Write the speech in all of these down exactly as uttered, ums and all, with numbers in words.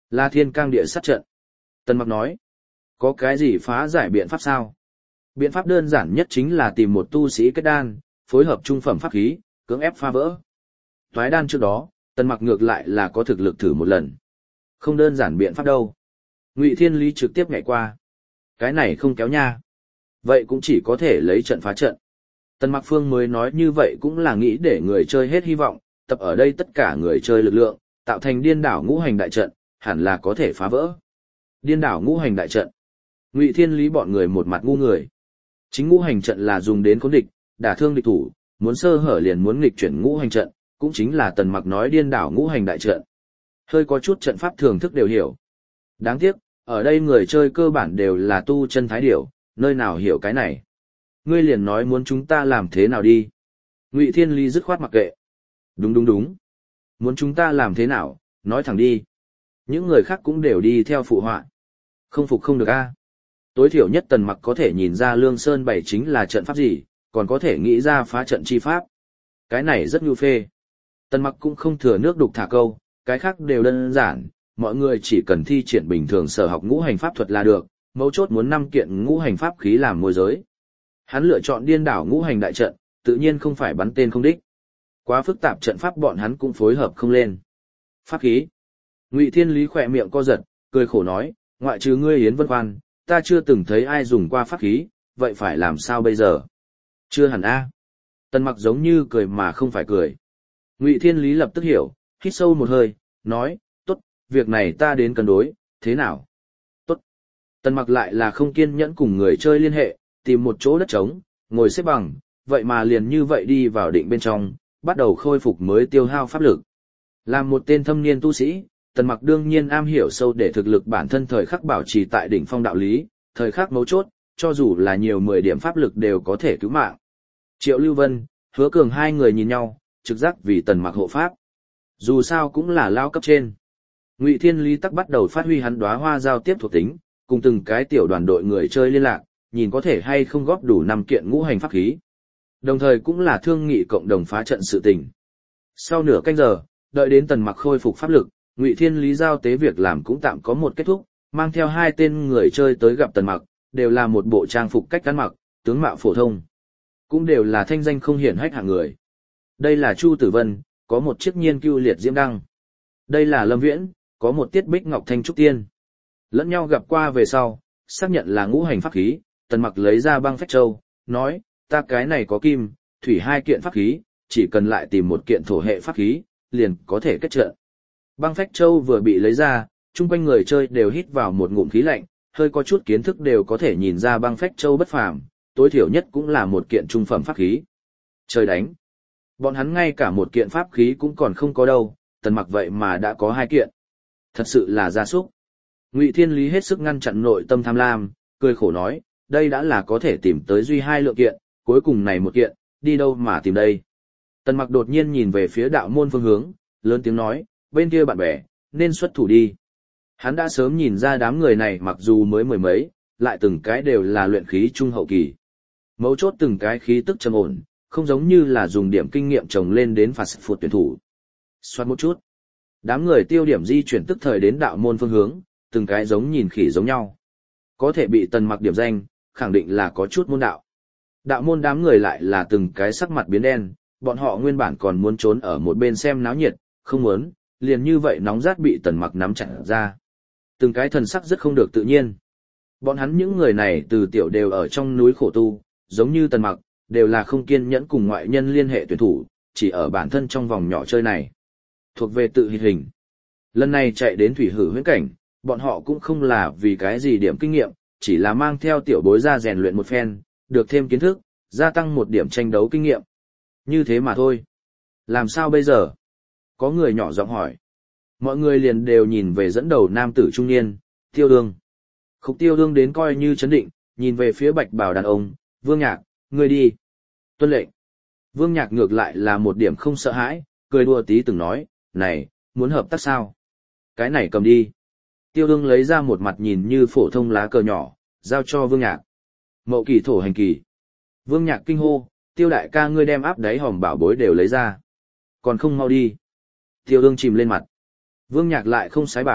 Là thiên cang địa sát trận. Tần Mặc nói, có cái gì phá giải biện pháp sao? Biện pháp đơn giản nhất chính là tìm một tu sĩ kết đan, phối hợp trung phẩm pháp khí, cưỡng ép phá vỡ. Toái đan trước đó, Tần Mặc ngược lại là có thực lực thử một lần. Không đơn giản biện pháp đâu. Ngụy Thiên Lý trực tiếp nhảy qua. Cái này không kéo nha. Vậy cũng chỉ có thể lấy trận phá trận. Tần Mặc Phương mới nói như vậy cũng là nghĩ để người chơi hết hy vọng, tập ở đây tất cả người chơi lực lượng, tạo thành điên đảo ngũ hành đại trận, hẳn là có thể phá vỡ. Điên đảo ngũ hành đại trận. Ngụy Thiên Lý bọn người một mặt ngu người. Chính ngũ hành trận là dùng đến khốn địch, đả thương địch thủ, muốn sơ hở liền muốn nghịch chuyển ngũ hành trận, cũng chính là Tần Mặc nói điên đảo ngũ hành đại trận. Hơi có chút trận pháp thường thức đều hiểu. Đáng tiếc, ở đây người chơi cơ bản đều là tu chân thái điểu, nơi nào hiểu cái này. Ngươi liền nói muốn chúng ta làm thế nào đi. Ngụy Thiên Lý dứt khoát mặc kệ. Đúng đúng đúng. Muốn chúng ta làm thế nào, nói thẳng đi. Những người khác cũng đều đi theo phụ họa. Không phục không được a. Tối thiểu nhất Tần Mặc có thể nhìn ra Lương Sơn bảy chính là trận pháp gì, còn có thể nghĩ ra phá trận chi pháp. Cái này rất nhu phê. Tần Mặc cũng không thừa nước đục thả câu, cái khác đều đơn giản, mọi người chỉ cần thi triển bình thường sở học ngũ hành pháp thuật là được, mấu chốt muốn năm kiện ngũ hành pháp khí làm môi giới. Hắn lựa chọn điên đảo ngũ hành đại trận, tự nhiên không phải bắn tên không đích. Quá phức tạp trận pháp bọn hắn cũng phối hợp không lên. Pháp khí. Ngụy Thiên Lý khỏe miệng co giật, cười khổ nói, ngoại trừ ngươi Yến Vân Khoan, ta chưa từng thấy ai dùng qua pháp khí, vậy phải làm sao bây giờ? Chưa hẳn a. Tần Mặc giống như cười mà không phải cười. Ngụy Thiên Lý lập tức hiểu, hít sâu một hơi, nói, tốt, việc này ta đến cân đối, thế nào? Tốt. Tần Mặc lại là không kiên nhẫn cùng người chơi liên hệ, tìm một chỗ đất trống, ngồi xếp bằng, vậy mà liền như vậy đi vào định bên trong, bắt đầu khôi phục mới tiêu hao pháp lực. Làm một tên thâm niên tu sĩ, Tần Mặc đương nhiên am hiểu sâu để thực lực bản thân thời khắc bảo trì tại đỉnh phong đạo lý, thời khắc mấu chốt, cho dù là nhiều mười điểm pháp lực đều có thể cứu mạng. Triệu Lưu Vân, Hứa Cường hai người nhìn nhau, trực giác vì Tần Mặc hộ pháp. Dù sao cũng là lao cấp trên. Ngụy Thiên Lý tắc bắt đầu phát huy hắn đóa hoa giao tiếp thuộc tính, cùng từng cái tiểu đoàn đội người chơi liên lạc, nhìn có thể hay không góp đủ năm kiện ngũ hành pháp khí. Đồng thời cũng là thương nghị cộng đồng phá trận sự tình. Sau nửa canh giờ, đợi đến Tần Mặc khôi phục pháp lực, Ngụy Thiên Lý giao tế việc làm cũng tạm có một kết thúc, mang theo hai tên người chơi tới gặp Tần Mặc, đều là một bộ trang phục cách ăn mặc, tướng mạo phổ thông, cũng đều là thanh danh không hiển hách hạng người. Đây là Chu Tử Vân, có một chiếc nhiên cưu liệt diễm đăng. Đây là Lâm Viễn, có một tiết bích ngọc thanh trúc tiên. Lẫn nhau gặp qua về sau, xác nhận là ngũ hành pháp khí, Tần Mặc lấy ra băng phách châu, nói, ta cái này có kim, thủy hai kiện pháp khí, chỉ cần lại tìm một kiện thổ hệ pháp khí, liền có thể kết trận. Băng phách châu vừa bị lấy ra, chung quanh người chơi đều hít vào một ngụm khí lạnh, hơi có chút kiến thức đều có thể nhìn ra băng phách châu bất phàm, tối thiểu nhất cũng là một kiện trung phẩm pháp khí. Trời đánh! Bọn hắn ngay cả một kiện pháp khí cũng còn không có đâu, Tần Mặc vậy mà đã có hai kiện. Thật sự là gia súc. Ngụy Thiên Lý hết sức ngăn chặn nội tâm tham lam, cười khổ nói, đây đã là có thể tìm tới duy hai lượng kiện, cuối cùng này một kiện, đi đâu mà tìm đây. Tần Mặc đột nhiên nhìn về phía đạo môn phương hướng, lớn tiếng nói, bên kia bạn bè, nên xuất thủ đi. Hắn đã sớm nhìn ra đám người này mặc dù mới mười mấy, lại từng cái đều là luyện khí trung hậu kỳ. Mấu chốt từng cái khí tức trầm ổn, không giống như là dùng điểm kinh nghiệm trồng lên đến phạt phụt tuyển thủ. Xoát một chút. Đám người tiêu điểm di chuyển tức thời đến đạo môn phương hướng, từng cái giống nhìn khỉ giống nhau. Có thể bị Tần Mặc điểm danh, khẳng định là có chút môn đạo. Đạo môn đám người lại là từng cái sắc mặt biến đen, bọn họ nguyên bản còn muốn trốn ở một bên xem náo nhiệt, không muốn, liền như vậy nóng rát bị Tần Mặc nắm chặt ra. Từng cái thần sắc rất không được tự nhiên. Bọn hắn những người này từ tiểu đều ở trong núi khổ tu, giống như Tần Mặc, đều là không kiên nhẫn cùng ngoại nhân liên hệ tuyển thủ, chỉ ở bản thân trong vòng nhỏ chơi này. Thuộc về tự hít hình. Lần này chạy đến thủy hử huyễn cảnh, bọn họ cũng không là vì cái gì điểm kinh nghiệm, chỉ là mang theo tiểu bối ra rèn luyện một phen, được thêm kiến thức, gia tăng một điểm tranh đấu kinh nghiệm. Như thế mà thôi. Làm sao bây giờ? Có người nhỏ giọng hỏi. Mọi người liền đều nhìn về dẫn đầu nam tử trung niên, Tiêu Đương. Khúc Tiêu Đương đến coi như chấn định, nhìn về phía bạch bào đàn ông, Vương Nhạc, ngươi đi. Tuân lệnh. Vương Nhạc ngược lại là một điểm không sợ hãi, cười đùa tí từng nói, này, muốn hợp tác sao? Cái này cầm đi. Tiêu Đương lấy ra một mặt nhìn như phổ thông lá cờ nhỏ, giao cho Vương Nhạc. Mậu kỳ thổ hành kỳ. Vương Nhạc kinh hô, Tiêu đại ca ngươi đem áp đáy hòm bảo bối đều lấy ra. Còn không mau đi. Tiêu Đương chìm lên mặt. Vương Nhạc lại không sái bảo,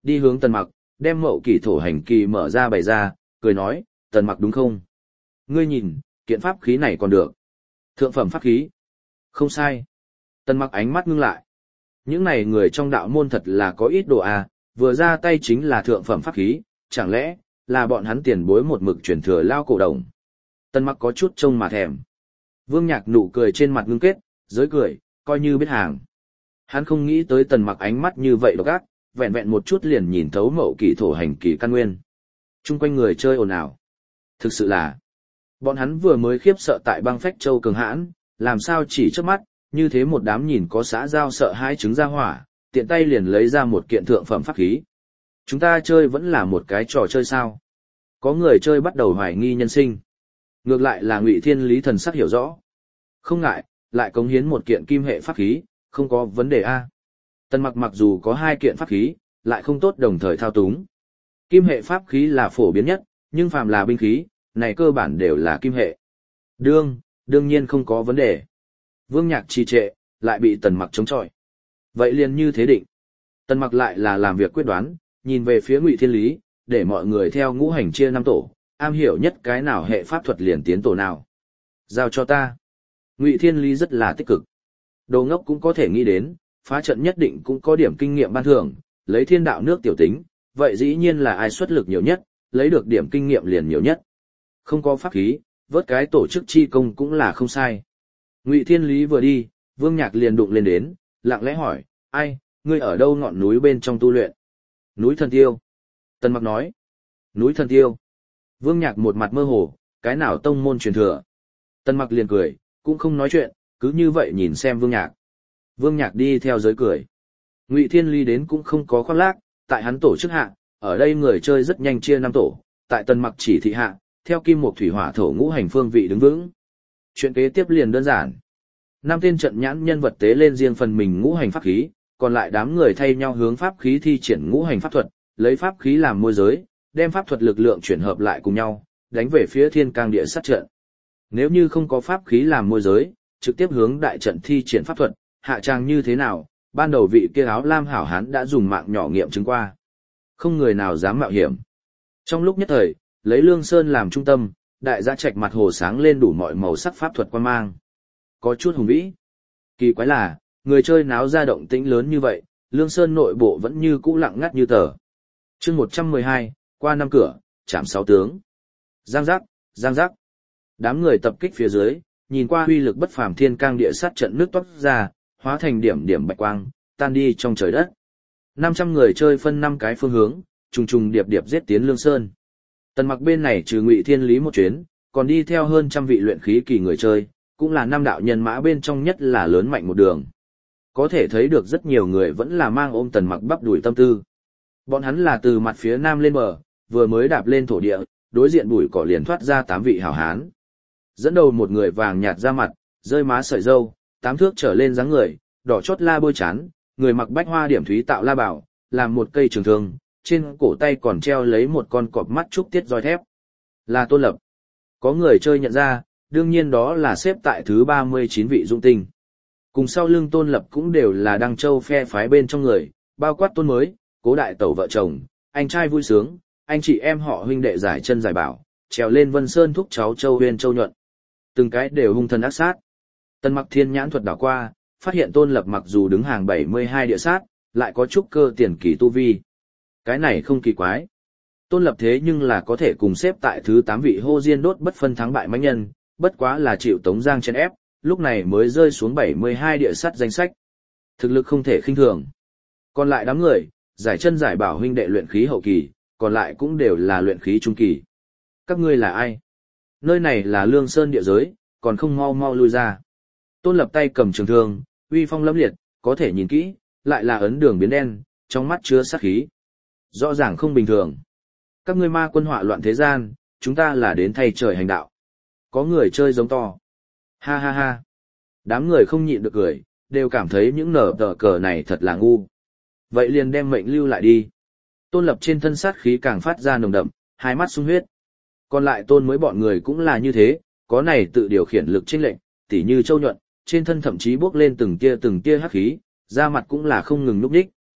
đi hướng Tần Mặc, đem mậu kỳ thổ hành kỳ mở ra bày ra, cười nói, Tần Mặc đúng không? Ngươi nhìn, kiện pháp khí này còn được. Thượng phẩm pháp khí. Không sai. Tần Mặc ánh mắt ngưng lại. Những này người trong đạo môn thật là có ít đồ à, vừa ra tay chính là thượng phẩm pháp khí, chẳng lẽ là bọn hắn tiền bối một mực truyền thừa lao cổ đồng. Tần Mặc có chút trông mà thèm. Vương Nhạc nụ cười trên mặt ngưng kết, giới cười, coi như biết hàng. Hắn không nghĩ tới Tần Mặc ánh mắt như vậy độc ác, vẹn vẹn một chút liền nhìn thấu mậu kỳ thổ hành kỳ căn nguyên. Trung quanh người chơi ồn ào. Thực sự là, bọn hắn vừa mới khiếp sợ tại băng phách châu cường hãn, làm sao chỉ trước mắt, như thế một đám nhìn có xã giao sợ hai trứng ra hỏa, tiện tay liền lấy ra một kiện thượng phẩm pháp khí. Chúng ta chơi vẫn là một cái trò chơi sao? Có người chơi bắt đầu hoài nghi nhân sinh. Ngược lại là Ngụy Thiên Lý thần sắc hiểu rõ. Không ngại, lại cống hiến một kiện kim hệ pháp khí, không có vấn đề a. Tần Mặc mặc dù có hai kiện pháp khí, lại không tốt đồng thời thao túng. Kim hệ pháp khí là phổ biến nhất, nhưng phàm là binh khí, này cơ bản đều là kim hệ. Đương, đương nhiên không có vấn đề. Vương Nhạc trì trệ, lại bị Tần Mặc chống chọi. Vậy liền như thế định. Tần Mặc lại là làm việc quyết đoán, nhìn về phía Ngụy Thiên Lý, để mọi người theo ngũ hành chia năm tổ, am hiểu nhất cái nào hệ pháp thuật liền tiến tổ nào. Giao cho ta. Ngụy Thiên Lý rất là tích cực. Đồ ngốc cũng có thể nghĩ đến, phá trận nhất định cũng có điểm kinh nghiệm ban thưởng, lấy thiên đạo nước tiểu tính, vậy dĩ nhiên là ai xuất lực nhiều nhất, lấy được điểm kinh nghiệm liền nhiều nhất. Không có pháp khí, vớt cái tổ chức chi công cũng là không sai. Ngụy Thiên Lý vừa đi, Vương Nhạc liền đụng lên đến, lặng lẽ hỏi, ai, ngươi ở đâu ngọn núi bên trong tu luyện? Núi Thần Tiêu. Tần Mặc nói, núi Thần Tiêu. Vương Nhạc một mặt mơ hồ, cái nào tông môn truyền thừa? Tần Mặc liền cười, cũng không nói chuyện, cứ như vậy nhìn xem Vương Nhạc. Vương Nhạc đi theo giới cười. Ngụy Thiên Lý đến cũng không có khoác lác, tại hắn tổ chức hạ, ở đây người chơi rất nhanh chia năm tổ, tại Tần Mặc chỉ thị hạ, theo kim mộc thủy hỏa thổ ngũ hành phương vị đứng vững. Chuyện kế tiếp liền đơn giản. Năm tên trận nhãn nhân vật tế lên riêng phần mình ngũ hành pháp khí, còn lại đám người thay nhau hướng pháp khí thi triển ngũ hành pháp thuật, lấy pháp khí làm môi giới, đem pháp thuật lực lượng chuyển hợp lại cùng nhau, đánh về phía thiên cang địa sát trận. Nếu như không có pháp khí làm môi giới, trực tiếp hướng đại trận thi triển pháp thuật, hạ trang như thế nào, ban đầu vị kia áo lam hảo hán đã dùng mạng nhỏ nghiệm chứng qua. Không người nào dám mạo hiểm. Trong lúc nhất thời, lấy Lương Sơn làm trung tâm, đại gia trạch mặt hồ sáng lên đủ mọi màu sắc pháp thuật quan mang. Có chút hùng vĩ. Kỳ quái là, người chơi náo ra động tĩnh lớn như vậy, Lương Sơn nội bộ vẫn như cũ lặng ngắt như tờ. Chương một trăm mười hai, qua năm cửa, chạm sáu tướng. Giang giác, giang giác. Đám người tập kích phía dưới, nhìn qua uy lực bất phàm thiên cang địa sát trận nước toát ra, hóa thành điểm điểm bạch quang, tan đi trong trời đất. năm trăm người chơi phân năm cái phương hướng, trùng trùng điệp điệp giết tiến Lương Sơn. Tần Mặc bên này trừ Ngụy Thiên Lý một chuyến, còn đi theo hơn trăm vị luyện khí kỳ người chơi, cũng là năm đạo nhân mã bên trong nhất là lớn mạnh một đường. Có thể thấy được rất nhiều người vẫn là mang ôm Tần Mặc bắp đuổi tâm tư. Bọn hắn là từ mặt phía nam lên bờ, vừa mới đạp lên thổ địa, đối diện bụi cỏ liền thoát ra tám vị hảo hán. Dẫn đầu một người vàng nhạt da mặt, rơi má sợi râu, tám thước trở lên dáng người, đỏ chót la bôi chán, người mặc bách hoa điểm thúy tạo la bảo, làm một cây trường thương, trên cổ tay còn treo lấy một con cọp mắt trúc tiết roi thép. Là Tôn Lập. Có người chơi nhận ra, đương nhiên đó là xếp tại thứ ba mươi chín vị Dung Tinh. Cùng sau lưng Tôn Lập cũng đều là Đăng Châu phe phái bên trong người, bao quát Tôn Mới, Cố Đại Tẩu vợ chồng, anh trai Vui Sướng, anh chị em họ huynh đệ Giải Chân Giải Bảo, trèo lên Vân Sơn thúc cháu Châu Huyên Châu Nhuận. Từng cái đều hung thần ác sát. Tần Mặc thiên nhãn thuật đảo qua, phát hiện Tôn Lập mặc dù đứng hàng bảy mươi hai địa sát, lại có chút cơ tiền kỳ tu vi. Cái này không kỳ quái. Tôn Lập thế nhưng là có thể cùng xếp tại thứ tám vị hô diên đốt bất phân thắng bại mãnh nhân, bất quá là chịu Tống Giang chèn ép, lúc này mới rơi xuống bảy mươi hai địa sát danh sách. Thực lực không thể khinh thường. Còn lại đám người, Giải Chân Giải Bảo huynh đệ luyện khí hậu kỳ, còn lại cũng đều là luyện khí trung kỳ. Các ngươi là ai? Nơi này là Lương Sơn địa giới, còn không mau mau lui ra. Tôn Lập tay cầm trường thương, uy phong lẫm liệt, có thể nhìn kỹ, lại là ấn đường biến đen, trong mắt chứa sát khí. Rõ ràng không bình thường. Các ngươi ma quân họa loạn thế gian, chúng ta là đến thay trời hành đạo. Có người chơi giống to. Ha ha ha. Đám người không nhịn được cười, đều cảm thấy những nở tờ cờ này thật là ngu. Vậy liền đem mệnh lưu lại đi. Tôn Lập trên thân sát khí càng phát ra nồng đậm, hai mắt sung huyết. Còn lại Tôn Mới bọn người cũng là như thế, có này tự điều khiển lực chênh lệnh, tỉ như Châu Nhuận, trên thân thậm chí bốc lên từng tia từng tia hắc khí, da mặt cũng là không ngừng nhúc nhích,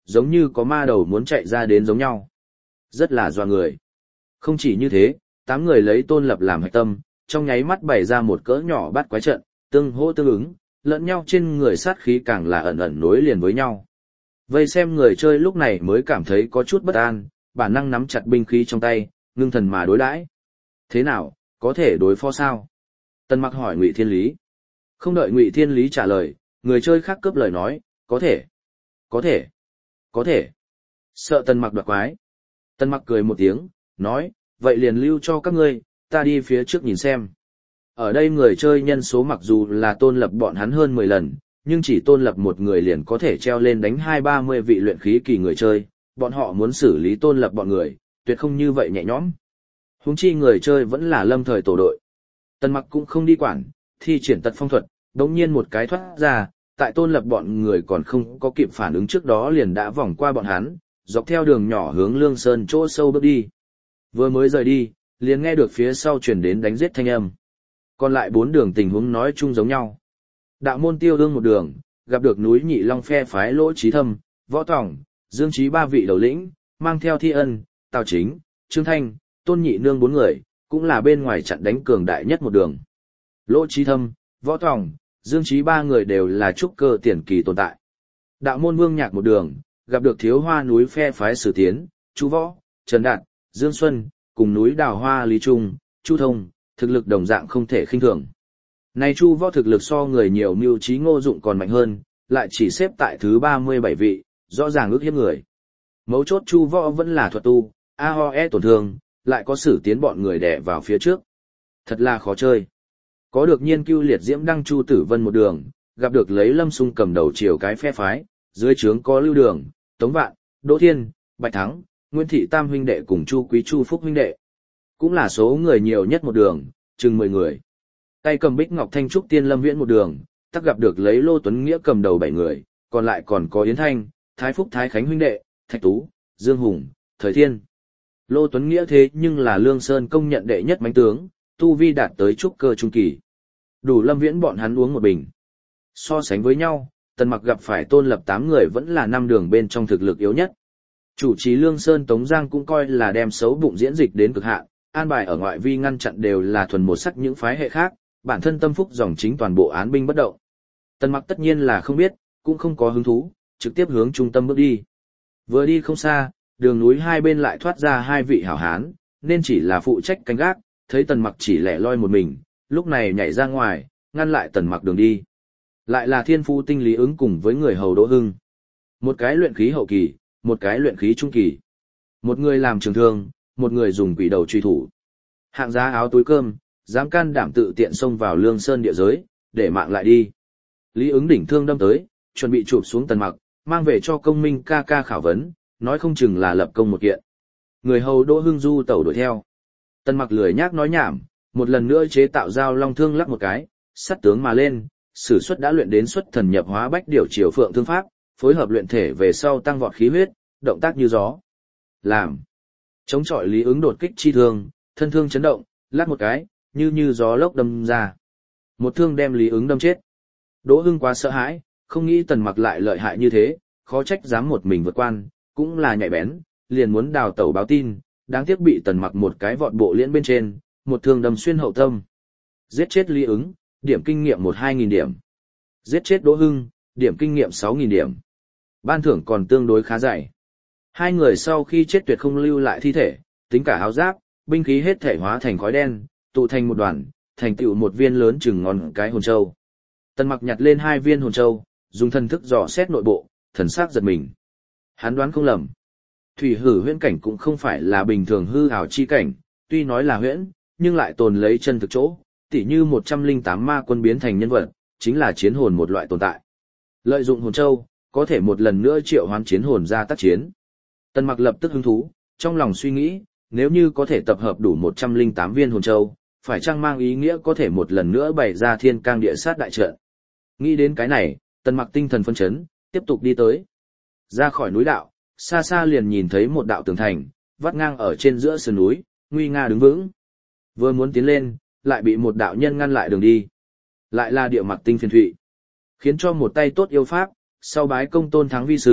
giống như có ma đầu muốn chạy ra đến giống nhau. Rất là doa người. Không chỉ như thế, tám người lấy Tôn Lập làm hạch tâm, trong nháy mắt bày ra một cỡ nhỏ bắt quái trận, tương hỗ tương ứng, lẫn nhau trên người sát khí càng là ẩn ẩn nối liền với nhau. Vây xem người chơi lúc này mới cảm thấy có chút bất an, bản năng nắm chặt binh khí trong tay, ngưng thần mà đối đãi. Thế nào, có thể đối phó sao? Tần Mặc hỏi Ngụy Thiên Lý. Không đợi Ngụy Thiên Lý trả lời, người chơi khác cướp lời nói, có thể, có thể, có thể. Sợ Tần Mặc đoạt quái. Tần Mặc cười một tiếng, nói, vậy liền lưu cho các ngươi, ta đi phía trước nhìn xem. Ở đây người chơi nhân số mặc dù là Tôn Lập bọn hắn hơn mười lần, nhưng chỉ Tôn Lập một người liền có thể treo lên đánh hai ba mươi vị luyện khí kỳ người chơi, bọn họ muốn xử lý Tôn Lập bọn người, tuyệt không như vậy nhẹ nhõm. Huống chi người chơi vẫn là lâm thời tổ đội. Tần Mặc cũng không đi quản, thi triển tật phong thuật, đống nhiên một cái thoát ra, tại Tôn Lập bọn người còn không có kịp phản ứng trước đó liền đã vòng qua bọn hắn, dọc theo đường nhỏ hướng Lương Sơn chỗ sâu bước đi. Vừa mới rời đi, liền nghe được phía sau truyền đến đánh giết thanh âm. Còn lại bốn đường tình huống nói chung giống nhau. Đạo môn Tiêu Đương một đường, gặp được núi Nhị Long phe phái Lỗ Chí Thâm, Võ Tòng, Dương Chí ba vị đầu lĩnh, mang theo Thi Ân, Tào Chính, Trương Thanh, Tôn Nhị Nương bốn người, cũng là bên ngoài chặn đánh cường đại nhất một đường. Lỗ Chí Thâm, Võ Tòng, Dương Chí ba người đều là trúc cơ tiền kỳ tồn tại. Đạo môn Vương Nhạc một đường, gặp được Thiếu Hoa núi phe phái Sử Tiến, Chu Võ, Trần Đạt, Dương Xuân, cùng núi Đào Hoa Lý Trung, Chu Thông, thực lực đồng dạng không thể khinh thường. Nay Chu Võ thực lực so người nhiều mưu trí ngô dụng còn mạnh hơn, lại chỉ xếp tại thứ ba mươi bảy vị, rõ ràng ước hiếp người. Mấu chốt Chu Võ vẫn là thuật tu, a ho e tổn thương, lại có Sử Tiến bọn người đè vào phía trước. Thật là khó chơi. Có được Nhiên Cưu Liệt Diễm Đăng Chu Tử Vân một đường, gặp được lấy Lâm Sung cầm đầu chiều cái phe phái, dưới trướng có Lưu Đường, Tống Vạn, Đỗ Thiên, Bạch Thắng, Nguyên Thị Tam huynh đệ cùng Chu Quý Chu Phúc huynh đệ. Cũng là số người nhiều nhất một đường, chừng mười người. Tay cầm Bích Ngọc Thanh Trúc Tiên Lâm Viễn một đường, tắc gặp được lấy Lô Tuấn Nghĩa cầm đầu bảy người, còn lại còn có Yến Thanh, Thái Phúc Thái Khánh huynh đệ, Thạch Tú, Dương Hùng, Thời Thiên. Lô Tuấn Nghĩa thế nhưng là Lương Sơn công nhận đệ nhất mãnh tướng, tu vi đạt tới trúc cơ trung kỳ. Đủ Lâm Viễn bọn hắn uống một bình. So sánh với nhau, Tần Mặc gặp phải Tôn Lập tám người vẫn là năm đường bên trong thực lực yếu nhất. Chủ trì Lương Sơn Tống Giang cũng coi là đem xấu bụng diễn dịch đến cực hạn, an bài ở ngoại vi ngăn chặn đều là thuần một sắc những phái hệ khác, bản thân tâm phúc dòng chính toàn bộ án binh bất động. Tần Mặc tất nhiên là không biết, cũng không có hứng thú, trực tiếp hướng trung tâm bước đi. Vừa đi không xa, đường núi hai bên lại thoát ra hai vị hảo hán, nên chỉ là phụ trách canh gác, thấy Tần Mặc chỉ lẻ loi một mình, lúc này nhảy ra ngoài, ngăn lại Tần Mặc đường đi. Lại là Thiên Phu Tinh Lý Ứng cùng với người hầu Đỗ Hưng. Một cái luyện khí hậu kỳ, một cái luyện khí trung kỳ. Một người làm trường thương, một người dùng quỷ đầu truy thủ. Hạng giá áo túi cơm, dám can đảm tự tiện xông vào Lương Sơn địa giới, để mạng lại đi. Lý Ứng đỉnh thương đâm tới, chuẩn bị chụp xuống Tần Mặc, mang về cho công minh ca ca khảo vấn, nói không chừng là lập công một kiện. Người hầu Đỗ Hưng du tẩu đuổi theo. Tần Mặc lười nhác nói nhảm, một lần nữa chế tạo dao long thương lắc một cái, sắt tướng mà lên, sử xuất đã luyện đến xuất thần nhập hóa bách điểu triều phượng thương pháp, phối hợp luyện thể về sau tăng vọt khí huyết, động tác như gió. Làm. Chống chọi Lý Ứng đột kích chi thương, thân thương chấn động, lắc một cái, như như gió lốc đâm ra. Một thương đem Lý Ứng đâm chết. Đỗ Hưng quá sợ hãi, không nghĩ Tần Mặc lại lợi hại như thế, khó trách dám một mình vượt quan, cũng là nhạy bén, liền muốn đào tẩu báo tin, đáng tiếc bị Tần Mặc một cái vọt bộ liễn bên trên, một thương đâm xuyên hậu tâm. Giết chết Lý Ứng, điểm kinh nghiệm một hai nghìn điểm. Giết chết Đỗ Hưng, điểm kinh nghiệm sáu nghìn điểm. Ban thưởng còn tương đối khá dày. Hai người sau khi chết tuyệt không lưu lại thi thể, tính cả áo giáp, binh khí hết thể hóa thành khói đen, tụ thành một đoàn, thành tựu một viên lớn chừng ngón cái hồn châu. Tần Mặc nhặt lên hai viên hồn châu, dùng thần thức dò xét nội bộ, thần sắc giật mình. Hắn đoán không lầm. Thủy hử huyễn cảnh cũng không phải là bình thường hư ảo chi cảnh, tuy nói là huyễn, nhưng lại tồn lấy chân thực chỗ, tỉ như một trăm lẻ tám ma quân biến thành nhân vật, chính là chiến hồn một loại tồn tại. Lợi dụng hồn châu, có thể một lần nữa triệu hoán chiến hồn ra tác chiến. Tần Mặc lập tức hứng thú, trong lòng suy nghĩ, nếu như có thể tập hợp đủ một trăm lẻ tám viên hồn châu, phải chăng mang ý nghĩa có thể một lần nữa bày ra thiên cang địa sát đại trận. Nghĩ đến cái này, Tần Mặc tinh thần phân chấn, tiếp tục đi tới. Ra khỏi núi đạo, xa xa liền nhìn thấy một đạo tường thành, vắt ngang ở trên giữa sườn núi, nguy nga đứng vững. Vừa muốn tiến lên, lại bị một đạo nhân ngăn lại đường đi. Lại là Địa Mặc Tinh Phiền Thụy. Khiến cho một tay tốt yêu pháp, sau bái công tôn thắng vi sư,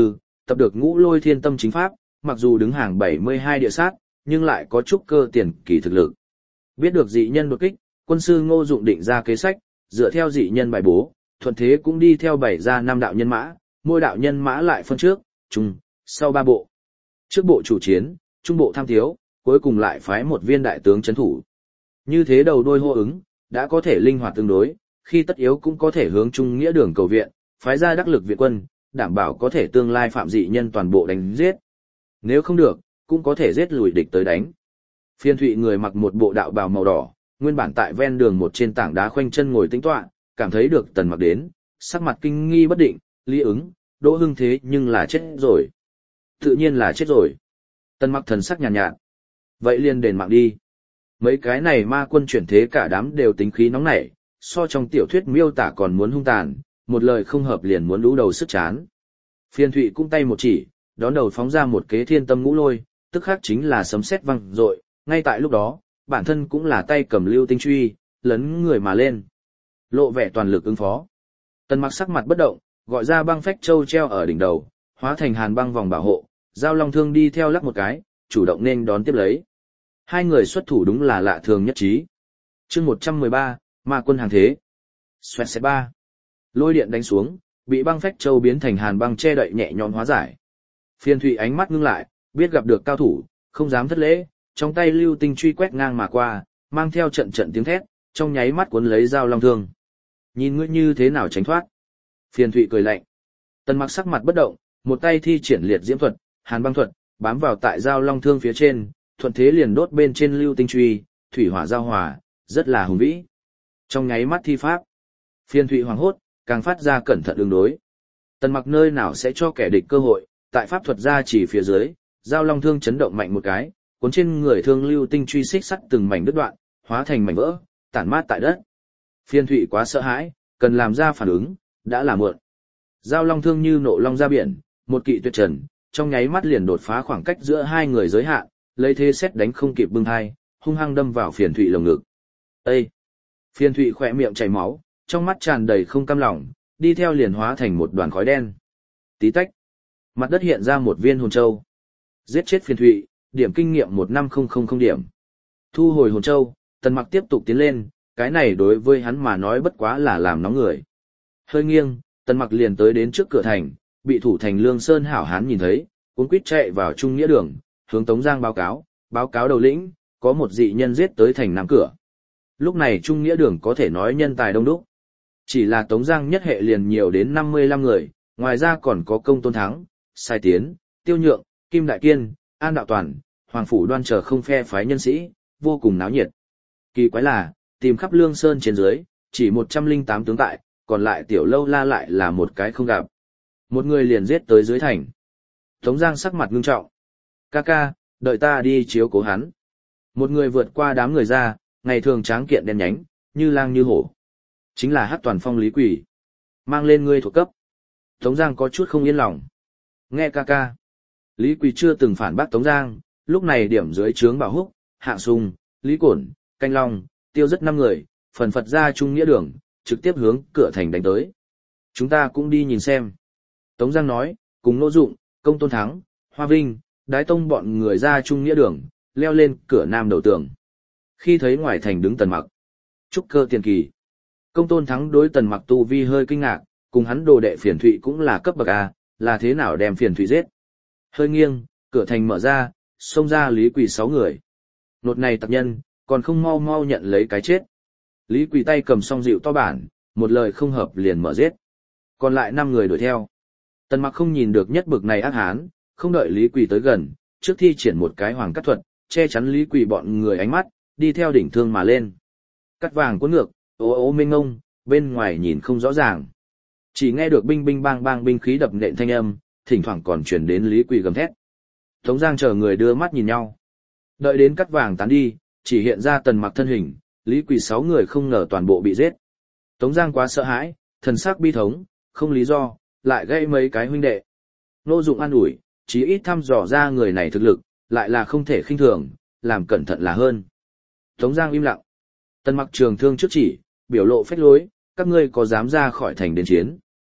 tập được ngũ lôi thiên tâm chính pháp, mặc dù đứng hàng bảy mươi hai địa sát, nhưng lại có chút cơ tiền kỳ thực lực. Biết được dị nhân đột kích, quân sư Ngô Dụng định ra kế sách, dựa theo dị nhân bài bố, thuận thế cũng đi theo bảy ra năm đạo nhân mã, mỗi đạo nhân mã lại phân trước, trung, sau ba bộ. Trước bộ chủ chiến, trung bộ tham thiếu, cuối cùng lại phái một viên đại tướng chấn thủ. Như thế đầu đôi hô ứng, đã có thể linh hoạt tương đối, khi tất yếu cũng có thể hướng trung nghĩa đường cầu viện, phái ra đắc lực viện quân, đảm bảo có thể tương lai phạm dị nhân toàn bộ đánh giết. Nếu không được, cũng có thể giết lùi địch tới đánh. Phiên Thụy người mặc một bộ đạo bào màu đỏ, nguyên bản tại ven đường một trên tảng đá khoanh chân ngồi tĩnh tọa, cảm thấy được Tần Mặc đến, sắc mặt kinh nghi bất định, Lý ứng, Đỗ Hưng thế nhưng là chết rồi. Tự nhiên là chết rồi. Tần Mặc thần sắc nhàn nhạt, nhạt. Vậy liền đền mạng đi. Mấy cái này ma quân chuyển thế cả đám đều tính khí nóng nảy, so trong tiểu thuyết miêu tả còn muốn hung tàn, một lời không hợp liền muốn lũ đầu sức chán. Phiên Thụy cung tay một chỉ, đón đầu phóng ra một kế thiên tâm ngũ lôi, tức khắc chính là sấm sét vang dội, ngay tại lúc đó, bản thân cũng là tay cầm lưu tinh truy, lấn người mà lên. Lộ vẻ toàn lực ứng phó. Tần Mặc sắc mặt bất động, gọi ra băng phách châu treo ở đỉnh đầu, hóa thành hàn băng vòng bảo hộ, giao long thương đi theo lắc một cái, chủ động nên đón tiếp lấy. Hai người xuất thủ đúng là lạ thường nhất trí. Chương một trăm mười ba, ma quân hàng thế. Xoẹt xẹt ba. Lôi điện đánh xuống, bị băng phách châu biến thành hàn băng che đậy nhẹ nhõm hóa giải. Phiên Thụy ánh mắt ngưng lại, biết gặp được cao thủ, không dám thất lễ, trong tay lưu tinh truy quét ngang mà qua, mang theo trận trận tiếng thét, trong nháy mắt cuốn lấy dao long thương. Nhìn ngươi như thế nào tránh thoát? Phiên Thụy cười lạnh. Tần Mặc sắc mặt bất động, một tay thi triển liệt diễm thuật, hàn băng thuật, bám vào tại dao long thương phía trên, thuận thế liền đốt bên trên lưu tinh truy, thủy hỏa giao hòa, rất là hùng vĩ. Trong nháy mắt thi pháp, Phiên Thụy hoảng hốt, càng phát ra cẩn thận ứng đối. Tần Mặc nơi nào sẽ cho kẻ địch cơ hội, tại pháp thuật ra chỉ phía dưới, dao long thương chấn động mạnh một cái, cuốn trên người thương lưu tinh truy xích sắt từng mảnh đứt đoạn, hóa thành mảnh vỡ, tản mát tại đất. Phiên Thụy quá sợ hãi, cần làm ra phản ứng, đã là muộn. Dao long thương như nộ long ra biển, một kỵ tuyệt trần, trong nháy mắt liền đột phá khoảng cách giữa hai người giới hạn, lấy thế xét đánh không kịp bưng hai, hung hăng đâm vào Phiên Thụy lồng ngực. Ê! Phiên Thụy khỏe miệng chảy máu, trong mắt tràn đầy không cam lòng, đi theo liền hóa thành một đoàn khói đen. Tí tách. Mặt đất hiện ra một viên hồn châu. Giết chết Phiên Thụy, điểm kinh nghiệm một năm không không không điểm. Thu hồi hồn châu, Tần Mặc tiếp tục tiến lên, cái này đối với hắn mà nói bất quá là làm nóng người. Hơi nghiêng, Tần Mặc liền tới đến trước cửa thành, bị thủ thành Lương Sơn hảo hán nhìn thấy, cuống quýt chạy vào Trung Nghĩa đường, hướng Tống Giang báo cáo, báo cáo đầu lĩnh, có một dị nhân giết tới thành nam cửa. Lúc này Trung Nghĩa đường có thể nói nhân tài đông đúc. Chỉ là Tống Giang nhất hệ liền nhiều đến năm mươi lăm người, ngoài ra còn có Công Tôn Thắng, Sai Tiến, Tiêu Nhượng, Kim Đại Kiên, An Đạo Toàn, Hoàng Phủ Đoan chờ không phe phái nhân sĩ, vô cùng náo nhiệt. Kỳ quái là, tìm khắp Lương Sơn trên dưới, chỉ một trăm lẻ tám tướng tại, còn lại Tiểu Lâu La lại là một cái không gặp. Một người liền giết tới dưới thành. Tống Giang sắc mặt ngưng trọng. Ca ca, đợi ta đi chiếu cố hắn. Một người vượt qua đám người ra, ngày thường tráng kiện đen nhánh, như lang như hổ. Chính là Hắc Toàn Phong Lý Quỷ. Mang lên ngươi thuộc cấp. Tống Giang có chút không yên lòng. Nghe ca ca. Lý Quỳ chưa từng phản bác Tống Giang, lúc này điểm dưới trướng Bảo Húc, Hạng Sung, Lý Cổn, Canh Long, tiêu rất năm người, phần phật ra Trung Nghĩa đường, trực tiếp hướng cửa thành đánh tới. Chúng ta cũng đi nhìn xem. Tống Giang nói, cùng Nô Dụng, Công Tôn Thắng, Hoa Vinh, Đái Tông bọn người ra Trung Nghĩa đường, leo lên cửa nam đầu tường. Khi thấy ngoài thành đứng Tần Mặc, trúc cơ tiền kỳ. Công Tôn Thắng đối Tần Mặc tu vi hơi kinh ngạc, cùng hắn đồ đệ Phiền Thụy cũng là cấp bậc A, là thế nào đem Phiền Thụy giết. Hơi nghiêng, cửa thành mở ra, xông ra Lý Quỳ sáu người. Nột này tặc nhân, còn không mau mau nhận lấy cái chết. Lý Quỳ tay cầm song dịu to bản, một lời không hợp liền mở giết. Còn lại năm người đuổi theo. Tần Mặc không nhìn được nhất bực này ác hán, không đợi Lý Quỳ tới gần, trước thi triển một cái hoàng cắt thuật, che chắn Lý Quỳ bọn người ánh mắt, đi theo đỉnh thương mà lên. Cắt vàng cuốn ngược, ố ố mênh ngông, bên ngoài nhìn không rõ ràng. Chỉ nghe được binh binh bang bang binh khí đập nện thanh âm, thỉnh thoảng còn truyền đến Lý Quỳ gầm thét. Tống Giang chờ người đưa mắt nhìn nhau. Đợi đến cắt vàng tán đi, chỉ hiện ra Tần Mặc thân hình, Lý Quỳ sáu người không ngờ toàn bộ bị giết. Tống Giang quá sợ hãi, thần sắc bi thống, không lý do, lại gây mấy cái huynh đệ. Nô Dụng an ủi, chí ít thăm dò ra người này thực lực, lại là không thể khinh thường, làm cẩn thận là hơn. Tống Giang im lặng. Tần Mặc trường thương trước chỉ, biểu lộ phách lối, các ngươi có dám ra khỏi thành đến chiến.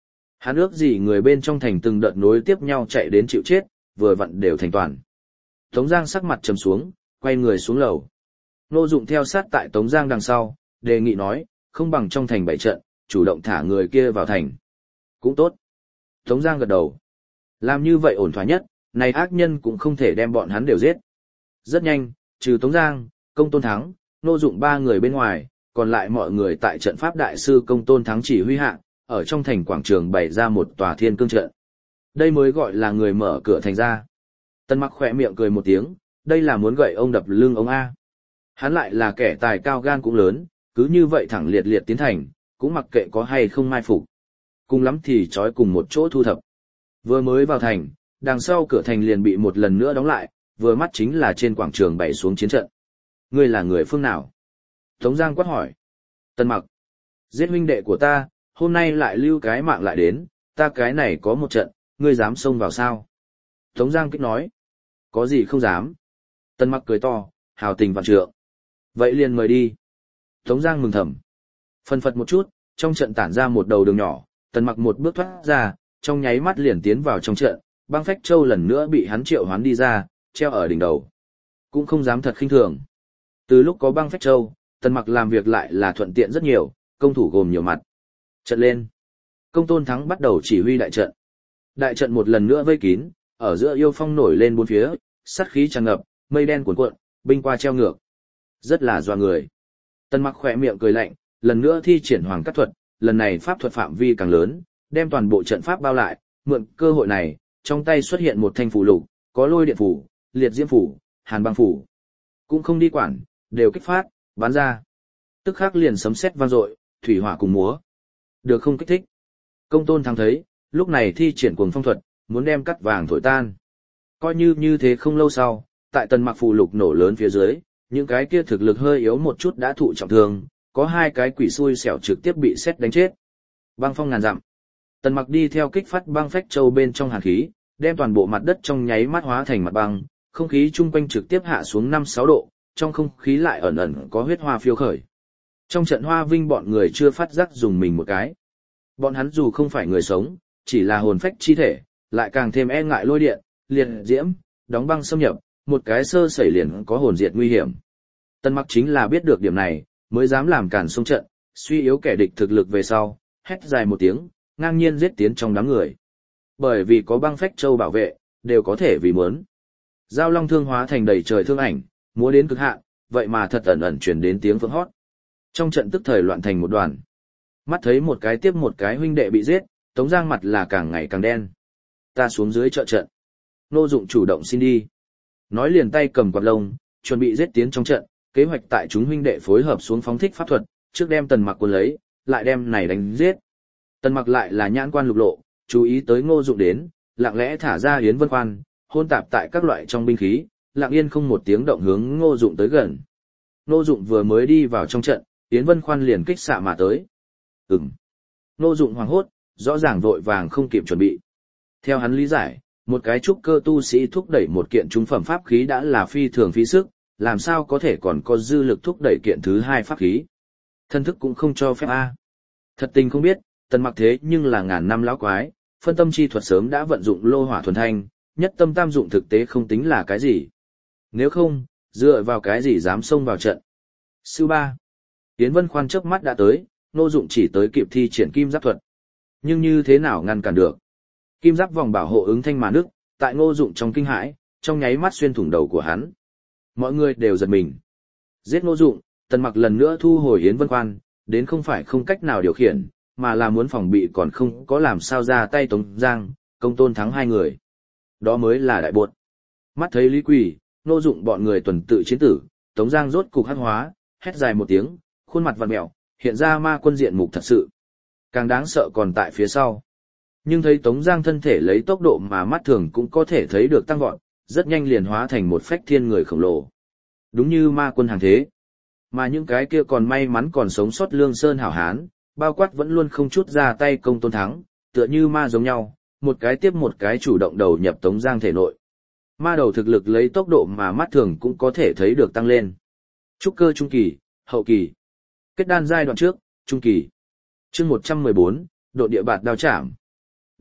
Hắn ước gì người bên trong thành từng đợt nối tiếp nhau chạy đến chịu chết, vừa vặn đều thành toàn. Tống Giang sắc mặt trầm xuống, quay người xuống lầu. Ngô Dụng theo sát tại Tống Giang đằng sau, đề nghị nói, không bằng trong thành bảy trận, chủ động thả người kia vào thành. Cũng tốt. Tống Giang gật đầu. Làm như vậy ổn thỏa nhất, này ác nhân cũng không thể đem bọn hắn đều giết. Rất nhanh, trừ Tống Giang, Công Tôn Thắng, Ngô Dụng ba người bên ngoài, còn lại mọi người tại trận pháp đại sư Công Tôn Thắng chỉ huy hạ, ở trong thành quảng trường bày ra một tòa thiên cương trận. Đây mới gọi là người mở cửa thành ra. Tân Mặc khẽ miệng cười một tiếng, đây là muốn gậy ông đập lưng ông A. Hắn lại là kẻ tài cao gan cũng lớn, cứ như vậy thẳng liệt liệt tiến thành, cũng mặc kệ có hay không mai phục. Cùng lắm thì trói cùng một chỗ thu thập. Vừa mới vào thành, đằng sau cửa thành liền bị một lần nữa đóng lại, vừa mắt chính là trên quảng trường bày xuống chiến trận. Ngươi là người phương nào? Tống Giang quát hỏi. Tân Mặc. Giết huynh đệ của ta, hôm nay lại lưu cái mạng lại đến, ta cái này có một trận, ngươi dám xông vào sao? Tống Giang kích nói. Có gì không dám? Tân Mặc cười to, hào tình vạn trượng. Vậy liền mời đi. Tống Giang mừng thầm. Phân phật một chút, trong trận tản ra một đầu đường nhỏ, Tân Mặc một bước thoát ra, trong nháy mắt liền tiến vào trong trận, băng phách châu lần nữa bị hắn triệu hoán đi ra, treo ở đỉnh đầu. Cũng không dám thật khinh thường. Từ lúc có băng phách châu, Tân Mặc làm việc lại là thuận tiện rất nhiều, công thủ gồm nhiều mặt. Trận lên. Công Tôn Thắng bắt đầu chỉ huy đại trận. Đại trận một lần nữa vây kín, ở giữa yêu phong nổi lên bốn phía, sát khí tràn ngập, mây đen cuồn cuộn, binh qua treo ngược. Rất là doa người. Tân Mặc khỏe miệng cười lạnh, lần nữa thi triển hoàng cắt thuật, lần này pháp thuật phạm vi càng lớn, đem toàn bộ trận pháp bao lại, mượn cơ hội này, trong tay xuất hiện một thanh phù lục, có lôi điện phù, liệt diễm phù, hàn băng phù. Cũng không đi quản, đều kích phát, bắn ra. Tức khắc liền sấm sét vang dội, thủy hỏa cùng múa. Được không kích thích? Công Tôn Thắng thấy, lúc này thi triển cuồng phong thuật, muốn đem cắt vàng thổi tan. Coi như như thế không lâu sau, tại Tân Mặc phù lục nổ lớn phía dưới, những cái kia thực lực hơi yếu một chút đã thụ trọng thương, có hai cái quỷ xui xẻo trực tiếp bị sét đánh chết. Băng phong ngàn dặm. Tân Mặc đi theo kích phát băng phách châu bên trong hàn khí, đem toàn bộ mặt đất trong nháy mắt hóa thành mặt băng, không khí chung quanh trực tiếp hạ xuống năm sáu độ, trong không khí lại ẩn ẩn có huyết hoa phiêu khởi. Trong trận Hoa Vinh bọn người chưa phát giác dùng mình một cái. Bọn hắn dù không phải người sống, chỉ là hồn phách chi thể, lại càng thêm e ngại lôi điện, liệt diễm, đóng băng xâm nhập, một cái sơ sẩy liền có hồn diệt nguy hiểm. Tân Mặc chính là biết được điểm này, mới dám làm cản xông trận, suy yếu kẻ địch thực lực về sau, hét dài một tiếng, ngang nhiên giết tiến trong đám người. Bởi vì có băng phách châu bảo vệ, đều có thể vì muốn. Giao long thương hóa thành đầy trời thương ảnh, múa đến cực hạn, vậy mà thật ẩn ẩn truyền đến tiếng phượng hót. Trong trận tức thời loạn thành một đoàn. Mắt thấy một cái tiếp một cái huynh đệ bị giết, Tống Giang mặt là càng ngày càng đen. Ta xuống dưới trợ trận. Ngô Dụng chủ động xin đi. Nói liền tay cầm quạt lông, chuẩn bị giết tiến trong trận, kế hoạch tại chúng huynh đệ phối hợp xuống phóng thích pháp thuật, trước đem Tần Mặc cuốn lấy, lại đem này đánh giết. Tần Mặc lại là nhãn quan lục lộ, chú ý tới Ngô Dụng đến, lặng lẽ thả ra Yến Vân Khoan, hôn tạp tại các loại trong binh khí, lặng yên không một tiếng động hướng Ngô Dụng tới gần. Ngô Dụng vừa mới đi vào trong trận, Yến Vân Khoan liền kích xạ mà tới. Ừm. Ngô Dụng hoảng hốt, rõ ràng vội vàng không kịp chuẩn bị. Theo hắn lý giải, một cái trúc cơ tu sĩ thúc đẩy một kiện trung phẩm pháp khí đã là phi thường phí sức, làm sao có thể còn có dư lực thúc đẩy kiện thứ hai pháp khí. Thân thức cũng không cho phép a. Thật tình không biết, Tần Mặc thế nhưng là ngàn năm lão quái, phân tâm chi thuật sớm đã vận dụng lô hỏa thuần thanh, nhất tâm tam dụng thực tế không tính là cái gì. Nếu không, dựa vào cái gì dám xông vào trận. Sư ba. Yến Vân Khoan chớp mắt đã tới, Ngô Dụng chỉ tới kịp thi triển kim giáp thuật. Nhưng như thế nào ngăn cản được? Kim giáp vòng bảo hộ ứng thanh mà nứt, tại Ngô Dụng trong kinh hãi, trong nháy mắt xuyên thủng đầu của hắn. Mọi người đều giật mình. Giết Ngô Dụng, Tần Mặc lần nữa thu hồi Yến Vân Khoan, đến không phải không cách nào điều khiển, mà là muốn phòng bị còn không có làm sao ra tay Tống Giang, Công Tôn Thắng hai người. Đó mới là đại buột. Mắt thấy Lý Quỳ, Ngô Dụng bọn người tuần tự chiến tử, Tống Giang rốt cục hắc hóa, hét dài một tiếng, khuôn mặt vặn mèo, hiện ra ma quân diện mục thật sự. Càng đáng sợ còn tại phía sau. Nhưng thấy Tống Giang thân thể lấy tốc độ mà mắt thường cũng có thể thấy được tăng vọt, rất nhanh liền hóa thành một phách thiên người khổng lồ. Đúng như ma quân hàng thế. Mà những cái kia còn may mắn còn sống sót Lương Sơn hảo hán, bao quát vẫn luôn không chút ra tay Công Tôn Thắng, tựa như ma giống nhau, một cái tiếp một cái chủ động đầu nhập Tống Giang thể nội. Ma đầu thực lực lấy tốc độ mà mắt thường cũng có thể thấy được tăng lên. Trúc cơ trung kỳ, hậu kỳ. Kết đan giai đoạn trước, trung kỳ. Chương một trăm mười bốn, độ địa bạt đao chạm.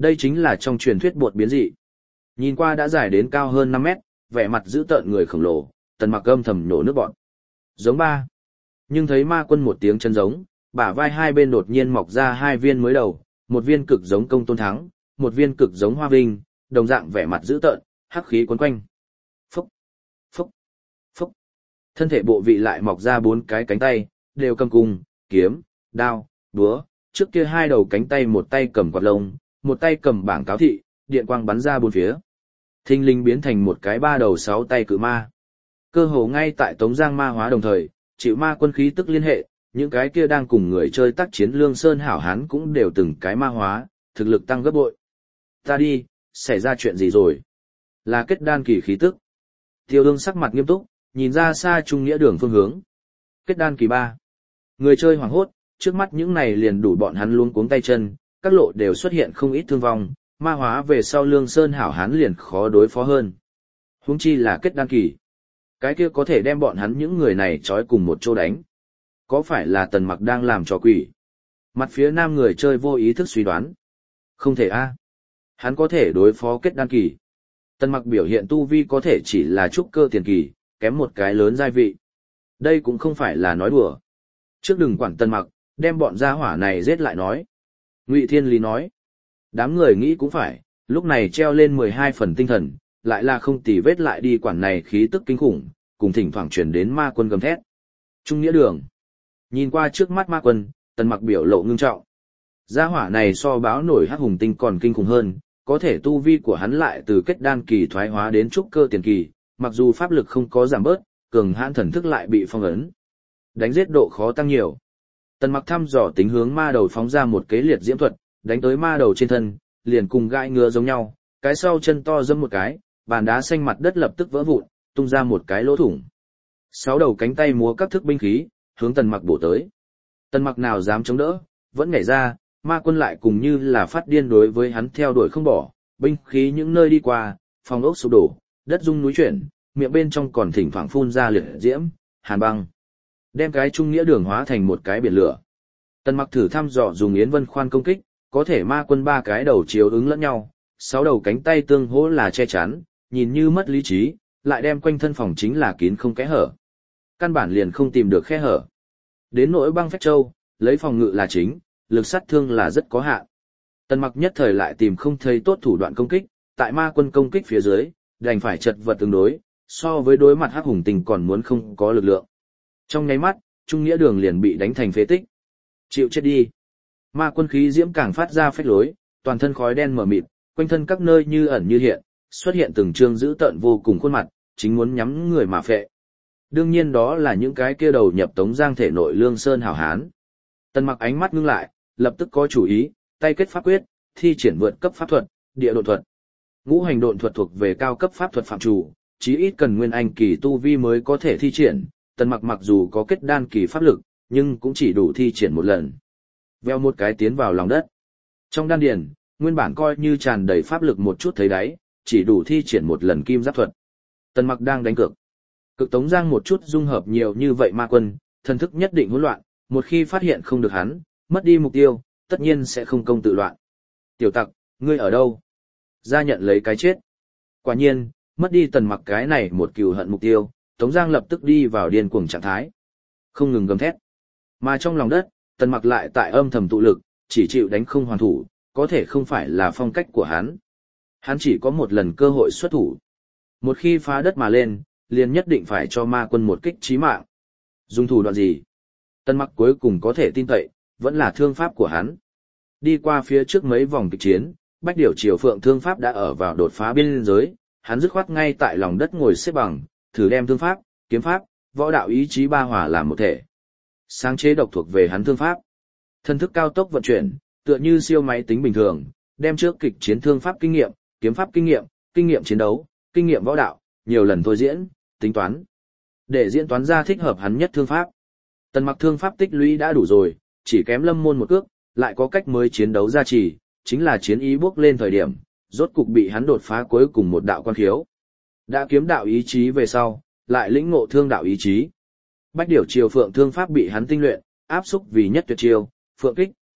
Đây chính là trong truyền thuyết bột biến dị. Nhìn qua đã dài đến cao hơn năm mét, vẻ mặt dữ tợn người khổng lồ, Tần Mặc âm thầm nổ nước bọt. Giống ba. Nhưng thấy ma quân một tiếng chân giống, bả vai hai bên đột nhiên mọc ra hai viên mới đầu, một viên cực giống Công Tôn Thắng, một viên cực giống Hoa Vinh, đồng dạng vẻ mặt dữ tợn, hắc khí quấn quanh. Phúc, phúc, phúc. Thân thể bộ vị lại mọc ra bốn cái cánh tay, đều cầm cung, kiếm, đao, búa, trước kia hai đầu cánh tay một tay cầm quạt lông, một tay cầm bảng cáo thị, điện quang bắn ra bốn phía. Thinh linh biến thành một cái ba đầu sáu tay cự ma. Cơ hồ ngay tại Tống Giang ma hóa đồng thời, chịu ma quân khí tức liên hệ, những cái kia đang cùng người chơi tác chiến Lương Sơn hảo hán cũng đều từng cái ma hóa, thực lực tăng gấp bội. Ta đi, xảy ra chuyện gì rồi? Là kết đan kỳ khí tức. Tiêu Ương sắc mặt nghiêm túc, nhìn ra xa trung nghĩa đường phương hướng. Kết đan kỳ ba. Người chơi hoảng hốt, trước mắt những này liền đủ bọn hắn luống cuống tay chân, các lộ đều xuất hiện không ít thương vong, ma hóa về sau Lương Sơn hảo hán liền khó đối phó hơn. Huống chi là kết đan kỳ. Cái kia có thể đem bọn hắn những người này trói cùng một chỗ đánh. Có phải là Tần Mặc đang làm trò quỷ? Mặt phía nam người chơi vô ý thức suy đoán. Không thể a, hắn có thể đối phó kết đan kỳ. Tần Mặc biểu hiện tu vi có thể chỉ là trúc cơ tiền kỳ, kém một cái lớn giai vị. Đây cũng không phải là nói đùa. Trước đừng quản Tần Mặc, đem bọn gia hỏa này giết lại nói. Ngụy Thiên Lý nói. Đám người nghĩ cũng phải, lúc này treo lên mười hai phần tinh thần, lại là không tì vết lại đi quản này khí tức kinh khủng, cùng thỉnh thoảng truyền đến ma quân gầm thét. Trung nghĩa đường. Nhìn qua trước mắt ma quân, Tần Mặc biểu lộ ngưng trọng. Gia hỏa này so báo nổi hắc hùng tinh còn kinh khủng hơn, có thể tu vi của hắn lại từ kết đan kỳ thoái hóa đến trúc cơ tiền kỳ, mặc dù pháp lực không có giảm bớt, cường hãn thần thức lại bị phong ấn. Đánh giết độ khó tăng nhiều. Tần Mặc thăm dò tính hướng ma đầu phóng ra một kế liệt diễm thuật, đánh tới ma đầu trên thân, liền cùng gãi ngựa giống nhau, cái sau chân to dẫm một cái, bàn đá xanh mặt đất lập tức vỡ vụn, tung ra một cái lỗ thủng. Sáu đầu cánh tay múa các thức binh khí, hướng Tần Mặc bổ tới. Tần Mặc nào dám chống đỡ, vẫn nhảy ra, ma quân lại cùng như là phát điên đối với hắn theo đuổi không bỏ, binh khí những nơi đi qua, phòng ốc sụp đổ, đất rung núi chuyển, miệng bên trong còn thỉnh thoảng phun ra liệt diễm, hàn băng. Đem cái trung nghĩa đường hóa thành một cái biển lửa. Tần Mặc thử thăm dò dùng Yến Vân Khoan công kích, có thể ma quân ba cái đầu chiếu ứng lẫn nhau, sáu đầu cánh tay tương hỗ là che chắn, nhìn như mất lý trí, lại đem quanh thân phòng chính là kín không kẽ hở. Căn bản liền không tìm được khe hở. Đến nỗi băng phách châu, lấy phòng ngự là chính, lực sát thương là rất có hạn. Tần Mặc nhất thời lại tìm không thấy tốt thủ đoạn công kích, tại ma quân công kích phía dưới, đành phải chật vật tương đối, so với đối mặt hắc hùng tình còn muốn không có lực lượng. Trong nháy mắt, trung nghĩa đường liền bị đánh thành phế tích. Chịu chết đi. Ma quân khí diễm càng phát ra phách lối, toàn thân khói đen mờ mịt, quanh thân các nơi như ẩn như hiện, xuất hiện từng trương dữ tợn vô cùng khuôn mặt, chính muốn nhắm người mà phệ. Đương nhiên đó là những cái kia đầu nhập Tống Giang thể nội Lương Sơn hảo hán. Tần Mặc ánh mắt ngưng lại, lập tức có chủ ý, tay kết pháp quyết, thi triển vượt cấp pháp thuật, địa độn thuật. Ngũ hành độn thuật thuộc về cao cấp pháp thuật phạm chủ, chí ít cần nguyên anh kỳ tu vi mới có thể thi triển. Tần Mặc mặc dù có kết đan kỳ pháp lực, nhưng cũng chỉ đủ thi triển một lần. Veo một cái tiến vào lòng đất. Trong đan điền, nguyên bản coi như tràn đầy pháp lực một chút thấy đáy, chỉ đủ thi triển một lần kim giáp thuật. Tần Mặc đang đánh cược. Cực Tống Giang một chút dung hợp nhiều như vậy ma quân, thần thức nhất định hỗn loạn, một khi phát hiện không được hắn, mất đi mục tiêu, tất nhiên sẽ không công tự loạn. Tiểu tặc, ngươi ở đâu? Ra nhận lấy cái chết. Quả nhiên, mất đi Tần Mặc cái này một cừu hận mục tiêu, Tống Giang lập tức đi vào điên cuồng trạng thái. Không ngừng gầm thét. Mà trong lòng đất, Tần Mặc lại tại âm thầm tụ lực, chỉ chịu đánh không hoàn thủ, có thể không phải là phong cách của hắn. Hắn chỉ có một lần cơ hội xuất thủ. Một khi phá đất mà lên, liền nhất định phải cho ma quân một kích chí mạng. Dùng thủ đoạn gì? Tần Mặc cuối cùng có thể tin cậy, vẫn là thương pháp của hắn. Đi qua phía trước mấy vòng kịch chiến, Bách Điểu Triều Phượng thương pháp đã ở vào đột phá biên giới, hắn dứt khoát ngay tại lòng đất ngồi xếp bằng, thử đem thương pháp, kiếm pháp, võ đạo ý chí ba hòa làm một thể. Sáng chế độc thuộc về hắn thương pháp. Thân thức cao tốc vận chuyển, tựa như siêu máy tính bình thường, đem trước kịch chiến thương pháp kinh nghiệm, kiếm pháp kinh nghiệm, kinh nghiệm chiến đấu, kinh nghiệm võ đạo, nhiều lần thôi diễn, tính toán. Để diễn toán ra thích hợp hắn nhất thương pháp. Tần Mặc thương pháp tích lũy đã đủ rồi, chỉ kém Lâm Môn một cước, lại có cách mới chiến đấu gia trì, chính là chiến ý bước lên thời điểm, rốt cục bị hắn đột phá cuối cùng một đạo quan khiếu. Đã kiếm đạo ý chí về sau, lại lĩnh ngộ thương đạo ý chí. Bách Điểu Triều Phượng thương pháp bị hắn tinh luyện, áp xúc vì nhất tuyệt chiêu, Phượng kích,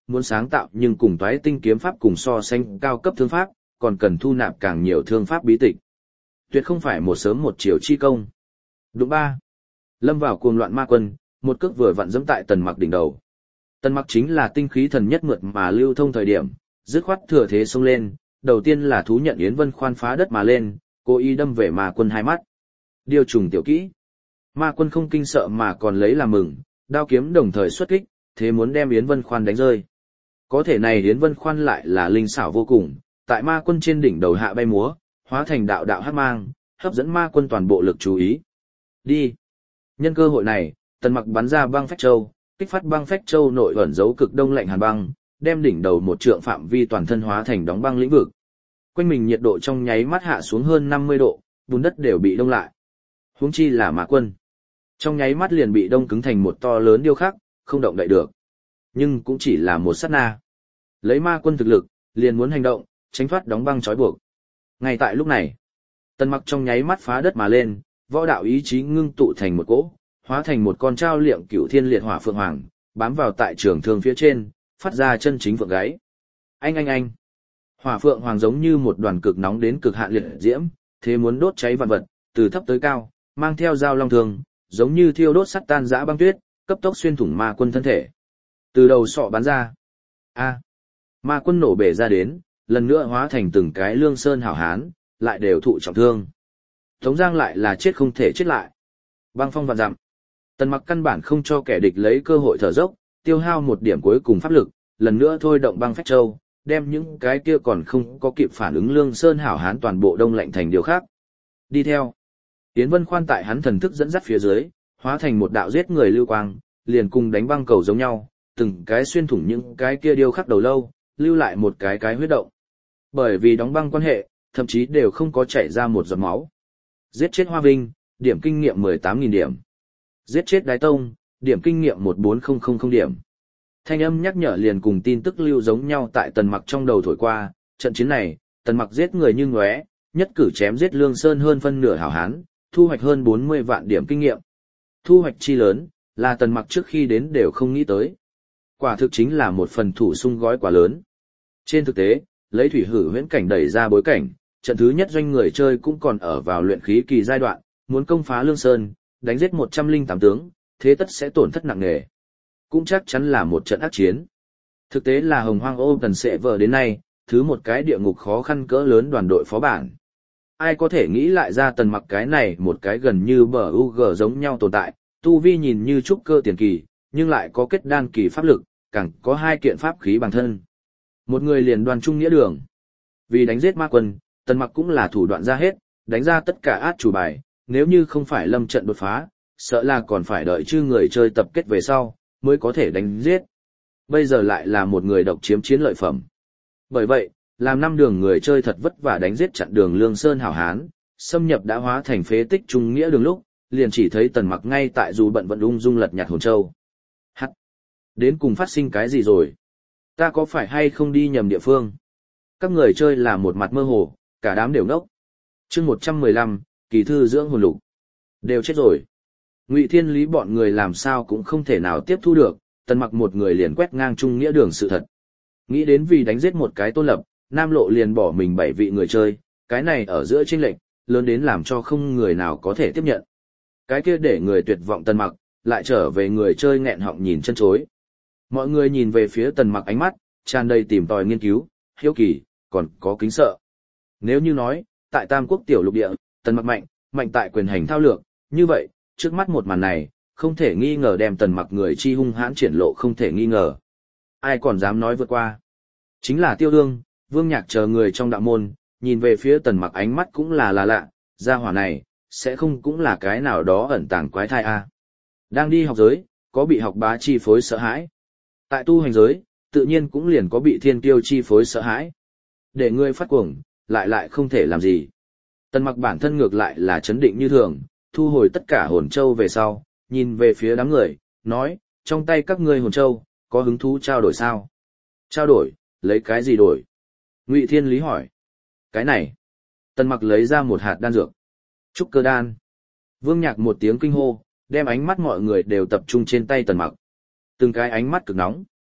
muốn sáng tạo nhưng cùng toái tinh kiếm pháp cùng so sánh cao cấp thương pháp, còn cần thu nạp càng nhiều thương pháp bí tịch. Tuyệt không phải một sớm một chiều chi công. Đúng ba. Lâm vào cuồng loạn ma quân, một cước vừa vặn dẫm tại Tần Mặc đỉnh đầu. Tần Mặc chính là tinh khí thần nhất mượt mà lưu thông thời điểm, dứt khoát thừa thế xông lên, đầu tiên là thú nhận Yến Vân Khoan phá đất mà lên, cố ý đâm về ma quân hai mắt. Điều trùng tiểu kỹ. Ma quân không kinh sợ mà còn lấy làm mừng, đao kiếm đồng thời xuất kích, thế muốn đem Yến Vân Khoan đánh rơi. Có thể này Yến Vân Khoan lại là linh xảo vô cùng, tại ma quân trên đỉnh đầu hạ bay múa, hóa thành đạo đạo hắc mang, hấp dẫn ma quân toàn bộ lực chú ý. Đi. Nhân cơ hội này, Tần Mặc bắn ra băng phách châu, kích phát băng phách châu nội ẩn dấu cực đông lạnh hàn băng, đem đỉnh đầu một trượng phạm vi toàn thân hóa thành đóng băng lĩnh vực. Quanh mình nhiệt độ trong nháy mắt hạ xuống hơn năm mươi độ, bùn đất đều bị đông lại. Huống chi là ma quân. Trong nháy mắt liền bị đông cứng thành một to lớn điêu khắc, không động đậy được. Nhưng cũng chỉ là một sát na. Lấy ma quân thực lực, liền muốn hành động, tránh thoát đóng băng trói buộc. Ngay tại lúc này, Tần Mặc trong nháy mắt phá đất mà lên, võ đạo ý chí ngưng tụ thành một cỗ, hóa thành một con trao liệm cửu thiên liệt hỏa phượng hoàng, bám vào tại trường thương phía trên, phát ra chân chính phượng gáy. Anh anh anh. Hỏa phượng hoàng giống như một đoàn cực nóng đến cực hạn liệt diễm, thế muốn đốt cháy vạn vật, từ thấp tới cao, mang theo dao long thương, giống như thiêu đốt sắt tan dã băng tuyết, cấp tốc xuyên thủng ma quân thân thể. Từ đầu sọ bắn ra. A. Ma quân nổ bể ra đến, lần nữa hóa thành từng cái lương sơn hảo hán, lại đều thụ trọng thương. Tống Giang lại là chết không thể chết lại. Băng phong vạn dặm. Tần Mặc căn bản không cho kẻ địch lấy cơ hội thở dốc, tiêu hao một điểm cuối cùng pháp lực, lần nữa thôi động băng phách châu, đem những cái kia còn không có kịp phản ứng lương sơn hảo hán toàn bộ đông lạnh thành điều khác. Đi theo. Yến Vân Khoan tại hắn thần thức dẫn dắt phía dưới, hóa thành một đạo giết người lưu quang, liền cùng đánh băng cầu giống nhau, từng cái xuyên thủng những cái kia điêu khắc đầu lâu, lưu lại một cái cái huyết động. Bởi vì đóng băng quan hệ, thậm chí đều không có chảy ra một giọt máu. Giết chết Hoa Vinh, điểm kinh nghiệm mười tám nghìn điểm. Giết chết Đái Tông, điểm kinh nghiệm một bốn không không không điểm. Thanh âm nhắc nhở liền cùng tin tức lưu giống nhau tại Tần Mặc trong đầu thổi qua, trận chiến này, Tần Mặc giết người như ngóe, nhất cử chém giết Lương Sơn hơn phân nửa hảo hán, thu hoạch hơn bốn mươi vạn điểm kinh nghiệm. Thu hoạch chi lớn, là Tần Mặc trước khi đến đều không nghĩ tới. Quả thực chính là một phần thủ sung gói quả lớn. Trên thực tế, lấy thủy hử huyễn cảnh đẩy ra bối cảnh, trận thứ nhất doanh người chơi cũng còn ở vào luyện khí kỳ giai đoạn, muốn công phá Lương Sơn, đánh giết một trăm lẻ tám tướng, thế tất sẽ tổn thất nặng nề. Cũng chắc chắn là một trận ác chiến. Thực tế là Hồng Hoang Ôm Tần sẽ vờ đến nay, thứ một cái địa ngục khó khăn cỡ lớn đoàn đội phó bản. Ai có thể nghĩ lại ra Tần Mặc cái này một cái gần như bờ u gờ giống nhau tồn tại, tu vi nhìn như trúc cơ tiền kỳ, nhưng lại có kết đan kỳ pháp lực, càng có hai kiện pháp khí bằng thân. Một người liền đoan trung nghĩa đường. Vì đánh giết ma quân, Tần Mặc cũng là thủ đoạn ra hết, đánh ra tất cả át chủ bài, nếu như không phải lâm trận đột phá, sợ là còn phải đợi chư người chơi tập kết về sau, mới có thể đánh giết. Bây giờ lại là một người độc chiếm chiến lợi phẩm. Bởi vậy, làm năm đường người chơi thật vất vả đánh giết chặn đường Lương Sơn hảo hán, xâm nhập đã hóa thành phế tích trung nghĩa đường lúc, liền chỉ thấy Tần Mặc ngay tại dù bận vận ung dung lật nhặt hồn châu. Hắc! Đến cùng phát sinh cái gì rồi? Ta có phải hay không đi nhầm địa phương? Các người chơi là một mặt mơ hồ, cả đám đều ngốc. Chương một trăm mười lăm, kỳ thư dưỡng hồn lục. Đều chết rồi. Ngụy Thiên Lý bọn người làm sao cũng không thể nào tiếp thu được, Tần Mặc một người liền quét ngang trung nghĩa đường sự thật. Nghĩ đến vì đánh giết một cái tôn lập, Nam Lộ liền bỏ mình bảy vị người chơi, cái này ở giữa chênh lệch lớn đến làm cho không người nào có thể tiếp nhận. Cái kia để người tuyệt vọng Tần Mặc, lại trở về người chơi nghẹn họng nhìn chân chối. Mọi người nhìn về phía Tần Mặc ánh mắt tràn đầy tìm tòi nghiên cứu, hiếu kỳ, còn có kính sợ. Nếu như nói, tại Tam Quốc tiểu lục địa, Tần Mặc mạnh, mạnh tại quyền hành thao lược, như vậy, trước mắt một màn này, không thể nghi ngờ đem Tần Mặc người chi hung hãn triển lộ không thể nghi ngờ. Ai còn dám nói vượt qua? Chính là Tiêu Dương, Vương Nhạc chờ người trong đạo môn, nhìn về phía Tần Mặc ánh mắt cũng là là lạ, gia hỏa này, sẽ không cũng là cái nào đó ẩn tàng quái thai a. À. Đang đi học giới, có bị học bá chi phối sợ hãi. Tại tu hành giới, tự nhiên cũng liền có bị thiên kiêu chi phối sợ hãi. Để ngươi phát cuồng, lại lại không thể làm gì. Tần Mặc bản thân ngược lại là chấn định như thường, thu hồi tất cả hồn châu về sau, nhìn về phía đám người, nói, trong tay các ngươi hồn châu, có hứng thú trao đổi sao? Trao đổi, lấy cái gì đổi? Ngụy Thiên Lý hỏi. Cái này. Tần Mặc lấy ra một hạt đan dược. Trúc cơ đan. Vương Nhạc một tiếng kinh hô, đem ánh mắt mọi người đều tập trung trên tay Tần Mặc. Từng cái ánh mắt cực nóng.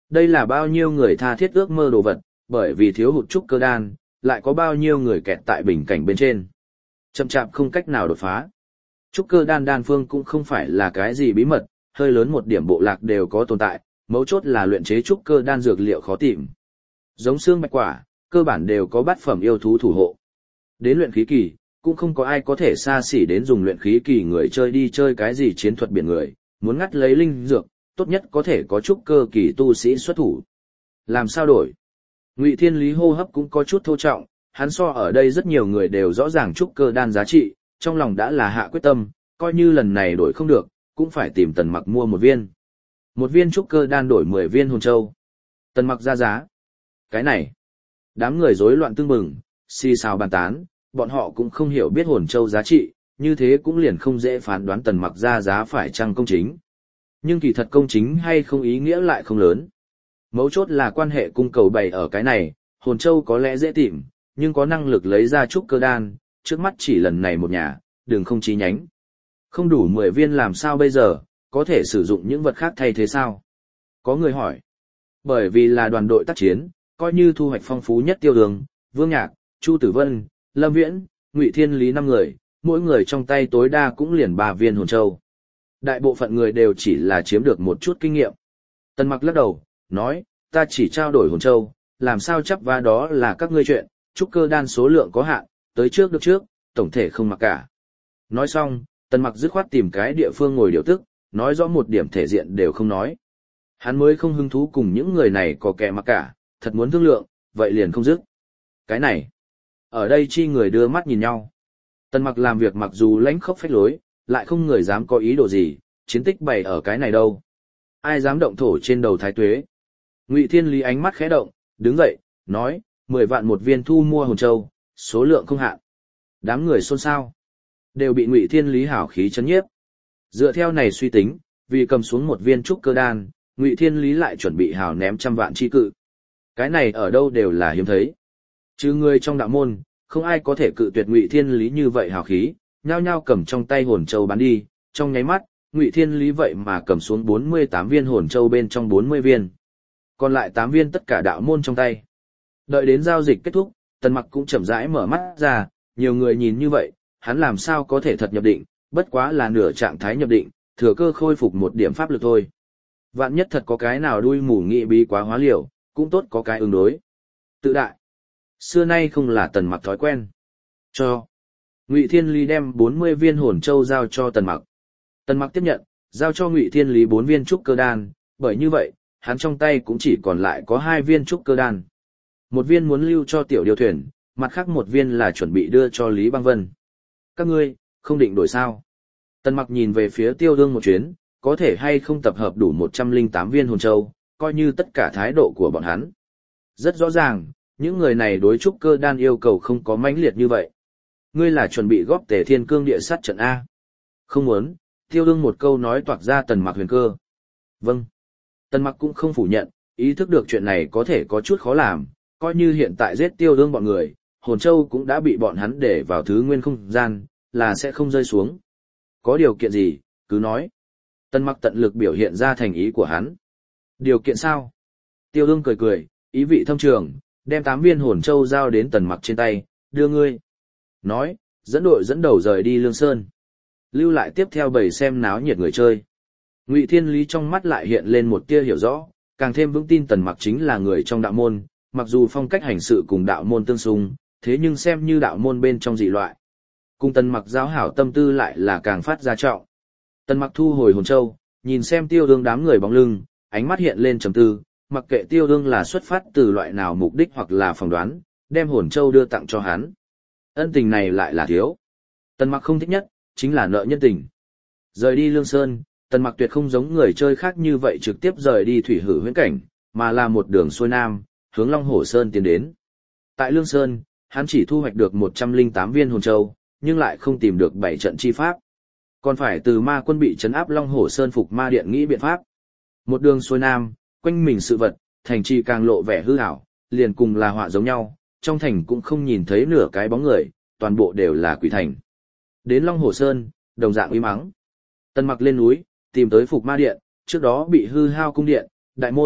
Đây là bao nhiêu người tha thiết ước mơ đồ vật, bởi vì thiếu hụt trúc cơ đan, lại có bao nhiêu người kẹt tại bình cảnh bên trên. Chậm chạp không cách nào đột phá. Trúc cơ đan đan phương cũng không phải là cái gì bí mật, hơi lớn một điểm bộ lạc đều có tồn tại, mấu chốt là luyện chế trúc cơ đan dược liệu khó tìm. Giống xương bạch quả, cơ bản đều có bát phẩm yêu thú thủ hộ. Đến luyện khí kỳ, cũng không có ai có thể xa xỉ đến dùng luyện khí kỳ người chơi đi chơi cái gì chiến thuật biển người, muốn ngắt lấy linh dược, tốt nhất có thể có trúc cơ kỳ tu sĩ xuất thủ. Làm sao đổi? Ngụy Thiên Lý hô hấp cũng có chút thô trọng, hắn so ở đây rất nhiều người đều rõ ràng trúc cơ đan giá trị, trong lòng đã là hạ quyết tâm, coi như lần này đổi không được, cũng phải tìm Tần Mặc mua một viên. Một viên trúc cơ đan đổi mười viên hồn châu. Tần Mặc ra giá. Cái này, đám người rối loạn tương mừng, xì xào bàn tán, bọn họ cũng không hiểu biết hồn châu giá trị, như thế cũng liền không dễ phán đoán Tần Mặc ra giá phải chăng công chính. Nhưng kỳ thật công chính hay không ý nghĩa lại không lớn. Mấu chốt là quan hệ cung cầu bày ở cái này, hồn châu có lẽ dễ tìm, nhưng có năng lực lấy ra trúc cơ đan, trước mắt chỉ lần này một nhà, đừng không chi nhánh. Không đủ mười viên làm sao bây giờ, có thể sử dụng những vật khác thay thế sao? Có người hỏi. Bởi vì là đoàn đội tác chiến, coi như thu hoạch phong phú nhất Tiêu Đường, Vương Nhạc, Chu Tử Vân, Lâm Viễn, Ngụy Thiên Lý năm người, mỗi người trong tay tối đa cũng liền ba viên hồn châu. Đại bộ phận người đều chỉ là chiếm được một chút kinh nghiệm. Tần Mặc lắc đầu, nói, ta chỉ trao đổi hồn châu, làm sao chấp vá đó là các ngươi chuyện, trúc cơ đan số lượng có hạn, tới trước được trước, tổng thể không mặc cả. Nói xong, Tần Mặc dứt khoát tìm cái địa phương ngồi điều tức, nói rõ một điểm thể diện đều không nói. Hắn mới không hứng thú cùng những người này có kẻ mặc cả, thật muốn thương lượng, vậy liền không dứt. Cái này, ở đây chi người đưa mắt nhìn nhau. Tần Mặc làm việc mặc dù lãnh khốc phách lối, lại không người dám có ý đồ gì, chiến tích bày ở cái này đâu. Ai dám động thổ trên đầu Thái Tuế. Ngụy Thiên Lý ánh mắt khẽ động, đứng dậy, nói, mười vạn một viên thu mua hồn châu, số lượng không hạn. Đám người xôn xao, đều bị Ngụy Thiên Lý hảo khí chấn nhiếp. Dựa theo này suy tính, vì cầm xuống một viên trúc cơ đan, Ngụy Thiên Lý lại chuẩn bị hào ném trăm vạn chi cự. Cái này ở đâu đều là hiếm thấy. Chứ người trong đạo môn, không ai có thể cự tuyệt Ngụy Thiên Lý như vậy hào khí, nhao nhao cầm trong tay hồn châu bán đi, trong nháy mắt, Ngụy Thiên Lý vậy mà cầm xuống bốn mươi tám viên hồn châu bên trong bốn mươi viên. Còn lại tám viên tất cả đạo môn trong tay. Đợi đến giao dịch kết thúc, Tần Mặc cũng chậm rãi mở mắt ra, nhiều người nhìn như vậy, hắn làm sao có thể thật nhập định, bất quá là nửa trạng thái nhập định, thừa cơ khôi phục một điểm pháp lực thôi. Vạn nhất thật có cái nào đuôi mù nghị bí quá hóa liều, cũng tốt có cái ứng đối. Tự đại. Xưa nay không là Tần Mặc thói quen. Cho. Ngụy Thiên Lý đem bốn mươi viên hồn châu giao cho Tần Mặc. Tần Mặc tiếp nhận, giao cho Ngụy Thiên Lý bốn viên trúc cơ đan, bởi như vậy, hắn trong tay cũng chỉ còn lại có hai viên trúc cơ đan. Một viên muốn lưu cho tiểu điều thuyền, mặt khác một viên là chuẩn bị đưa cho Lý Băng Vân. Các ngươi, không định đổi sao? Tần Mặc nhìn về phía Tiêu Dương một chuyến, có thể hay không tập hợp đủ một trăm lẻ tám viên hồn châu, coi như tất cả thái độ của bọn hắn. Rất rõ ràng, những người này đối trúc cơ đan yêu cầu không có mãnh liệt như vậy. Ngươi là chuẩn bị góp Tề Thiên Cương địa sát trận A. Không muốn, Tiêu Dương một câu nói toạc ra Tần Mặc huyền cơ. Vâng. Tần Mặc cũng không phủ nhận, ý thức được chuyện này có thể có chút khó làm, coi như hiện tại giết Tiêu Dương bọn người, hồn châu cũng đã bị bọn hắn để vào thứ nguyên không gian, là sẽ không rơi xuống. Có điều kiện gì, cứ nói. Tần Mặc tận lực biểu hiện ra thành ý của hắn. Điều kiện sao? Tiêu Dương cười cười, ý vị thâm trường, đem tám viên hồn châu giao đến Tần Mặc trên tay, đưa ngươi. Nói, dẫn đội dẫn đầu rời đi Lương Sơn. Lưu lại tiếp theo bầy xem náo nhiệt người chơi. Ngụy Thiên Lý trong mắt lại hiện lên một tia hiểu rõ, càng thêm vững tin Tần Mặc chính là người trong đạo môn, mặc dù phong cách hành sự cùng đạo môn tương xung, thế nhưng xem như đạo môn bên trong dị loại. Cùng Tần Mặc giáo hảo tâm tư lại là càng phát ra trọng. Tần Mặc thu hồi hồn châu, nhìn xem Tiêu Dương đám người bóng lưng, ánh mắt hiện lên trầm tư, mặc kệ Tiêu Dương là xuất phát từ loại nào mục đích hoặc là phỏng đoán, đem hồn châu đưa tặng cho hắn. Ân tình này lại là thiếu. Tần Mặc không thích nhất, chính là nợ nhân tình. Rời đi Lương Sơn, Tần Mặc tuyệt không giống người chơi khác như vậy trực tiếp rời đi thủy hử huyễn cảnh, mà là một đường xuôi nam, hướng Long Hổ Sơn tiến đến. Tại Lương Sơn, hắn chỉ thu hoạch được một trăm lẻ tám viên hồn châu, nhưng lại không tìm được bảy trận chi pháp. Còn phải từ ma quân bị trấn áp Long Hổ Sơn phục ma điện nghĩ biện pháp. Một đường xuôi nam, quanh mình sự vật, thành trì càng lộ vẻ hư ảo, liền cùng là họa giống nhau, trong thành cũng không nhìn thấy nửa cái bóng người, toàn bộ đều là quỷ thành. Đến Long Hổ Sơn, đồng dạng uy mắng. Tần Mặc lên núi, tìm tới phục ma điện, trước đó bị hư hao cung điện, đại môn,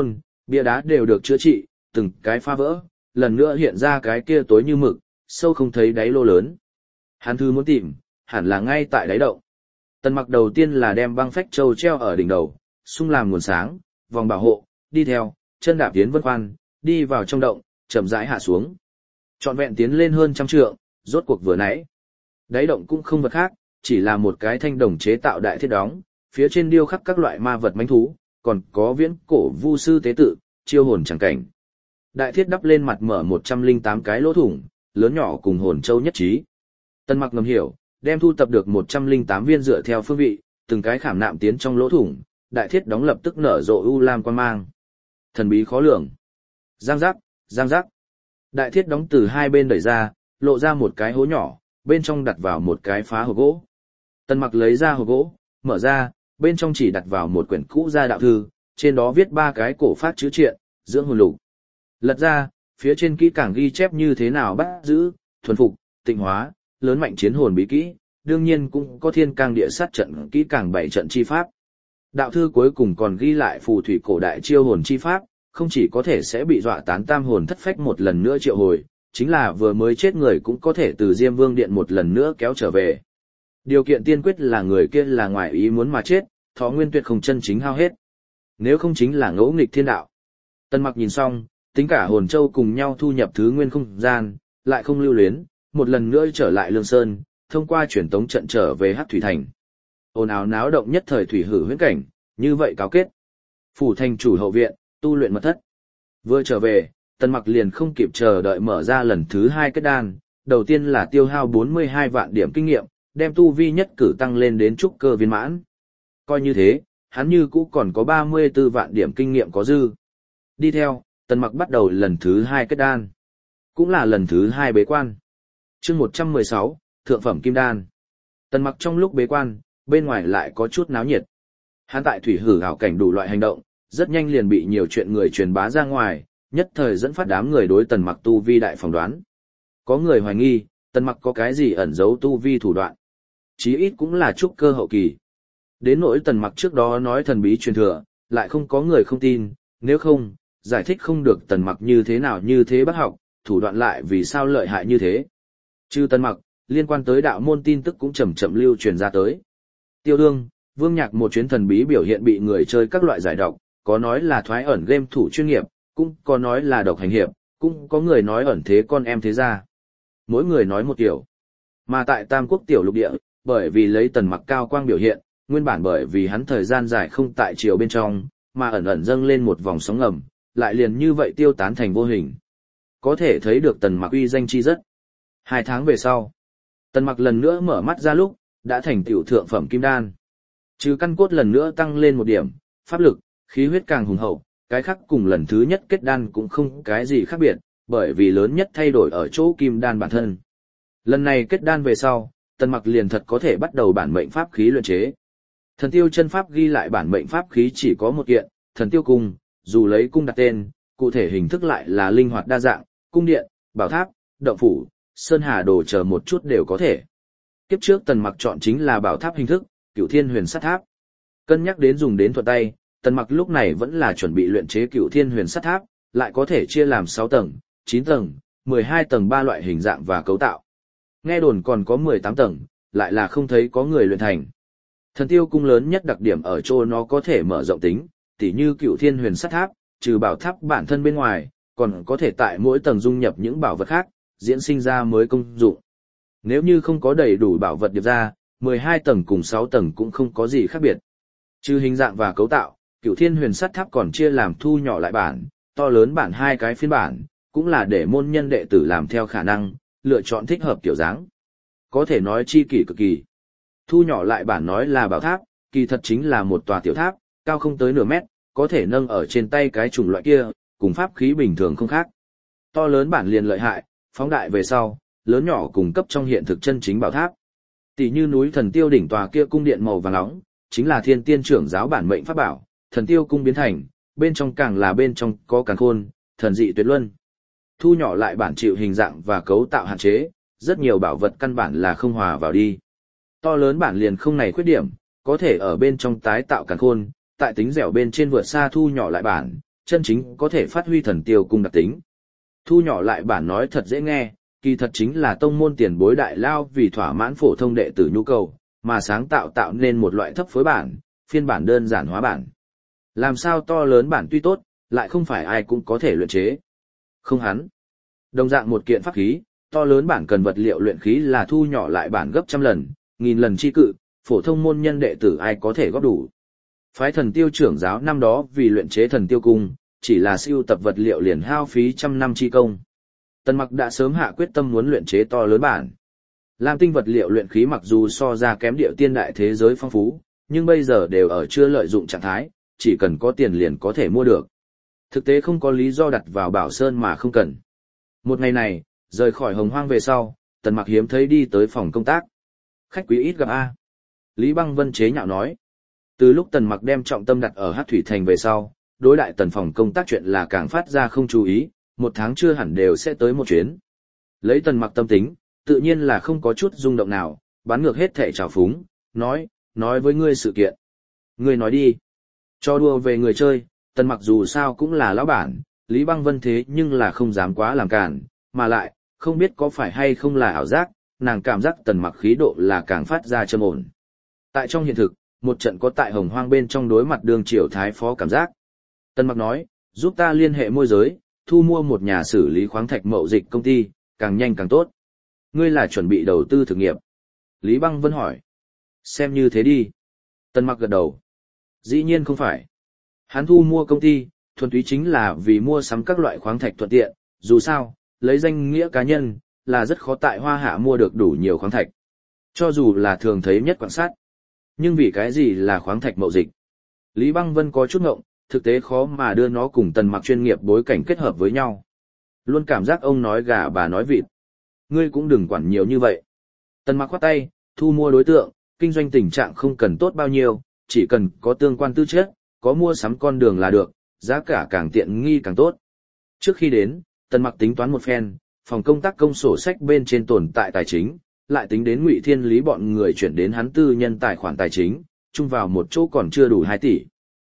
Bia đá đều được chữa trị, từng cái phá vỡ, lần nữa hiện ra cái kia tối như mực, sâu không thấy đáy lô lớn. Hắn thư muốn tìm, hẳn là ngay tại đáy động. Tần Mặc đầu tiên là đem băng phách châu treo ở đỉnh đầu, xung làm nguồn sáng, vòng bảo hộ, đi theo, chân đạp tiến vân khoan, đi vào trong động, chậm rãi hạ xuống. Trọn vẹn tiến lên hơn trăm trượng, rốt cuộc vừa nãy. Đáy động cũng không vật khác, chỉ là một cái thanh đồng chế tạo đại thiết đóng, phía trên điêu khắc các loại ma vật mãnh thú, còn có viễn cổ vu sư tế tự, chiêu hồn chẳng cảnh. Đại thiết đắp lên mặt mở một trăm lẻ tám cái lỗ thủng, lớn nhỏ cùng hồn châu nhất trí. Tần Mặc ngầm hiểu, đem thu tập được một trăm lẻ tám viên dựa theo phương vị, từng cái khảm nạm tiến trong lỗ thủng, đại thiết đóng lập tức nở rộ u lam quang mang. Thần bí khó lường. Giang giác, giang giác. Đại thiết đóng từ hai bên đẩy ra, lộ ra một cái hố nhỏ, bên trong đặt vào một cái phá hộp gỗ. Tần Mặc lấy ra hộp gỗ, mở ra, bên trong chỉ đặt vào một quyển cũ gia đạo thư, trên đó viết ba cái cổ phát chữ triện, dưỡng hồn lục. Lật ra, phía trên kỹ càng ghi chép như thế nào bắt giữ, thuần phục, tịnh hóa, lớn mạnh chiến hồn bí kỹ, đương nhiên cũng có thiên cang địa sát trận kỹ càng bảy trận chi pháp. Đạo thư cuối cùng còn ghi lại phù thủy cổ đại chiêu hồn chi pháp, không chỉ có thể sẽ bị dọa tán tam hồn thất phách một lần nữa triệu hồi, chính là vừa mới chết người cũng có thể từ Diêm Vương Điện một lần nữa kéo trở về. Điều kiện tiên quyết là người kia là ngoài ý muốn mà chết, thọ nguyên tuyệt không chân chính hao hết. Nếu không chính là ngẫu nghịch thiên đạo. Tần Mặc nhìn xong, tính cả hồn châu cùng nhau thu nhập thứ nguyên không gian, lại không lưu luyến, một lần nữa trở lại Lương Sơn, thông qua truyền tống trận trở về Hắc Thủy Thành. Ồn ào náo động nhất thời thủy hử huyễn cảnh, như vậy cáo kết. Phủ thành chủ hậu viện, tu luyện mật thất. Vừa trở về, Tần Mặc liền không kịp chờ đợi mở ra lần thứ hai kết đan, đầu tiên là tiêu hao bốn mươi hai vạn điểm kinh nghiệm, đem tu vi nhất cử tăng lên đến trúc cơ viên mãn. Coi như thế, hắn như cũ còn có ba mươi tư vạn điểm kinh nghiệm có dư. Đi theo, Tần Mặc bắt đầu lần thứ hai kết đan. Cũng là lần thứ hai bế quan. Chương một trăm mười sáu, Thượng phẩm Kim Đan. Tần Mặc trong lúc bế quan, bên ngoài lại có chút náo nhiệt. Hắn tại thủy hử ảo cảnh đủ loại hành động, rất nhanh liền bị nhiều chuyện người truyền bá ra ngoài, nhất thời dẫn phát đám người đối Tần Mặc tu vi đại phỏng đoán. Có người hoài nghi, Tần Mặc có cái gì ẩn giấu tu vi thủ đoạn. Chí ít cũng là trúc cơ hậu kỳ. Đến nỗi Tần Mặc trước đó nói thần bí truyền thừa, lại không có người không tin, nếu không, giải thích không được Tần Mặc như thế nào như thế bác học, thủ đoạn lại vì sao lợi hại như thế. Trừ Tần Mặc, liên quan tới đạo môn tin tức cũng chậm chậm lưu truyền ra tới. Tiêu Đương, Vương Nhạc một chuyến thần bí biểu hiện bị người chơi các loại giải độc, có nói là thoái ẩn game thủ chuyên nghiệp, cũng có nói là độc hành hiệp, cũng có người nói ẩn thế con em thế gia. Mỗi người nói một kiểu. Mà tại Tam Quốc tiểu lục địa, bởi vì lấy Tần Mặc cao quang biểu hiện, nguyên bản bởi vì hắn thời gian dài không tại triều bên trong, mà ẩn ẩn dâng lên một vòng sóng ngầm, lại liền như vậy tiêu tán thành vô hình. Có thể thấy được Tần Mặc uy danh chi rất. Hai tháng về sau, Tần Mặc lần nữa mở mắt ra lúc, đã thành tiểu thượng phẩm kim đan. Trừ căn cốt lần nữa tăng lên một điểm, pháp lực, khí huyết càng hùng hậu, cái khác cùng lần thứ nhất kết đan cũng không cái gì khác biệt, bởi vì lớn nhất thay đổi ở chỗ kim đan bản thân. Lần này kết đan về sau, Tần Mặc liền thật có thể bắt đầu bản mệnh pháp khí luyện chế. Thần tiêu chân pháp ghi lại bản mệnh pháp khí chỉ có một kiện, thần tiêu cung, dù lấy cung đặt tên, cụ thể hình thức lại là linh hoạt đa dạng, cung điện, bảo tháp, động phủ, sơn hà đồ chờ một chút đều có thể. Kiếp trước Tần Mặc chọn chính là bảo tháp hình thức, Cửu Thiên Huyền Sắt Tháp. Cân nhắc đến dùng đến thuận tay, Tần Mặc lúc này vẫn là chuẩn bị luyện chế Cửu Thiên Huyền Sắt Tháp, lại có thể chia làm sáu tầng, chín tầng, mười hai tầng ba loại hình dạng và cấu tạo. Nghe đồn còn có mười tám tầng, lại là không thấy có người luyện thành. Thần tiêu cung lớn nhất đặc điểm ở chỗ nó có thể mở rộng tính, tỉ như Cửu Thiên Huyền Sắt Tháp, trừ bảo tháp bản thân bên ngoài, còn có thể tại mỗi tầng dung nhập những bảo vật khác, diễn sinh ra mới công dụng. Nếu như không có đầy đủ bảo vật điệp ra, mười hai tầng cùng sáu tầng cũng không có gì khác biệt. Trừ hình dạng và cấu tạo, Cửu Thiên Huyền Sắt Tháp còn chia làm thu nhỏ lại bản, to lớn bản hai cái phiên bản, cũng là để môn nhân đệ tử làm theo khả năng, lựa chọn thích hợp kiểu dáng. Có thể nói chi kỷ cực kỳ. Thu nhỏ lại bản nói là bảo tháp, kỳ thật chính là một tòa tiểu tháp, cao không tới nửa mét, có thể nâng ở trên tay cái chủng loại kia, cùng pháp khí bình thường không khác. To lớn bản liền lợi hại, phóng đại về sau, lớn nhỏ cùng cấp trong hiện thực chân chính bảo tháp. Tỷ như núi Thần Tiêu đỉnh tòa kia cung điện màu vàng nóng, chính là Thiên Tiên trưởng giáo bản mệnh pháp bảo, Thần Tiêu cung biến thành, bên trong càng là bên trong có càn khôn, thần dị tuyệt luân. Thu nhỏ lại bản chịu hình dạng và cấu tạo hạn chế, rất nhiều bảo vật căn bản là không hòa vào đi. To lớn bản liền không này khuyết điểm, có thể ở bên trong tái tạo càn khôn, tại tính dẻo bên trên vượt xa thu nhỏ lại bản, chân chính có thể phát huy thần tiêu cung đặc tính. Thu nhỏ lại bản nói thật dễ nghe, kỳ thật chính là tông môn tiền bối đại lao vì thỏa mãn phổ thông đệ tử nhu cầu, mà sáng tạo tạo nên một loại thấp phối bản, phiên bản đơn giản hóa bản. Làm sao to lớn bản tuy tốt, lại không phải ai cũng có thể luyện chế. Không hắn. Đồng dạng một kiện pháp khí, to lớn bản cần vật liệu luyện khí là thu nhỏ lại bản gấp trăm lần, nghìn lần chi cự, phổ thông môn nhân đệ tử ai có thể góp đủ. Phái thần tiêu trưởng giáo năm đó vì luyện chế thần tiêu cung, chỉ là siêu tập vật liệu liền hao phí trăm năm chi công. Tần Mặc đã sớm hạ quyết tâm muốn luyện chế to lớn bản. Lam tinh vật liệu luyện khí mặc dù so ra kém điệu tiên đại thế giới phong phú, nhưng bây giờ đều ở chưa lợi dụng trạng thái, chỉ cần có tiền liền có thể mua được. Thực tế không có lý do đặt vào Bảo Sơn mà không cần. Một ngày này, rời khỏi Hồng Hoang về sau, Tần Mặc hiếm thấy đi tới phòng công tác. Khách quý ít gặp a. Lý Băng Vân chế nhạo nói. Từ lúc Tần Mặc đem trọng tâm đặt ở Hắc Thủy Thành về sau, đối đại tần phòng công tác chuyện là càng phát ra không chú ý, một tháng chưa hẳn đều sẽ tới một chuyến. Lấy Tần Mặc tâm tính, tự nhiên là không có chút rung động nào, bán ngược hết thể trào phúng, nói, nói với ngươi sự kiện. Ngươi nói đi. Cho đùa về người chơi, Tần Mặc dù sao cũng là lão bản, Lý Băng Vân thế nhưng là không dám quá làm cản, mà lại, không biết có phải hay không là ảo giác, nàng cảm giác Tần Mặc khí độ là càng phát ra trầm ổn. Tại trong hiện thực, một trận có tại Hồng Hoang bên trong đối mặt đường triều thái phó cảm giác. Tần Mặc nói, giúp ta liên hệ môi giới, thu mua một nhà xử lý khoáng thạch mậu dịch công ty, càng nhanh càng tốt. Ngươi là chuẩn bị đầu tư thực nghiệp. Lý Băng Vân hỏi. Xem như thế đi. Tần Mặc gật đầu. Dĩ nhiên không phải. Hắn thu mua công ty, thuần túy chính là vì mua sắm các loại khoáng thạch thuận tiện, dù sao, lấy danh nghĩa cá nhân, là rất khó tại Hoa Hạ mua được đủ nhiều khoáng thạch. Cho dù là thường thấy nhất quan sát. Nhưng vì cái gì là khoáng thạch mậu dịch? Lý Băng Vân có chút ngộng, thực tế khó mà đưa nó cùng Tần Mặc chuyên nghiệp bối cảnh kết hợp với nhau. Luôn cảm giác ông nói gà bà nói vịt. Ngươi cũng đừng quản nhiều như vậy. Tần Mặc khoát tay, thu mua đối tượng, kinh doanh tình trạng không cần tốt bao nhiêu, chỉ cần có tương quan tư chất, có mua sắm con đường là được, giá cả càng tiện nghi càng tốt. Trước khi đến, Tần Mặc tính toán một phen, phòng công tác công sổ sách bên trên tồn tại tài chính, lại tính đến Ngụy Thiên Lý bọn người chuyển đến hắn tư nhân tài khoản tài chính, chung vào một chỗ còn chưa đủ hai tỷ.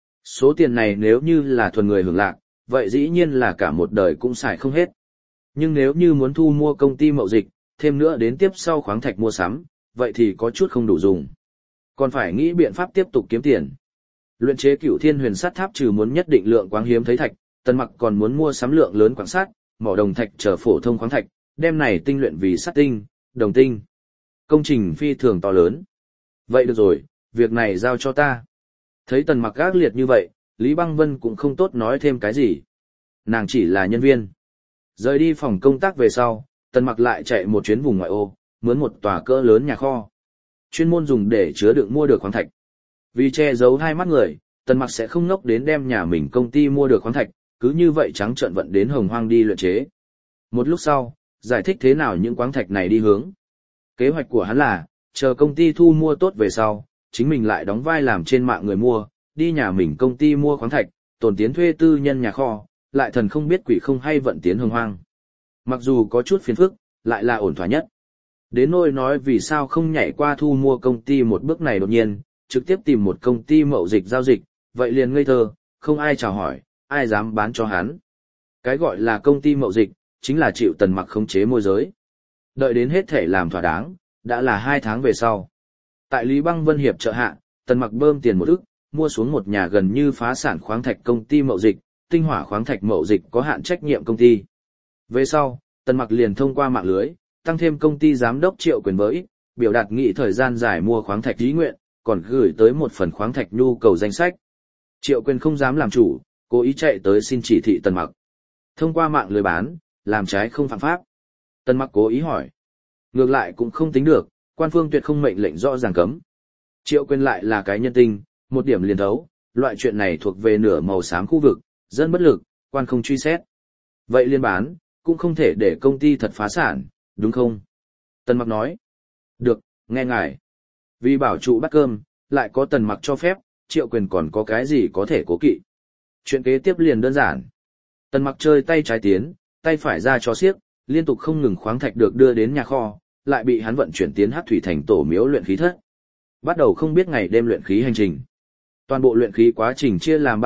Số tiền này nếu như là thuần người hưởng lạc, vậy dĩ nhiên là cả một đời cũng xài không hết. Nhưng nếu như muốn thu mua công ty mậu dịch, thêm nữa đến tiếp sau khoáng thạch mua sắm, vậy thì có chút không đủ dùng. Còn phải nghĩ biện pháp tiếp tục kiếm tiền. Luyện chế Cửu Thiên Huyền Sắt Tháp trừ muốn nhất định lượng quáng hiếm thấy thạch, Tần Mặc còn muốn mua sắm lượng lớn quáng sắt, mỏ đồng thạch trở phổ thông khoáng thạch, đem này tinh luyện vì sắt tinh, đồng tinh. Công trình phi thường to lớn. Vậy được rồi, việc này giao cho ta. Thấy Tần Mặc gác liệt như vậy, Lý Băng Vân cũng không tốt nói thêm cái gì. Nàng chỉ là nhân viên. Rời đi phòng công tác về sau, Tần Mặc lại chạy một chuyến vùng ngoại ô, mướn một tòa cỡ lớn nhà kho. Chuyên môn dùng để chứa đựng mua được khoáng thạch. Vì che giấu hai mắt người, Tần Mặc sẽ không ngốc đến đem nhà mình công ty mua được khoáng thạch, cứ như vậy trắng trợn vận đến Hồng Hoang đi luyện chế. Một lúc sau, giải thích thế nào những khoáng thạch này đi hướng. Kế hoạch của hắn là, chờ công ty thu mua tốt về sau, chính mình lại đóng vai làm trên mạng người mua, đi nhà mình công ty mua khoáng thạch, tồn tiến thuê tư nhân nhà kho, lại thần không biết quỷ không hay vận tiến Hồng Hoang. Mặc dù có chút phiền phức, lại là ổn thỏa nhất. Đến nỗi nói vì sao không nhảy qua thu mua công ty một bước này đột nhiên, trực tiếp tìm một công ty mậu dịch giao dịch, vậy liền ngây thơ, không ai chào hỏi, ai dám bán cho hắn. Cái gọi là công ty mậu dịch, chính là chịu Tần Mặc khống chế môi giới. Đợi đến hết thể làm thỏa đáng, đã là hai tháng về sau. Tại Lý Băng Vân hiệp trợ hạ, Tần Mặc bơm tiền một ức, mua xuống một nhà gần như phá sản khoáng thạch công ty mậu dịch, tinh hỏa khoáng thạch mậu dịch có hạn trách nhiệm công ty. Về sau, Tần Mặc liền thông qua mạng lưới, tăng thêm công ty giám đốc Triệu Quyền với, biểu đạt nghị thời gian dài mua khoáng thạch ý nguyện, còn gửi tới một phần khoáng thạch nhu cầu danh sách. Triệu Quyền không dám làm chủ, cố ý chạy tới xin chỉ thị Tần Mặc. Thông qua mạng lưới bán, làm trái không phạm pháp. Tần Mặc cố ý hỏi. Ngược lại cũng không tính được, quan phương tuyệt không mệnh lệnh rõ ràng cấm. Triệu Quyền lại là cái nhân tinh, một điểm liền thấu, loại chuyện này thuộc về nửa màu xám khu vực, dân bất lực, quan không truy xét. Vậy liên bán, cũng không thể để công ty thật phá sản, đúng không? Tần Mặc nói. Được, nghe ngài. Vì bảo trụ bát cơm, lại có Tần Mặc cho phép, Triệu Quyền còn có cái gì có thể cố kỵ. Chuyện kế tiếp liền đơn giản. Tần Mặc chơi tay trái tiến, tay phải ra cho xiếc, liên tục không ngừng khoáng thạch được đưa đến nhà kho, lại bị hắn vận chuyển tiến Hắc Thủy Thành tổ miếu luyện khí thất. Bắt đầu không biết ngày đêm luyện khí hành trình. Toàn bộ luyện khí quá trình chia làm ba bước,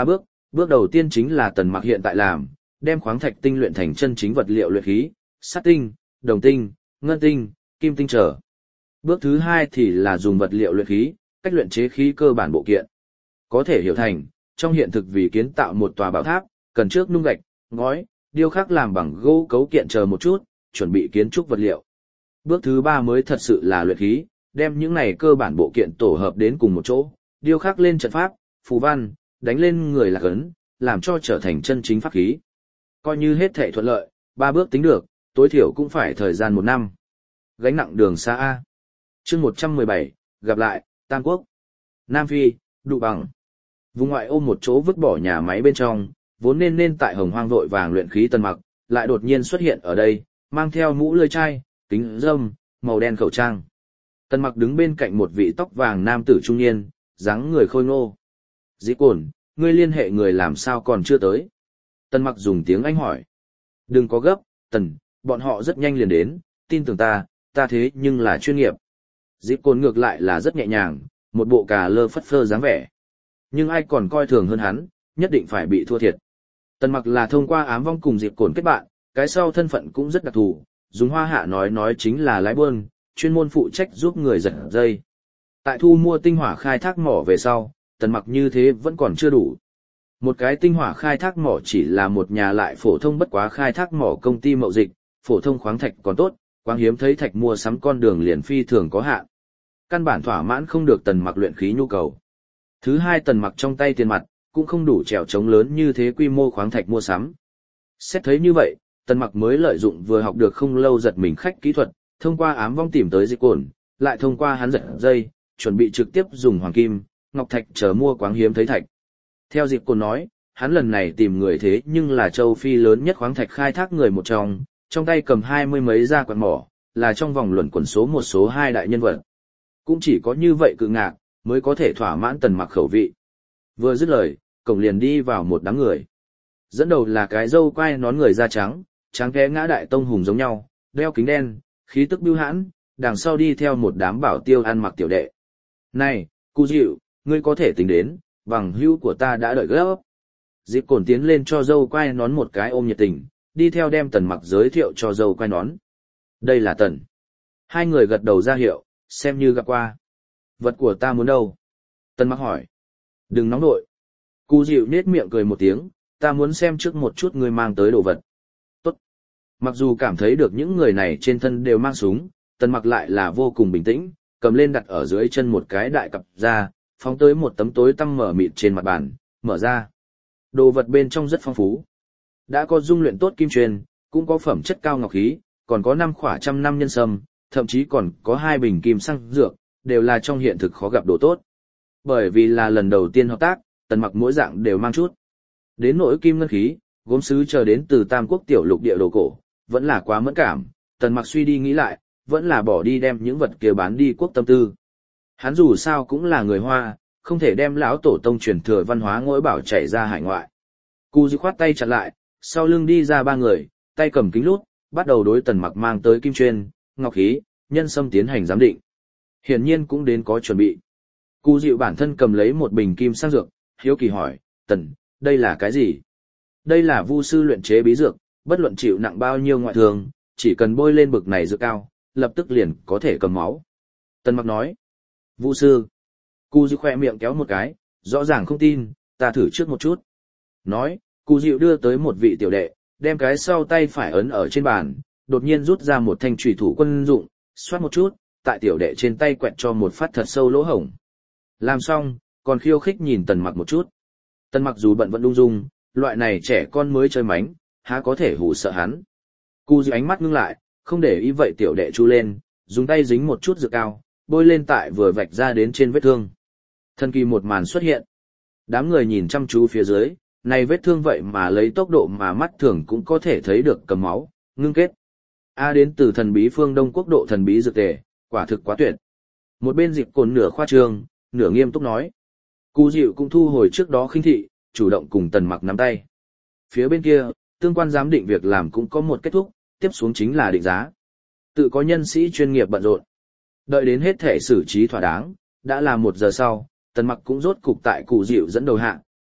Bước đầu tiên chính là Tần Mặc hiện tại làm, đem khoáng thạch tinh luyện thành chân chính vật liệu luyện khí, sắt tinh, đồng tinh, ngân tinh, kim tinh trở. Bước thứ hai thì là dùng vật liệu luyện khí, cách luyện chế khí cơ bản bộ kiện. Có thể hiểu thành, trong hiện thực vì kiến tạo một tòa bảo tháp, cần trước nung gạch, ngói, điêu khắc làm bằng gỗ cấu kiện chờ một chút, chuẩn bị kiến trúc vật liệu. Bước thứ ba mới thật sự là luyện khí, đem những này cơ bản bộ kiện tổ hợp đến cùng một chỗ, điêu khắc lên trận pháp, phù văn, đánh lên người lạc ấn, làm cho trở thành chân chính pháp khí. Coi như hết thể thuận lợi, ba bước tính được, tối thiểu cũng phải thời gian một năm. Gánh nặng đường xa A. Chương một trăm mười bảy, gặp lại, Tam Quốc. Nam Phi, Đụ Bằng. Vùng ngoại ô một chỗ vứt bỏ nhà máy bên trong, vốn nên nên tại Hồng Hoang vội vàng luyện khí Tần Mặc, lại đột nhiên xuất hiện ở đây, mang theo mũ lưỡi chai, kính râm, màu đen khẩu trang. Tần Mặc đứng bên cạnh một vị tóc vàng nam tử trung niên, dáng người khôi ngô. Dĩ Cổn, ngươi liên hệ người làm sao còn chưa tới? Tần Mặc dùng tiếng Anh hỏi. Đừng có gấp, Tần, bọn họ rất nhanh liền đến, tin tưởng ta, ta thế nhưng là chuyên nghiệp. Dĩ Cổn ngược lại là rất nhẹ nhàng, một bộ cà lơ phất phơ dáng vẻ. Nhưng ai còn coi thường hơn hắn, nhất định phải bị thua thiệt. Tần Mặc là thông qua ám vong cùng Diệp Cổn kết bạn, cái sau thân phận cũng rất đặc thù, dùng hoa hạ nói nói chính là lái buôn, chuyên môn phụ trách giúp người giật dây. Tại thu mua tinh hỏa khai thác mỏ về sau, Tần Mặc như thế vẫn còn chưa đủ. Một cái tinh hỏa khai thác mỏ chỉ là một nhà lại phổ thông bất quá khai thác mỏ công ty mậu dịch, phổ thông khoáng thạch còn tốt, quang hiếm thấy thạch mua sắm con đường liền phi thường có hạn. Căn bản thỏa mãn không được Tần Mặc luyện khí nhu cầu. Thứ hai, Tần Mặc trong tay tiền mặt cũng không đủ trèo trống lớn như thế quy mô khoáng thạch mua sắm. Xét thấy như vậy, Tần Mặc mới lợi dụng vừa học được không lâu giật mình khách kỹ thuật, thông qua ám vong tìm tới Diệp Cổn, lại thông qua hắn giật dây, chuẩn bị trực tiếp dùng hoàng kim, ngọc thạch chờ mua quáng hiếm thấy thạch. Theo Diệp Cổn nói, hắn lần này tìm người thế nhưng là châu Phi lớn nhất khoáng thạch khai thác người một trong, trong tay cầm hai mươi mấy gia quạt mỏ, là trong vòng luận quần số một số hai đại nhân vật. Cũng chỉ có như vậy cự ngạc, mới có thể thỏa mãn Tần Mặc khẩu vị. Vừa dứt lời, cổng liền đi vào một đám người. Dẫn đầu là cái râu quai nón người da trắng, trắng té ngã đại tông hùng giống nhau, đeo kính đen, khí tức bưu hãn, đằng sau đi theo một đám bảo tiêu ăn mặc tiểu đệ. Này, Cú Dịu, ngươi có thể tính đến, bằng hữu của ta đã đợi gấp. Diệp Cổn tiến lên cho râu quai nón một cái ôm nhiệt tình, đi theo đem Tần Mặc giới thiệu cho râu quai nón. Đây là Tần. Hai người gật đầu ra hiệu, xem như gặp qua. Vật của ta muốn đâu? Tần Mặc hỏi. Đừng nóng nội. Cú Dịu nết miệng cười một tiếng, ta muốn xem trước một chút ngươi mang tới đồ vật. Tốt. Mặc dù cảm thấy được những người này trên thân đều mang súng, Tần Mặc lại là vô cùng bình tĩnh, cầm lên đặt ở dưới chân một cái đại cặp ra, phóng tới một tấm tối tăm mở mịt trên mặt bàn, mở ra. Đồ vật bên trong rất phong phú. Đã có dung luyện tốt kim truyền, cũng có phẩm chất cao ngọc khí, còn có năm khỏa trăm năm nhân sâm, thậm chí còn có hai bình kim xăng dược, đều là trong hiện thực khó gặp đồ tốt. Bởi vì là lần đầu tiên hợp tác, Tần Mặc mỗi dạng đều mang chút. Đến nỗi kim ngân khí, gốm sứ chờ đến từ Tam Quốc tiểu lục địa đồ cổ, vẫn là quá mẫn cảm, Tần Mặc suy đi nghĩ lại, vẫn là bỏ đi đem những vật kia bán đi quốc tâm tư. Hắn dù sao cũng là người Hoa, không thể đem lão tổ tông truyền thừa văn hóa ngỗi bảo chạy ra hải ngoại. Cú Dĩ khoát tay chặn lại, sau lưng đi ra ba người, tay cầm kính lút, bắt đầu đối Tần Mặc mang tới kim chuyên, ngọc khí, nhân sâm tiến hành giám định. Hiển nhiên cũng đến có chuẩn bị. Cú Dịu bản thân cầm lấy một bình kim sang dược, hiếu kỳ hỏi, Tần, đây là cái gì? Đây là vu sư luyện chế bí dược, bất luận chịu nặng bao nhiêu ngoại thường, chỉ cần bôi lên bực này dược cao, lập tức liền có thể cầm máu. Tần Mặc nói, vu sư. Cú Dịu khỏe miệng kéo một cái, rõ ràng không tin, ta thử trước một chút. Nói, Cú Dịu đưa tới một vị tiểu đệ, đem cái sau tay phải ấn ở trên bàn, đột nhiên rút ra một thanh chùy thủ quân dụng, xoát một chút, tại tiểu đệ trên tay quẹt cho một phát thật sâu lỗ hổng. Làm xong, còn khiêu khích nhìn Tần Mặc một chút. Tần Mặc dù bận vẫn ung dung, loại này trẻ con mới chơi mánh, há có thể hù sợ hắn. Cú Dịu ánh mắt ngưng lại, không để ý vậy tiểu đệ chu lên, dùng tay dính một chút dược cao, bôi lên tại vừa vạch ra đến trên vết thương. Thần kỳ một màn xuất hiện. Đám người nhìn chăm chú phía dưới, này vết thương vậy mà lấy tốc độ mà mắt thường cũng có thể thấy được cầm máu, ngưng kết. A đến từ thần bí phương Đông quốc độ thần bí dược tề, quả thực quá tuyệt. Một bên Diệp Cổn nửa khoa trương, nửa nghiêm túc nói. Cú Dịu cũng thu hồi trước đó khinh thị, chủ động cùng Tần Mặc nắm tay. Phía bên kia, tương quan giám định việc làm cũng có một kết thúc, tiếp xuống chính là định giá. Tự có nhân sĩ chuyên nghiệp bận rộn. Đợi đến hết thể xử trí thỏa đáng, đã là một giờ sau, Tần Mặc cũng rốt cục tại Cú Dịu dẫn đầu hạ,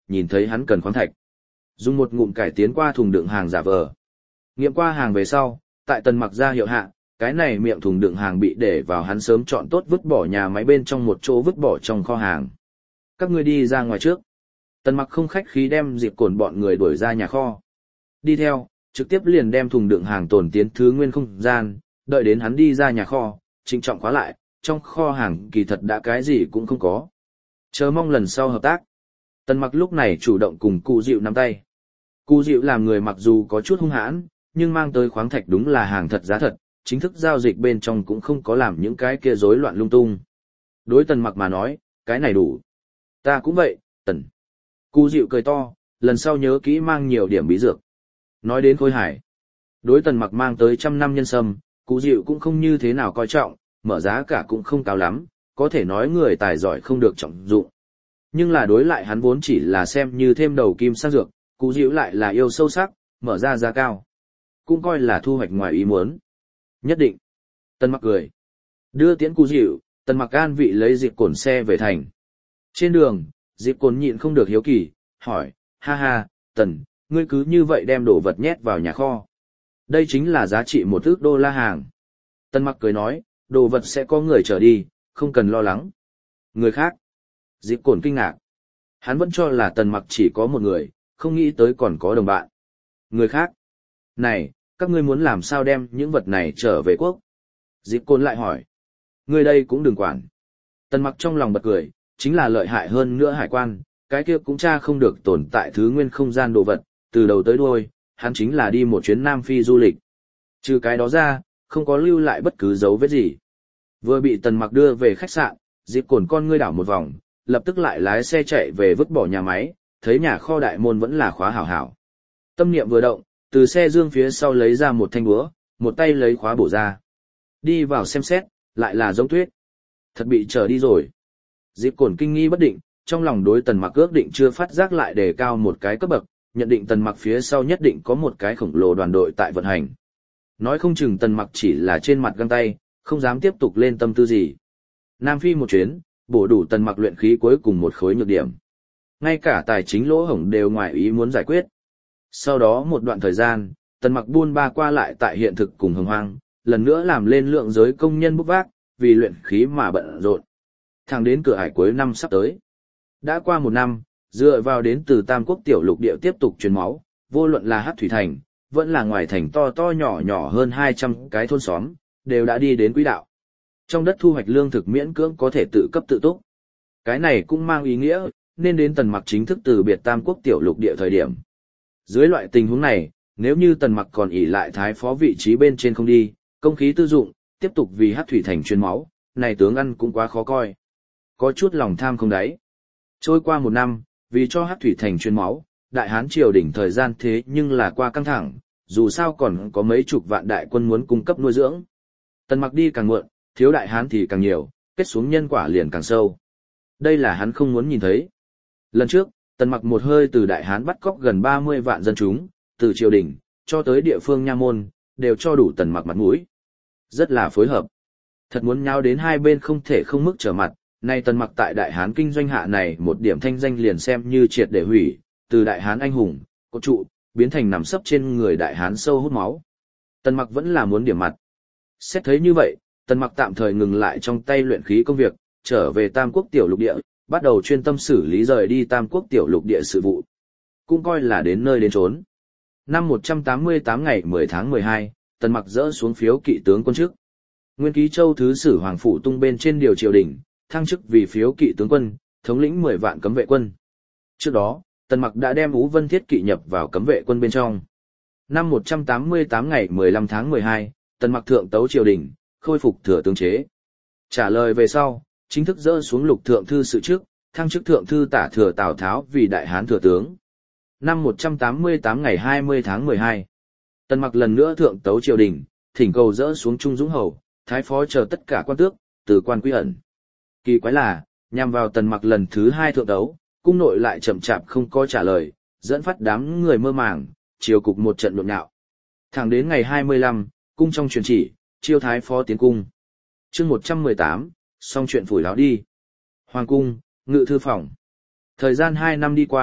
nhìn thấy hắn cần khoáng thạch. Dùng một ngụm cải tiến qua thùng đựng hàng giả vờ. Nghiệm qua hàng về sau, tại Tần Mặc ra hiệu hạ, cái này miệng thùng đựng hàng bị để vào hắn sớm chọn tốt vứt bỏ nhà máy bên trong một chỗ vứt bỏ trong kho hàng. Các ngươi đi ra ngoài trước. Tần Mặc không khách khí đem Diệp Cổn bọn người đuổi ra nhà kho. Đi theo, trực tiếp liền đem thùng đựng hàng tồn tiến thứ nguyên không gian, đợi đến hắn đi ra nhà kho, trịnh trọng khóa lại, trong kho hàng kỳ thật đã cái gì cũng không có. Chờ mong lần sau hợp tác. Tần Mặc lúc này chủ động cùng Cụ Dịu nắm tay. Cụ Dịu làm người mặc dù có chút hung hãn, nhưng mang tới khoáng thạch đúng là hàng thật giá thật, chính thức giao dịch bên trong cũng không có làm những cái kia rối loạn lung tung. Đối Tần Mặc mà nói, cái này đủ. Ta cũng vậy, Tần. Cụ Dịu cười to, lần sau nhớ kỹ mang nhiều điểm bí dược. Nói đến Khôi Hải. Đối Tần Mặc mang tới trăm năm nhân sâm, Cụ Dịu cũng không như thế nào coi trọng, mở giá cả cũng không cao lắm, có thể nói người tài giỏi không được trọng dụng. Nhưng là đối lại hắn vốn chỉ là xem như thêm đầu kim sang dược, Cụ Dịu lại là yêu sâu sắc, mở ra giá cao. Cũng coi là thu hoạch ngoài ý muốn. Nhất định. Tần Mặc cười. Đưa tiễn Cụ Dịu, Tần Mặc an vị lấy Diệp Cổn xe về thành. Trên đường, Diệp Cổn nhịn không được hiếu kỳ, hỏi, ha ha, Tần, ngươi cứ như vậy đem đồ vật nhét vào nhà kho. Đây chính là giá trị một ức đô la hàng. Tần Mặc cười nói, đồ vật sẽ có người trở đi, không cần lo lắng. Người khác. Diệp Cổn kinh ngạc. Hắn vẫn cho là Tần Mặc chỉ có một người, không nghĩ tới còn có đồng bạn. Người khác. Này, các ngươi muốn làm sao đem những vật này trở về quốc? Diệp Cổn lại hỏi. Ngươi đây cũng đừng quản. Tần Mặc trong lòng bật cười, chính là lợi hại hơn nữa hải quan, cái kia cũng tra không được tồn tại thứ nguyên không gian đồ vật, từ đầu tới đuôi, hắn chính là đi một chuyến Nam Phi du lịch. Trừ cái đó ra, không có lưu lại bất cứ dấu vết gì. Vừa bị Tần Mặc đưa về khách sạn, Diệp Cổn con ngươi đảo một vòng, lập tức lại lái xe chạy về vứt bỏ nhà máy, thấy nhà kho đại môn vẫn là khóa hảo hảo. Tâm niệm vừa động, từ xe dương phía sau lấy ra một thanh búa, một tay lấy khóa bổ ra. Đi vào xem xét, lại là giống tuyết. Thật bị trở đi rồi. Diệp Cổn kinh nghi bất định, trong lòng đối Tần Mặc ước định chưa phát giác lại đề cao một cái cấp bậc, nhận định Tần Mặc phía sau nhất định có một cái khổng lồ đoàn đội tại vận hành. Nói không chừng Tần Mặc chỉ là trên mặt găng tay, không dám tiếp tục lên tâm tư gì. Nam Phi một chuyến, bổ đủ Tần Mặc luyện khí cuối cùng một khối nhược điểm. Ngay cả tài chính lỗ hổng đều ngoài ý muốn giải quyết. Sau đó một đoạn thời gian, Tần Mặc buôn ba qua lại tại hiện thực cùng Hồng Hoang, lần nữa làm lên lượng giới công nhân bốc vác, vì luyện khí mà bận rộn. Thẳng đến cửa ải cuối năm sắp tới. Đã qua một năm, dựa vào đến từ Tam Quốc tiểu lục địa tiếp tục truyền máu, vô luận là Hắc Thủy Thành, vẫn là ngoài thành to to nhỏ nhỏ hơn hai trăm cái thôn xóm, đều đã đi đến quỹ đạo. Trong đất thu hoạch lương thực miễn cưỡng có thể tự cấp tự túc. Cái này cũng mang ý nghĩa, nên đến Tần Mặc chính thức từ biệt Tam Quốc tiểu lục địa thời điểm. Dưới loại tình huống này, nếu như Tần Mặc còn ỷ lại thái phó vị trí bên trên không đi, công khí tư dụng, tiếp tục vì Hắc Thủy Thành truyền máu, này tướng ăn cũng quá khó coi. Có chút lòng tham không đáy. Trôi qua một năm, vì cho Hắc Thủy Thành truyền máu, Đại Hán triều đỉnh thời gian thế nhưng là qua căng thẳng, dù sao còn có mấy chục vạn đại quân muốn cung cấp nuôi dưỡng. Tần Mặc đi càng muộn, thiếu Đại Hán thì càng nhiều, kết xuống nhân quả liền càng sâu. Đây là hắn không muốn nhìn thấy. Lần trước, Tần Mặc một hơi từ Đại Hán bắt cóc gần ba mươi vạn dân chúng, từ triều đình cho tới địa phương nha môn, đều cho đủ Tần Mặc mặt mũi. Rất là phối hợp. Thật muốn nháo đến hai bên không thể không mức trở mặt, nay Tần Mặc tại Đại Hán kinh doanh hạ này một điểm thanh danh liền xem như triệt để hủy, từ Đại Hán anh hùng, cốt trụ, biến thành nằm sấp trên người Đại Hán sâu hút máu. Tần Mặc vẫn là muốn điểm mặt. Xét thấy như vậy, Tần Mặc tạm thời ngừng lại trong tay luyện khí công việc, trở về Tam Quốc tiểu lục địa, bắt đầu chuyên tâm xử lý rời đi Tam Quốc tiểu lục địa sự vụ. Cũng coi là đến nơi đến chốn. Năm một trăm tám mươi tám ngày mười tháng mười hai, Tần Mặc dỡ xuống phiếu kỵ tướng quân chức. Nguyên Ký Châu thứ sử Hoàng phủ tung bên trên điều triều đình, thăng chức vì phiếu kỵ tướng quân, thống lĩnh mười vạn cấm vệ quân. Trước đó, Tần Mặc đã đem Ú Vân Thiết kỵ nhập vào cấm vệ quân bên trong. Năm một trăm tám mươi tám ngày mười lăm tháng mười hai, Tần Mặc thượng tấu triều đình, khôi phục thừa tướng chế. Trả lời về sau, chính thức dỡ xuống lục thượng thư sự chức, thăng chức thượng thư tả thừa Tào Tháo vì Đại Hán thừa tướng. Năm một trăm tám mươi tám ngày hai mươi tháng mười hai, Tần Mặc lần nữa thượng tấu triều đình, thỉnh cầu dỡ xuống Trung Dũng Hầu, thái phó chờ tất cả quan tước, từ quan quy ẩn. Kỳ quái là, nhằm vào Tần Mặc lần thứ hai thượng tấu, cung nội lại chậm chạp không có trả lời, dẫn phát đám người mơ màng, triều cục một trận nhộn nhạo. Thẳng đến ngày hai mươi lăm, cung trong truyền chỉ, chiêu thái phó tiến cung. Chương một trăm mười tám, xong chuyện phủi láo đi. Hoàng cung, ngự thư phòng. Thời gian hai năm đi qua,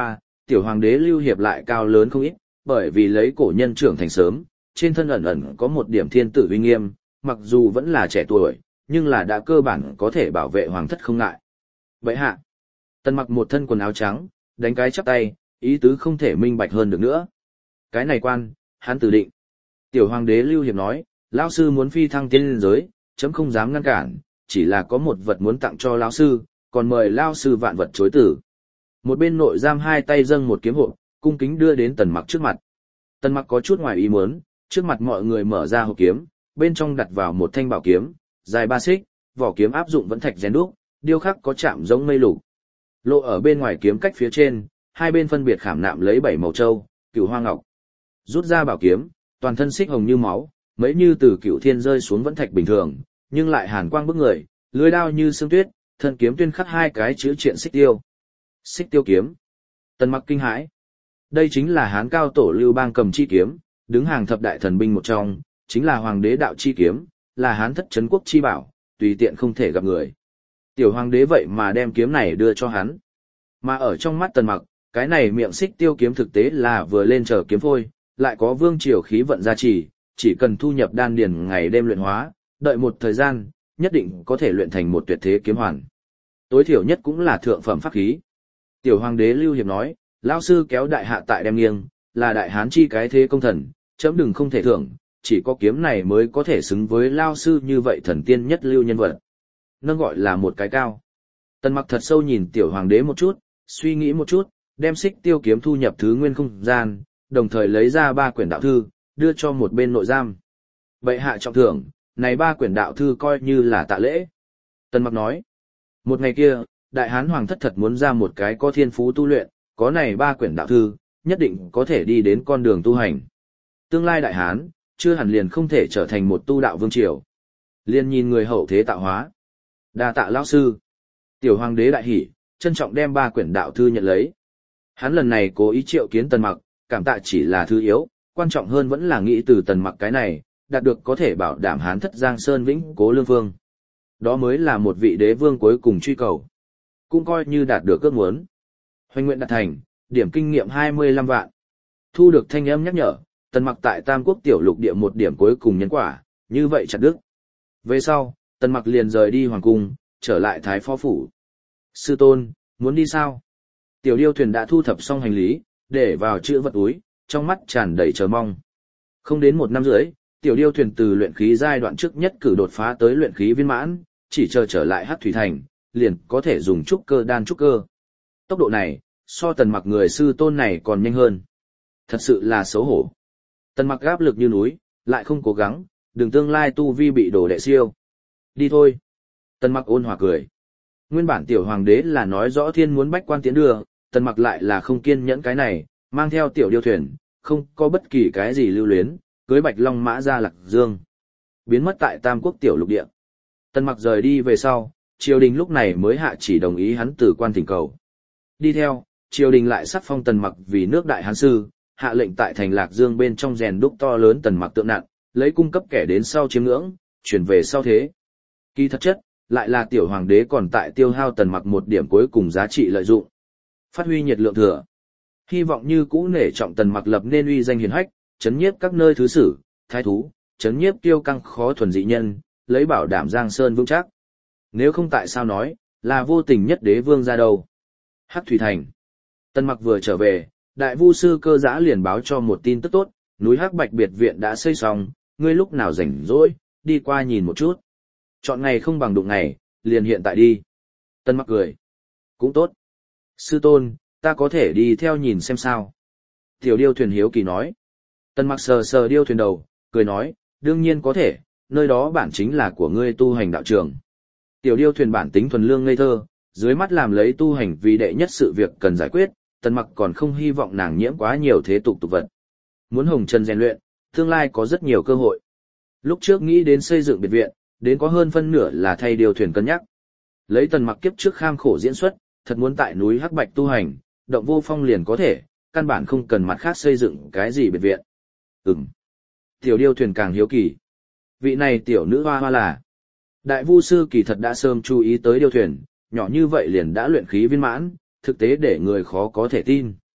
tiểu hoàng đế Lưu Hiệp lại cao lớn không ít, bởi vì lấy cổ nhân trưởng thành sớm, trên thân ẩn ẩn có một điểm thiên tử uy nghiêm, mặc dù vẫn là trẻ tuổi, nhưng là đã cơ bản có thể bảo vệ hoàng thất không ngại. Vậy hạ, Tần Mặc một thân quần áo trắng, đánh cái chắp tay, ý tứ không thể minh bạch hơn được nữa. Cái này quan, hắn tự định. Tiểu hoàng đế Lưu Hiệp nói, lão sư muốn phi thăng tiên lên giới, chấm không dám ngăn cản, chỉ là có một vật muốn tặng cho lão sư, còn mời lão sư vạn vật chối từ. Một bên nội giam hai tay dâng một kiếm hộp, cung kính đưa đến Tần Mặc trước mặt. Tần Mặc có chút ngoài ý muốn, trước mặt mọi người mở ra hộp kiếm, bên trong đặt vào một thanh bảo kiếm, dài ba xích, vỏ kiếm áp dụng vẫn thạch rèn đúc, điêu khắc có chạm giống mây lục. Lộ ở bên ngoài kiếm cách phía trên, hai bên phân biệt khảm nạm lấy bảy màu châu, cửu hoa ngọc. Rút ra bảo kiếm, toàn thân xích hồng như máu, mấy như từ cửu thiên rơi xuống vẫn thạch bình thường, nhưng lại hàn quang bức người, lưỡi đao như sương tuyết, thân kiếm tuyên khắc hai cái chữ triện xích tiêu. Xích tiêu kiếm. Tần Mặc kinh hãi. Đây chính là Hán cao tổ Lưu Bang cầm chi kiếm, đứng hàng thập đại thần binh một trong, chính là hoàng đế đạo chi kiếm, là Hán thất trấn quốc chi bảo, tùy tiện không thể gặp người. Tiểu hoàng đế vậy mà đem kiếm này đưa cho hắn. Mà ở trong mắt Tần Mặc, cái này miệng xích tiêu kiếm thực tế là vừa lên chờ kiếm phôi, lại có vương triều khí vận gia trì, chỉ cần thu nhập đan điền ngày đêm luyện hóa, đợi một thời gian, nhất định có thể luyện thành một tuyệt thế kiếm hoàn. Tối thiểu nhất cũng là thượng phẩm pháp khí. Tiểu hoàng đế Lưu Hiệp nói, lão sư kéo đại hạ tại đem nghiêng, là đại hán chi cái thế công thần, chấm đừng không thể thưởng, chỉ có kiếm này mới có thể xứng với lão sư như vậy thần tiên nhất lưu nhân vật. Nâng gọi là một cái cao. Tần Mặc thật sâu nhìn tiểu hoàng đế một chút, suy nghĩ một chút, đem xích tiêu kiếm thu nhập thứ nguyên không gian, đồng thời lấy ra ba quyển đạo thư, đưa cho một bên nội giam. Bệ hạ trọng thưởng, này ba quyển đạo thư coi như là tạ lễ. Tần Mặc nói, một ngày kia, đại hán hoàng thất thật muốn ra một cái có thiên phú tu luyện, có này ba quyển đạo thư, nhất định có thể đi đến con đường tu hành. Tương lai đại hán, chưa hẳn liền không thể trở thành một tu đạo vương triều. Liên nhìn người hậu thế tạo hóa. Đa tạ lão sư. Tiểu hoàng đế đại hỉ, trân trọng đem ba quyển đạo thư nhận lấy. Hắn lần này cố ý triệu kiến Tần Mặc, cảm tạ chỉ là thứ yếu, quan trọng hơn vẫn là nghĩ từ Tần Mặc cái này, đạt được có thể bảo đảm Hán thất Giang Sơn vĩnh cố lương vương. Đó mới là một vị đế vương cuối cùng truy cầu. Cũng coi như đạt được ước muốn. Hoành nguyện đạt thành, điểm kinh nghiệm hai mươi lăm vạn. Thu được thanh âm nhắc nhở, Tần Mặc tại Tam Quốc tiểu lục địa một điểm cuối cùng nhân quả, như vậy chặt đứt. Về sau, Tần Mặc liền rời đi hoàng cung, trở lại Thái Phó phủ. Sư tôn, muốn đi sao? Tiểu điêu thuyền đã thu thập xong hành lý, để vào chữ vật túi, trong mắt tràn đầy chờ mong. Không đến một năm rưỡi, tiểu điêu thuyền từ luyện khí giai đoạn trước nhất cử đột phá tới luyện khí viên mãn, chỉ chờ trở lại Hắc Thủy Thành, liền có thể dùng trúc cơ đan trúc cơ. Tốc độ này, so Tần Mặc người sư tôn này còn nhanh hơn. Thật sự là xấu hổ. Tần Mặc áp lực như núi, lại không cố gắng, đừng tương lai tu vi bị đổ đệ siêu. Đi thôi. Tần Mặc ôn hòa cười. Nguyên bản tiểu hoàng đế là nói rõ thiên muốn bách quan tiến đưa, Tần Mặc lại là không kiên nhẫn cái này, mang theo tiểu điêu thuyền, không có bất kỳ cái gì lưu luyến, cưới Bạch Long mã ra Lạc Dương. Biến mất tại Tam Quốc tiểu lục địa. Tần Mặc rời đi về sau, triều đình lúc này mới hạ chỉ đồng ý hắn từ quan thỉnh cầu. Đi theo, triều đình lại sắc phong Tần Mặc vì nước đại hán sư, hạ lệnh tại thành Lạc Dương bên trong rèn đúc to lớn Tần Mặc tượng nặng, lấy cung cấp kẻ đến sau chiếm ngưỡng, chuyển về sau thế. Kỳ thật chất, lại là tiểu hoàng đế còn tại tiêu hao Tần Mặc một điểm cuối cùng giá trị lợi dụng. Phát huy nhiệt lượng thừa. Hy vọng như cũ nể trọng Tần Mặc lập nên uy danh hiển hách, chấn nhiếp các nơi thứ sử, thái thú, chấn nhiếp kiêu căng khó thuần dị nhân, lấy bảo đảm Giang Sơn vững chắc. Nếu không tại sao nói, là vô tình nhất đế vương ra đâu. Hắc Thủy Thành. Tần Mặc vừa trở về, đại vu sư Cơ Giã liền báo cho một tin tức tốt, núi Hắc Bạch biệt viện đã xây xong, ngươi lúc nào rảnh rỗi, đi qua nhìn một chút. Chọn ngày không bằng đụng ngày, liền hiện tại đi. Tần Mặc cười. Cũng tốt. Sư tôn, ta có thể đi theo nhìn xem sao. Tiểu điêu thuyền hiếu kỳ nói. Tần Mặc sờ sờ điêu thuyền đầu, cười nói, đương nhiên có thể, nơi đó bản chính là của ngươi tu hành đạo trường. Tiểu điêu thuyền bản tính thuần lương ngây thơ, dưới mắt làm lấy tu hành vì đệ nhất sự việc cần giải quyết, Tần Mặc còn không hy vọng nàng nhiễm quá nhiều thế tục tục vật. Muốn hồng trần rèn luyện, tương lai có rất nhiều cơ hội. Lúc trước nghĩ đến xây dựng biệt viện, đến có hơn phân nửa là thay điêu thuyền cân nhắc. Lấy Tần Mặc kiếp trước kham khổ diễn xuất, thật muốn tại núi Hắc Bạch tu hành, động vô phong liền có thể, căn bản không cần mặt khác xây dựng cái gì biệt viện. Ừm. Tiểu điêu thuyền càng hiếu kỳ. Vị này tiểu nữ hoa hoa là. Đại vu sư kỳ thật đã sớm chú ý tới điêu thuyền, nhỏ như vậy liền đã luyện khí viên mãn, thực tế để người khó có thể tin.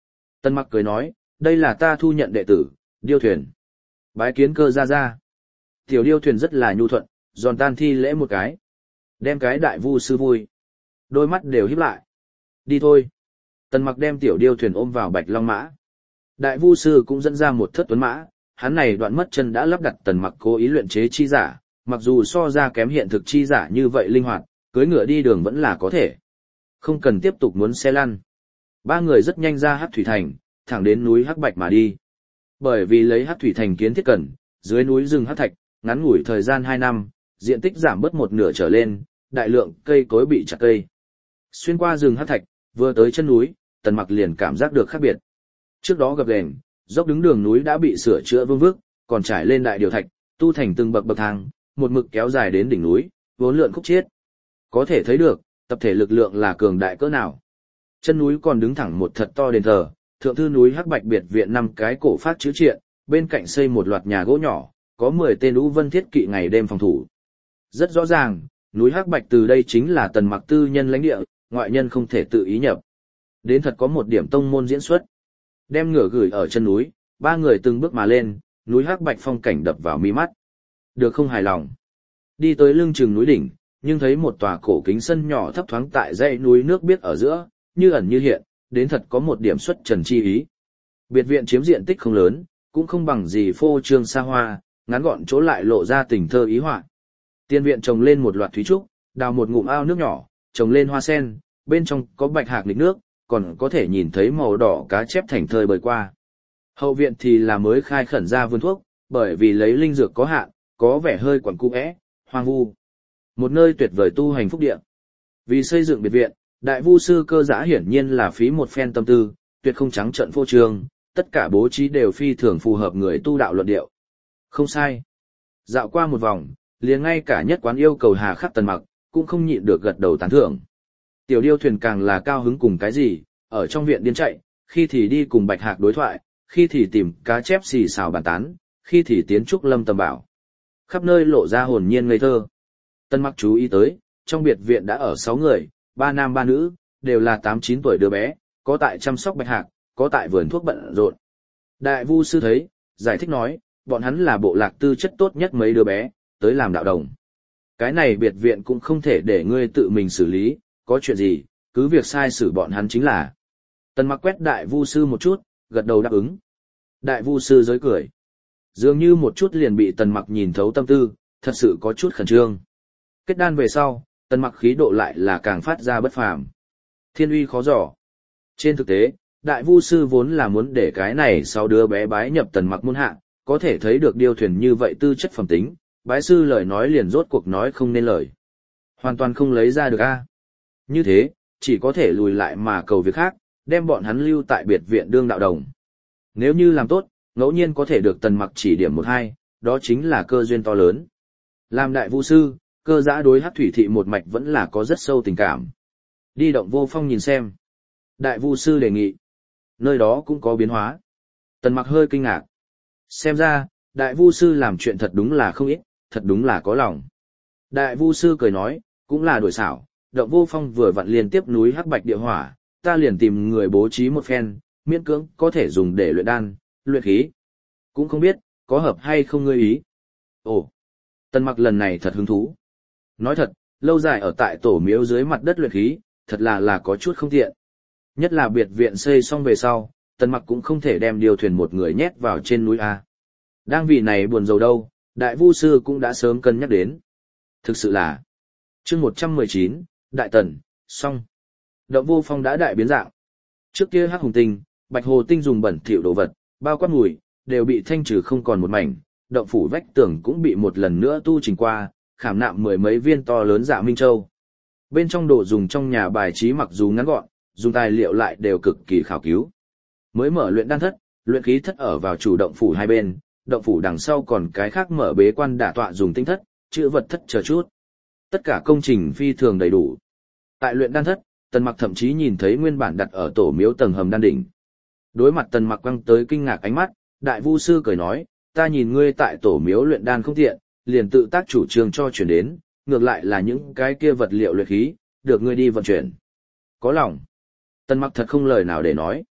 Tần Mặc cười nói, đây là ta thu nhận đệ tử, Điêu Thuyền. Bái kiến Cơ gia gia. Tiểu Điêu Thuyền rất là nhu thuận, giòn tan thi lễ một cái. Đem cái đại vu sư vui. Đôi mắt đều híp lại. Đi thôi. Tần Mặc đem Tiểu Điêu Thuyền ôm vào Bạch Long Mã. Đại vu sư cũng dẫn ra một thất tuấn mã, hắn này đoạn mất chân đã lắp đặt Tần Mặc cố ý luyện chế chi giả, mặc dù so ra kém hiện thực chi giả như vậy linh hoạt, cưỡi ngựa đi đường vẫn là có thể. Không cần tiếp tục muốn xe lăn. Ba người rất nhanh ra Hắc Thủy Thành, thẳng đến núi Hắc Bạch mà đi. Bởi vì lấy Hắc Thủy Thành kiến thiết cần, dưới núi rừng Hắc Thạch, ngắn ngủi thời gian hai năm, diện tích giảm bớt một nửa trở lên, đại lượng cây cối bị chặt cây. Xuyên qua rừng Hắc Thạch, vừa tới chân núi, Tần Mặc liền cảm giác được khác biệt. Trước đó gập ghềnh, dốc đứng đường núi đã bị sửa chữa vương vức, còn trải lên đại điều thạch, tu thành từng bậc bậc thang, một mực kéo dài đến đỉnh núi, vốn lượn khúc chiết. Có thể thấy được, tập thể lực lượng là cường đại cỡ nào. Chân núi còn đứng thẳng một thật to đền thờ, thượng thư núi Hắc Bạch biệt viện năm cái cổ phát chữ triện, bên cạnh xây một loạt nhà gỗ nhỏ, có mười tên Lũ Vân thiết kỵ ngày đêm phòng thủ. Rất rõ ràng, núi Hắc Bạch từ đây chính là Tần Mặc tư nhân lãnh địa, ngoại nhân không thể tự ý nhập. Đến thật có một điểm tông môn diễn xuất. Đem ngựa gửi ở chân núi, ba người từng bước mà lên, núi Hắc Bạch phong cảnh đập vào mi mắt. Được không hài lòng. Đi tới lưng chừng núi đỉnh, nhưng thấy một tòa cổ kính sân nhỏ thấp thoáng tại dãy núi nước biếc ở giữa, như ẩn như hiện, đến thật có một điểm xuất trần chi ý. Biệt viện chiếm diện tích không lớn, cũng không bằng gì phô trương xa hoa, ngắn gọn chỗ lại lộ ra tình thơ ý họa. Tiên viện trồng lên một loạt thúy trúc, đào một ngụm ao nước nhỏ, trồng lên hoa sen, bên trong có bạch hạc nghịch nước, còn có thể nhìn thấy màu đỏ cá chép thành thơi bơi qua. Hậu viện thì là mới khai khẩn ra vườn thuốc, bởi vì lấy linh dược có hạn, có vẻ hơi quẩn cung ẽ, hoang vu. Một nơi tuyệt vời tu hành phúc địa. Vì xây dựng biệt viện, đại vu sư Cơ Giã hiển nhiên là phí một phen tâm tư, tuyệt không trắng trợn phô trương, tất cả bố trí đều phi thường phù hợp người tu đạo luận điệu. Không sai. Dạo qua một vòng, liền ngay cả nhất quán yêu cầu hà khắc Tần Mặc, cũng không nhịn được gật đầu tán thưởng. Tiểu Điêu Thuyền càng là cao hứng cùng cái gì, ở trong viện điên chạy, khi thì đi cùng Bạch Hạc đối thoại, khi thì tìm cá chép xì xào bàn tán, khi thì tiến trúc lâm tầm bảo. Khắp nơi lộ ra hồn nhiên ngây thơ. Tần Mặc chú ý tới, trong biệt viện đã ở sáu người, ba nam ba nữ, đều là tám chín tuổi đứa bé, có tại chăm sóc Bạch Hạc, có tại vườn thuốc bận rộn. Đại vu sư thấy, giải thích nói, bọn hắn là bộ lạc tư chất tốt nhất mấy đứa bé, tới làm đạo đồng. Cái này biệt viện cũng không thể để ngươi tự mình xử lý, có chuyện gì, cứ việc sai xử bọn hắn chính là. Tần Mặc quét đại vu sư một chút, gật đầu đáp ứng. Đại vu sư giới cười. Dường như một chút liền bị Tần Mặc nhìn thấu tâm tư, thật sự có chút khẩn trương. Kết đan về sau, Tần Mặc khí độ lại là càng phát ra bất phàm. Thiên uy khó dò. Trên thực tế, đại vu sư vốn là muốn để cái này sau đứa bé bái nhập Tần Mặc môn hạ, có thể thấy được Điêu Thuyền như vậy tư chất phẩm tính, bái sư lời nói liền rốt cuộc nói không nên lời. Hoàn toàn không lấy ra được a. Như thế, chỉ có thể lùi lại mà cầu việc khác, đem bọn hắn lưu tại biệt viện đương đạo đồng. Nếu như làm tốt, ngẫu nhiên có thể được Tần Mặc chỉ điểm một hai, đó chính là cơ duyên to lớn. Làm đại vu sư, Cơ Giã đối Hắc Thủy thị một mạch vẫn là có rất sâu tình cảm. Đi Động Vô Phong nhìn xem. Đại vu sư đề nghị. Nơi đó cũng có biến hóa. Tần Mặc hơi kinh ngạc. Xem ra, đại vu sư làm chuyện thật đúng là không ít, thật đúng là có lòng. Đại vu sư cười nói, cũng là đổi xảo, Động Vô Phong vừa vặn liên tiếp núi Hắc Bạch địa hỏa, ta liền tìm người bố trí một phen, miễn cưỡng có thể dùng để luyện đan, luyện khí. Cũng không biết, có hợp hay không ngươi ý. Ồ, Tần Mặc lần này thật hứng thú. Nói thật, lâu dài ở tại tổ miếu dưới mặt đất luyện khí, thật là là có chút không tiện. Nhất là biệt viện xây xong về sau, Tần Mặc cũng không thể đem Điêu Thuyền một người nhét vào trên núi A. Đang vì này buồn rầu đâu, đại vu sư cũng đã sớm cân nhắc đến. Thực sự là, chương một trăm mười chín, Đại Tần, xong. Động Vô Phong đã đại biến dạng. Trước kia Hắc Hùng Tinh, Bạch Hồ Tinh dùng bẩn thỉu đồ vật, bao quát mùi, đều bị thanh trừ không còn một mảnh, động phủ vách tường cũng bị một lần nữa tu chỉnh qua, khảm nạm mười mấy viên to lớn Dạ Minh Châu. Bên trong đồ dùng trong nhà bài trí mặc dù ngắn gọn, dùng tài liệu lại đều cực kỳ khảo cứu. Mới mở luyện đan thất, luyện khí thất ở vào chủ động phủ hai bên, động phủ đằng sau còn cái khác mở bế quan đả tọa dùng tinh thất, chữ vật thất chờ chút. Tất cả công trình phi thường đầy đủ. Tại luyện đan thất, Tần Mặc thậm chí nhìn thấy nguyên bản đặt ở tổ miếu tầng hầm đan đỉnh. Đối mặt Tần Mặc quăng tới kinh ngạc ánh mắt, đại vu sư cười nói, ta nhìn ngươi tại tổ miếu luyện đan không tiện, liền tự tác chủ trương cho chuyển đến, ngược lại là những cái kia vật liệu luyện khí, được ngươi đi vận chuyển. Có lòng. Tần Mặc thật không lời nào để nói.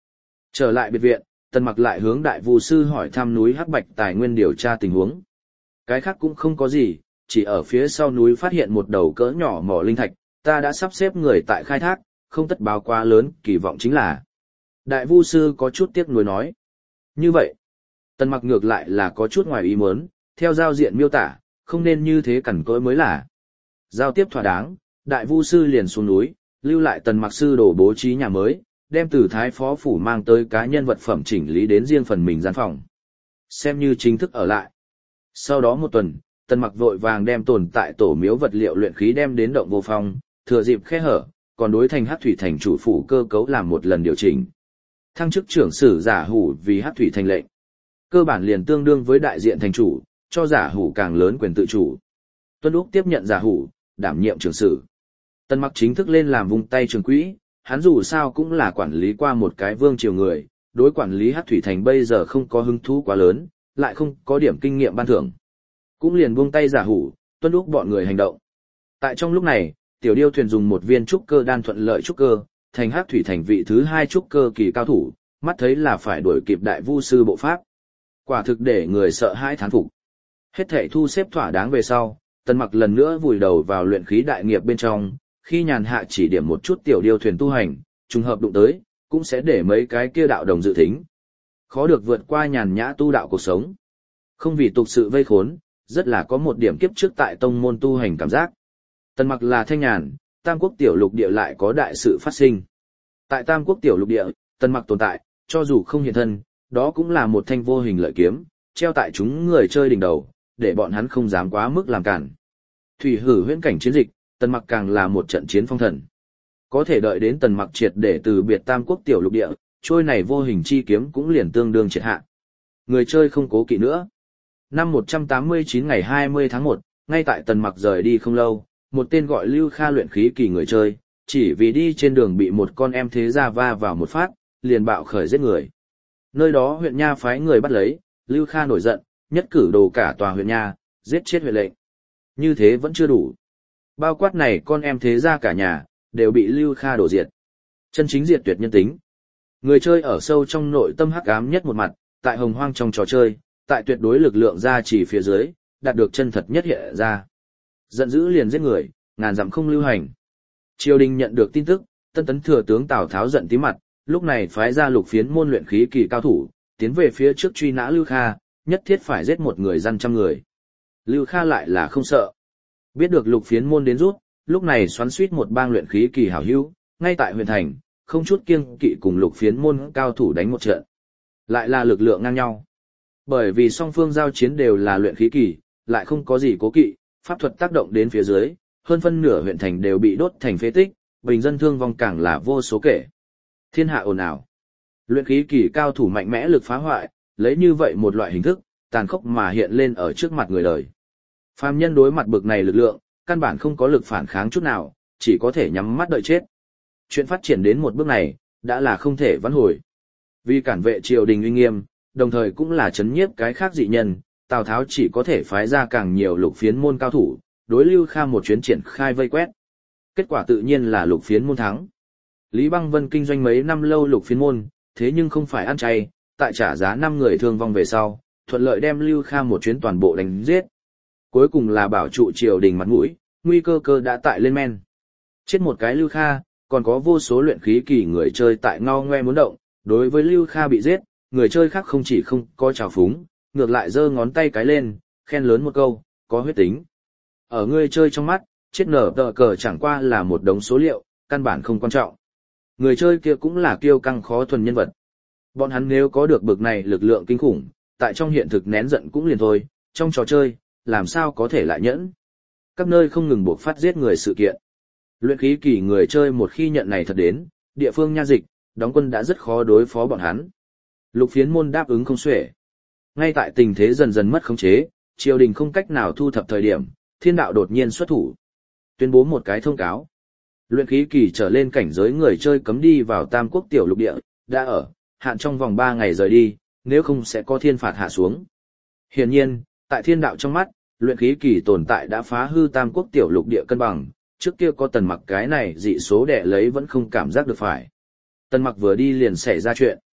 Trở lại biệt viện, Tần Mặc lại hướng đại vu sư hỏi thăm núi Hắc Bạch tài nguyên điều tra tình huống. Cái khác cũng không có gì, chỉ ở phía sau núi phát hiện một đầu cỡ nhỏ mỏ linh thạch, ta đã sắp xếp người tại khai thác, không tất báo quá lớn, kỳ vọng chính là. Đại vu sư có chút tiếc nuối nói. Như vậy, Tần Mặc ngược lại là có chút ngoài ý muốn, theo giao diện miêu tả, không nên như thế cẩn cỗi mới là. Giao tiếp thỏa đáng, đại vu sư liền xuống núi, lưu lại Tần Mặc sư đổ bố trí nhà mới, đem từ thái phó phủ mang tới cá nhân vật phẩm chỉnh lý đến riêng phần mình gian phòng. Xem như chính thức ở lại. Sau đó một tuần, Tần Mặc vội vàng đem tồn tại tổ miếu vật liệu luyện khí đem đến động vô phong, thừa dịp khe hở, còn đối thành Hắc Thủy thành chủ phủ cơ cấu làm một lần điều chỉnh. Thăng chức trưởng sử giả hủ vì Hắc Thủy thành lệnh. Cơ bản liền tương đương với đại diện thành chủ, cho giả hủ càng lớn quyền tự chủ. Tuân Úc tiếp nhận giả hủ, đảm nhiệm trưởng sử. Tần Mặc chính thức lên làm vung tay trường quỹ, hắn dù sao cũng là quản lý qua một cái vương triều người, đối quản lý Hắc Thủy thành bây giờ không có hứng thú quá lớn, lại không có điểm kinh nghiệm ban thưởng. Cũng liền buông tay giả hủ, Tuân Úc bọn người hành động. Tại trong lúc này, tiểu điêu thuyền dùng một viên trúc cơ đan thuận lợi trúc cơ, thành Hắc Thủy thành vị thứ hai trúc cơ kỳ cao thủ, mắt thấy là phải đuổi kịp đại vu sư bộ pháp. Quả thực để người sợ hãi thán phục. Hết thảy thu xếp thỏa đáng về sau, Tần Mặc lần nữa vùi đầu vào luyện khí đại nghiệp bên trong, khi nhàn hạ chỉ điểm một chút tiểu điêu thuyền tu hành, trùng hợp đụng tới, cũng sẽ để mấy cái kia đạo đồng dự thính. Khó được vượt qua nhàn nhã tu đạo cuộc sống. Không vì tục sự vây khốn, rất là có một điểm kiếp trước tại tông môn tu hành cảm giác. Tần Mặc là thanh nhàn, Tam Quốc tiểu lục địa lại có đại sự phát sinh. Tại Tam Quốc tiểu lục địa, Tần Mặc tồn tại, cho dù không hiện thân, đó cũng là một thanh vô hình lợi kiếm, treo tại chúng người chơi đỉnh đầu, để bọn hắn không dám quá mức làm cản. Thủy hử huyễn cảnh chiến dịch, Tần Mặc càng là một trận chiến phong thần. Có thể đợi đến Tần Mặc triệt để từ biệt Tam Quốc tiểu lục địa, trôi này vô hình chi kiếm cũng liền tương đương triệt hạ. Người chơi không cố kỵ nữa. Năm một trăm tám mươi chín ngày hai mươi tháng một, ngay tại Tần Mặc rời đi không lâu, một tên gọi Lưu Kha luyện khí kỳ người chơi, chỉ vì đi trên đường bị một con em thế gia va vào một phát, liền bạo khởi giết người. Nơi đó huyện nha phái người bắt lấy, Lưu Kha nổi giận, nhất cử đồ cả tòa huyện nha, giết chết huyện lệnh. Như thế vẫn chưa đủ. Bao quát này con em thế gia cả nhà, đều bị Lưu Kha đổ diệt. Chân chính diệt tuyệt nhân tính. Người chơi ở sâu trong nội tâm hắc ám nhất một mặt, tại hồng hoang trong trò chơi, tại tuyệt đối lực lượng gia trì phía dưới, đạt được chân thật nhất hiện ra. Giận dữ liền giết người, ngàn dặm không lưu hành. Triều đình nhận được tin tức, Tân Tấn thừa tướng Tào Tháo giận tím mặt, lúc này phái ra lục phiến môn luyện khí kỳ cao thủ, tiến về phía trước truy nã Lưu Kha, nhất thiết phải giết một người dân trăm người. Lưu Kha lại là không sợ. Biết được lục phiến môn đến rút, lúc này xoắn suýt một bang luyện khí kỳ hảo hữu, ngay tại huyện thành, không chút kiêng kỵ cùng lục phiến môn cao thủ đánh một trận. Lại là lực lượng ngang nhau. Bởi vì song phương giao chiến đều là luyện khí kỳ, lại không có gì cố kỵ, pháp thuật tác động đến phía dưới, hơn phân nửa huyện thành đều bị đốt thành phế tích, bình dân thương vong càng là vô số kể. Thiên hạ ồn ào. Luyện khí kỳ cao thủ mạnh mẽ lực phá hoại, lấy như vậy một loại hình thức, tàn khốc mà hiện lên ở trước mặt người đời. Phàm nhân đối mặt bực này lực lượng, căn bản không có lực phản kháng chút nào, chỉ có thể nhắm mắt đợi chết. Chuyện phát triển đến một bước này, đã là không thể vãn hồi. Vì cản vệ triều đình uy nghiêm, đồng thời cũng là chấn nhiếp cái khác dị nhân, Tào Tháo chỉ có thể phái ra càng nhiều lục phiến môn cao thủ, đối Lưu Kha một chuyến triển khai vây quét. Kết quả tự nhiên là lục phiến môn thắng. Lý Băng Vân kinh doanh mấy năm lâu lục phiến môn, thế nhưng không phải ăn chay, tại trả giá năm người thương vong về sau, thuận lợi đem Lưu Kha một chuyến toàn bộ đánh giết. Cuối cùng là bảo trụ triều đình mặt mũi, nguy cơ cơ đã tại lên men. Chết một cái Lưu Kha, còn có vô số luyện khí kỳ người chơi tại ngao ngoe muốn động, đối với Lưu Kha bị giết, người chơi khác không chỉ không có trào phúng, ngược lại giơ ngón tay cái lên, khen lớn một câu, có huyết tính. Ở người chơi trong mắt, chết nở tờ cờ chẳng qua là một đống số liệu, căn bản không quan trọng. Người chơi kia cũng là kiêu căng khó thuần nhân vật. Bọn hắn nếu có được bực này lực lượng kinh khủng, tại trong hiện thực nén giận cũng liền thôi, trong trò chơi, làm sao có thể lại nhẫn. Các nơi không ngừng buộc phát giết người sự kiện. Luyện khí kỳ người chơi một khi nhận này thật đến, địa phương nha dịch, đóng quân đã rất khó đối phó bọn hắn. Lục phiến môn đáp ứng không xuể. Ngay tại tình thế dần dần mất khống chế, triều đình không cách nào thu thập thời điểm, thiên đạo đột nhiên xuất thủ. Tuyên bố một cái thông cáo. Luyện khí kỳ trở lên cảnh giới người chơi cấm đi vào Tam Quốc tiểu lục địa, đã ở, hạn trong vòng ba ngày rời đi, nếu không sẽ có thiên phạt hạ xuống. Hiển nhiên, tại thiên đạo trong mắt, luyện khí kỳ tồn tại đã phá hư Tam Quốc tiểu lục địa cân bằng, trước kia có Tần Mặc cái này dị số đẻ lấy vẫn không cảm giác được phải. Tần Mặc vừa đi liền xảy ra chuyện.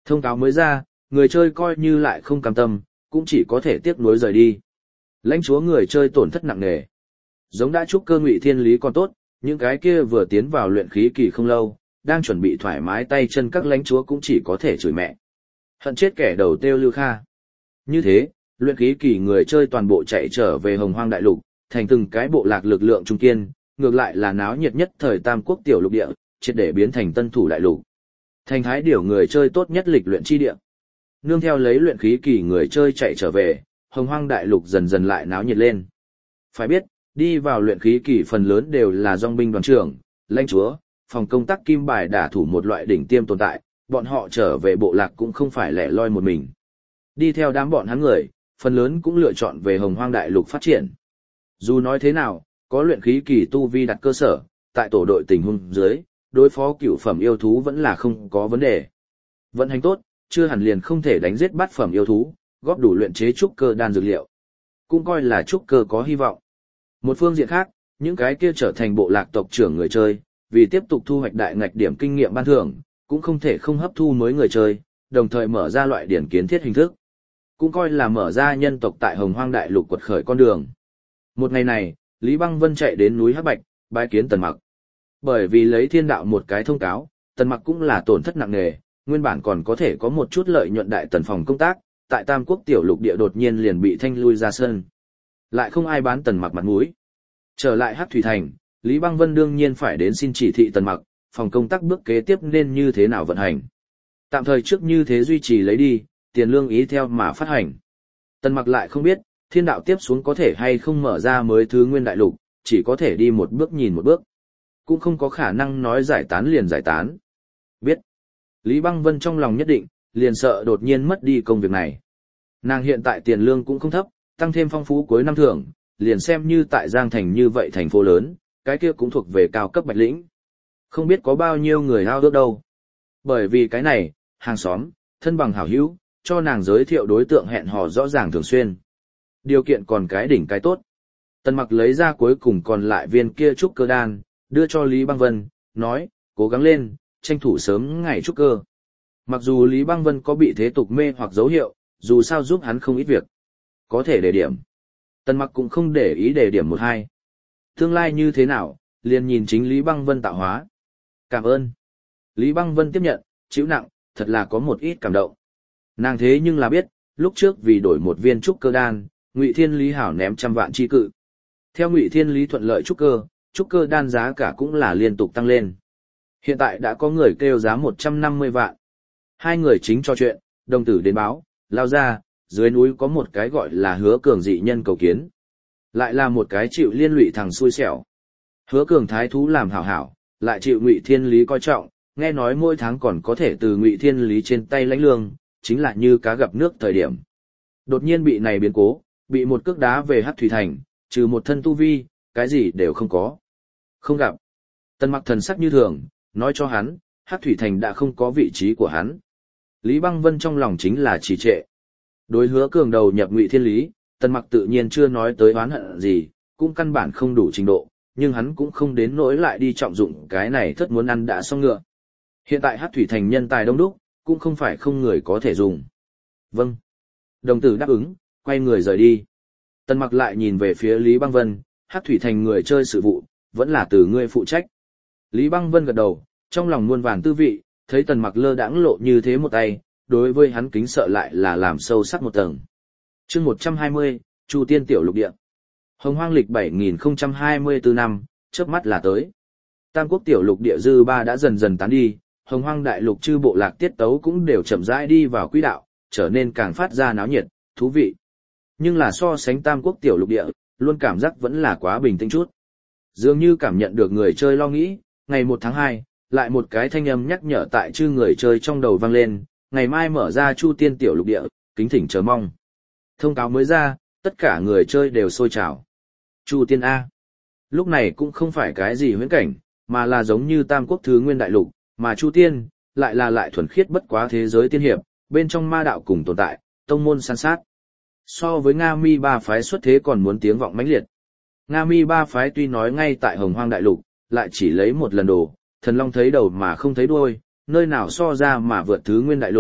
Thông cáo mới ra, người chơi coi như lại không cam tâm, cũng chỉ có thể tiếc nuối rời đi. Lãnh chúa người chơi tổn thất nặng nề. Giống đã trúc cơ Ngụy Thiên Lý còn tốt, những cái kia vừa tiến vào luyện khí kỳ không lâu, đang chuẩn bị thoải mái tay chân các lãnh chúa cũng chỉ có thể chửi mẹ. Hận chết kẻ đầu tiêu Lưu Kha. Như thế, luyện khí kỳ người chơi toàn bộ chạy trở về Hồng Hoang đại lục, thành từng cái bộ lạc lực lượng trung kiên, ngược lại là náo nhiệt nhất thời Tam Quốc tiểu lục địa, triệt để biến thành tân thủ đại lục. Thành thái điểu người chơi tốt nhất lịch luyện chi địa. Nương theo lấy luyện khí kỳ người chơi chạy trở về, Hồng Hoang đại lục dần dần lại náo nhiệt lên. Phải biết, đi vào luyện khí kỳ phần lớn đều là dòng binh đoàn trưởng, lãnh chúa, phòng công tác kim bài đả thủ một loại đỉnh tiêm tồn tại, bọn họ trở về bộ lạc cũng không phải lẻ loi một mình. Đi theo đám bọn hắn người, phần lớn cũng lựa chọn về Hồng Hoang đại lục phát triển. Dù nói thế nào, có luyện khí kỳ tu vi đặt cơ sở, tại tổ đội tình huống dưới, đối phó cửu phẩm yêu thú vẫn là không có vấn đề. Vận hành tốt, chưa hẳn liền không thể đánh giết bát phẩm yêu thú, góp đủ luyện chế trúc cơ đan dược liệu. Cũng coi là trúc cơ có hy vọng. Một phương diện khác, những cái kia trở thành bộ lạc tộc trưởng người chơi, vì tiếp tục thu hoạch đại ngạch điểm kinh nghiệm ban thưởng, cũng không thể không hấp thu mới người chơi, đồng thời mở ra loại điển kiến thiết hình thức. Cũng coi là mở ra nhân tộc tại Hồng Hoang đại lục quật khởi con đường. Một ngày này, Lý Băng Vân chạy đến núi Hắc Bạch, bái kiến Tần Mặc. Bởi vì lấy thiên đạo một cái thông cáo, Tần Mặc cũng là tổn thất nặng nề, nguyên bản còn có thể có một chút lợi nhuận đại tần phòng công tác, tại Tam Quốc tiểu lục địa đột nhiên liền bị thanh lui ra sân. Lại không ai bán Tần Mặc mặt mũi. Trở lại Hắc Thủy Thành, Lý Băng Vân đương nhiên phải đến xin chỉ thị Tần Mặc, phòng công tác bước kế tiếp nên như thế nào vận hành. Tạm thời trước như thế duy trì lấy đi, tiền lương ý theo mà phát hành. Tần Mặc lại không biết, thiên đạo tiếp xuống có thể hay không mở ra mới thứ nguyên đại lục, chỉ có thể đi một bước nhìn một bước. Cũng không có khả năng nói giải tán liền giải tán. Biết. Lý Băng Vân trong lòng nhất định, liền sợ đột nhiên mất đi công việc này. Nàng hiện tại tiền lương cũng không thấp, tăng thêm phong phú cuối năm thưởng, liền xem như tại Giang Thành như vậy thành phố lớn, cái kia cũng thuộc về cao cấp bạch lĩnh. Không biết có bao nhiêu người ao ước đâu. Bởi vì cái này, hàng xóm, thân bằng hảo hữu, cho nàng giới thiệu đối tượng hẹn hò rõ ràng thường xuyên. Điều kiện còn cái đỉnh cái tốt. Tần Mặc lấy ra cuối cùng còn lại viên kia trúc cơ đan, đưa cho Lý Băng Vân, nói, cố gắng lên, tranh thủ sớm ngày trúc cơ. Mặc dù Lý Băng Vân có bị thế tục mê hoặc dấu hiệu, dù sao giúp hắn không ít việc. Có thể đề điểm. Tần Mặc cũng không để ý đề điểm một hai. Tương lai như thế nào, liền nhìn chính Lý Băng Vân tạo hóa. Cảm ơn. Lý Băng Vân tiếp nhận, chịu nặng, thật là có một ít cảm động. Nàng thế nhưng là biết, lúc trước vì đổi một viên trúc cơ đan, Ngụy Thiên Lý hảo ném trăm vạn chi cự. Theo Ngụy Thiên Lý thuận lợi trúc cơ, trúc cơ đan giá cả cũng là liên tục tăng lên. Hiện tại đã có người kêu giá một trăm năm mươi vạn. Hai người chính trò chuyện, đồng tử đến báo, lao ra, dưới núi có một cái gọi là Hứa Cường dị nhân cầu kiến. Lại là một cái chịu liên lụy thằng xui xẻo. Hứa Cường thái thú làm hảo hảo, lại chịu Ngụy Thiên Lý coi trọng, nghe nói mỗi tháng còn có thể từ Ngụy Thiên Lý trên tay lãnh lương, chính là như cá gặp nước thời điểm. Đột nhiên bị này biến cố, bị một cước đá về Hắc Thủy Thành, trừ một thân tu vi, cái gì đều không có. Không gặp. Tần Mặc thần sắc như thường, nói cho hắn, Hắc Thủy Thành đã không có vị trí của hắn. Lý Băng Vân trong lòng chính là trì trệ. Đối Hứa Cường đầu nhập Ngụy Thiên Lý, Tần Mặc tự nhiên chưa nói tới oán hận gì, cũng căn bản không đủ trình độ, nhưng hắn cũng không đến nỗi lại đi trọng dụng cái này thất muốn ăn đã xong ngựa. Hiện tại Hắc Thủy Thành nhân tài đông đúc, cũng không phải không người có thể dùng. Vâng. Đồng tử đáp ứng, quay người rời đi. Tần Mặc lại nhìn về phía Lý Băng Vân, Hắc Thủy Thành người chơi sự vụ, vẫn là từ ngươi phụ trách. Lý Băng Vân gật đầu, trong lòng muôn vàn tư vị, thấy Tần Mặc lơ đãng lộ như thế một tay, đối với hắn kính sợ lại là làm sâu sắc một tầng. Chương một trăm hai mươi, Chu Tiên tiểu lục địa. Hồng Hoang lịch bảy nghìn không trăm hai mươi tư năm, chớp mắt là tới. Tam Quốc tiểu lục địa dư ba đã dần dần tán đi, Hồng Hoang đại lục chư bộ lạc tiết tấu cũng đều chậm rãi đi vào quỹ đạo, trở nên càng phát ra náo nhiệt, thú vị. Nhưng là so sánh Tam Quốc tiểu lục địa, luôn cảm giác vẫn là quá bình tĩnh chút. Dường như cảm nhận được người chơi lo nghĩ, ngày một tháng hai, lại một cái thanh âm nhắc nhở tại chư người chơi trong đầu vang lên, ngày mai mở ra Chu Tiên tiểu lục địa, kính thỉnh chờ mong. Thông cáo mới ra, tất cả người chơi đều sôi trào. Chu Tiên A. Lúc này cũng không phải cái gì huyễn cảnh, mà là giống như Tam Quốc thứ nguyên đại lục, mà Chu Tiên, lại là lại thuần khiết bất quá thế giới tiên hiệp, bên trong ma đạo cùng tồn tại, tông môn san sát. So với Nga Mi ba phái xuất thế còn muốn tiếng vọng mãnh liệt. Nga Mi ba phái tuy nói ngay tại Hồng Hoang đại lục, lại chỉ lấy một lần đồ, thần long thấy đầu mà không thấy đuôi, nơi nào so ra mà vượt thứ nguyên đại lục,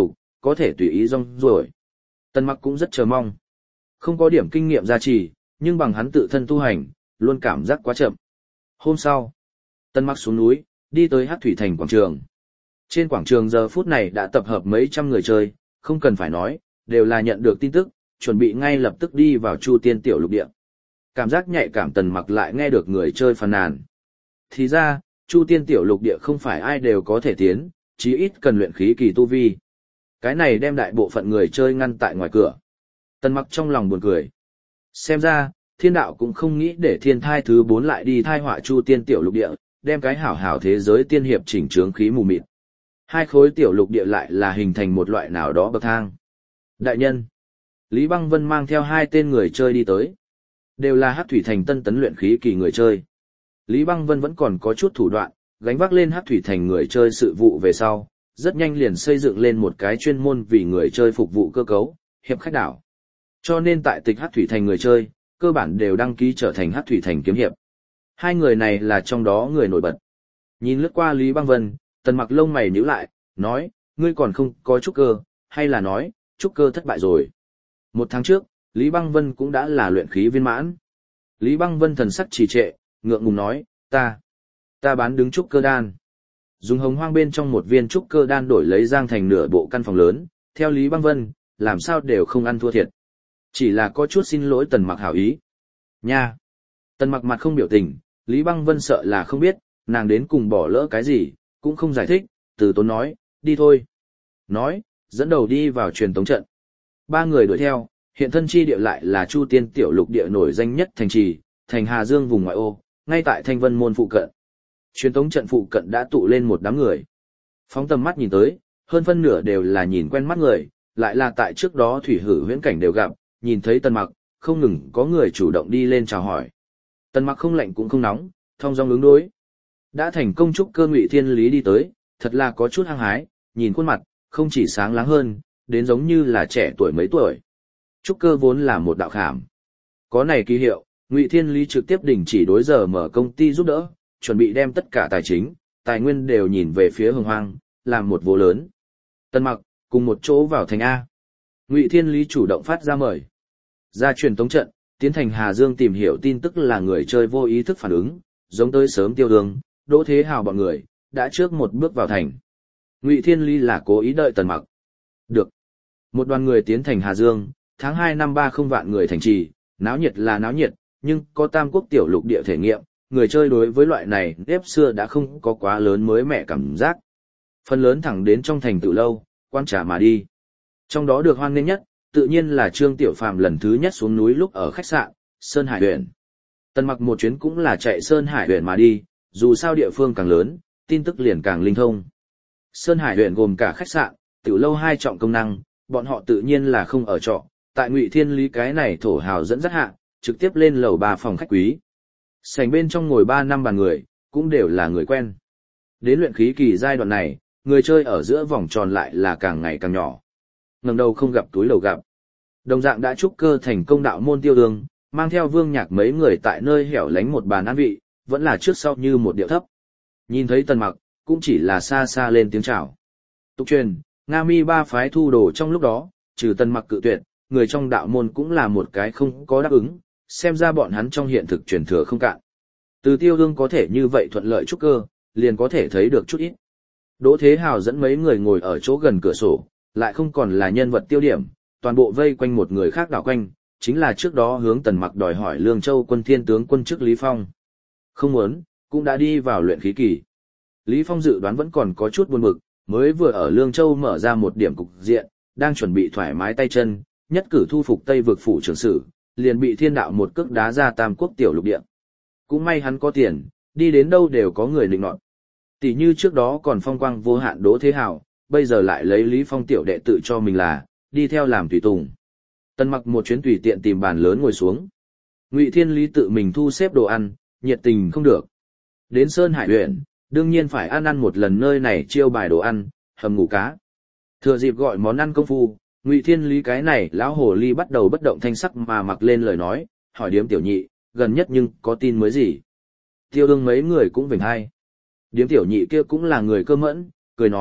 có thể tùy ý rong ruổi. Tần Mặc cũng rất chờ mong. Không có điểm kinh nghiệm gia trì, nhưng bằng hắn tự thân tu hành, luôn cảm giác quá chậm. Hôm sau, Tần Mặc xuống núi, đi tới Hắc Thủy Thành quảng trường. Trên quảng trường giờ phút này đã tập hợp mấy trăm người chơi, không cần phải nói, đều là nhận được tin tức, chuẩn bị ngay lập tức đi vào Chu Tiên Tiểu Lục Địa. Cảm giác nhạy cảm Tần Mặc lại nghe được người chơi phàn nàn. Thì ra, Chu Tiên Tiểu Lục Địa không phải ai đều có thể tiến, chí ít cần luyện khí kỳ tu vi. Cái này đem đại bộ phận người chơi ngăn tại ngoài cửa. Tần Mặc trong lòng buồn cười. Xem ra, thiên đạo cũng không nghĩ để thiên thai thứ bốn lại đi thai họa Chu Tiên Tiểu Lục Địa, đem cái hảo hảo thế giới tiên hiệp chỉnh trướng khí mù mịt. Hai khối tiểu lục địa lại là hình thành một loại nào đó bậc thang. Đại nhân, Lý Băng Vân mang theo hai tên người chơi đi tới. Đều là Hắc Thủy Thành tân tấn luyện khí kỳ người chơi. Lý Băng Vân vẫn còn có chút thủ đoạn, gánh vác lên Hắc Thủy Thành người chơi sự vụ về sau, rất nhanh liền xây dựng lên một cái chuyên môn vì người chơi phục vụ cơ cấu, hiệp khách đảo. Cho nên tại tịch Hắc Thủy Thành người chơi, cơ bản đều đăng ký trở thành Hắc Thủy Thành kiếm hiệp. Hai người này là trong đó người nổi bật. Nhìn lướt qua Lý Băng Vân, Tần Mặc lông mày nhíu lại, nói, ngươi còn không có trúc cơ, hay là nói, trúc cơ thất bại rồi. Một tháng trước, Lý Băng Vân cũng đã là luyện khí viên mãn. Lý Băng Vân thần sắc trì trệ, ngượng ngùng nói, ta, ta bán đứng trúc cơ đan. Dùng hồng hoang bên trong một viên trúc cơ đan đổi lấy Giang Thành nửa bộ căn phòng lớn, theo Lý Băng Vân, làm sao đều không ăn thua thiệt. Chỉ là có chút xin lỗi Tần Mặc hảo ý. Nha! Tần Mặc mặt không biểu tình, Lý Băng Vân sợ là không biết, nàng đến cùng bỏ lỡ cái gì, cũng không giải thích, từ tốn nói, đi thôi. Nói, dẫn đầu đi vào truyền tống trận. Ba người đuổi theo, hiện thân chi địa lại là Chu Tiên Tiểu Lục Địa nổi danh nhất thành trì, thành Hà Dương vùng ngoại ô, ngay tại Thanh Vân Môn phụ cận. Truyền tống trận phụ cận đã tụ lên một đám người. Phóng tầm mắt nhìn tới, hơn phân nửa đều là nhìn quen mắt người, lại là tại trước đó thủy hử huyễn cảnh đều gặp, nhìn thấy Tần Mặc, không ngừng có người chủ động đi lên chào hỏi. Tần Mặc không lạnh cũng không nóng, thong dong ứng đối. Đã thành công trúc cơ Ngụy Thiên Lý đi tới, thật là có chút hăng hái, nhìn khuôn mặt, không chỉ sáng láng hơn, đến giống như là trẻ tuổi mấy tuổi. Trúc cơ vốn là một đạo khảm. Có này ký hiệu, Ngụy Thiên Lý trực tiếp đình chỉ đối giờ mở công ty giúp đỡ, chuẩn bị đem tất cả tài chính, tài nguyên đều nhìn về phía Hồng Hoang, làm một vô lớn. Tần Mặc, cùng một chỗ vào thành A. Ngụy Thiên Lý chủ động phát ra mời. Ra truyền tống trận, tiến thành Hà Dương tìm hiểu tin tức là người chơi vô ý thức phản ứng, giống tới sớm Tiêu Đường, Đỗ Thế Hào bọn người, đã trước một bước vào thành. Ngụy Thiên Lý là cố ý đợi Tần Mặc. Được. Một đoàn người tiến thành Hà Dương, tháng hai năm ba không vạn người thành trì, náo nhiệt là náo nhiệt, nhưng có tam quốc tiểu lục địa thể nghiệm, người chơi đối với loại này nếp xưa đã không có quá lớn mới mẻ cảm giác. Phần lớn thẳng đến trong thành tự lâu, quan trả mà đi. Trong đó được hoan nghênh nhất, tự nhiên là Trương Tiểu Phàm lần thứ nhất xuống núi lúc ở khách sạn Sơn Hải huyện. Tần Mặc một chuyến cũng là chạy Sơn Hải huyện mà đi, dù sao địa phương càng lớn, tin tức liền càng linh thông. Sơn Hải huyện gồm cả khách sạn, tiểu lâu hai trọng công năng, bọn họ tự nhiên là không ở trọ, tại Ngụy Thiên Lý cái này thổ hào dẫn dắt hạ, trực tiếp lên lầu ba phòng khách quý. Sảnh bên trong ngồi ba năm bàn người, cũng đều là người quen. Đến luyện khí kỳ giai đoạn này, người chơi ở giữa vòng tròn lại là càng ngày càng nhỏ. Ngẩng đầu không gặp túi lầu gặp. Đồng dạng đã trúc cơ thành công đạo môn Tiêu Đường, mang theo Vương Nhạc mấy người tại nơi hẻo lánh một bàn ăn vị, vẫn là trước sau như một điệu thấp. Nhìn thấy Tần Mặc, cũng chỉ là xa xa lên tiếng chào. Tục truyền, Nga Mi ba phái thu đồ trong lúc đó, trừ Tần Mặc cự tuyệt, người trong đạo môn cũng là một cái không có đáp ứng, xem ra bọn hắn trong hiện thực truyền thừa không cạn. Từ Tiêu Đường có thể như vậy thuận lợi trúc cơ, liền có thể thấy được chút ít. Đỗ Thế Hào dẫn mấy người ngồi ở chỗ gần cửa sổ, lại không còn là nhân vật tiêu điểm, toàn bộ vây quanh một người khác đảo quanh, chính là trước đó hướng Tần Mặc đòi hỏi Lương Châu quân thiên tướng quân chức Lý Phong. Không muốn, cũng đã đi vào luyện khí kỳ. Lý Phong dự đoán vẫn còn có chút buồn bực, mới vừa ở Lương Châu mở ra một điểm cục diện, đang chuẩn bị thoải mái tay chân, nhất cử thu phục Tây vực phủ trưởng sử, liền bị thiên đạo một cước đá ra tam quốc tiểu lục địa. Cũng may hắn có tiền, đi đến đâu đều có người định nọt. Tỷ như trước đó còn phong quang vô hạn Đỗ Thế Hào, bây giờ lại lấy Lý Phong tiểu đệ tự cho mình là, đi theo làm tùy tùng. Tần Mặc một chuyến tùy tiện tìm bàn lớn ngồi xuống. Ngụy Thiên Lý tự mình thu xếp đồ ăn, nhiệt tình không được. Đến Sơn Hải huyện, đương nhiên phải ăn ăn một lần nơi này chiêu bài đồ ăn, hầm ngủ cá. Thừa dịp gọi món ăn công phu, Ngụy Thiên Lý cái này lão hồ ly bắt đầu bất động thanh sắc mà mặc lên lời nói, hỏi Điếm Tiểu Nhị, gần nhất nhưng có tin mới gì. Tiêu Đường mấy người cũng vểnh hai. Điếm Tiểu Nhị kia cũng là người cơ mẫn, cười nói,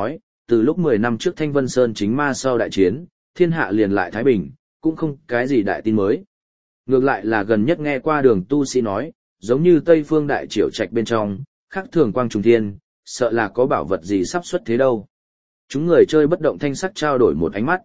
từ lúc mười năm trước Thanh Vân Sơn chính ma sau đại chiến, thiên hạ liền lại thái bình, cũng không cái gì đại tin mới. Ngược lại là gần nhất nghe qua đường tu sĩ nói, giống như Tây Phương Đại Triều Trạch bên trong, khắc thường quang trùng thiên, sợ là có bảo vật gì sắp xuất thế đâu. Chúng người chơi bất động thanh sắc trao đổi một ánh mắt.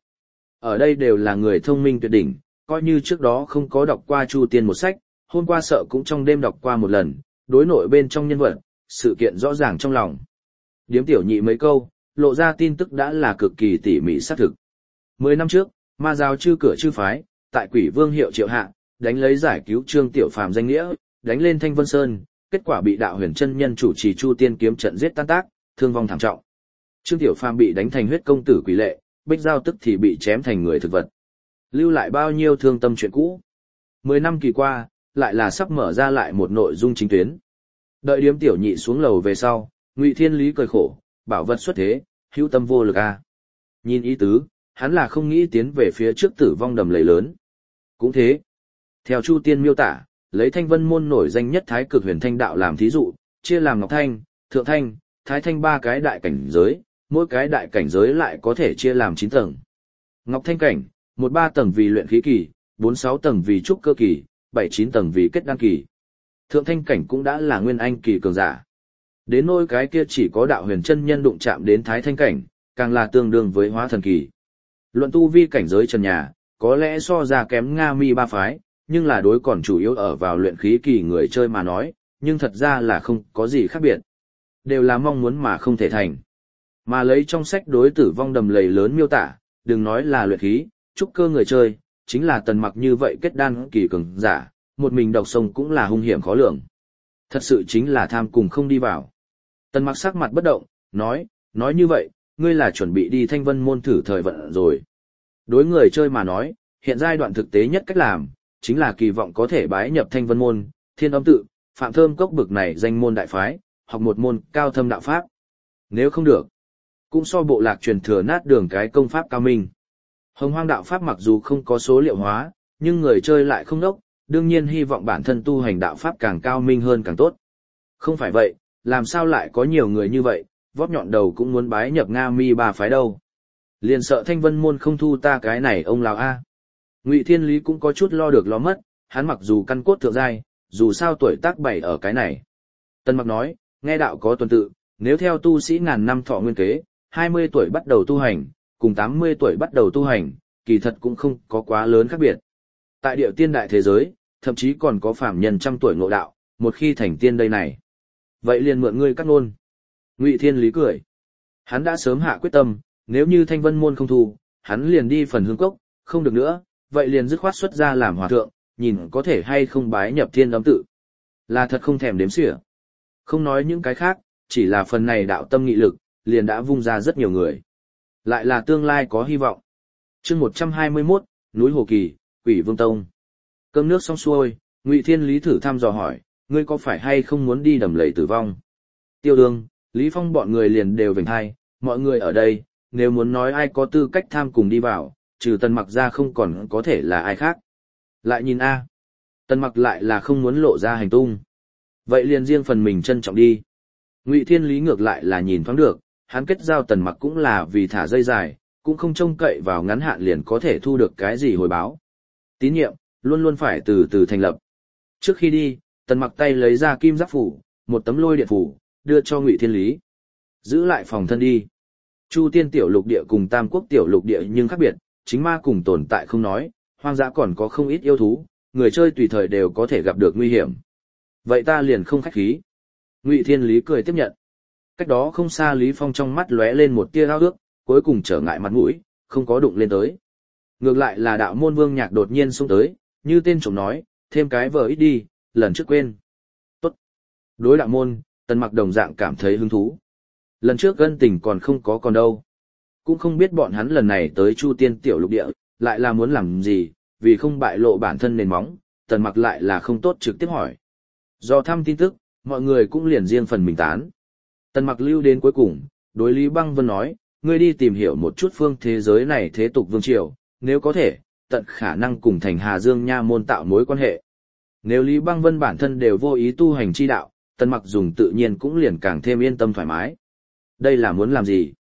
Ở đây đều là người thông minh tuyệt đỉnh, coi như trước đó không có đọc qua Chu Tiên một sách, hôm qua sợ cũng trong đêm đọc qua một lần, đối nội bên trong nhân vật, sự kiện rõ ràng trong lòng. Điếm tiểu nhị mấy câu, lộ ra tin tức đã là cực kỳ tỉ mỉ xác thực. Mười năm trước, ma giáo chư cửa chư phái, tại Quỷ Vương hiệu triệu hạ, đánh lấy giải cứu Trương Tiểu Phàm danh nghĩa, đánh lên Thanh Vân Sơn, kết quả bị Đạo Huyền chân nhân chủ trì Chu Tiên kiếm trận giết tan tác, thương vong thảm trọng. Trương Tiểu Phàm bị đánh thành huyết công tử quỷ lệ, Bích Giao tức thì bị chém thành người thực vật. Lưu lại bao nhiêu thương tâm chuyện cũ. Mười năm kỳ qua, lại là sắp mở ra lại một nội dung chính tuyến. Đợi điếm tiểu nhị xuống lầu về sau, Ngụy Thiên Lý cười khổ, bảo vật xuất thế, hữu tâm vô lực a. À. Nhìn ý tứ, hắn là không nghĩ tiến về phía trước tử vong đầm lầy lớn. Cũng thế. Theo Chu Tiên miêu tả, lấy Thanh Vân môn nổi danh nhất Thái Cực Huyền Thanh đạo làm thí dụ, chia làm Ngọc Thanh, Thượng Thanh, Thái Thanh ba cái đại cảnh giới, mỗi cái đại cảnh giới lại có thể chia làm chín tầng. Ngọc Thanh cảnh, một ba tầng vì luyện khí kỳ, bốn sáu tầng vì trúc cơ kỳ, bảy chín tầng vì kết đan kỳ. Thượng Thanh cảnh cũng đã là nguyên anh kỳ cường giả. Đến nỗi cái kia chỉ có Đạo Huyền chân nhân đụng chạm đến Thái Thanh cảnh, càng là tương đương với hóa thần kỳ. Luận tu vi cảnh giới trần nhà, có lẽ so ra kém Nga Mi ba phái, nhưng là đối còn chủ yếu ở vào luyện khí kỳ người chơi mà nói, nhưng thật ra là không có gì khác biệt. Đều là mong muốn mà không thể thành. Mà lấy trong sách đối tử vong đầm lầy lớn miêu tả, đừng nói là luyện khí, trúc cơ người chơi, chính là Tần Mặc như vậy kết đan kỳ cường giả, một mình độc sông cũng là hung hiểm khó lường. Thật sự chính là tham cùng không đi vào. Tần Mặc sắc mặt bất động, nói, nói như vậy, ngươi là chuẩn bị đi Thanh Vân môn thử thời vận rồi. Đối người chơi mà nói, hiện giai đoạn thực tế nhất cách làm, chính là kỳ vọng có thể bái nhập Thanh Vân môn, Thiên Âm tự, Phạm Thơm cốc bực này danh môn đại phái, hoặc một môn cao thâm đạo pháp. Nếu không được, cũng so bộ lạc truyền thừa nát đường cái công pháp cao minh. Hồng Hoang đạo pháp mặc dù không có số liệu hóa, nhưng người chơi lại không đốc, đương nhiên hy vọng bản thân tu hành đạo pháp càng cao minh hơn càng tốt. Không phải vậy, làm sao lại có nhiều người như vậy, vót nhọn đầu cũng muốn bái nhập Nga Mi ba phái đâu. Liền sợ Thanh Vân môn không thu ta cái này ông lão a. Ngụy Thiên Lý cũng có chút lo được lo mất, hắn mặc dù căn cốt thượng giai, dù sao tuổi tác bảy ở cái này. Tân Mặc nói, nghe đạo có tuần tự, nếu theo tu sĩ ngàn năm thọ nguyên kế, hai mươi tuổi bắt đầu tu hành, cùng tám mươi tuổi bắt đầu tu hành, kỳ thật cũng không có quá lớn khác biệt. Tại địa tiên đại thế giới, thậm chí còn có phàm nhân trăm tuổi ngộ đạo, một khi thành tiên đây này. Vậy liền mượn ngươi cắt ngôn. Ngụy Thiên Lý cười. Hắn đã sớm hạ quyết tâm, nếu như Thanh Vân môn không thu, hắn liền đi phần hương cốc, không được nữa, vậy liền dứt khoát xuất ra làm hòa thượng, nhìn có thể hay không bái nhập Thiên Âm tự. Là thật không thèm đếm xỉa. Không nói những cái khác, chỉ là phần này đạo tâm nghị lực, liền đã vung ra rất nhiều người. Lại là tương lai có hy vọng. Chương một trăm hai mươi mốt, núi Hồ Kỳ, Quỷ Vương Tông. Cơm nước xong xuôi, Ngụy Thiên Lý thử thăm dò hỏi, ngươi có phải hay không muốn đi đầm lầy tử vong? Tiêu Đương, Lý Phong bọn người liền đều vểnh hai, mọi người ở đây, nếu muốn nói ai có tư cách tham cùng đi vào, trừ Tần Mặc ra không còn có thể là ai khác. Lại nhìn a, Tần Mặc lại là không muốn lộ ra hành tung. Vậy liền riêng phần mình trân trọng đi. Ngụy Thiên Lý ngược lại là nhìn thoáng được, hắn kết giao Tần Mặc cũng là vì thả dây dài, cũng không trông cậy vào ngắn hạn liền có thể thu được cái gì hồi báo. Tín nhiệm, luôn luôn phải từ từ thành lập. Trước khi đi, Tần Mặc tay lấy ra kim giáp phủ, một tấm lôi điện phủ, đưa cho Ngụy Thiên Lý. Giữ lại phòng thân đi. Chu Tiên tiểu lục địa cùng Tam Quốc tiểu lục địa nhưng khác biệt, chính ma cùng tồn tại không nói, hoang dã còn có không ít yêu thú, người chơi tùy thời đều có thể gặp được nguy hiểm. Vậy ta liền không khách khí. Ngụy Thiên Lý cười tiếp nhận. Cách đó không xa Lý Phong trong mắt lóe lên một tia ao ước, cuối cùng trở ngại mặt mũi, không có đụng lên tới. Ngược lại là đạo môn Vương Nhạc đột nhiên xông tới, như tên trộm nói, thêm cái vờ ít đi, lần trước quên. Tốt. Đối đạo môn, Tần Mặc đồng dạng cảm thấy hứng thú. Lần trước gân tình còn không có còn đâu. Cũng không biết bọn hắn lần này tới Chu Tiên tiểu lục địa, lại là muốn làm gì, vì không bại lộ bản thân nền móng, Tần Mặc lại là không tốt trực tiếp hỏi. Do thăm tin tức, mọi người cũng liền riêng phần mình tán. Tần Mặc lưu đến cuối cùng, đối Lý Băng Vân nói, ngươi đi tìm hiểu một chút phương thế giới này thế tục vương triều, nếu có thể, tận khả năng cùng thành Hà Dương Nha môn tạo mối quan hệ. Nếu Lý Băng Vân bản thân đều vô ý tu hành chi đạo, Tần Mặc dùng tự nhiên cũng liền càng thêm yên tâm thoải mái. Đây là muốn làm gì?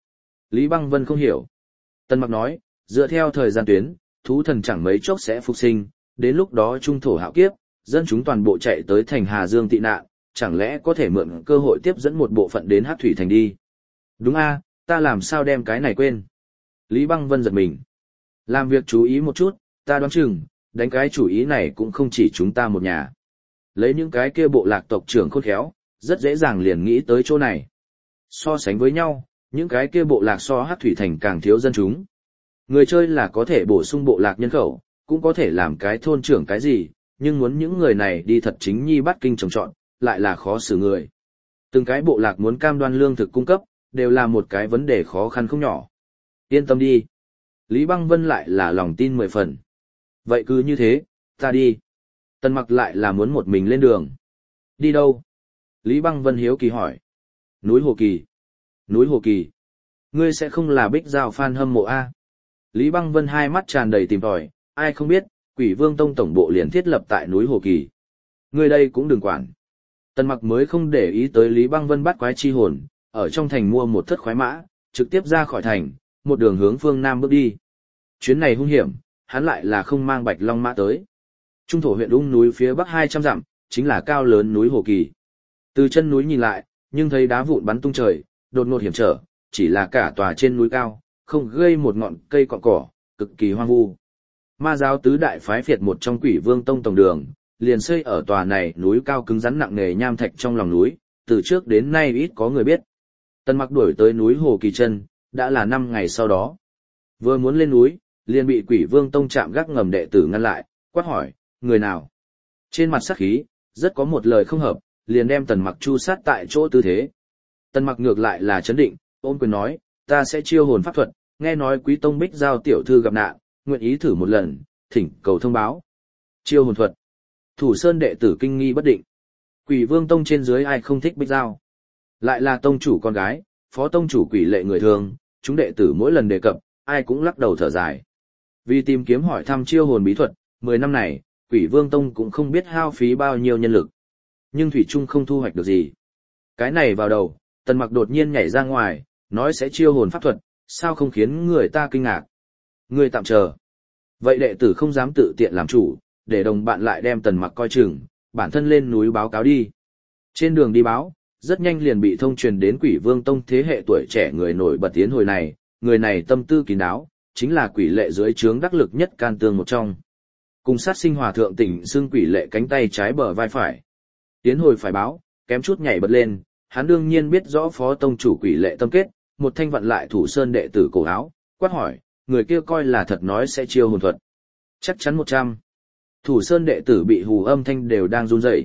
Lý Băng Vân không hiểu. Tần Mặc nói, dựa theo thời gian tuyến, thú thần chẳng mấy chốc sẽ phục sinh, đến lúc đó trung thổ hạo kiếp, dân chúng toàn bộ chạy tới thành Hà Dương tị nạn, chẳng lẽ có thể mượn cơ hội tiếp dẫn một bộ phận đến Hắc Thủy Thành đi. Đúng a, ta làm sao đem cái này quên. Lý Băng Vân giật mình. Làm việc chú ý một chút, ta đoán chừng, đánh cái chủ ý này cũng không chỉ chúng ta một nhà. Lấy những cái kia bộ lạc tộc trưởng khôn khéo, rất dễ dàng liền nghĩ tới chỗ này. So sánh với nhau, những cái kia bộ lạc so Hắc Thủy Thành càng thiếu dân chúng. Người chơi là có thể bổ sung bộ lạc nhân khẩu, cũng có thể làm cái thôn trưởng cái gì, nhưng muốn những người này đi thật chính nhi bắt kinh trồng trọt, lại là khó xử người. Từng cái bộ lạc muốn cam đoan lương thực cung cấp, đều là một cái vấn đề khó khăn không nhỏ. Yên tâm đi. Lý Băng Vân lại là lòng tin mười phần. Vậy cứ như thế, ta đi. Tần Mặc lại là muốn một mình lên đường. Đi đâu? Lý Băng Vân hiếu kỳ hỏi. Núi Hồ Kỳ. Núi Hồ Kỳ. Ngươi sẽ không là Bích Giao fan hâm mộ A. Lý Băng Vân hai mắt tràn đầy tìm tòi, ai không biết, Quỷ Vương Tông tổng bộ liền thiết lập tại núi Hồ Kỳ. Ngươi đây cũng đừng quản. Tần Mặc mới không để ý tới Lý Băng Vân bắt quái chi hồn, ở trong thành mua một thất khoái mã, trực tiếp ra khỏi thành, một đường hướng phương Nam bước đi. Chuyến này hung hiểm, hắn lại là không mang Bạch Long mã tới. Trung thổ huyện ung núi phía bắc hai trăm dặm, chính là cao lớn núi Hồ Kỳ. Từ chân núi nhìn lại, nhưng thấy đá vụn bắn tung trời, đột ngột hiểm trở, chỉ là cả tòa trên núi cao, không gây một ngọn cây cọn cỏ, cực kỳ hoang vu. Ma giáo tứ đại phái phiệt một trong Quỷ Vương Tông tổng đường, liền xây ở tòa này núi cao cứng rắn nặng nề nham thạch trong lòng núi, từ trước đến nay ít có người biết. Tần Mặc đuổi tới núi Hồ Kỳ chân, đã là năm ngày sau đó. Vừa muốn lên núi, liền bị Quỷ Vương Tông chạm gác ngầm đệ tử ngăn lại, quát hỏi, người nào? Trên mặt sắc khí, rất có một lời không hợp, liền đem Tần Mặc chu sát tại chỗ tư thế. Tần Mặc ngược lại là chấn định, ôm quyền nói, ta sẽ chiêu hồn pháp thuật, nghe nói Quý Tông Bích Giao tiểu thư gặp nạn, nguyện ý thử một lần, thỉnh cầu thông báo. Chiêu hồn thuật. Thủ Sơn đệ tử kinh nghi bất định. Quỷ Vương Tông trên dưới ai không thích Bích Giao? Lại là tông chủ con gái, phó tông chủ Quỷ Lệ người thường, chúng đệ tử mỗi lần đề cập, ai cũng lắc đầu thở dài. Vì tìm kiếm hỏi thăm chiêu hồn bí thuật, mười năm này, Quỷ Vương Tông cũng không biết hao phí bao nhiêu nhân lực. Nhưng thủy chung không thu hoạch được gì. Cái này vào đầu, Tần Mặc đột nhiên nhảy ra ngoài, nói sẽ chiêu hồn pháp thuật, sao không khiến người ta kinh ngạc. Người tạm chờ. Vậy đệ tử không dám tự tiện làm chủ, để đồng bạn lại đem Tần Mặc coi chừng, bản thân lên núi báo cáo đi. Trên đường đi báo, rất nhanh liền bị thông truyền đến Quỷ Vương Tông thế hệ tuổi trẻ người nổi bật tiến hồi này, người này tâm tư kín đáo, chính là Quỷ Lệ dưới trướng đắc lực nhất can tương một trong. Cùng sát sinh hòa thượng tỉnh xương Quỷ Lệ cánh tay trái bờ vai phải. Tiến hồi phải báo, kém chút nhảy bật lên, hắn đương nhiên biết rõ phó tông chủ Quỷ Lệ tâm kết, một thanh vặn lại Thủ Sơn đệ tử cổ áo, quát hỏi, người kia coi là thật nói sẽ chiêu hồn thuật. Chắc chắn một trăm. Thủ Sơn đệ tử bị hù âm thanh đều đang run rẩy.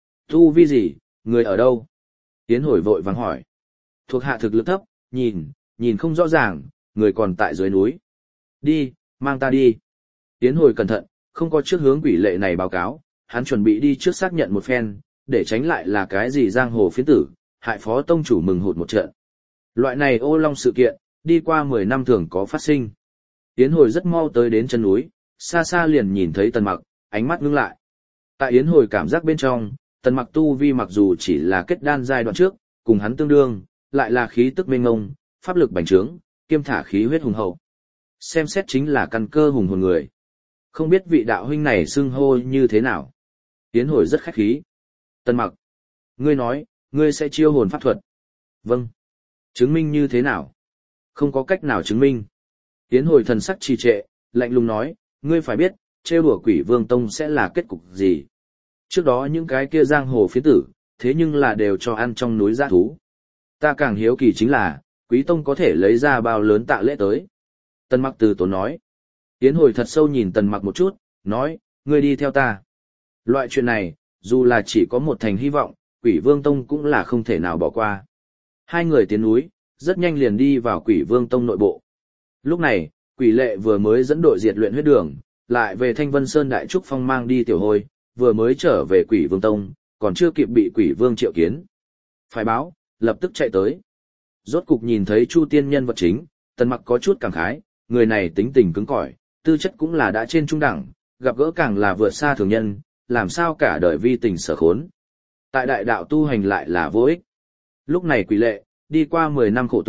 Tu vi gì, người ở đâu? Tiến hồi vội vàng hỏi. Thuộc hạ thực lực thấp, nhìn, nhìn không rõ ràng, người còn tại dưới núi. Đi, mang ta đi. Tiến hồi cẩn thận, không có trước hướng Quỷ Lệ này báo cáo, hắn chuẩn bị đi trước xác nhận một phen, để tránh lại là cái gì giang hồ phiến tử, hại phó tông chủ mừng hụt một trận. Loại này ô long sự kiện, đi qua mười năm thường có phát sinh. Yến hồi rất mau tới đến chân núi, xa xa liền nhìn thấy Tần Mặc, ánh mắt ngưng lại. Tại Yến hồi cảm giác bên trong, Tần Mặc tu vi mặc dù chỉ là kết đan giai đoạn trước, cùng hắn tương đương, lại là khí tức mênh ngông, pháp lực bành trướng, kiêm thả khí huyết hùng hậu. Xem xét chính là căn cơ hùng hồn người. Không biết vị đạo huynh này xưng hô như thế nào. Yến hồi rất khách khí. Tần Mặc, ngươi nói, ngươi sẽ chiêu hồn pháp thuật. Vâng. Chứng minh như thế nào? Không có cách nào chứng minh. Yến hồi thần sắc trì trệ, lạnh lùng nói, ngươi phải biết, trêu đùa Quỷ Vương Tông sẽ là kết cục gì. Trước đó những cái kia giang hồ phiến tử, thế nhưng là đều cho ăn trong núi dã thú. Ta càng hiếu kỳ chính là, Quý Tông có thể lấy ra bao lớn tạ lễ tới. Tần Mặc từ tốn nói. Yến hồi thật sâu nhìn Tần Mặc một chút, nói, ngươi đi theo ta. Loại chuyện này, dù là chỉ có một thành hy vọng, Quỷ Vương Tông cũng là không thể nào bỏ qua. Hai người tiến núi, rất nhanh liền đi vào Quỷ Vương Tông nội bộ. Lúc này, Quỷ Lệ vừa mới dẫn đội diệt luyện huyết đường, lại về Thanh Vân Sơn Đại Trúc Phong mang đi tiểu hôi, vừa mới trở về Quỷ Vương Tông, còn chưa kịp bị Quỷ Vương triệu kiến. Phải báo, lập tức chạy tới. Rốt cục nhìn thấy Chu Tiên nhân vật chính, Tần Mặc có chút cảm khái, người này tính tình cứng cỏi, tư chất cũng là đã trên trung đẳng, gặp gỡ càng là vượt xa thường nhân, làm sao cả đời vi tình sở khốn. Tại đại đạo tu hành lại là vô ích. Lúc này Quỷ Lệ, đi qua mười năm khổ tu,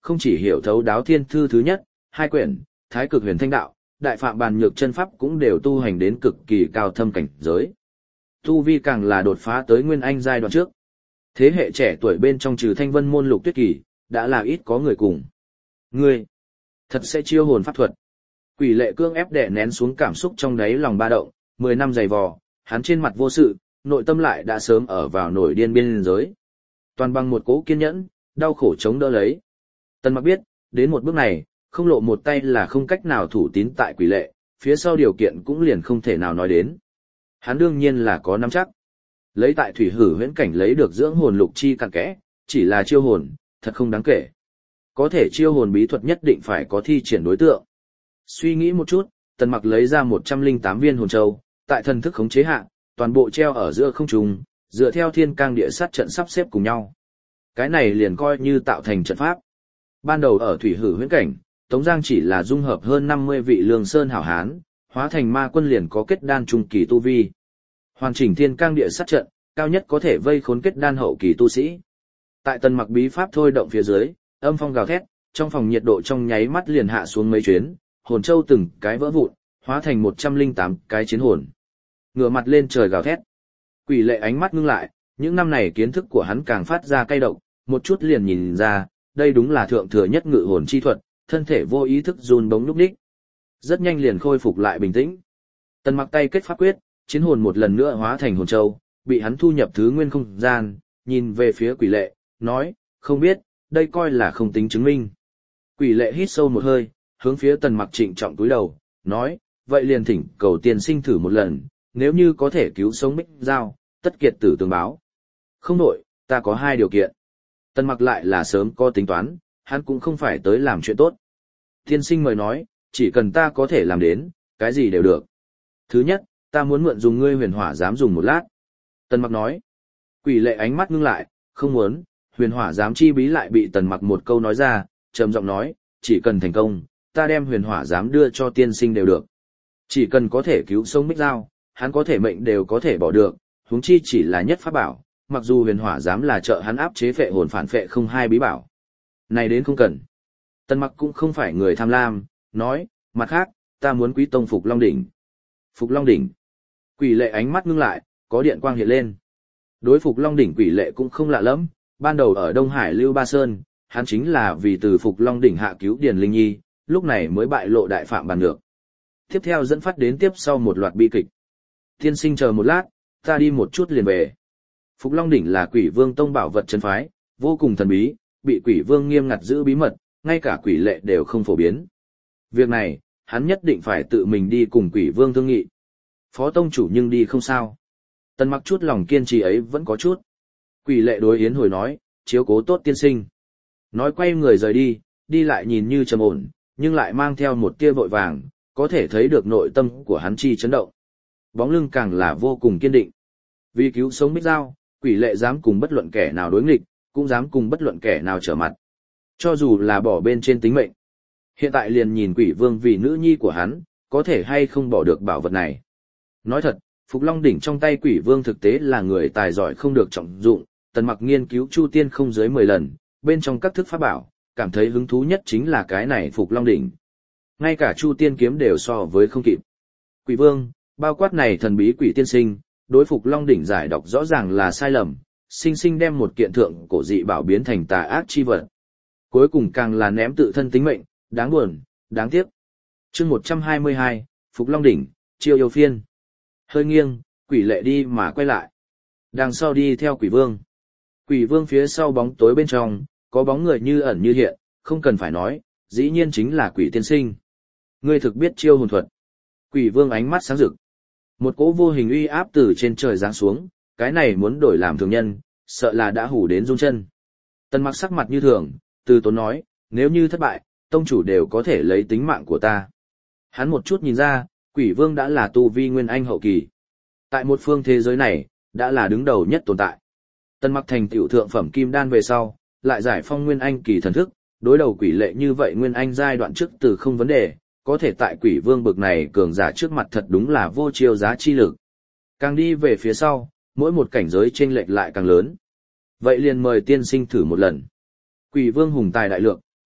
không chỉ hiểu thấu đáo thiên thư thứ nhất, hai quyển, thái cực huyền thanh đạo, đại phạm bàn nhược chân pháp cũng đều tu hành đến cực kỳ cao thâm cảnh giới. Tu vi càng là đột phá tới nguyên anh giai đoạn trước. Thế hệ trẻ tuổi bên trong trừ Thanh Vân môn Lục Tuyết Kỳ, đã là ít có người cùng. Ngươi, thật sẽ chiêu hồn pháp thuật. Quỷ Lệ cương ép đè nén xuống cảm xúc trong đáy lòng ba động, mười năm dày vò, hắn trên mặt vô sự, nội tâm lại đã sớm ở vào nổi điên biên giới. Toàn bằng một cố kiên nhẫn, đau khổ chống đỡ lấy. Tần Mặc biết, đến một bước này, không lộ một tay là không cách nào thủ tín tại Quỷ Lệ, phía sau điều kiện cũng liền không thể nào nói đến. Hắn đương nhiên là có nắm chắc. Lấy tại thủy hử huyễn cảnh lấy được dưỡng hồn lục chi cặn kẽ, chỉ là chiêu hồn, thật không đáng kể. Có thể chiêu hồn bí thuật nhất định phải có thi triển đối tượng. Suy nghĩ một chút, Tần Mặc lấy ra một trăm lẻ tám viên hồn châu, tại thần thức khống chế hạ, toàn bộ treo ở giữa không trung, dựa theo thiên cang địa sát trận sắp xếp cùng nhau. Cái này liền coi như tạo thành trận pháp. Ban đầu ở thủy hử huyễn cảnh, Tống Giang chỉ là dung hợp hơn năm mươi vị lương sơn hảo hán, hóa thành ma quân liền có kết đan trung kỳ tu vi. Hoàn chỉnh thiên cang địa sát trận, cao nhất có thể vây khốn kết đan hậu kỳ tu sĩ. Tại Tần Mặc bí pháp thôi động phía dưới, âm phong gào thét, trong phòng nhiệt độ trong nháy mắt liền hạ xuống mấy chuyến, hồn châu từng cái vỡ vụn, hóa thành một trăm lẻ tám cái chiến hồn. Ngửa mặt lên trời gào thét. Quỷ Lệ ánh mắt ngưng lại, những năm này kiến thức của hắn càng phát ra cay độc, một chút liền nhìn ra, đây đúng là thượng thừa nhất ngự hồn chi thuật, thân thể vô ý thức run bóng lúc đích. Rất nhanh liền khôi phục lại bình tĩnh. Tần Mặc tay kết pháp quyết, chiến hồn một lần nữa hóa thành hồn châu, bị hắn thu nhập thứ nguyên không gian, nhìn về phía Quỷ Lệ, nói, không biết, đây coi là không tính chứng minh. Quỷ Lệ hít sâu một hơi, hướng phía Tần Mặc trịnh trọng cúi đầu, nói, vậy liền thỉnh cầu tiên sinh thử một lần, nếu như có thể cứu sống Bích Giao, tất kiệt tử tường báo. Không nội, ta có hai điều kiện. Tần Mặc lại là sớm có tính toán, hắn cũng không phải tới làm chuyện tốt. Tiên sinh mời nói, chỉ cần ta có thể làm đến, cái gì đều được. Thứ nhất, ta muốn mượn dùng ngươi huyền hỏa giám dùng một lát. Tần Mặc nói. Quỷ Lệ ánh mắt ngưng lại, không muốn, huyền hỏa giám chi bí lại bị Tần Mặc một câu nói ra, trầm giọng nói, chỉ cần thành công, ta đem huyền hỏa giám đưa cho tiên sinh đều được. Chỉ cần có thể cứu sống Bích Giao, hắn có thể mệnh đều có thể bỏ được, huống chi chỉ là nhất pháp bảo, mặc dù huyền hỏa giám là trợ hắn áp chế phệ hồn phản phệ không hai bí bảo. Này đến không cần. Tần Mặc cũng không phải người tham lam, nói, mặt khác, ta muốn quý tông Phục Long Đỉnh. Phục Long Đỉnh. Quỷ Lệ ánh mắt ngưng lại, có điện quang hiện lên. Đối Phục Long Đỉnh Quỷ Lệ cũng không lạ lắm, ban đầu ở Đông Hải Lưu Ba Sơn, hắn chính là vì từ Phục Long Đỉnh hạ cứu Điền Linh Nhi, lúc này mới bại lộ đại phạm bàn được. Tiếp theo dẫn phát đến tiếp sau một loạt bi kịch. Tiên sinh chờ một lát, ta đi một chút liền về. Phục Long Đỉnh là Quỷ Vương tông bảo vật chân phái, vô cùng thần bí, bị Quỷ Vương nghiêm ngặt giữ bí mật, ngay cả Quỷ Lệ đều không phổ biến. Việc này, hắn nhất định phải tự mình đi cùng Quỷ Vương thương nghị. Phó tông chủ nhưng đi không sao. Tần Mặc chút lòng kiên trì ấy vẫn có chút. Quỷ Lệ đối Yến Hồi nói, chiếu cố tốt tiên sinh. Nói quay người rời đi, đi lại nhìn như trầm ổn, nhưng lại mang theo một tia vội vàng, có thể thấy được nội tâm của hắn chi chấn động. Bóng lưng càng là vô cùng kiên định. Vì cứu sống Bích Giao, Quỷ Lệ dám cùng bất luận kẻ nào đối nghịch, cũng dám cùng bất luận kẻ nào trở mặt. Cho dù là bỏ bên trên tính mệnh. Hiện tại liền nhìn Quỷ Vương vì nữ nhi của hắn, có thể hay không bỏ được bảo vật này. Nói thật, Phục Long Đỉnh trong tay Quỷ Vương thực tế là người tài giỏi không được trọng dụng, Tần Mặc nghiên cứu Chu Tiên không dưới mười lần, bên trong các thức pháp bảo, cảm thấy hứng thú nhất chính là cái này Phục Long Đỉnh. Ngay cả Chu Tiên kiếm đều so với không kịp. Quỷ Vương, bao quát này thần bí quỷ tiên sinh, đối Phục Long Đỉnh giải đọc rõ ràng là sai lầm, sinh sinh đem một kiện thượng cổ dị bảo biến thành tà ác chi vật. Cuối cùng càng là ném tự thân tính mệnh, đáng buồn, đáng tiếc. Chương một trăm hai mươi hai, Phục Long Đỉnh, chiêu yêu phiên. Hơi nghiêng, Quỷ Lệ đi mà quay lại. Đằng sau đi theo Quỷ Vương. Quỷ Vương phía sau bóng tối bên trong, có bóng người như ẩn như hiện, không cần phải nói, dĩ nhiên chính là Quỷ tiên sinh. Ngươi thực biết chiêu hồn thuật. Quỷ Vương ánh mắt sáng rực. Một cỗ vô hình uy áp từ trên trời giáng xuống, cái này muốn đổi làm thường nhân, sợ là đã hủ đến run chân. Tần Mặc sắc mặt như thường, từ tốn nói, nếu như thất bại, tông chủ đều có thể lấy tính mạng của ta. Hắn một chút nhìn ra, Quỷ Vương đã là tu vi nguyên anh hậu kỳ. Tại một phương thế giới này, đã là đứng đầu nhất tồn tại. Tần Mặc thành tiểu thượng phẩm kim đan về sau, lại giải phong nguyên anh kỳ thần thức, đối đầu Quỷ Lệ như vậy nguyên anh giai đoạn trước từ không vấn đề, có thể tại Quỷ Vương bực này cường giả trước mặt thật đúng là vô chiêu giá chi lực. Càng đi về phía sau, mỗi một cảnh giới chênh lệch lại càng lớn. Vậy liền mời tiên sinh thử một lần. Quỷ Vương hùng tài đại lượng,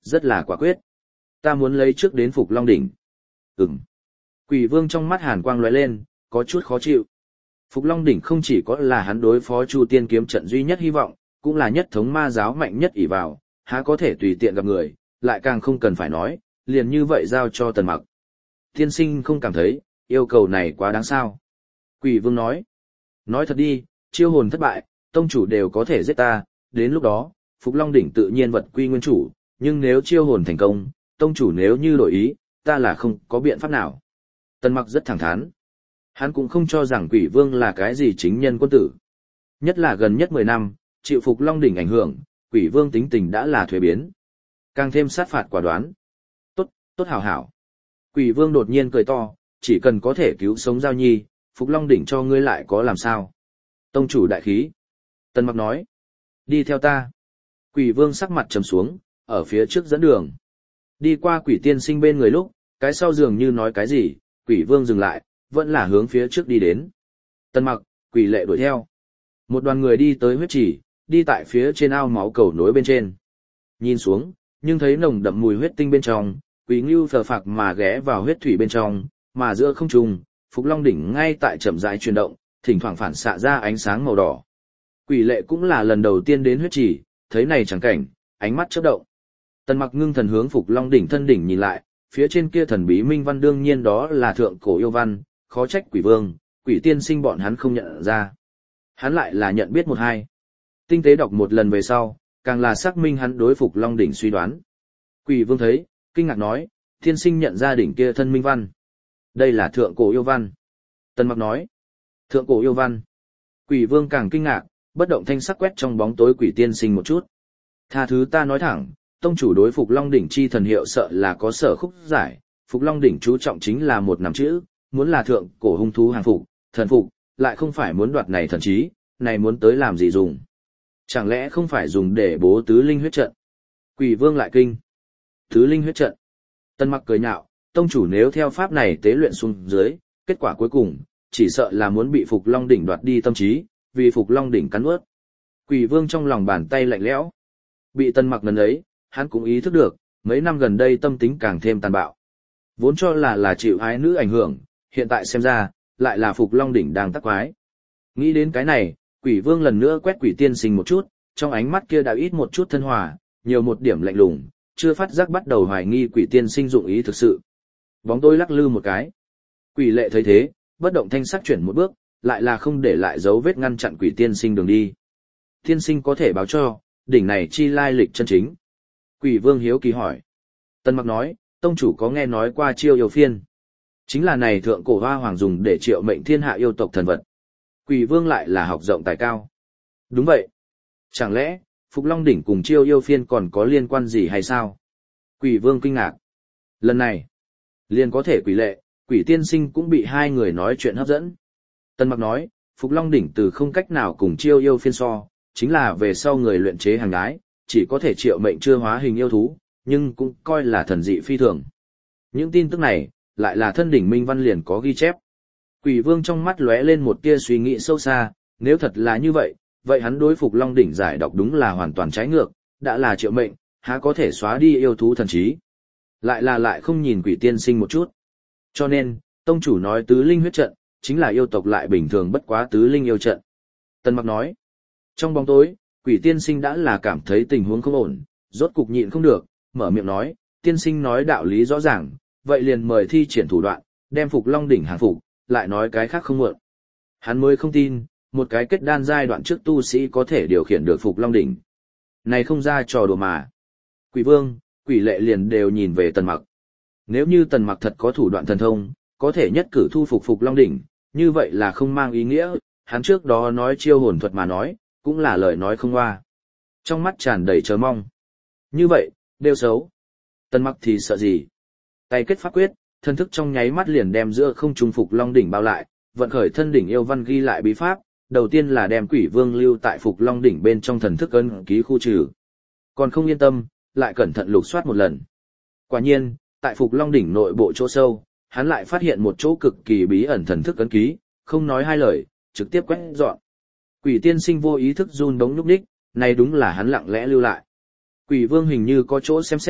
rất là quả quyết. Ta muốn lấy trước đến Phục Long đỉnh. Ừm. Quỷ vương trong mắt hàn quang lóe lên, có chút khó chịu. Phục Long đỉnh không chỉ có là hắn đối phó Chu Tiên kiếm trận duy nhất hy vọng, cũng là nhất thống ma giáo mạnh nhất ỷ vào, há có thể tùy tiện gặp người, lại càng không cần phải nói, liền như vậy giao cho Tần Mặc. Tiên sinh không cảm thấy, yêu cầu này quá đáng sao. Quỷ vương nói. Nói thật đi, chiêu hồn thất bại, tông chủ đều có thể giết ta, đến lúc đó, Phục Long đỉnh tự nhiên vật quy nguyên chủ, nhưng nếu chiêu hồn thành công, tông chủ nếu như đổi ý, ta là không có biện pháp nào. Tần Mặc rất thẳng thắn. Hắn cũng không cho rằng quỷ vương là cái gì chính nhân quân tử. Nhất là gần nhất mười năm, chịu Phục Long đỉnh ảnh hưởng, quỷ vương tính tình đã là thuế biến. Càng thêm sát phạt quả đoán. Tốt, tốt hảo hảo. Quỷ vương đột nhiên cười to, chỉ cần có thể cứu sống Giao Nhi, Phục Long đỉnh cho ngươi lại có làm sao. Tông chủ đại khí. Tần Mặc nói. Đi theo ta. Quỷ vương sắc mặt trầm xuống, ở phía trước dẫn đường. Đi qua quỷ tiên sinh bên người lúc, cái sau dường như nói cái gì, quỷ vương dừng lại, vẫn là hướng phía trước đi đến. Tần Mặc, quỷ lệ đuổi theo. Một đoàn người đi tới huyết trì, đi tại phía trên ao máu cầu nối bên trên. Nhìn xuống, nhưng thấy nồng đậm mùi huyết tinh bên trong, quỷ ngưu phờ phạc mà ghé vào huyết thủy bên trong, mà giữa không trung, Phục Long đỉnh ngay tại chậm rãi chuyển động, thỉnh thoảng phản xạ ra ánh sáng màu đỏ. Quỷ lệ cũng là lần đầu tiên đến huyết trì, thấy này chẳng cảnh, ánh mắt chớp động. Tần Mặc ngưng thần hướng Phục Long đỉnh thân đỉnh nhìn lại, phía trên kia thần bí minh văn đương nhiên đó là thượng cổ yêu văn, khó trách quỷ vương, quỷ tiên sinh bọn hắn không nhận ra. Hắn lại là nhận biết một hai. Tinh tế đọc một lần về sau, càng là xác minh hắn đối Phục Long đỉnh suy đoán. Quỷ vương thấy, kinh ngạc nói, tiên sinh nhận ra đỉnh kia thân minh văn. Đây là thượng cổ yêu văn. Tần Mặc nói, thượng cổ yêu văn. Quỷ vương càng kinh ngạc, bất động thanh sắc quét trong bóng tối quỷ tiên sinh một chút. Tha thứ ta nói thẳng, tông chủ đối Phục Long đỉnh chi thần hiệu sợ là có sở khúc giải, Phục Long đỉnh chú trọng chính là một nắm chữ, muốn là thượng cổ hung thú hàng phục, thần phục, lại không phải muốn đoạt này thần trí, này muốn tới làm gì dùng. Chẳng lẽ không phải dùng để bố tứ linh huyết trận? Quỷ vương lại kinh. Tứ linh huyết trận. Tần Mặc cười nhạo, tông chủ nếu theo pháp này tế luyện xuống dưới, kết quả cuối cùng, chỉ sợ là muốn bị Phục Long đỉnh đoạt đi tâm trí, vì Phục Long đỉnh cắn nuốt. Quỷ vương trong lòng bàn tay lạnh lẽo. Bị Tần Mặc lần ấy, hắn cũng ý thức được, mấy năm gần đây tâm tính càng thêm tàn bạo. Vốn cho là là chịu ái nữ ảnh hưởng, hiện tại xem ra, lại là Phục Long đỉnh đang tắc quái. Nghĩ đến cái này, quỷ vương lần nữa quét quỷ tiên sinh một chút, trong ánh mắt kia đã ít một chút thân hòa, nhiều một điểm lạnh lùng, chưa phát giác bắt đầu hoài nghi quỷ tiên sinh dụng ý thực sự. Bóng tôi lắc lư một cái. Quỷ lệ thấy thế, bất động thanh sắc chuyển một bước, lại là không để lại dấu vết ngăn chặn quỷ tiên sinh đường đi. Tiên sinh có thể báo cho, đỉnh này chi lai lịch chân chính. Quỷ vương hiếu kỳ hỏi. Tần Mặc nói, tông chủ có nghe nói qua chiêu yêu phiên. Chính là này thượng cổ hoa hoàng dùng để triệu mệnh thiên hạ yêu tộc thần vật. Quỷ vương lại là học rộng tài cao. Đúng vậy. Chẳng lẽ, Phục Long đỉnh cùng chiêu yêu phiên còn có liên quan gì hay sao? Quỷ vương kinh ngạc. Lần này, liền có thể quỷ lệ, quỷ tiên sinh cũng bị hai người nói chuyện hấp dẫn. Tần Mặc nói, Phục Long đỉnh từ không cách nào cùng chiêu yêu phiên so, chính là về sau người luyện chế hàng đái, chỉ có thể triệu mệnh chưa hóa hình yêu thú, nhưng cũng coi là thần dị phi thường. Những tin tức này, lại là thân đỉnh minh văn liền có ghi chép. Quỷ vương trong mắt lóe lên một tia suy nghĩ sâu xa, nếu thật là như vậy, vậy hắn đối Phục Long đỉnh giải đọc đúng là hoàn toàn trái ngược, đã là triệu mệnh, há có thể xóa đi yêu thú thần trí. Lại là lại không nhìn quỷ tiên sinh một chút. Cho nên, tông chủ nói tứ linh huyết trận, chính là yêu tộc lại bình thường bất quá tứ linh yêu trận. Tần Mặc nói, trong bóng tối, quỷ tiên sinh đã là cảm thấy tình huống không ổn, rốt cục nhịn không được, mở miệng nói, tiên sinh nói đạo lý rõ ràng, vậy liền mời thi triển thủ đoạn, đem Phục Long đỉnh hàng phục, lại nói cái khác không muộn. Hắn mới không tin, một cái kết đan giai đoạn trước tu sĩ có thể điều khiển được Phục Long đỉnh. Này không ra trò đùa mà. Quỷ vương, quỷ lệ liền đều nhìn về Tần Mặc. Nếu như Tần Mặc thật có thủ đoạn thần thông, có thể nhất cử thu phục Phục Long đỉnh, như vậy là không mang ý nghĩa, hắn trước đó nói chiêu hồn thuật mà nói, cũng là lời nói không hoa. Trong mắt tràn đầy chờ mong. Như vậy, đều xấu. Tần Mặc thì sợ gì? Tay kết pháp quyết, thân thức trong nháy mắt liền đem giữa không trung Phục Long đỉnh bao lại, vận khởi thân đỉnh yêu văn ghi lại bí pháp, đầu tiên là đem quỷ vương lưu tại Phục Long đỉnh bên trong thần thức ấn ký khu trừ. Còn không yên tâm, lại cẩn thận lục soát một lần. Quả nhiên, tại Phục Long đỉnh nội bộ chỗ sâu, hắn lại phát hiện một chỗ cực kỳ bí ẩn thần thức ấn ký, không nói hai lời, trực tiếp quét dọn. Quỷ tiên sinh vô ý thức run bóng nhúc nhích, này đúng là hắn lặng lẽ lưu lại. Quỷ vương hình như có chỗ xem xét,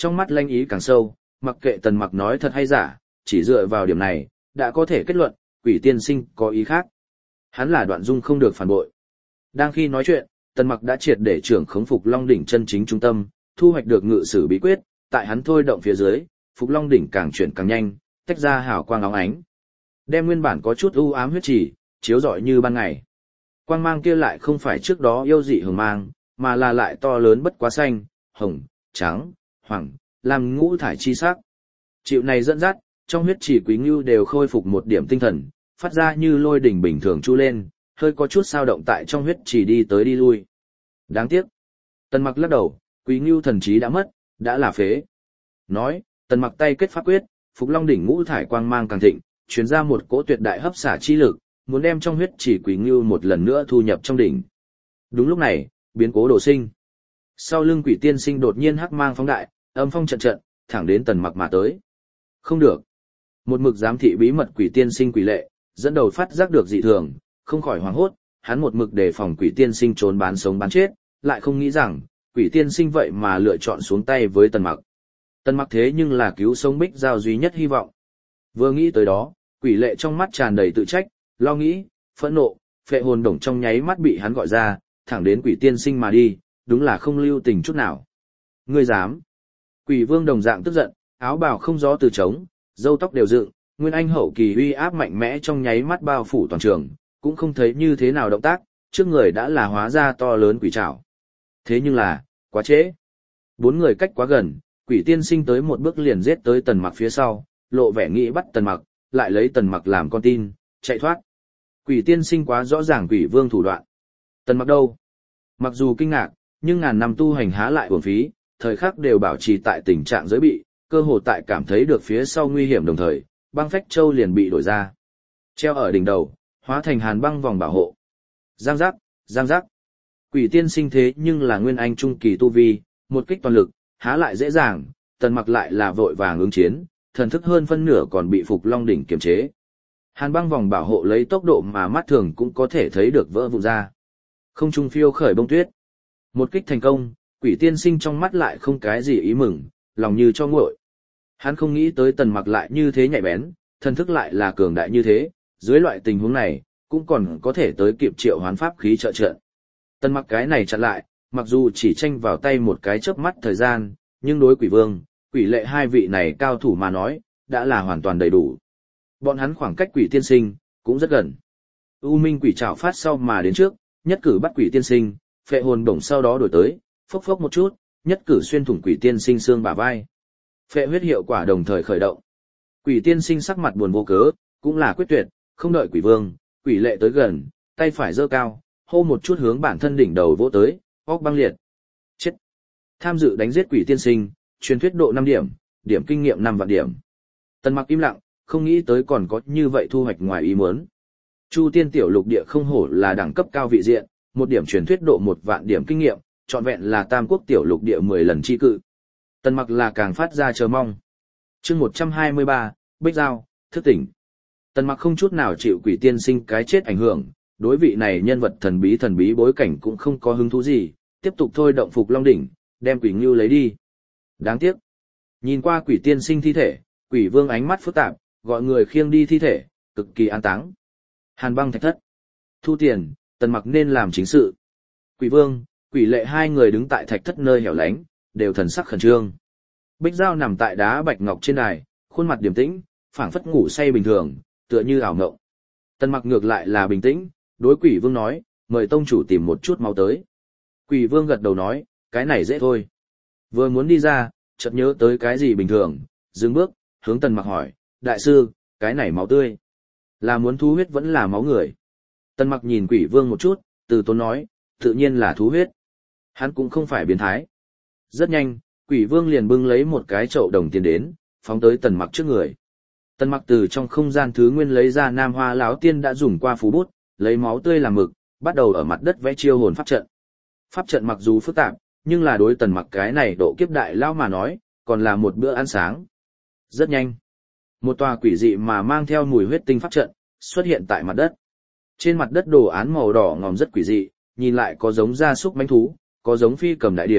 trong mắt lanh ý càng sâu, mặc kệ Tần Mặc nói thật hay giả, chỉ dựa vào điểm này, đã có thể kết luận, Quỷ tiên sinh có ý khác. Hắn là Đoạn Dung không được phản bội. Đang khi nói chuyện, Tần Mặc đã triệt để trưởng khống Phục Long đỉnh chân chính trung tâm, thu hoạch được ngự sử bí quyết, tại hắn thôi động phía dưới, Phục Long đỉnh càng chuyển càng nhanh, tách ra hào quang óng ánh. Đem nguyên bản có chút u ám huyết chỉ, chiếu rọi như ban ngày. Quang mang kia lại không phải trước đó yêu dị hồng mang, mà là lại to lớn bất quá xanh, hồng, trắng, hoàng, làm ngũ thải chi sắc. Chịu này dẫn dắt, trong huyết chỉ Quý Ngưu đều khôi phục một điểm tinh thần, phát ra như lôi đỉnh bình thường chu lên, hơi có chút sao động tại trong huyết chỉ đi tới đi lui. Đáng tiếc. Tần Mặc lắc đầu, Quý Ngưu thần trí đã mất, đã là phế. Nói, Tần Mặc tay kết pháp quyết, Phục Long đỉnh ngũ thải quang mang càng thịnh, truyền ra một cỗ tuyệt đại hấp xả chi lực, muốn đem trong huyết chỉ Quý Ngưu một lần nữa thu nhập trong đỉnh. Đúng lúc này, biến cố đổ sinh. Sau lưng Quỷ tiên sinh đột nhiên hắc mang phóng đại, âm phong trận trận, thẳng đến Tần Mặc mà tới. Không được. Một mực giám thị bí mật Quỷ tiên sinh Quỷ Lệ, dẫn đầu phát giác được dị thường, không khỏi hoảng hốt, hắn một mực đề phòng Quỷ tiên sinh trốn bán sống bán chết, lại không nghĩ rằng, Quỷ tiên sinh vậy mà lựa chọn xuống tay với Tần Mặc. Tần Mặc thế nhưng là cứu sống Bích Giao duy nhất hy vọng. Vừa nghĩ tới đó, Quỷ Lệ trong mắt tràn đầy tự trách, lo nghĩ, phẫn nộ, phệ hồn đồng trong nháy mắt bị hắn gọi ra, thẳng đến Quỷ tiên sinh mà đi, đúng là không lưu tình chút nào. Ngươi dám? Quỷ Vương đồng dạng tức giận, áo bào không gió từ trống, râu tóc đều dựng, nguyên anh hậu kỳ uy áp mạnh mẽ trong nháy mắt bao phủ toàn trường, cũng không thấy như thế nào động tác, trước người đã là hóa ra to lớn quỷ trảo. Thế nhưng là, quá trễ. Bốn người cách quá gần, Quỷ tiên sinh tới một bước liền giết tới Tần Mặc phía sau, lộ vẻ nghĩ bắt Tần Mặc, lại lấy Tần Mặc làm con tin, chạy thoát. Quỷ tiên sinh quá rõ ràng Quỷ Vương thủ đoạn. Tần Mặc đâu? Mặc dù kinh ngạc, nhưng ngàn năm tu hành há lại uổng phí, thời khắc đều bảo trì tại tình trạng giới bị, cơ hồ tại cảm thấy được phía sau nguy hiểm đồng thời, băng phách châu liền bị đổi ra. Treo ở đỉnh đầu, hóa thành hàn băng vòng bảo hộ. Giang giác, giang giác. Quỷ tiên sinh thế nhưng là nguyên anh trung kỳ tu vi, một kích toàn lực, há lại dễ dàng, Tần Mặc lại là vội vàng ứng chiến, thần thức hơn phân nửa còn bị Phục Long đỉnh kiềm chế. Hàn băng vòng bảo hộ lấy tốc độ mà mắt thường cũng có thể thấy được vỡ vụn ra. Không trung phiêu khởi bông tuyết. Một kích thành công, Quỷ tiên sinh trong mắt lại không cái gì ý mừng, lòng như cho nguội. Hắn không nghĩ tới Tần Mặc lại như thế nhạy bén, thần thức lại là cường đại như thế, dưới loại tình huống này, cũng còn có thể tới kịp triệu hoán pháp khí trợ trận. Tần Mặc cái này chặn lại, mặc dù chỉ tranh vào tay một cái chớp mắt thời gian, nhưng đối Quỷ Vương, Quỷ Lệ hai vị này cao thủ mà nói, đã là hoàn toàn đầy đủ. Bọn hắn khoảng cách Quỷ tiên sinh, cũng rất gần. U Minh quỷ trảo phát sau mà đến trước, nhất cử bắt Quỷ tiên sinh, phệ hồn bổng sau đó đổi tới, phốc phốc một chút, nhất cử xuyên thủng Quỷ tiên sinh xương bả vai. Phệ huyết hiệu quả đồng thời khởi động. Quỷ tiên sinh sắc mặt buồn vô cớ, cũng là quyết tuyệt, không đợi Quỷ Vương, Quỷ Lệ tới gần, tay phải giơ cao, hô một chút hướng bản thân đỉnh đầu vỗ tới, óc băng liệt. Chết. Tham dự đánh giết Quỷ tiên sinh, truyền thuyết độ năm điểm, điểm kinh nghiệm năm vạn điểm. Tần Mặc im lặng, không nghĩ tới còn có như vậy thu hoạch ngoài ý muốn. Chu Tiên tiểu lục địa không hổ là đẳng cấp cao vị diện, một điểm truyền thuyết độ một vạn điểm kinh nghiệm, trọn vẹn là Tam Quốc tiểu lục địa mười lần chi cự. Tần Mặc là càng phát ra chờ mong. Chương một trăm hai mươi ba, Bích Giao, thức tỉnh. Tần Mặc không chút nào chịu Quỷ tiên sinh cái chết ảnh hưởng, đối vị này nhân vật thần bí thần bí bối cảnh cũng không có hứng thú gì, tiếp tục thôi động Phục Long đỉnh, đem Quỷ Ngưu lấy đi. Đáng tiếc. Nhìn qua Quỷ tiên sinh thi thể, Quỷ Vương ánh mắt phức tạp, gọi người khiêng đi thi thể, cực kỳ an táng. Hàn băng thạch thất. Thu tiền, Tần Mặc nên làm chính sự. Quỷ Vương, Quỷ Lệ hai người đứng tại thạch thất nơi hẻo lánh, đều thần sắc khẩn trương. Bích Giao nằm tại đá bạch ngọc trên đài, khuôn mặt điềm tĩnh, phảng phất ngủ say bình thường, tựa như ảo ngộng. Tần Mặc ngược lại là bình tĩnh, đối Quỷ Vương nói, mời tông chủ tìm một chút máu tới. Quỷ Vương gật đầu nói, cái này dễ thôi. Vừa muốn đi ra, chợt nhớ tới cái gì bình thường, dừng bước, hướng Tần Mặc hỏi, đại sư, cái này máu tươi, là muốn thú huyết vẫn là máu người? Tần Mặc nhìn Quỷ Vương một chút, từ tốn nói, tự nhiên là thú huyết. Hắn cũng không phải biến thái. Rất nhanh, Quỷ Vương liền bưng lấy một cái chậu đồng tiền đến, phóng tới Tần Mặc trước người. Tần Mặc từ trong không gian thứ nguyên lấy ra Nam Hoa lão tiên đã dùng qua phù bút, lấy máu tươi làm mực, bắt đầu ở mặt đất vẽ chiêu hồn pháp trận. Pháp trận mặc dù phức tạp, nhưng là đối Tần Mặc cái này độ kiếp đại lao mà nói, còn là một bữa ăn sáng. Rất nhanh, một tòa quỷ dị mà mang theo mùi huyết tinh pháp trận xuất hiện tại mặt đất. Trên mặt đất đồ án màu đỏ ngòm rất quỷ dị, nhìn lại có giống gia súc mãnh thú, có giống phi cầm đại điểu,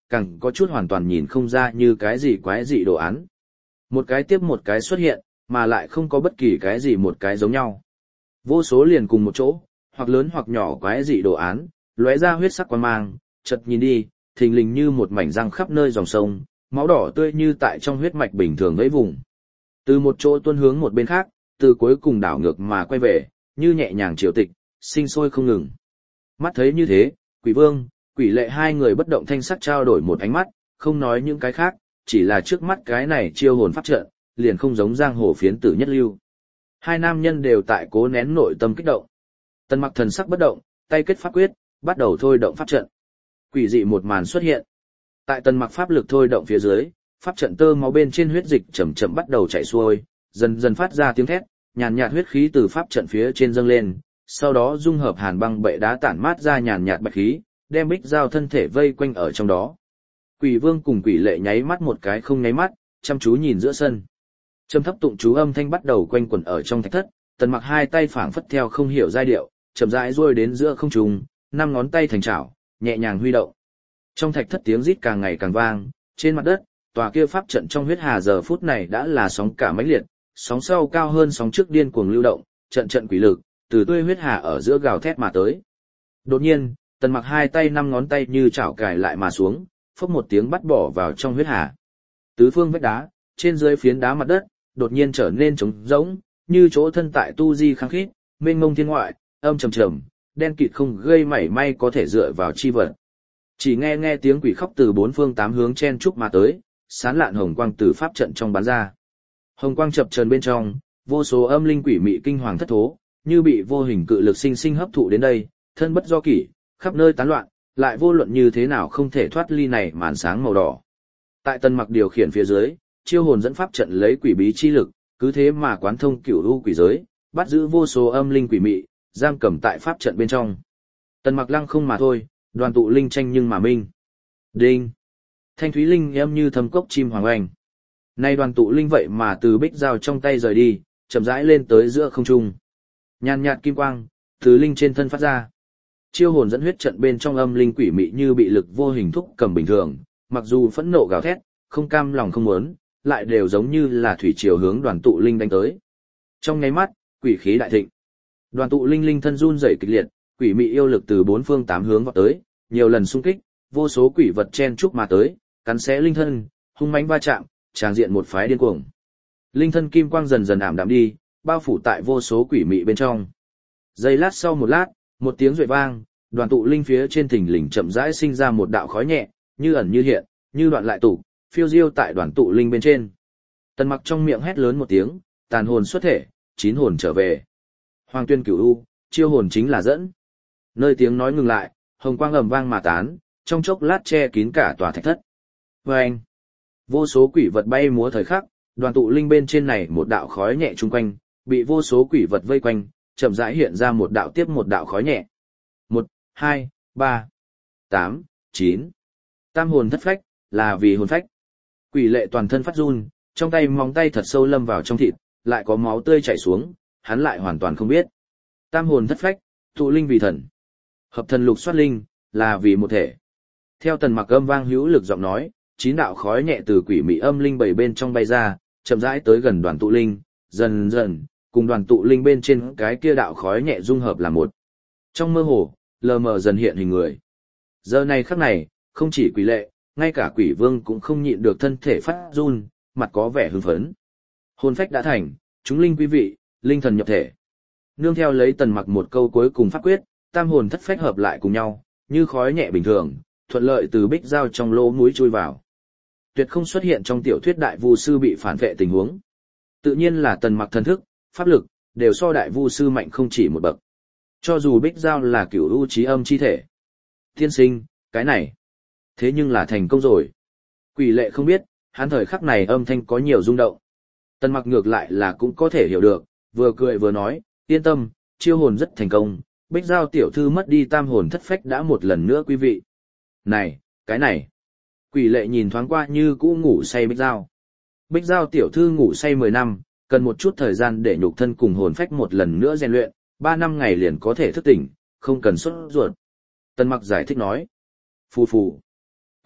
càng có chút hoàn toàn nhìn không ra như cái gì quái dị đồ án. Một cái tiếp một cái xuất hiện, mà lại không có bất kỳ cái gì một cái giống nhau. Vô số liền cùng một chỗ, hoặc lớn hoặc nhỏ quái dị đồ án, lóe ra huyết sắc quang mang, chợt nhìn đi, thình lình như một mảnh răng khắp nơi dòng sông, máu đỏ tươi như tại trong huyết mạch bình thường vẫy vùng. Từ một chỗ tuôn hướng một bên khác, từ cuối cùng đảo ngược mà quay về, như nhẹ nhàng triều tịch, sinh sôi không ngừng. Mắt thấy như thế, Quỷ Vương, Quỷ Lệ hai người bất động thanh sắc trao đổi một ánh mắt, không nói những cái khác, chỉ là trước mắt cái này chiêu hồn pháp trận, liền không giống giang hồ phiến tử nhất lưu. Hai nam nhân đều tại cố nén nội tâm kích động. Tần Mặc thần sắc bất động, tay kết pháp quyết, bắt đầu thôi động pháp trận. Quỷ dị một màn xuất hiện. Tại Tần Mặc pháp lực thôi động phía dưới, pháp trận tơ máu bên trên huyết dịch chậm chậm bắt đầu chảy xuôi, dần dần phát ra tiếng thét, nhàn nhạt huyết khí từ pháp trận phía trên dâng lên, sau đó dung hợp hàn băng bệ đá tản mát ra nhàn nhạt bạch khí, đem Bích Giao thân thể vây quanh ở trong đó. Quỷ Vương cùng Quỷ Lệ nháy mắt một cái không nháy mắt, chăm chú nhìn giữa sân. Trầm thấp tụng chú âm thanh bắt đầu quanh quẩn ở trong thạch thất, Tần Mặc hai tay phảng phất theo không hiểu giai điệu, chậm rãi duỗi đến giữa không trung, năm ngón tay thành chảo, nhẹ nhàng huy động. Trong thạch thất tiếng rít càng ngày càng vang, trên mặt đất, tòa kia pháp trận trong huyết hà giờ phút này đã là sóng cả mãnh liệt, sóng sau cao hơn sóng trước điên cuồng lưu động, trận trận quỷ lực từ tươi huyết hà ở giữa gào thét mà tới. Đột nhiên, Tần Mặc hai tay năm ngón tay như chảo cài lại mà xuống, phốc một tiếng bắt bỏ vào trong huyết hà. Tứ phương vách đá, trên dưới phiến đá mặt đất, đột nhiên trở nên trống rỗng, như chỗ thân tại tu di kháng khít, mênh mông thiên ngoại, âm trầm trầm, đen kịt không gây mảy may có thể dựa vào chi vật. Chỉ nghe nghe tiếng quỷ khóc từ bốn phương tám hướng chen chúc mà tới, sán lạn hồng quang từ pháp trận trong bắn ra. Hồng quang chập chờn bên trong, vô số âm linh quỷ mị kinh hoàng thất thố, như bị vô hình cự lực sinh sinh hấp thụ đến đây, thân bất do kỷ, khắp nơi tán loạn, lại vô luận như thế nào không thể thoát ly này màn sáng màu đỏ. Tại Tần Mặc điều khiển phía dưới, chiêu hồn dẫn pháp trận lấy quỷ bí chi lực, cứ thế mà quán thông cửu u quỷ giới, bắt giữ vô số âm linh quỷ mị, giam cầm tại pháp trận bên trong. Tần Mặc lăng không mà thôi, đoàn tụ linh tranh nhưng mà minh. Đinh. Thanh thúy linh âm như thâm cốc chim hoàng oanh. Nay đoàn tụ linh vậy mà từ Bích Giao trong tay rời đi, chậm rãi lên tới giữa không trung. Nhàn nhạt kim quang từ linh trên thân phát ra. Chiêu hồn dẫn huyết trận bên trong âm linh quỷ mị như bị lực vô hình thúc cầm bình thường, mặc dù phẫn nộ gào thét, không cam lòng không muốn, lại đều giống như là thủy triều hướng đoàn tụ linh đánh tới. Trong nháy mắt, quỷ khí đại thịnh. Đoàn tụ linh linh thân run rẩy kịch liệt, quỷ mị yêu lực từ bốn phương tám hướng vọt tới, nhiều lần xung kích, vô số quỷ vật chen chúc mà tới, cắn xé linh thân, hung mãnh va chạm, tràng diện một phái điên cuồng. Linh thân kim quang dần dần ảm đạm đi, bao phủ tại vô số quỷ mị bên trong. Giây lát sau một lát, một tiếng rội vang, đoàn tụ linh phía trên thình lình chậm rãi sinh ra một đạo khói nhẹ, như ẩn như hiện, như đoạn lại tụ, phiêu diêu tại đoàn tụ linh bên trên. Tần Mặc trong miệng hét lớn một tiếng, tàn hồn xuất thể, chín hồn trở về. Hoàng tuyên cửu u, chiêu hồn chính là dẫn. Nơi tiếng nói ngừng lại, hồng quang ầm vang mà tán, trong chốc lát che kín cả tòa thạch thất. Vâng! Vô số quỷ vật bay múa thời khắc, đoàn tụ linh bên trên này một đạo khói nhẹ chung quanh, bị vô số quỷ vật vây quanh, chậm rãi hiện ra một đạo tiếp một đạo khói nhẹ. Một, hai, ba, tám, chín. Tam hồn thất phách, là vì hồn phách. Quỷ Lệ toàn thân phát run, trong tay móng tay thật sâu lâm vào trong thịt, lại có máu tươi chảy xuống, hắn lại hoàn toàn không biết. Tam hồn thất phách, tụ linh vì thần. Hợp thần lục soát linh, là vì một thể. Theo Tần Mặc âm vang hữu lực giọng nói, chín đạo khói nhẹ từ quỷ mị âm linh bảy bên trong bay ra, chậm rãi tới gần đoàn tụ linh, dần dần, cùng đoàn tụ linh bên trên cái kia đạo khói nhẹ dung hợp là một. Trong mơ hồ, lờ mờ dần hiện hình người. Giờ này khắc này, không chỉ Quỷ Lệ, ngay cả Quỷ Vương cũng không nhịn được thân thể phát run, mặt có vẻ hưng phấn. Hồn phách đã thành, chúng linh quý vị, linh thần nhập thể. Nương theo lấy Tần Mặc một câu cuối cùng pháp quyết, tam hồn thất phách hợp lại cùng nhau, như khói nhẹ bình thường, thuận lợi từ Bích Giao trong lỗ mũi chui vào. Tuyệt không xuất hiện trong tiểu thuyết đại vu sư bị phản vệ tình huống. Tự nhiên là Tần Mặc thần thức, pháp lực, đều so đại vu sư mạnh không chỉ một bậc. Cho dù Bích Giao là cửu u chí âm chi thể. Tiên sinh, cái này, thế nhưng là thành công rồi. Quỷ Lệ không biết, hắn thời khắc này âm thanh có nhiều rung động. Tần Mặc ngược lại là cũng có thể hiểu được, vừa cười vừa nói, yên tâm, chiêu hồn rất thành công, Bích Giao tiểu thư mất đi tam hồn thất phách đã một lần nữa quý vị. Này, cái này. Quỷ Lệ nhìn thoáng qua như cũ ngủ say Bích Giao. Bích Giao tiểu thư ngủ say mười năm, cần một chút thời gian để nhục thân cùng hồn phách một lần nữa rèn luyện, ba năm ngày liền có thể thức tỉnh, không cần sốt ruột. Tần Mặc giải thích nói. Phù phù.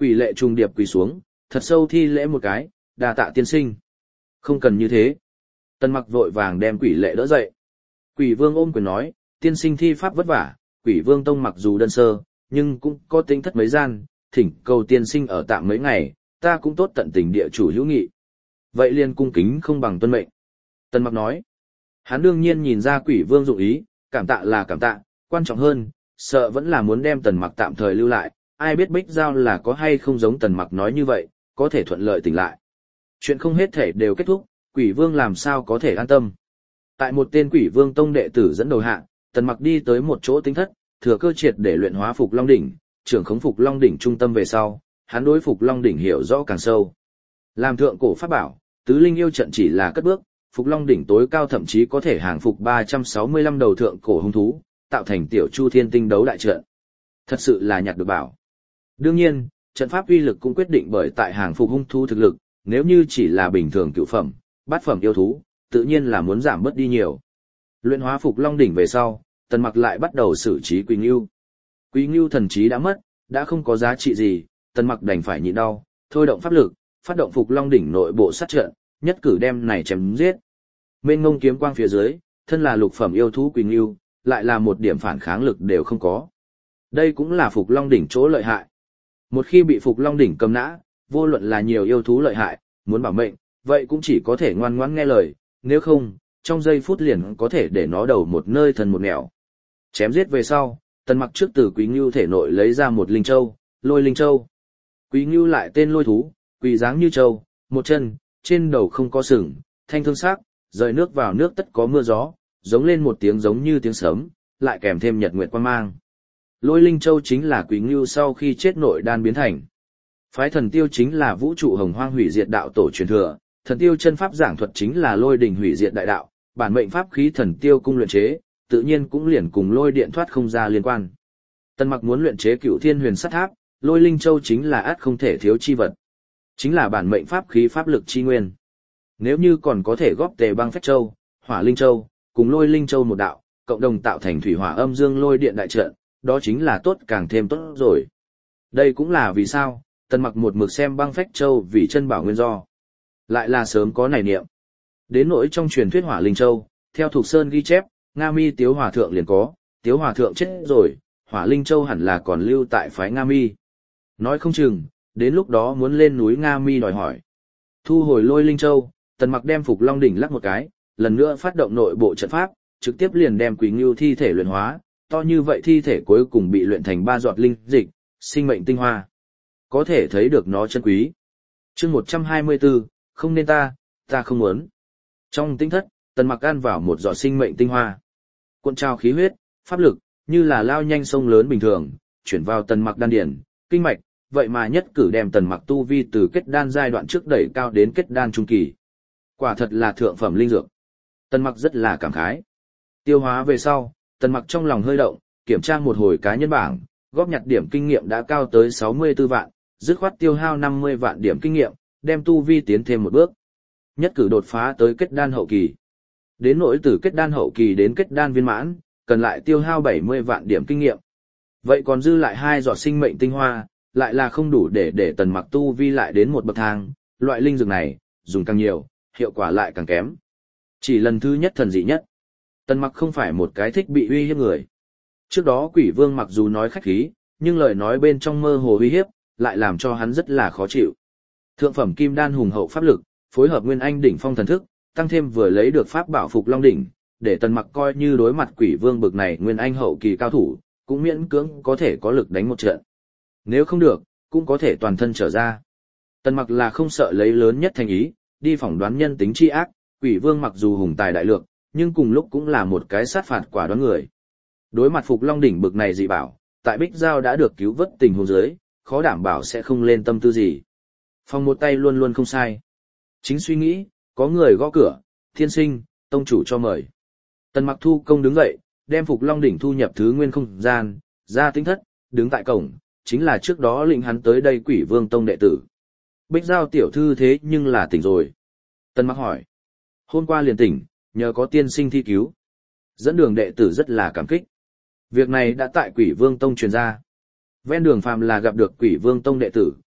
Quỷ lệ trùng điệp quỳ xuống, thật sâu thi lễ một cái, đa tạ tiên sinh. Không cần như thế. Tần Mặc vội vàng đem quỷ lệ đỡ dậy. Quỷ vương ôm quyền nói, tiên sinh thi pháp vất vả, quỷ vương tông mặc dù đơn sơ, nhưng cũng có tính thất mấy gian, thỉnh cầu tiên sinh ở tạm mấy ngày, ta cũng tốt tận tình địa chủ hữu nghị. Vậy liền cung kính không bằng tuân mệnh. Tần Mặc nói, hắn đương nhiên nhìn ra quỷ vương dụng ý, cảm tạ là cảm tạ, quan trọng hơn, sợ vẫn là muốn đem Tần Mặc tạm thời lưu lại, ai biết Bích Giao là có hay không giống Tần Mặc nói như vậy, có thể thuận lợi tỉnh lại. Chuyện không hết thể đều kết thúc, quỷ vương làm sao có thể an tâm. Tại một tên quỷ vương tông đệ tử dẫn đầu hạ, Tần Mặc đi tới một chỗ tính thất, thừa cơ triệt để luyện hóa Phục Long đỉnh, trưởng khống Phục Long đỉnh trung tâm về sau, hắn đối Phục Long đỉnh hiểu rõ càng sâu. Làm thượng cổ pháp bảo, tứ linh yêu trận chỉ là cất bước, Phục Long đỉnh tối cao thậm chí có thể hàng phục ba trăm sáu mươi lăm đầu thượng cổ hung thú, tạo thành tiểu Chu Thiên Tinh đấu đại trận. Thật sự là nhặt được bảo. Đương nhiên, trận pháp uy lực cũng quyết định bởi tại hàng phục hung thú thực lực, nếu như chỉ là bình thường cửu phẩm, bát phẩm yêu thú, tự nhiên là muốn giảm bớt đi nhiều. Luyện hóa Phục Long đỉnh về sau, Tần Mặc lại bắt đầu xử trí Quý Ngưu. Quý Ngưu thần trí đã mất, đã không có giá trị gì, Tần Mặc đành phải nhịn đau, thôi động pháp lực, phát động Phục Long đỉnh nội bộ sát trận, nhất cử đem này chém giết. Mênh ngông kiếm quang phía dưới, thân là lục phẩm yêu thú Quý Ngưu, lại là một điểm phản kháng lực đều không có. Đây cũng là Phục Long đỉnh chỗ lợi hại. Một khi bị Phục Long đỉnh cầm nã, vô luận là nhiều yêu thú lợi hại, muốn bảo mệnh, vậy cũng chỉ có thể ngoan ngoãn nghe lời, nếu không, trong giây phút liền có thể để nó đầu một nơi thần một nẻo. Chém giết về sau, Tần Mặc trước từ Quý Ngưu thể nội lấy ra một linh châu, Lôi linh châu. Quý Ngưu lại tên Lôi thú, quỳ dáng như châu, một chân, trên đầu không có sừng, thanh thương sắc, rời nước vào nước tất có mưa gió, giống lên một tiếng giống như tiếng sấm, lại kèm thêm nhật nguyệt quang mang. Lôi linh châu chính là Quý Ngưu sau khi chết nội đan biến thành. Phái thần tiêu chính là vũ trụ hồng hoang hủy diệt đạo tổ truyền thừa, thần tiêu chân pháp giảng thuật chính là lôi đỉnh hủy diệt đại đạo, bản mệnh pháp khí thần tiêu cung luyện chế, tự nhiên cũng liền cùng lôi điện thoát không ra liên quan. Tần Mặc muốn luyện chế Cửu Thiên Huyền Sắt Tháp, Lôi Linh Châu chính là ắt không thể thiếu chi vật, chính là bản mệnh pháp khí pháp lực chi nguyên. Nếu như còn có thể góp Tề Băng Phách Châu, Hỏa Linh Châu, cùng Lôi Linh Châu một đạo, cộng đồng tạo thành thủy hỏa âm dương lôi điện đại trận, đó chính là tốt càng thêm tốt rồi. Đây cũng là vì sao Tần Mặc một mực xem Băng Phách Châu vì chân bảo nguyên do. Lại là sớm có nảy niệm. Đến nỗi trong truyền thuyết Hỏa Linh Châu, theo Thục Sơn ghi chép, Nga Mi Tiếu Hòa Thượng liền có, Tiếu Hòa Thượng chết rồi, Hỏa Linh Châu hẳn là còn lưu tại phái Nga Mi. Nói không chừng, đến lúc đó muốn lên núi Nga Mi đòi hỏi. Thu hồi Lôi Linh Châu, Tần Mặc đem Phục Long đỉnh lắc một cái, lần nữa phát động nội bộ trận pháp, trực tiếp liền đem Quý Ngưu thi thể luyện hóa, to như vậy thi thể cuối cùng bị luyện thành ba giọt linh dịch, sinh mệnh tinh hoa. Có thể thấy được nó chân quý. Chương một trăm hai mươi tư, không nên ta, ta không muốn. Trong tinh thất, Tần Mặc ăn vào một giọt sinh mệnh tinh hoa. Cuộn trào khí huyết, pháp lực, như là lao nhanh sông lớn bình thường, chuyển vào Tần Mặc đan điển, kinh mạch, vậy mà nhất cử đem Tần Mặc tu vi từ kết đan giai đoạn trước đẩy cao đến kết đan trung kỳ. Quả thật là thượng phẩm linh dược. Tần Mặc rất là cảm khái. Tiêu hóa về sau, Tần Mặc trong lòng hơi động, kiểm tra một hồi cá nhân bảng, góp nhặt điểm kinh nghiệm đã cao tới sáu mươi tư vạn, dứt khoát tiêu hao năm mươi vạn điểm kinh nghiệm, đem tu vi tiến thêm một bước. Nhất cử đột phá tới kết đan hậu kỳ. Đến nỗi từ kết đan hậu kỳ đến kết đan viên mãn, cần lại tiêu hao bảy mươi vạn điểm kinh nghiệm. Vậy còn dư lại hai giọt sinh mệnh tinh hoa, lại là không đủ để để Tần Mặc tu vi lại đến một bậc thang, loại linh dược này, dùng càng nhiều, hiệu quả lại càng kém. Chỉ lần thứ nhất thần dị nhất. Tần Mặc không phải một cái thích bị uy hiếp người. Trước đó Quỷ Vương mặc dù nói khách khí, nhưng lời nói bên trong mơ hồ uy hiếp, lại làm cho hắn rất là khó chịu. Thượng phẩm kim đan hùng hậu pháp lực, phối hợp nguyên anh đỉnh phong thần thức, tăng thêm vừa lấy được pháp bảo Phục Long đỉnh, để Tần Mặc coi như đối mặt Quỷ Vương bực này nguyên anh hậu kỳ cao thủ, cũng miễn cưỡng có thể có lực đánh một trận. Nếu không được, cũng có thể toàn thân trở ra. Tần Mặc là không sợ lấy lớn nhất thành ý, đi phỏng đoán nhân tính chi ác, Quỷ Vương mặc dù hùng tài đại lược, nhưng cùng lúc cũng là một cái sát phạt quả đoán người. Đối mặt Phục Long đỉnh bực này dị bảo, tại Bích Giao đã được cứu vớt tình huống dưới, khó đảm bảo sẽ không lên tâm tư gì. Phòng một tay luôn luôn không sai. Chính suy nghĩ, có người gõ cửa, thiên sinh, tông chủ cho mời. Tần Mặc thu công đứng dậy, đem Phục Long đỉnh thu nhập thứ nguyên không gian, ra tinh thất, đứng tại cổng, chính là trước đó lĩnh hắn tới đây Quỷ Vương tông đệ tử. Bích Giao tiểu thư thế nhưng là tỉnh rồi. Tần Mặc hỏi. Hôm qua liền tỉnh, nhờ có tiên sinh thi cứu. Dẫn đường đệ tử rất là cảm kích. Việc này đã tại Quỷ Vương tông truyền ra. Ven đường phàm là gặp được Quỷ Vương tông đệ tử,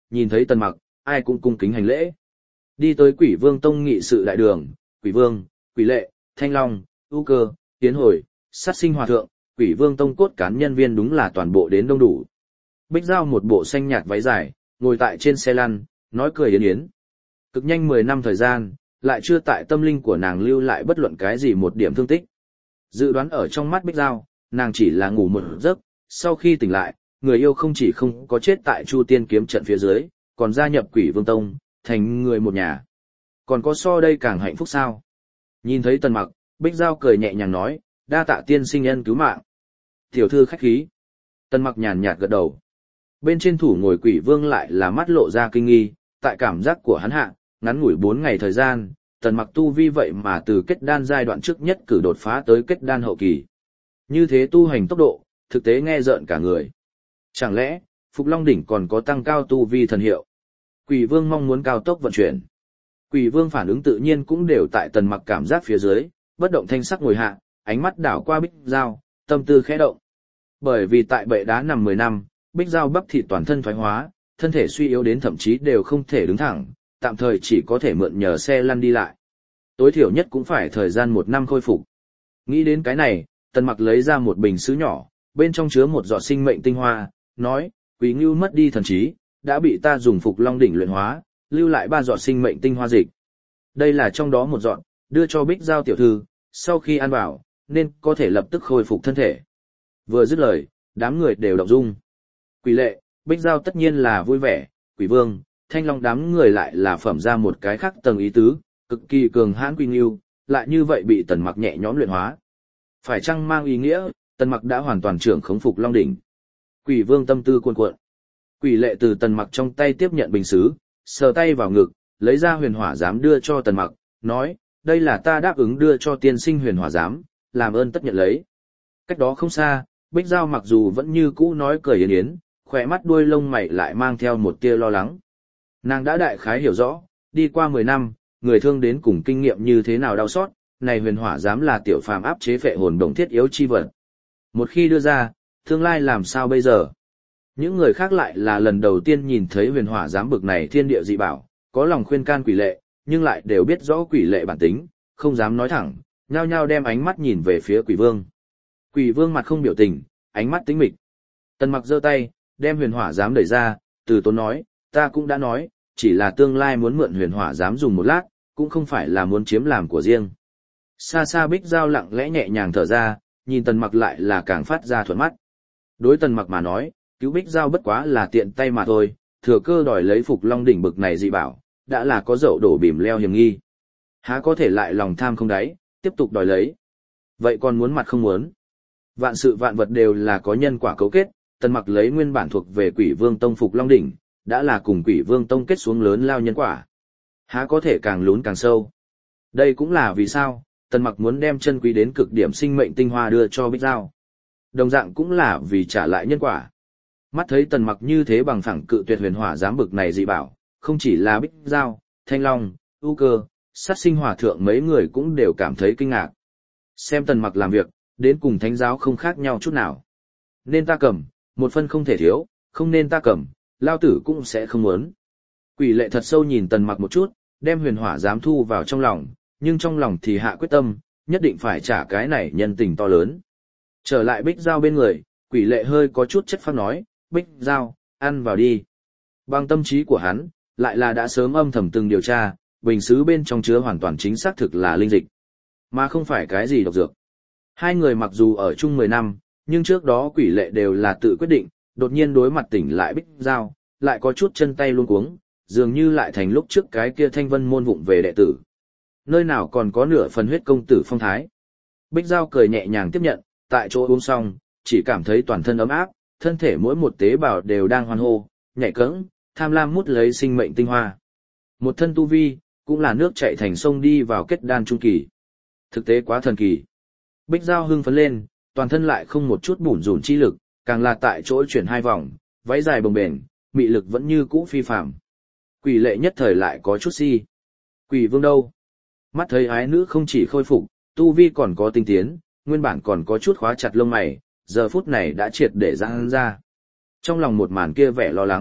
nhìn thấy Tần Mặc, ai cũng cung kính hành lễ. Đi tới Quỷ Vương Tông nghị sự đại đường, Quỷ Vương, Quỷ Lệ, Thanh Long, ưu cơ, Tiến Hồi, Sát Sinh Hòa Thượng, Quỷ Vương Tông cốt cán nhân viên đúng là toàn bộ đến đông đủ. Bích Giao một bộ xanh nhạt váy dài, ngồi tại trên xe lăn, nói cười yến yến. Cực nhanh mười năm thời gian, lại chưa tại tâm linh của nàng lưu lại bất luận cái gì một điểm thương tích. Dự đoán ở trong mắt Bích Giao, nàng chỉ là ngủ một giấc, sau khi tỉnh lại, người yêu không chỉ không có chết tại Chu Tiên kiếm trận phía dưới, còn gia nhập Quỷ Vương Tông, thành người một nhà. Còn có so đây càng hạnh phúc sao? Nhìn thấy Tần Mặc, Bích Giao cười nhẹ nhàng nói, đa tạ tiên sinh nhân cứu mạng. Tiểu thư khách khí. Tần Mặc nhàn nhạt gật đầu. Bên trên thủ ngồi Quỷ Vương lại là mắt lộ ra kinh nghi, tại cảm giác của hắn hạ, ngắn ngủi bốn ngày thời gian, Tần Mặc tu vi vậy mà từ kết đan giai đoạn trước nhất cử đột phá tới kết đan hậu kỳ. Như thế tu hành tốc độ, thực tế nghe rợn cả người. Chẳng lẽ, Phục Long đỉnh còn có tăng cao tu vi thần hiệu? Quỷ Vương mong muốn cao tốc vận chuyển. Quỷ Vương phản ứng tự nhiên cũng đều tại Tần Mặc cảm giác phía dưới, bất động thanh sắc ngồi hạ, ánh mắt đảo qua Bích Giao, tâm tư khẽ động. Bởi vì tại bệ đá nằm mười năm, Bích Giao bắp thịt toàn thân thoái hóa, thân thể suy yếu đến thậm chí đều không thể đứng thẳng, tạm thời chỉ có thể mượn nhờ xe lăn đi lại. Tối thiểu nhất cũng phải thời gian một năm khôi phục. Nghĩ đến cái này, Tần Mặc lấy ra một bình sứ nhỏ, bên trong chứa một giọt sinh mệnh tinh hoa, nói, Quý Ngưu mất đi thần trí, đã bị ta dùng Phục Long đỉnh luyện hóa, lưu lại ba giọt sinh mệnh tinh hoa dịch. Đây là trong đó một giọt, đưa cho Bích Giao tiểu thư, sau khi ăn vào, nên có thể lập tức khôi phục thân thể. Vừa dứt lời, đám người đều động dung. Quỷ Lệ, Bích Giao tất nhiên là vui vẻ, Quỷ Vương, Thanh Long đám người lại là phẩm ra một cái khác tầng ý tứ, cực kỳ cường hãn Quý Ngưu, lại như vậy bị Tần Mặc nhẹ nhõm luyện hóa. Phải chăng mang ý nghĩa, Tần Mặc đã hoàn toàn trưởng khống Phục Long đỉnh? Quỷ Vương tâm tư cuồn cuộn. Quỷ Lệ từ Tần Mặc trong tay tiếp nhận bình sứ, sờ tay vào ngực, lấy ra huyền hỏa giám đưa cho Tần Mặc, nói, đây là ta đáp ứng đưa cho tiên sinh huyền hỏa giám, làm ơn tất nhận lấy. Cách đó không xa, Bích Giao mặc dù vẫn như cũ nói cười yến yến, khỏe mắt đuôi lông mày lại mang theo một tia lo lắng. Nàng đã đại khái hiểu rõ, đi qua mười năm, người thương đến cùng kinh nghiệm như thế nào đau xót, này huyền hỏa giám là tiểu phàm áp chế phệ hồn đồng thiết yếu chi vật. Một khi đưa ra, tương lai làm sao bây giờ? Những người khác lại là lần đầu tiên nhìn thấy huyền hỏa giám bực này thiên địa dị bảo, có lòng khuyên can Quỷ Lệ, nhưng lại đều biết rõ Quỷ Lệ bản tính, không dám nói thẳng, nhao nhao đem ánh mắt nhìn về phía Quỷ Vương. Quỷ Vương mặt không biểu tình, ánh mắt tĩnh mịch. Tần Mặc giơ tay, đem huyền hỏa giám đẩy ra, từ tốn nói, ta cũng đã nói, chỉ là tương lai muốn mượn huyền hỏa giám dùng một lát, cũng không phải là muốn chiếm làm của riêng. Xa xa Bích Giao lặng lẽ nhẹ nhàng thở ra, nhìn Tần Mặc lại là càng phát ra thuận mắt. Đối Tần Mặc mà nói, cứu Bích Giao bất quá là tiện tay mà thôi, thừa cơ đòi lấy Phục Long đỉnh bực này dị bảo, đã là có dậu đổ bìm leo hiểm nghi. Há có thể lại lòng tham không đáy, tiếp tục đòi lấy. Vậy còn muốn mặt không muốn. Vạn sự vạn vật đều là có nhân quả cấu kết, Tần Mặc lấy nguyên bản thuộc về Quỷ Vương Tông Phục Long đỉnh, đã là cùng Quỷ Vương Tông kết xuống lớn lao nhân quả. Há có thể càng lún càng sâu. Đây cũng là vì sao, Tần Mặc muốn đem chân quý đến cực điểm sinh mệnh tinh hoa đưa cho Bích Giao. Đồng dạng cũng là vì trả lại nhân quả. Mắt thấy Tần Mặc như thế bằng phẳng cự tuyệt huyền hỏa giám bực này dị bảo, không chỉ là Bích Giao, Thanh Long, ưu cơ, Sát Sinh Hòa Thượng mấy người cũng đều cảm thấy kinh ngạc. Xem Tần Mặc làm việc, đến cùng thánh giáo không khác nhau chút nào. Nên ta cầm, một phân không thể thiếu, không nên ta cầm, lao tử cũng sẽ không muốn. Quỷ Lệ thật sâu nhìn Tần Mặc một chút, đem huyền hỏa giám thu vào trong lòng, nhưng trong lòng thì hạ quyết tâm, nhất định phải trả cái này nhân tình to lớn. Trở lại Bích Giao bên người, Quỷ Lệ hơi có chút chất phác nói, Bích Giao, ăn vào đi. Bằng tâm trí của hắn, lại là đã sớm âm thầm từng điều tra, bình sứ bên trong chứa hoàn toàn chính xác thực là linh dịch, mà không phải cái gì độc dược. Hai người mặc dù ở chung mười năm, nhưng trước đó Quỷ Lệ đều là tự quyết định, đột nhiên đối mặt tỉnh lại Bích Giao, lại có chút chân tay luống cuống, dường như lại thành lúc trước cái kia thanh vân môn vụng về đệ tử. Nơi nào còn có nửa phần huyết công tử phong thái. Bích Giao cười nhẹ nhàng tiếp nhận, tại chỗ uống xong, chỉ cảm thấy toàn thân ấm áp, thân thể mỗi một tế bào đều đang hoan hô, nhảy cẫng, tham lam mút lấy sinh mệnh tinh hoa. Một thân tu vi, cũng là nước chảy thành sông đi vào kết đan trung kỳ. Thực tế quá thần kỳ. Bích Giao hưng phấn lên, toàn thân lại không một chút bủn rủn chi lực, càng là tại chỗ chuyển hai vòng, váy dài bồng bềnh, mị lực vẫn như cũ phi phàm. Quỷ Lệ nhất thời lại có chút si. Quỷ Vương đâu? Mắt thấy ái nữ không chỉ khôi phục, tu vi còn có tinh tiến, nguyên bản còn có chút khóa chặt lông mày, giờ phút này đã triệt để giãn ra. Trong lòng một màn kia vẻ lo lắng,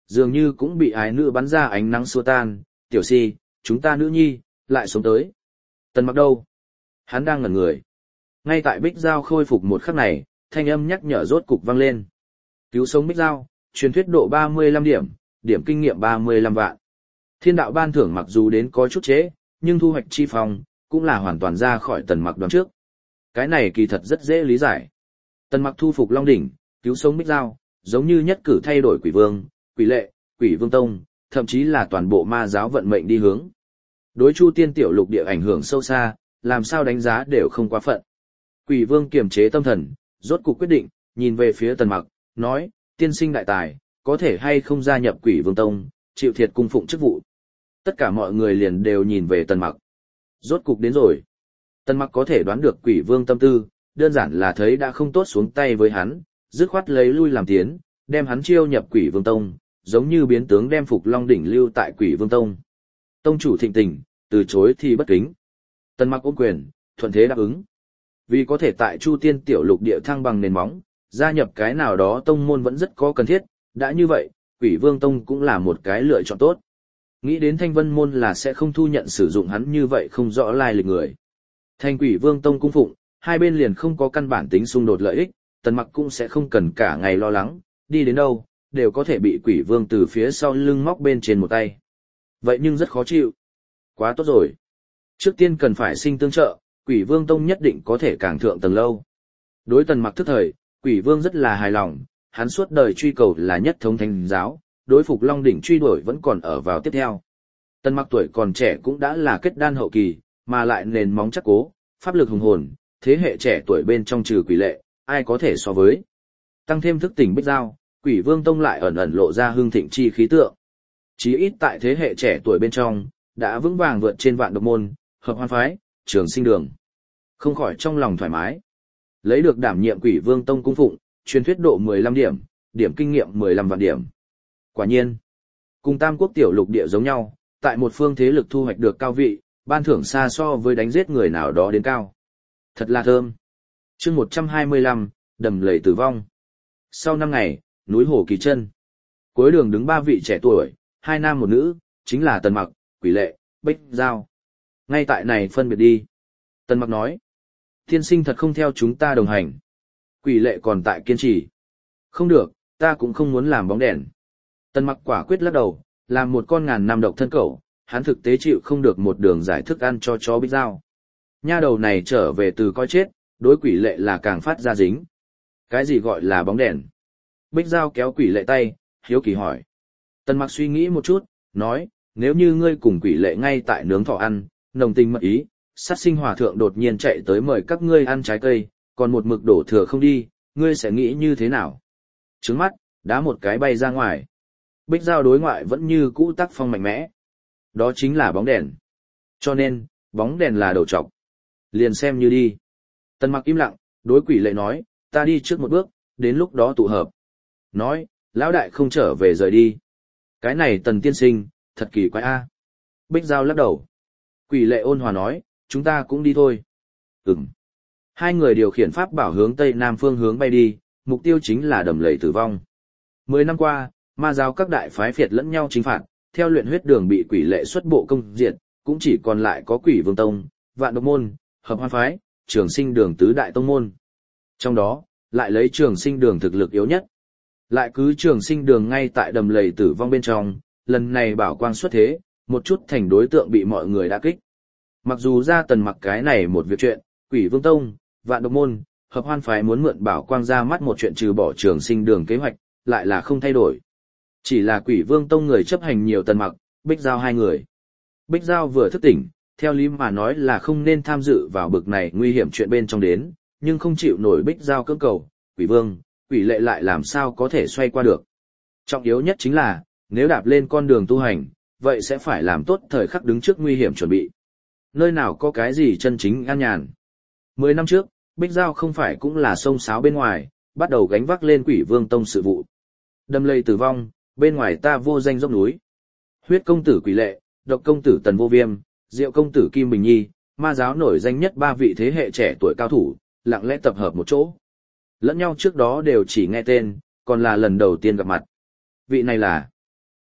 dường như cũng bị ái nữ bắn ra ánh nắng xua tan, tiểu si, chúng ta nữ nhi, lại sống tới. Tần Mặc đâu? Hắn đang ngẩn người. Ngay tại Bích Giao khôi phục một khắc này, thanh âm nhắc nhở rốt cục vang lên. Cứu sống Bích Giao, truyền thuyết độ ba mươi lăm điểm, điểm kinh nghiệm ba mươi lăm vạn. Thiên đạo ban thưởng mặc dù đến có chút chế, nhưng thu hoạch chi phong, cũng là hoàn toàn ra khỏi Tần Mặc đoán trước. Cái này kỳ thật rất dễ lý giải. Tần Mặc thu phục Long đỉnh, cứu sống Bích Giao, giống như nhất cử thay đổi Quỷ Vương, Quỷ Lệ, Quỷ Vương Tông, thậm chí là toàn bộ ma giáo vận mệnh đi hướng. Đối Chu Tiên tiểu lục địa ảnh hưởng sâu xa, làm sao đánh giá đều không quá phận. Quỷ Vương kiềm chế tâm thần, rốt cuộc quyết định, nhìn về phía Tần Mặc, nói, tiên sinh đại tài, có thể hay không gia nhập Quỷ Vương Tông, chịu thiệt cung phụng chức vụ. Tất cả mọi người liền đều nhìn về Tần Mặc. Rốt cục đến rồi. Tần Mặc có thể đoán được Quỷ Vương tâm tư, đơn giản là thấy đã không tốt xuống tay với hắn, dứt khoát lấy lui làm tiến, đem hắn chiêu nhập Quỷ Vương Tông, giống như biến tướng đem Phục Long đỉnh lưu tại Quỷ Vương Tông. Tông chủ thịnh tình, từ chối thì bất kính. Tần Mặc ôm quyền, thuận thế đáp ứng. Vì có thể tại Chu Tiên tiểu lục địa thăng bằng nền móng, gia nhập cái nào đó tông môn vẫn rất có cần thiết, đã như vậy, Quỷ Vương Tông cũng là một cái lựa chọn tốt. Nghĩ đến Thanh Vân môn là sẽ không thu nhận sử dụng hắn như vậy không rõ lai lịch người. Thành Quỷ Vương Tông cung phụng, hai bên liền không có căn bản tính xung đột lợi ích, Tần Mặc cũng sẽ không cần cả ngày lo lắng, đi đến đâu, đều có thể bị Quỷ Vương từ phía sau lưng móc bên trên một tay. Vậy nhưng rất khó chịu. Quá tốt rồi. Trước tiên cần phải sinh tương trợ, Quỷ Vương Tông nhất định có thể càng thượng tầng lâu. Đối Tần Mặc thức thời, Quỷ Vương rất là hài lòng, hắn suốt đời truy cầu là nhất thống thánh giáo, đối Phục Long đỉnh truy đuổi vẫn còn ở vào tiếp theo. Tần Mặc tuổi còn trẻ cũng đã là kết đan hậu kỳ, mà lại nền móng chắc cố, pháp lực hùng hồn, thế hệ trẻ tuổi bên trong trừ Quỷ Lệ, ai có thể so với. Tăng thêm thức tỉnh Bích Giao, Quỷ Vương Tông lại ẩn ẩn lộ ra hương thịnh chi khí tượng. Chí ít tại thế hệ trẻ tuổi bên trong, đã vững vàng vượt trên Vạn Độc môn, Hợp Hoan phái, Trường Sinh đường. Không khỏi trong lòng thoải mái. Lấy được đảm nhiệm Quỷ Vương Tông cung phụng, truyền thuyết độ mười lăm điểm, điểm kinh nghiệm mười lăm vạn điểm. Quả nhiên, cùng Tam Quốc tiểu lục địa giống nhau, tại một phương thế lực thu hoạch được cao vị, ban thưởng xa so với đánh giết người nào đó đến cao. Thật là thơm. Chương một trăm hai mươi lăm, đầm lầy tử vong. Sau năm ngày, núi Hồ Kỳ Chân. Cuối đường đứng ba vị trẻ tuổi, hai nam một nữ, chính là Tần Mặc, Quỷ Lệ, Bích Giao. Ngay tại này phân biệt đi. Tần Mặc nói, tiên sinh thật không theo chúng ta đồng hành. Quỷ Lệ còn tại kiên trì. Không được, ta cũng không muốn làm bóng đèn. Tần Mặc quả quyết lắc đầu, làm một con ngàn năm độc thân cẩu, hắn thực tế chịu không được một đường giải thức ăn cho chó Bích Giao. Nha đầu này trở về từ coi chết, đối Quỷ Lệ là càng phát ra dính. Cái gì gọi là bóng đèn? Bích Giao kéo Quỷ Lệ tay, hiếu kỳ hỏi. Tần Mặc suy nghĩ một chút, nói, nếu như ngươi cùng Quỷ Lệ ngay tại nướng thỏ ăn, nồng tình mật ý, sát sinh hòa thượng đột nhiên chạy tới mời các ngươi ăn trái cây, còn một mực đổ thừa không đi, ngươi sẽ nghĩ như thế nào? Trứng mắt, đá một cái bay ra ngoài. Bích Giao đối ngoại vẫn như cũ tác phong mạnh mẽ. Đó chính là bóng đèn. Cho nên, bóng đèn là đầu trọc. Liền xem như đi. Tần Mặc im lặng, đối Quỷ Lệ nói, ta đi trước một bước, đến lúc đó tụ hợp. Nói, lão đại không trở về rời đi. Cái này Tần tiên sinh, thật kỳ quái a. Bích Giao lắc đầu. Quỷ Lệ ôn hòa nói, chúng ta cũng đi thôi. Ừm. Hai người điều khiển pháp bảo hướng tây nam phương hướng bay đi, mục tiêu chính là đầm lầy tử vong. Mười năm qua, ma giáo các đại phái phiệt lẫn nhau chính phạt, theo luyện huyết đường bị Quỷ Lệ xuất bộ công diệt, cũng chỉ còn lại có Quỷ Vương Tông, Vạn Độc môn, Hợp Hoan phái, Trường Sinh đường tứ đại tông môn. Trong đó, lại lấy Trường Sinh đường thực lực yếu nhất. Lại cứ Trường Sinh đường ngay tại đầm lầy tử vong bên trong, lần này bảo quang xuất thế, một chút thành đối tượng bị mọi người đã kích. Mặc dù ra Tần Mặc cái này một việc chuyện, Quỷ Vương Tông, Vạn Độc môn, Hợp Hoan phái muốn mượn bảo quang ra mắt một chuyện trừ bỏ Trường Sinh đường kế hoạch, lại là không thay đổi. Chỉ là Quỷ Vương Tông người chấp hành nhiều Tần Mặc, Bích Giao hai người. Bích Giao vừa thức tỉnh, theo lý mà nói là không nên tham dự vào bực này nguy hiểm chuyện bên trong đến, nhưng không chịu nổi Bích Giao cưỡng cầu, Quỷ Vương, Quỷ Lệ lại làm sao có thể xoay qua được. Trọng yếu nhất chính là, nếu đạp lên con đường tu hành, vậy sẽ phải làm tốt thời khắc đứng trước nguy hiểm chuẩn bị. Nơi nào có cái gì chân chính an nhàn. Mười năm trước, Bích Giao không phải cũng là xông xáo bên ngoài, bắt đầu gánh vác lên Quỷ Vương Tông sự vụ. Đầm lầy tử vong, bên ngoài ta vô danh dốc núi. Huyết công tử Quỷ Lệ, độc công tử Tần Vô Viêm, diệu công tử Kim Bình Nhi, ma giáo nổi danh nhất ba vị thế hệ trẻ tuổi cao thủ, lặng lẽ tập hợp một chỗ. Lẫn nhau trước đó đều chỉ nghe tên, còn là lần đầu tiên gặp mặt. Vị này là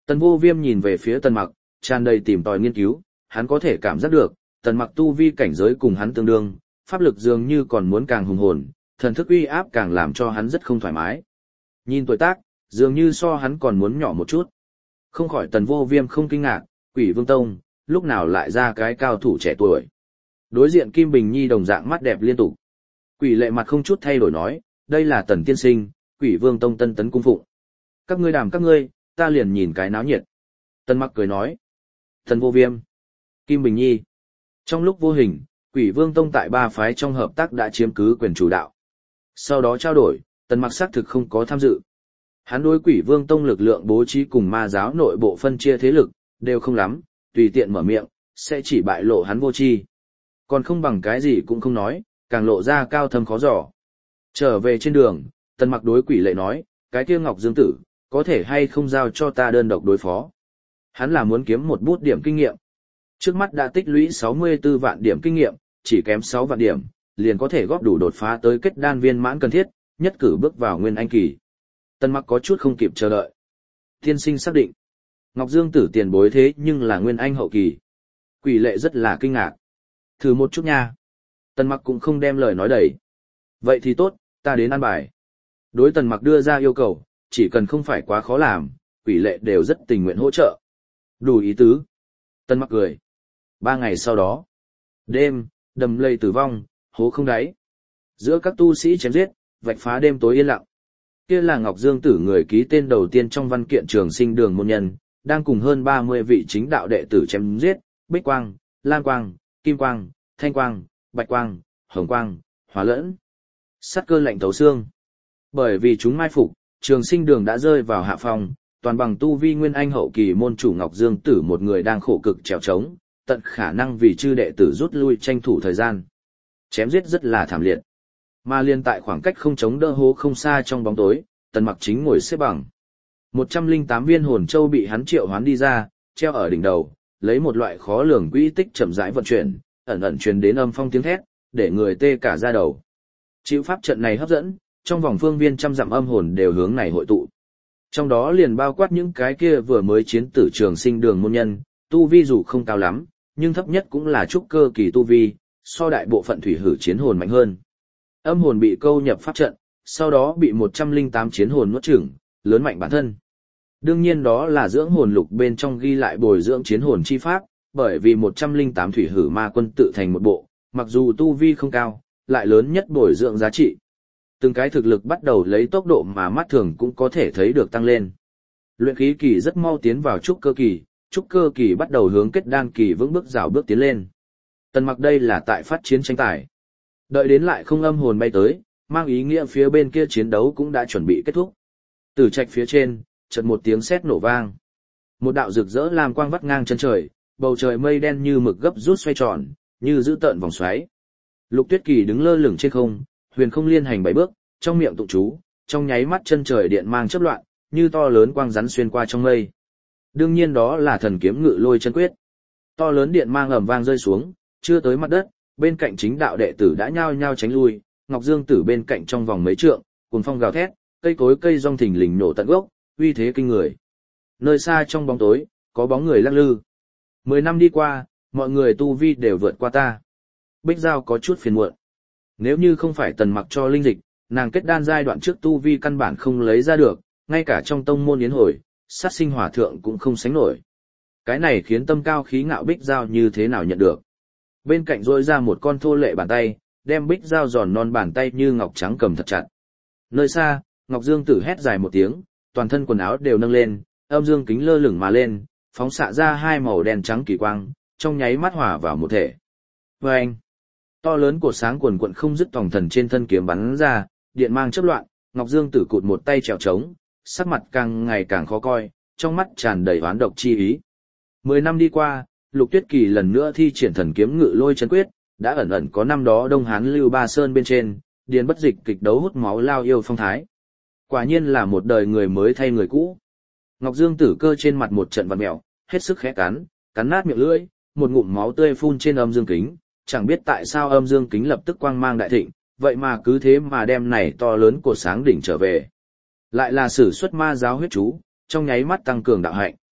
Tần Vô Viêm nhìn về phía Tần Mặc, tràn đầy tìm tòi nghiên cứu, hắn có thể cảm giác được, Tần Mặc tu vi cảnh giới cùng hắn tương đương, pháp lực dường như còn muốn càng hùng hồn, thần thức uy áp càng làm cho hắn rất không thoải mái. Nhìn tuổi tác, dường như so hắn còn muốn nhỏ một chút. Không khỏi Tần Vô Viêm không kinh ngạc, Quỷ Vương Tông, lúc nào lại ra cái cao thủ trẻ tuổi. Đối diện Kim Bình Nhi đồng dạng mắt đẹp liên tục. Quỷ Lệ mặt không chút thay đổi nói, đây là Tần tiên sinh, Quỷ Vương Tông tân tấn cung phụng. Các ngươi đàm các ngươi, ta liền nhìn cái náo nhiệt. Tần Mặc cười nói. Tần Vô Viêm, Kim Bình Nhi. Trong lúc vô hình, Quỷ Vương Tông tại ba phái trong hợp tác đã chiếm cứ quyền chủ đạo. Sau đó trao đổi, Tần Mặc xác thực không có tham dự. Hắn đối Quỷ Vương Tông lực lượng bố trí cùng ma giáo nội bộ phân chia thế lực, đều không lắm, tùy tiện mở miệng, sẽ chỉ bại lộ hắn vô tri. Còn không bằng cái gì cũng không nói, càng lộ ra cao thâm khó dò. Trở về trên đường, Tần Mặc đối Quỷ Lệ nói, cái kia Ngọc Dương Tử, có thể hay không giao cho ta đơn độc đối phó. Hắn là muốn kiếm một bút điểm kinh nghiệm. Trước mắt đã tích lũy sáu mươi tư vạn điểm kinh nghiệm, chỉ kém sáu vạn điểm, liền có thể góp đủ đột phá tới kết đan viên mãn cần thiết, nhất cử bước vào nguyên anh kỳ. Tần Mặc có chút không kịp chờ đợi. Tiên sinh xác định, Ngọc Dương Tử tiền bối thế nhưng là nguyên anh hậu kỳ. Quỷ Lệ rất là kinh ngạc. Thử một chút nha. Tần Mặc cũng không đem lời nói đẩy. Vậy thì tốt, ta đến ăn bài. Đối Tần Mặc đưa ra yêu cầu, chỉ cần không phải quá khó làm, Quỷ Lệ đều rất tình nguyện hỗ trợ. Đủ ý tứ. Tần Mặc cười. Ba ngày sau đó, đêm, đầm lầy tử vong, hố không đáy. Giữa các tu sĩ chém giết, vạch phá đêm tối yên lặng. Kia là Ngọc Dương Tử người ký tên đầu tiên trong văn kiện Trường Sinh Đường môn nhân, đang cùng hơn ba mươi vị chính đạo đệ tử chém giết, Bích Quang, Lan Quang, Kim Quang, Thanh Quang, Bạch Quang, Hồng Quang, Hóa Lẫn. Sát cơ lạnh thấu xương. Bởi vì chúng mai phục, Trường Sinh Đường đã rơi vào hạ phong, toàn bằng tu vi nguyên anh hậu kỳ môn chủ Ngọc Dương Tử một người đang khổ cực trèo trống, tận khả năng vì chư đệ tử rút lui tranh thủ thời gian. Chém giết rất là thảm liệt. Mà liên tại khoảng cách không chống đỡ hố không xa trong bóng tối, Tần Mặc chính ngồi xếp bằng. một trăm lẻ tám viên hồn châu bị hắn triệu hoán đi ra, treo ở đỉnh đầu, lấy một loại khó lường quỹ tích chậm rãi vận chuyển, ẩn ẩn truyền đến âm phong tiếng thét, để người tê cả da đầu. Chịu pháp trận này hấp dẫn, trong vòng phương viên trăm dặm âm hồn đều hướng này hội tụ. Trong đó liền bao quát những cái kia vừa mới chiến tử Trường Sinh Đường môn nhân, tu vi dù không cao lắm, nhưng thấp nhất cũng là trúc cơ kỳ tu vi, so đại bộ phận thủy hử chiến hồn mạnh hơn. Âm hồn bị câu nhập pháp trận, sau đó bị một trăm lẻ tám chiến hồn nuốt chửng, lớn mạnh bản thân. Đương nhiên đó là dưỡng hồn lục bên trong ghi lại bồi dưỡng chiến hồn chi pháp, bởi vì một trăm lẻ tám thủy hử ma quân tự thành một bộ, mặc dù tu vi không cao, lại lớn nhất bồi dưỡng giá trị. Từng cái thực lực bắt đầu lấy tốc độ mà mắt thường cũng có thể thấy được tăng lên. Luyện khí kỳ rất mau tiến vào trúc cơ kỳ, trúc cơ kỳ bắt đầu hướng kết đan kỳ vững bước rào bước tiến lên. Tần Mặc đây là tại phát chiến tranh tài. Đợi đến lại không âm hồn bay tới, mang ý nghĩa phía bên kia chiến đấu cũng đã chuẩn bị kết thúc. Từ trạch phía trên, chợt một tiếng sét nổ vang. Một đạo rực rỡ lam quang vắt ngang chân trời, bầu trời mây đen như mực gấp rút xoay tròn, như giữ tợn vòng xoáy. Lục Tuyết Kỳ đứng lơ lửng trên không, huyền không liên hành bảy bước, trong miệng tụng chú, trong nháy mắt chân trời điện mang chớp loạn, như to lớn quang rắn xuyên qua trong mây. Đương nhiên đó là thần kiếm ngự lôi chân quyết. To lớn điện mang ầm vang rơi xuống, chưa tới mặt đất, bên cạnh chính đạo đệ tử đã nhao nhao tránh lui, Ngọc Dương Tử bên cạnh trong vòng mấy trượng, cuồng phong gào thét, cây cối cây rong thình lình nổ tận gốc, uy thế kinh người. Nơi xa trong bóng tối, có bóng người lắc lư. Mười năm đi qua, mọi người tu vi đều vượt qua ta. Bích Giao có chút phiền muộn. Nếu như không phải Tần Mặc cho linh dịch, nàng kết đan giai đoạn trước tu vi căn bản không lấy ra được, ngay cả trong tông môn yến hồi, sát sinh hòa thượng cũng không sánh nổi. Cái này khiến tâm cao khí ngạo Bích Giao như thế nào nhận được. Bên cạnh rôi ra một con thô lệ bàn tay, đem Bích Giao giòn non bàn tay như ngọc trắng cầm thật chặt. Nơi xa, Ngọc Dương Tử hét dài một tiếng, toàn thân quần áo đều nâng lên, âm dương kính lơ lửng mà lên, phóng xạ ra hai màu đen trắng kỳ quang, trong nháy mắt hòa vào một thể. Vâng! To lớn cột sáng quần quận không dứt tòng thần trên thân kiếm bắn ra, điện mang chớp loạn, Ngọc Dương Tử cụt một tay trèo trống, sắc mặt càng ngày càng khó coi, trong mắt tràn đầy oán độc chi ý. Mười năm đi qua, Lục Tuyết Kỳ lần nữa thi triển thần kiếm ngự lôi chân quyết, đã ẩn ẩn có năm đó Đông Hán Lưu Ba Sơn bên trên, điền bất dịch kịch đấu hút máu lao yêu phong thái. Quả nhiên là một đời người mới thay người cũ. Ngọc Dương Tử cơ trên mặt một trận vặn mèo, hết sức khẽ cắn, cắn nát miệng lưỡi, một ngụm máu tươi phun trên âm dương kính, chẳng biết tại sao âm dương kính lập tức quang mang đại thịnh, vậy mà cứ thế mà đem này to lớn của sáng đỉnh trở về. Lại là sử xuất ma giáo huyết chú, trong nháy mắt tăng cường đạo hạnh.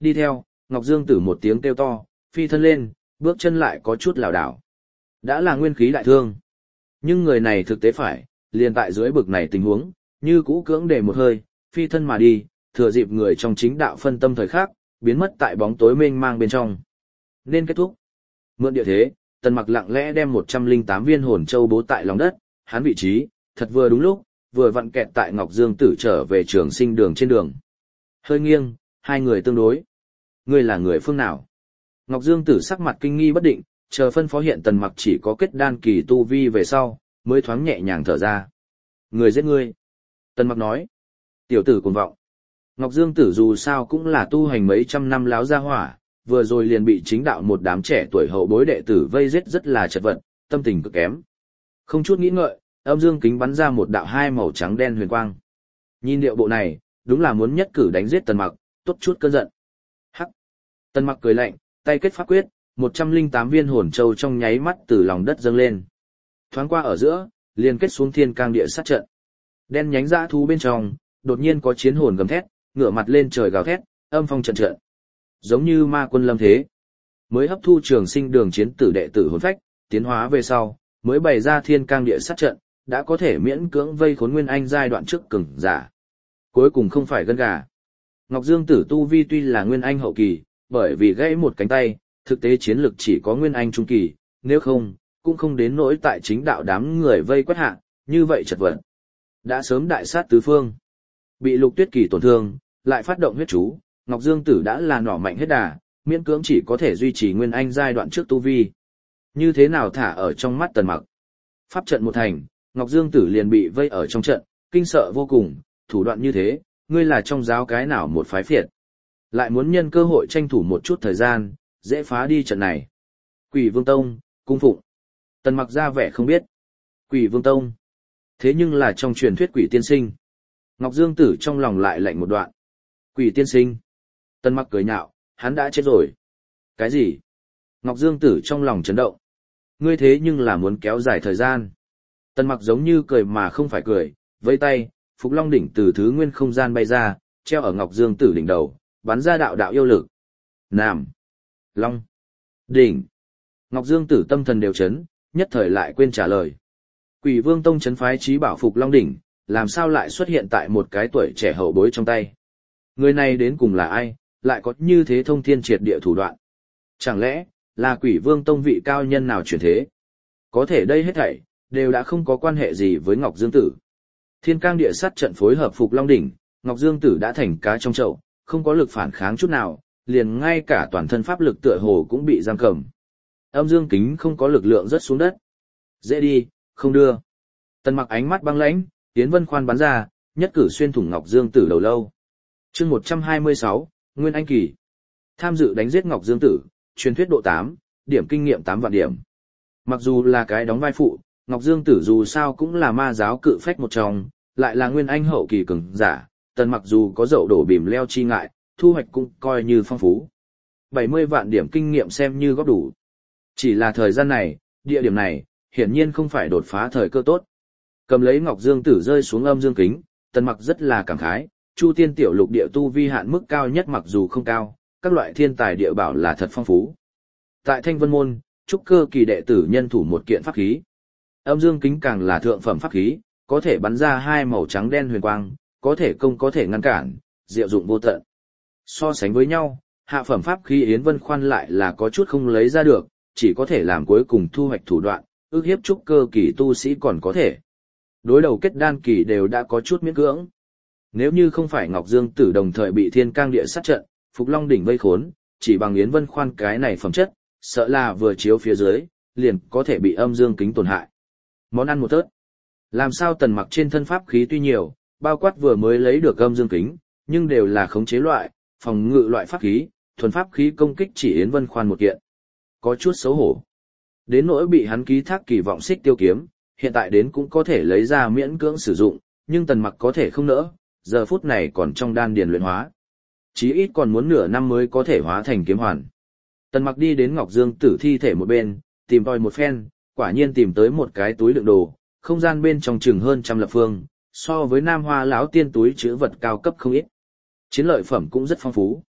Đi theo, Ngọc Dương Tử một tiếng kêu to, phi thân lên, bước chân lại có chút lảo đảo. Đã là nguyên khí đại thương. Nhưng người này thực tế phải, liền tại dưới bực này tình huống, như cũ cưỡng để một hơi, phi thân mà đi, thừa dịp người trong chính đạo phân tâm thời khắc, biến mất tại bóng tối mênh mang bên trong. Nên kết thúc. Mượn địa thế, Tần Mặc lặng lẽ đem một trăm lẻ tám viên hồn châu bố tại lòng đất, hắn vị trí, thật vừa đúng lúc, vừa vặn kẹt tại Ngọc Dương Tử trở về trường sinh đường trên đường. Hơi nghiêng, hai người tương đối. Ngươi là người phương nào? Ngọc Dương Tử sắc mặt kinh nghi bất định, chờ phân phó hiện Tần Mặc chỉ có kết đan kỳ tu vi về sau, mới thoáng nhẹ nhàng thở ra. Người giết ngươi. Tần Mặc nói. Tiểu tử cuồng vọng. Ngọc Dương Tử dù sao cũng là tu hành mấy trăm năm láo gia hỏa, vừa rồi liền bị chính đạo một đám trẻ tuổi hậu bối đệ tử vây giết rất là chật vật, tâm tình cực kém. Không chút nghĩ ngợi, âm dương kính bắn ra một đạo hai màu trắng đen huyền quang. Nhìn điệu bộ này, đúng là muốn nhất cử đánh giết Tần Mặc, tốt chút cơn giận. Hắc. Tần Mặc cười lạnh, tay kết pháp quyết, một trăm lẻ tám viên hồn châu trong nháy mắt từ lòng đất dâng lên. Thoáng qua ở giữa, liền kết xuống thiên cang địa sát trận. Đen nhánh dã thú bên trong, đột nhiên có chiến hồn gầm thét, ngửa mặt lên trời gào thét, âm phong trận trận. Giống như ma quân lâm thế. Mới hấp thu trường sinh đường chiến tử đệ tử hồn phách, tiến hóa về sau, mới bày ra thiên cang địa sát trận, đã có thể miễn cưỡng vây khốn Nguyên Anh giai đoạn trước cường giả. Cuối cùng không phải gân gà. Ngọc Dương Tử tu vi tuy là Nguyên Anh hậu kỳ, bởi vì gãy một cánh tay, thực tế chiến lực chỉ có Nguyên Anh trung kỳ, nếu không, cũng không đến nỗi tại chính đạo đám người vây quét hạ, như vậy chật vật. Đã sớm đại sát tứ phương. Bị Lục Tuyết Kỳ tổn thương, lại phát động huyết chú, Ngọc Dương Tử đã là nỏ mạnh hết đà, miễn cưỡng chỉ có thể duy trì Nguyên Anh giai đoạn trước tu vi. Như thế nào thả ở trong mắt Tần Mặc. Pháp trận một thành, Ngọc Dương Tử liền bị vây ở trong trận, kinh sợ vô cùng, thủ đoạn như thế, ngươi là trong giáo cái nào một phái phiệt. Lại muốn nhân cơ hội tranh thủ một chút thời gian, dễ phá đi trận này. Quỷ Vương Tông, cung phụng. Tần Mặc ra vẻ không biết. Quỷ Vương Tông. Thế nhưng là trong truyền thuyết quỷ tiên sinh. Ngọc Dương Tử trong lòng lại lạnh một đoạn. Quỷ tiên sinh. Tần Mặc cười nhạo, hắn đã chết rồi. Cái gì? Ngọc Dương Tử trong lòng chấn động. Ngươi thế nhưng là muốn kéo dài thời gian. Tần Mặc giống như cười mà không phải cười, vẫy tay, Phục Long đỉnh từ thứ nguyên không gian bay ra, treo ở Ngọc Dương Tử đỉnh đầu, bắn ra đạo đạo yêu lực. Nam, Long, đỉnh. Ngọc Dương Tử tâm thần đều chấn, nhất thời lại quên trả lời. Quỷ Vương Tông trấn phái trí bảo Phục Long đỉnh, làm sao lại xuất hiện tại một cái tuổi trẻ hậu bối trong tay? Người này đến cùng là ai, lại có như thế thông thiên triệt địa thủ đoạn? Chẳng lẽ là Quỷ Vương Tông vị cao nhân nào chuyển thế? Có thể đây hết thảy đều đã không có quan hệ gì với Ngọc Dương Tử. Thiên cang địa sát trận phối hợp Phục Long đỉnh, Ngọc Dương Tử đã thành cá trong chậu, không có lực phản kháng chút nào, liền ngay cả toàn thân pháp lực tựa hồ cũng bị giam cầm. Âm dương kính không có lực lượng rớt xuống đất. Dễ đi, không đưa. Tần Mặc ánh mắt băng lãnh, Yến Vân Khoan bắn ra, nhất cử xuyên thủng Ngọc Dương Tử đầu lâu. Chương một trăm hai mươi sáu, Nguyên Anh kỳ. Tham dự đánh giết Ngọc Dương Tử, truyền thuyết độ tám, điểm kinh nghiệm tám vạn điểm. Mặc dù là cái đóng vai phụ, Ngọc Dương Tử dù sao cũng là ma giáo cự phách một trong, lại là Nguyên Anh hậu kỳ cường giả, Tần Mặc dù có dậu đổ bìm leo chi ngại, thu hoạch cũng coi như phong phú. bảy mươi vạn điểm kinh nghiệm xem như góp đủ. Chỉ là thời gian này, địa điểm này, hiển nhiên không phải đột phá thời cơ tốt. Cầm lấy Ngọc Dương Tử rơi xuống âm dương kính, Tần Mặc rất là cảm khái, Chu Tiên tiểu lục địa tu vi hạn mức cao nhất mặc dù không cao, các loại thiên tài địa bảo là thật phong phú. Tại Thanh Vân môn, trúc cơ kỳ đệ tử nhân thủ một kiện pháp khí. Âm dương kính càng là thượng phẩm pháp khí, có thể bắn ra hai màu trắng đen huyền quang, có thể công có thể ngăn cản, diệu dụng vô tận. So sánh với nhau, hạ phẩm pháp khí Yến Vân Khoan lại là có chút không lấy ra được, chỉ có thể làm cuối cùng thu hoạch thủ đoạn, ước hiếp trúc cơ kỳ tu sĩ còn có thể. Đối đầu kết đan kỳ đều đã có chút miễn cưỡng. Nếu như không phải Ngọc Dương Tử đồng thời bị thiên cang địa sát trận, Phục Long đỉnh vây khốn, chỉ bằng Yến Vân Khoan cái này phẩm chất, sợ là vừa chiếu phía dưới, liền có thể bị âm dương kính tổn hại. Món ăn một tớt. Làm sao Tần Mặc trên thân pháp khí tuy nhiều, bao quát vừa mới lấy được âm dương kính, nhưng đều là khống chế loại, phòng ngự loại pháp khí, thuần pháp khí công kích chỉ Yến Vân Khoan một kiện. Có chút xấu hổ. Đến nỗi bị hắn ký thác kỳ vọng xích tiêu kiếm, hiện tại đến cũng có thể lấy ra miễn cưỡng sử dụng, nhưng Tần Mặc có thể không nỡ, giờ phút này còn trong đan điền luyện hóa. Chí ít còn muốn nửa năm mới có thể hóa thành kiếm hoàn. Tần Mặc đi đến Ngọc Dương Tử thi thể một bên, tìm tòi một phen, quả nhiên tìm tới một cái túi đựng đồ, không gian bên trong chừng hơn trăm lập phương, so với Nam Hoa lão tiên túi chứa vật cao cấp không ít. Chiến lợi phẩm cũng rất phong phú.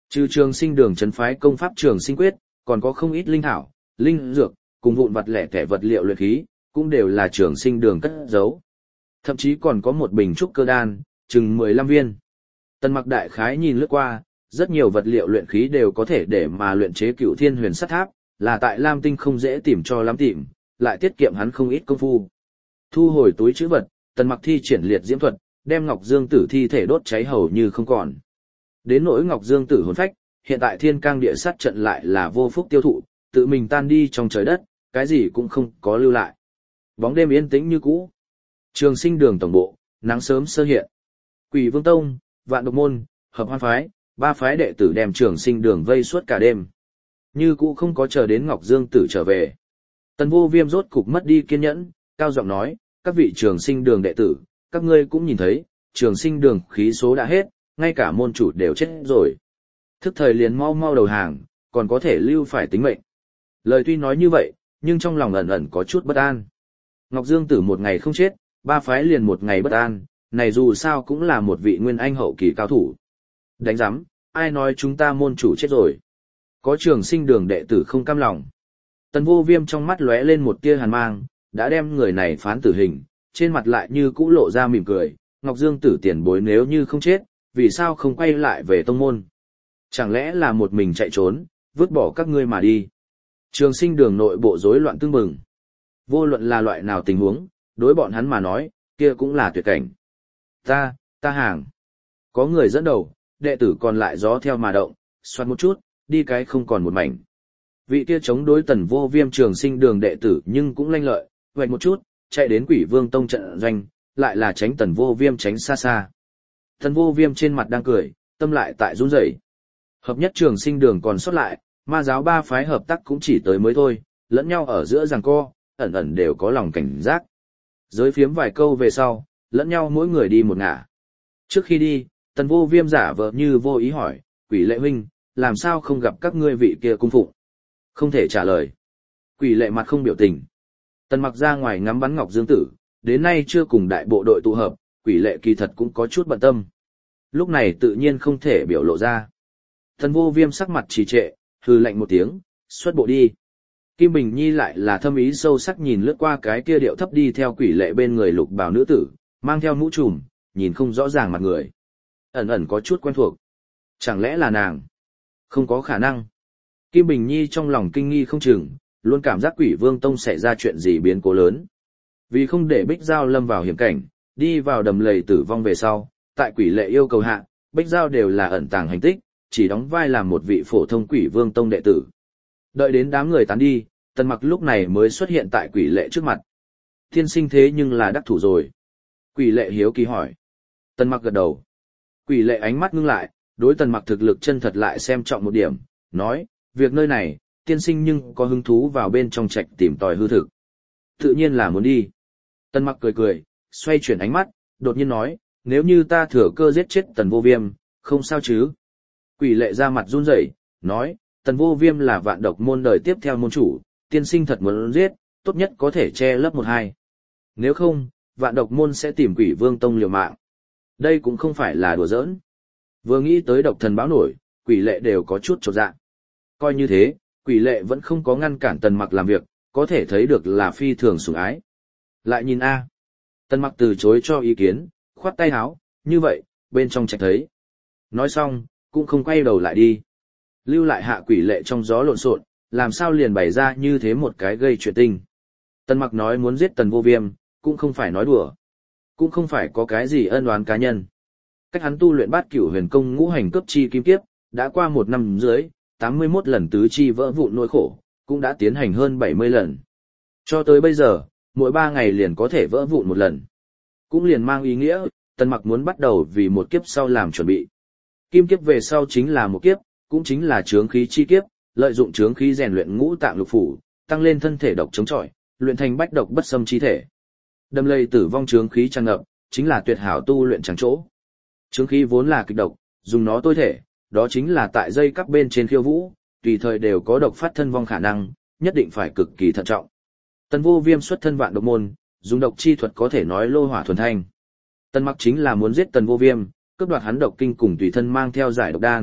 Trừ Trường Sinh Đường trấn phái công pháp Trường Sinh Quyết, còn có không ít linh thảo, linh dược, cùng vụn vặt lẻ tẻ vật liệu luyện khí, cũng đều là Trường Sinh Đường cất giấu. Thậm chí còn có một bình trúc cơ đan, chừng mười lăm viên. Tần Mặc đại khái nhìn lướt qua, rất nhiều vật liệu luyện khí đều có thể để mà luyện chế Cựu Thiên Huyền Sắt Tháp, là tại Lam Tinh không dễ tìm cho lắm tìm, lại tiết kiệm hắn không ít công phu. Thu hồi túi trữ vật, Tần Mặc thi triển liệt diễm thuật, đem Ngọc Dương Tử thi thể đốt cháy hầu như không còn. Đến nỗi Ngọc Dương Tử hồn phách, hiện tại Thiên Cang Địa Sát trận lại là vô phúc tiêu thụ, tự mình tan đi trong trời đất, cái gì cũng không có lưu lại. Bóng đêm yên tĩnh như cũ. Trường Sinh Đường tổng bộ, nắng sớm sơ hiện. Quỷ Vương Tông, Vạn Độc Môn, Hợp Hoan phái, ba phái đệ tử đem Trường Sinh Đường vây suốt cả đêm. Như cũ không có chờ đến Ngọc Dương Tử trở về. Tần Vô Viêm rốt cục mất đi kiên nhẫn, cao giọng nói, các vị Trường Sinh Đường đệ tử, các ngươi cũng nhìn thấy, Trường Sinh Đường khí số đã hết, ngay cả môn chủ đều chết rồi. Thức thời liền mau mau đầu hàng, còn có thể lưu phải tính mệnh. Lời tuy nói như vậy, nhưng trong lòng ẩn ẩn có chút bất an. Ngọc Dương Tử một ngày không chết, ba phái liền một ngày bất an, này dù sao cũng là một vị nguyên anh hậu kỳ cao thủ. Đánh giám, ai nói chúng ta môn chủ chết rồi. Có Trường Sinh Đường đệ tử không cam lòng. Tần Vô Viêm trong mắt lóe lên một tia hàn mang, đã đem người này phán tử hình, trên mặt lại như cũ lộ ra mỉm cười. Ngọc Dương Tử tiền bối nếu như không chết, vì sao không quay lại về tông môn? Chẳng lẽ là một mình chạy trốn, vứt bỏ các ngươi mà đi? Trường Sinh Đường nội bộ rối loạn tương bừng. Vô luận là loại nào tình huống, đối bọn hắn mà nói, kia cũng là tuyệt cảnh. Ta, ta hàng. Có người dẫn đầu, đệ tử còn lại gió theo mà động, xoát một chút, đi cái không còn một mảnh. Vị kia chống đối Tần Vô Viêm Trường Sinh Đường đệ tử nhưng cũng lanh lợi, vạch một chút, chạy đến Quỷ Vương Tông trận doanh, lại là tránh Tần Vô Viêm tránh xa xa. Tần Vô Viêm trên mặt đang cười, tâm lại tại run rẩy. Hợp nhất Trường Sinh Đường còn sót lại, ma giáo ba phái hợp tác cũng chỉ tới mới thôi, lẫn nhau ở giữa giằng co, ẩn ẩn đều có lòng cảnh giác. Giới phiếm vài câu về sau, lẫn nhau mỗi người đi một ngả. Trước khi đi, Tần Vô Viêm giả vờ như vô ý hỏi, Quỷ Lệ huynh, làm sao không gặp các ngươi vị kia cung phụng? Không thể trả lời. Quỷ Lệ mặt không biểu tình. Tần Mặc ra ngoài ngắm bắn Ngọc Dương Tử, đến nay chưa cùng đại bộ đội tụ hợp, Quỷ Lệ kỳ thật cũng có chút bận tâm. Lúc này tự nhiên không thể biểu lộ ra. Tần Vô Viêm sắc mặt trì trệ, hừ lạnh một tiếng, xuất bộ đi. Kim Bình Nhi lại là thâm ý sâu sắc nhìn lướt qua cái kia điệu thấp đi theo Quỷ Lệ bên người lục bào nữ tử, mang theo mũ trùm, nhìn không rõ ràng mặt người. Ẩn ẩn có chút quen thuộc. Chẳng lẽ là nàng? Không có khả năng. Kim Bình Nhi trong lòng kinh nghi không chừng, luôn cảm giác Quỷ Vương Tông xảy ra chuyện gì biến cố lớn. Vì không để Bích Giao lâm vào hiểm cảnh, đi vào đầm lầy tử vong về sau, tại Quỷ Lệ yêu cầu hạ, Bích Giao đều là ẩn tàng hành tích, chỉ đóng vai làm một vị phổ thông Quỷ Vương Tông đệ tử. Đợi đến đám người tán đi, Tần Mặc lúc này mới xuất hiện tại Quỷ Lệ trước mặt. Thiên sinh thế nhưng là đắc thủ rồi. Quỷ Lệ hiếu kỳ hỏi. Tần Mặc gật đầu. Quỷ Lệ ánh mắt ngưng lại, đối Tần Mặc thực lực chân thật lại xem trọng một điểm, nói, việc nơi này, tiên sinh nhưng có hứng thú vào bên trong trạch tìm tòi hư thực. Tự nhiên là muốn đi. Tần Mặc cười cười, xoay chuyển ánh mắt, đột nhiên nói, nếu như ta thừa cơ giết chết Tần Vô Viêm, không sao chứ. Quỷ Lệ ra mặt run rẩy, nói, Tần Vô Viêm là Vạn Độc Môn đời tiếp theo môn chủ, tiên sinh thật muốn giết, tốt nhất có thể che lấp một hai. Nếu không, Vạn Độc Môn sẽ tìm Quỷ Vương Tông liều mạng. Đây cũng không phải là đùa giỡn. Vừa nghĩ tới độc thần báo nổi, Quỷ Lệ đều có chút chột dạ. Coi như thế, Quỷ Lệ vẫn không có ngăn cản Tần Mặc làm việc, có thể thấy được là phi thường sủng ái. Lại nhìn a. Tần Mặc từ chối cho ý kiến, khoát tay áo, như vậy, bên trong trạch thấy. Nói xong, cũng không quay đầu lại đi. Lưu lại hạ Quỷ Lệ trong gió lộn xộn, làm sao liền bày ra như thế một cái gây chuyện tình. Tần Mặc nói muốn giết Tần Vô Viêm, cũng không phải nói đùa. Cũng không phải có cái gì ân oán cá nhân. Cách hắn tu luyện bát cửu huyền công ngũ hành cướp chi kim kiếp, đã qua một năm dưới, tám mươi mốt lần tứ chi vỡ vụn nỗi khổ, cũng đã tiến hành hơn bảy mươi lần. Cho tới bây giờ, mỗi ba ngày liền có thể vỡ vụn một lần. Cũng liền mang ý nghĩa, Tần Mặc muốn bắt đầu vì một kiếp sau làm chuẩn bị. Kim kiếp về sau chính là một kiếp, cũng chính là chướng khí chi kiếp, lợi dụng chướng khí rèn luyện ngũ tạng lục phủ, tăng lên thân thể độc chống chọi, luyện thành bách độc bất xâm chi thể. Đâm lây tử vong chướng khí tràn ngập, chính là tuyệt hảo tu luyện chẳng chỗ. Chướng khí vốn là kịch độc, dùng nó tối thể, đó chính là tại dây các bên trên khiêu vũ, tùy thời đều có độc phát thân vong khả năng, nhất định phải cực kỳ thận trọng. Tần Vô Viêm xuất thân Vạn Độc Môn, dùng độc chi thuật có thể nói lô hỏa thuần thanh. Tần Mặc chính là muốn giết Tần Vô Viêm, cướp đoạt hắn độc kinh cùng tùy thân mang theo giải độc đan,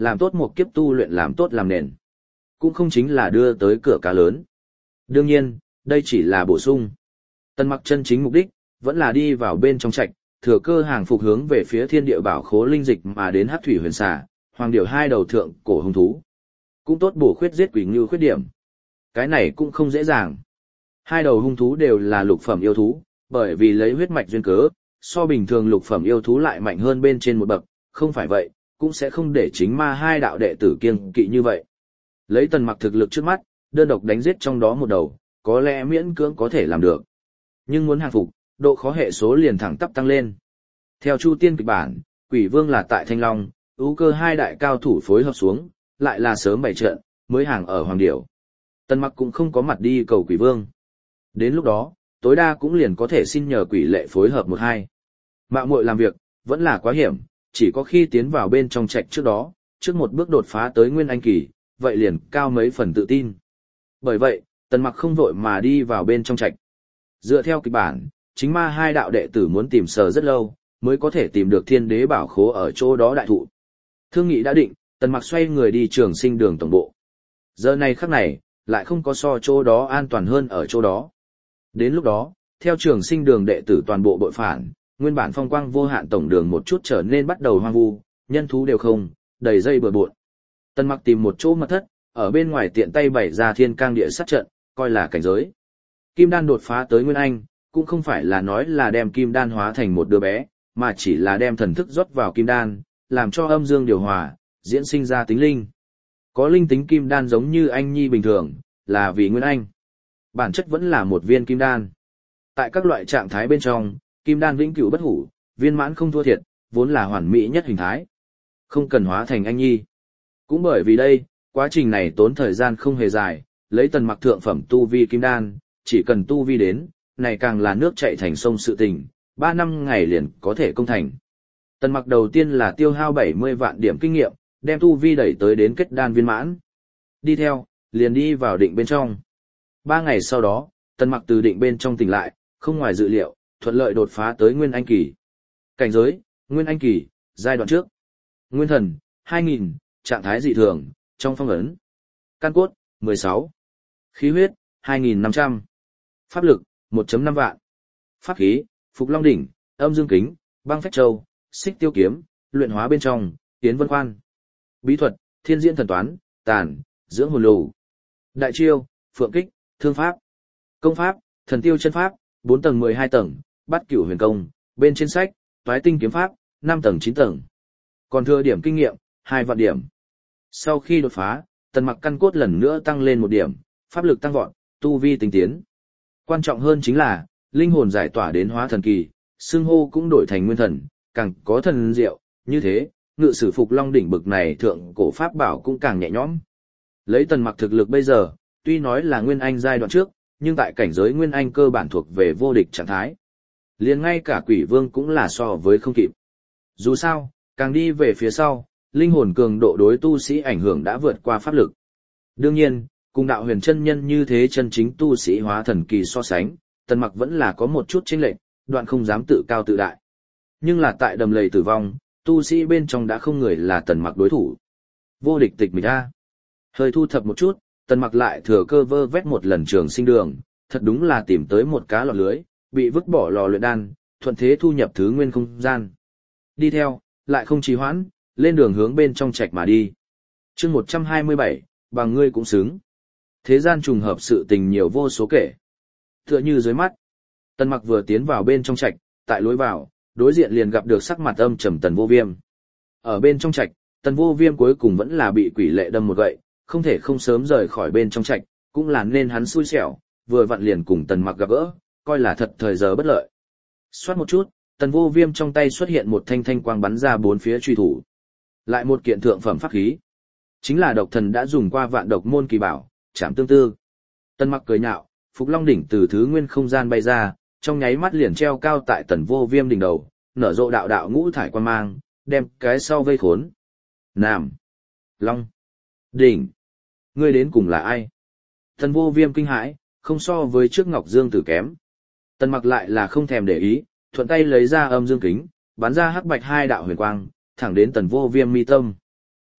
làm tốt một kiếp tu luyện làm tốt làm nền. Cũng không chính là đưa tới cửa cá lớn. Đương nhiên, đây chỉ là bổ sung. Tần Mặc chân chính mục đích, vẫn là đi vào bên trong trạch, thừa cơ hàng phục hướng về phía thiên địa bảo khố linh dịch mà đến hắc thủy huyền xà, hoàng điểu hai đầu thượng cổ hung thú. Cũng tốt bổ khuyết giết quỷ ngưu khuyết điểm. Cái này cũng không dễ dàng. Hai đầu hung thú đều là lục phẩm yêu thú, bởi vì lấy huyết mạch duyên cớ, so bình thường lục phẩm yêu thú lại mạnh hơn bên trên một bậc, không phải vậy, cũng sẽ không để chính ma hai đạo đệ tử kiêng kỵ như vậy. Lấy Tần Mặc thực lực trước mắt, đơn độc đánh giết trong đó một đầu, có lẽ miễn cưỡng có thể làm được. Nhưng muốn hàng phục, độ khó hệ số liền thẳng tắp tăng lên. Theo Chu Tiên kịch bản, Quỷ Vương là tại Thanh Long, ưu cơ hai đại cao thủ phối hợp xuống, lại là sớm bày trận, mới hàng ở Hoàng Điểu. Tần Mặc cũng không có mặt đi cầu Quỷ Vương. Đến lúc đó, tối đa cũng liền có thể xin nhờ quỷ lệ phối hợp một hai. Mạo muội làm việc, vẫn là quá hiểm, chỉ có khi tiến vào bên trong trạch trước đó, trước một bước đột phá tới Nguyên Anh kỳ, vậy liền cao mấy phần tự tin. Bởi vậy, Tần Mặc không vội mà đi vào bên trong trạch. Dựa theo kịch bản, chính ma hai đạo đệ tử muốn tìm sờ rất lâu, mới có thể tìm được thiên đế bảo khố ở chỗ đó đại thụ. Thương nghị đã định, Tần Mặc xoay người đi Trường Sinh đường tổng bộ. Giờ này khắc này, lại không có so chỗ đó an toàn hơn ở chỗ đó. Đến lúc đó, theo Trường Sinh đường đệ tử toàn bộ bội phản, nguyên bản phong quang vô hạn tổng đường một chút trở nên bắt đầu hoang vu, nhân thú đều không, đầy dây bừa bộn. Tần Mặc tìm một chỗ mật thất, ở bên ngoài tiện tay bày ra thiên cang địa sát trận, coi là cảnh giới. Kim đan đột phá tới Nguyên Anh, cũng không phải là nói là đem kim đan hóa thành một đứa bé, mà chỉ là đem thần thức rót vào kim đan, làm cho âm dương điều hòa, diễn sinh ra tính linh. Có linh tính kim đan giống như anh nhi bình thường, là vì Nguyên Anh. Bản chất vẫn là một viên kim đan. Tại các loại trạng thái bên trong, kim đan vĩnh cửu bất hủ, viên mãn không thua thiệt, vốn là hoàn mỹ nhất hình thái. Không cần hóa thành anh nhi. Cũng bởi vì đây, quá trình này tốn thời gian không hề dài, lấy Tần Mặc thượng phẩm tu vi kim đan, chỉ cần tu vi đến, này càng là nước chảy thành sông sự tình, ba năm ngày liền có thể công thành. Tần Mặc đầu tiên là tiêu hao bảy mươi vạn điểm kinh nghiệm, đem tu vi đẩy tới đến kết đan viên mãn. Đi theo, liền đi vào định bên trong. Ba ngày sau đó, Tần Mặc từ định bên trong tỉnh lại, không ngoài dự liệu, thuận lợi đột phá tới Nguyên Anh kỳ. Cảnh giới, Nguyên Anh kỳ, giai đoạn trước. Nguyên thần, hai nghìn, trạng thái dị thường, trong phong ấn. Căn cốt, mười sáu. Khí huyết, hai nghìn năm trăm. Pháp lực, một phẩy năm vạn. Pháp khí, Phục Long đỉnh, Âm Dương kính, Băng phách châu, Xích tiêu kiếm, luyện hóa bên trong, Tiến vân khoan. Bí thuật, Thiên diễn thần toán, Tàn, dưỡng hồn lù. Đại chiêu, Phượng kích, Thương pháp. Công pháp, Thần tiêu chân pháp, bốn tầng mười hai tầng, Bát cửu huyền công, bên trên sách, Toái tinh kiếm pháp, năm tầng chín tầng. Còn thừa điểm kinh nghiệm, hai vạn điểm. Sau khi đột phá, Tần Mặc căn cốt lần nữa tăng lên một điểm, pháp lực tăng vọt, tu vi tinh tiến. Quan trọng hơn chính là, linh hồn giải tỏa đến hóa thần kỳ, xương hô cũng đổi thành nguyên thần, càng có thần diệu, như thế, ngự sử Phục Long đỉnh bực này thượng cổ pháp bảo cũng càng nhẹ nhõm. Lấy Tần Mặc thực lực bây giờ, tuy nói là Nguyên Anh giai đoạn trước, nhưng tại cảnh giới Nguyên Anh cơ bản thuộc về vô địch trạng thái. Liền ngay cả Quỷ Vương cũng là so với không kịp. Dù sao, càng đi về phía sau, linh hồn cường độ đối tu sĩ ảnh hưởng đã vượt qua pháp lực. Đương nhiên, cùng đạo huyền chân nhân như thế chân chính tu sĩ hóa thần kỳ so sánh, Tần Mặc vẫn là có một chút chênh lệch, đoạn không dám tự cao tự đại. Nhưng là tại đầm lầy tử vong, tu sĩ bên trong đã không người là Tần Mặc đối thủ. Vô địch tịch mịch a. Hơi thu thập một chút, Tần Mặc lại thừa cơ vơ vét một lần Trường Sinh đường, thật đúng là tìm tới một cá lọt lưới, bị vứt bỏ lò luyện đan, thuận thế thu nhập thứ nguyên không gian. Đi theo, lại không trì hoãn, lên đường hướng bên trong trạch mà đi. Chương một trăm hai mươi bảy, bằng ngươi cũng xứng. Thế gian trùng hợp sự tình nhiều vô số kể. Tựa như dưới mắt, Tần Mặc vừa tiến vào bên trong trạch, tại lối vào, đối diện liền gặp được sắc mặt âm trầm Tần Vô Viêm. Ở bên trong trạch, Tần Vô Viêm cuối cùng vẫn là bị quỷ lệ đâm một gậy, không thể không sớm rời khỏi bên trong trạch, cũng là nên hắn xui xẻo, vừa vặn liền cùng Tần Mặc gặp gỡ, coi là thật thời giờ bất lợi. Xoát một chút, Tần Vô Viêm trong tay xuất hiện một thanh thanh quang bắn ra bốn phía truy thủ. Lại một kiện thượng phẩm pháp khí. Chính là độc thần đã dùng qua vạn độc môn kỳ bảo, Trảm Tương Tư. Tần Mặc cười nhạo, Phục Long đỉnh từ thứ nguyên không gian bay ra, trong nháy mắt liền treo cao tại Tần Vô Viêm đỉnh đầu, nở rộ đạo đạo ngũ thải quang mang, đem cái sau vây khốn. Nam, Long, đỉnh, ngươi đến cùng là ai? Tần Vô Viêm kinh hãi, không so với trước Ngọc Dương Tử kém. Tần Mặc lại là không thèm để ý, thuận tay lấy ra âm dương kính, bắn ra hắc bạch hai đạo huyền quang, thẳng đến Tần Vô Viêm mi tâm.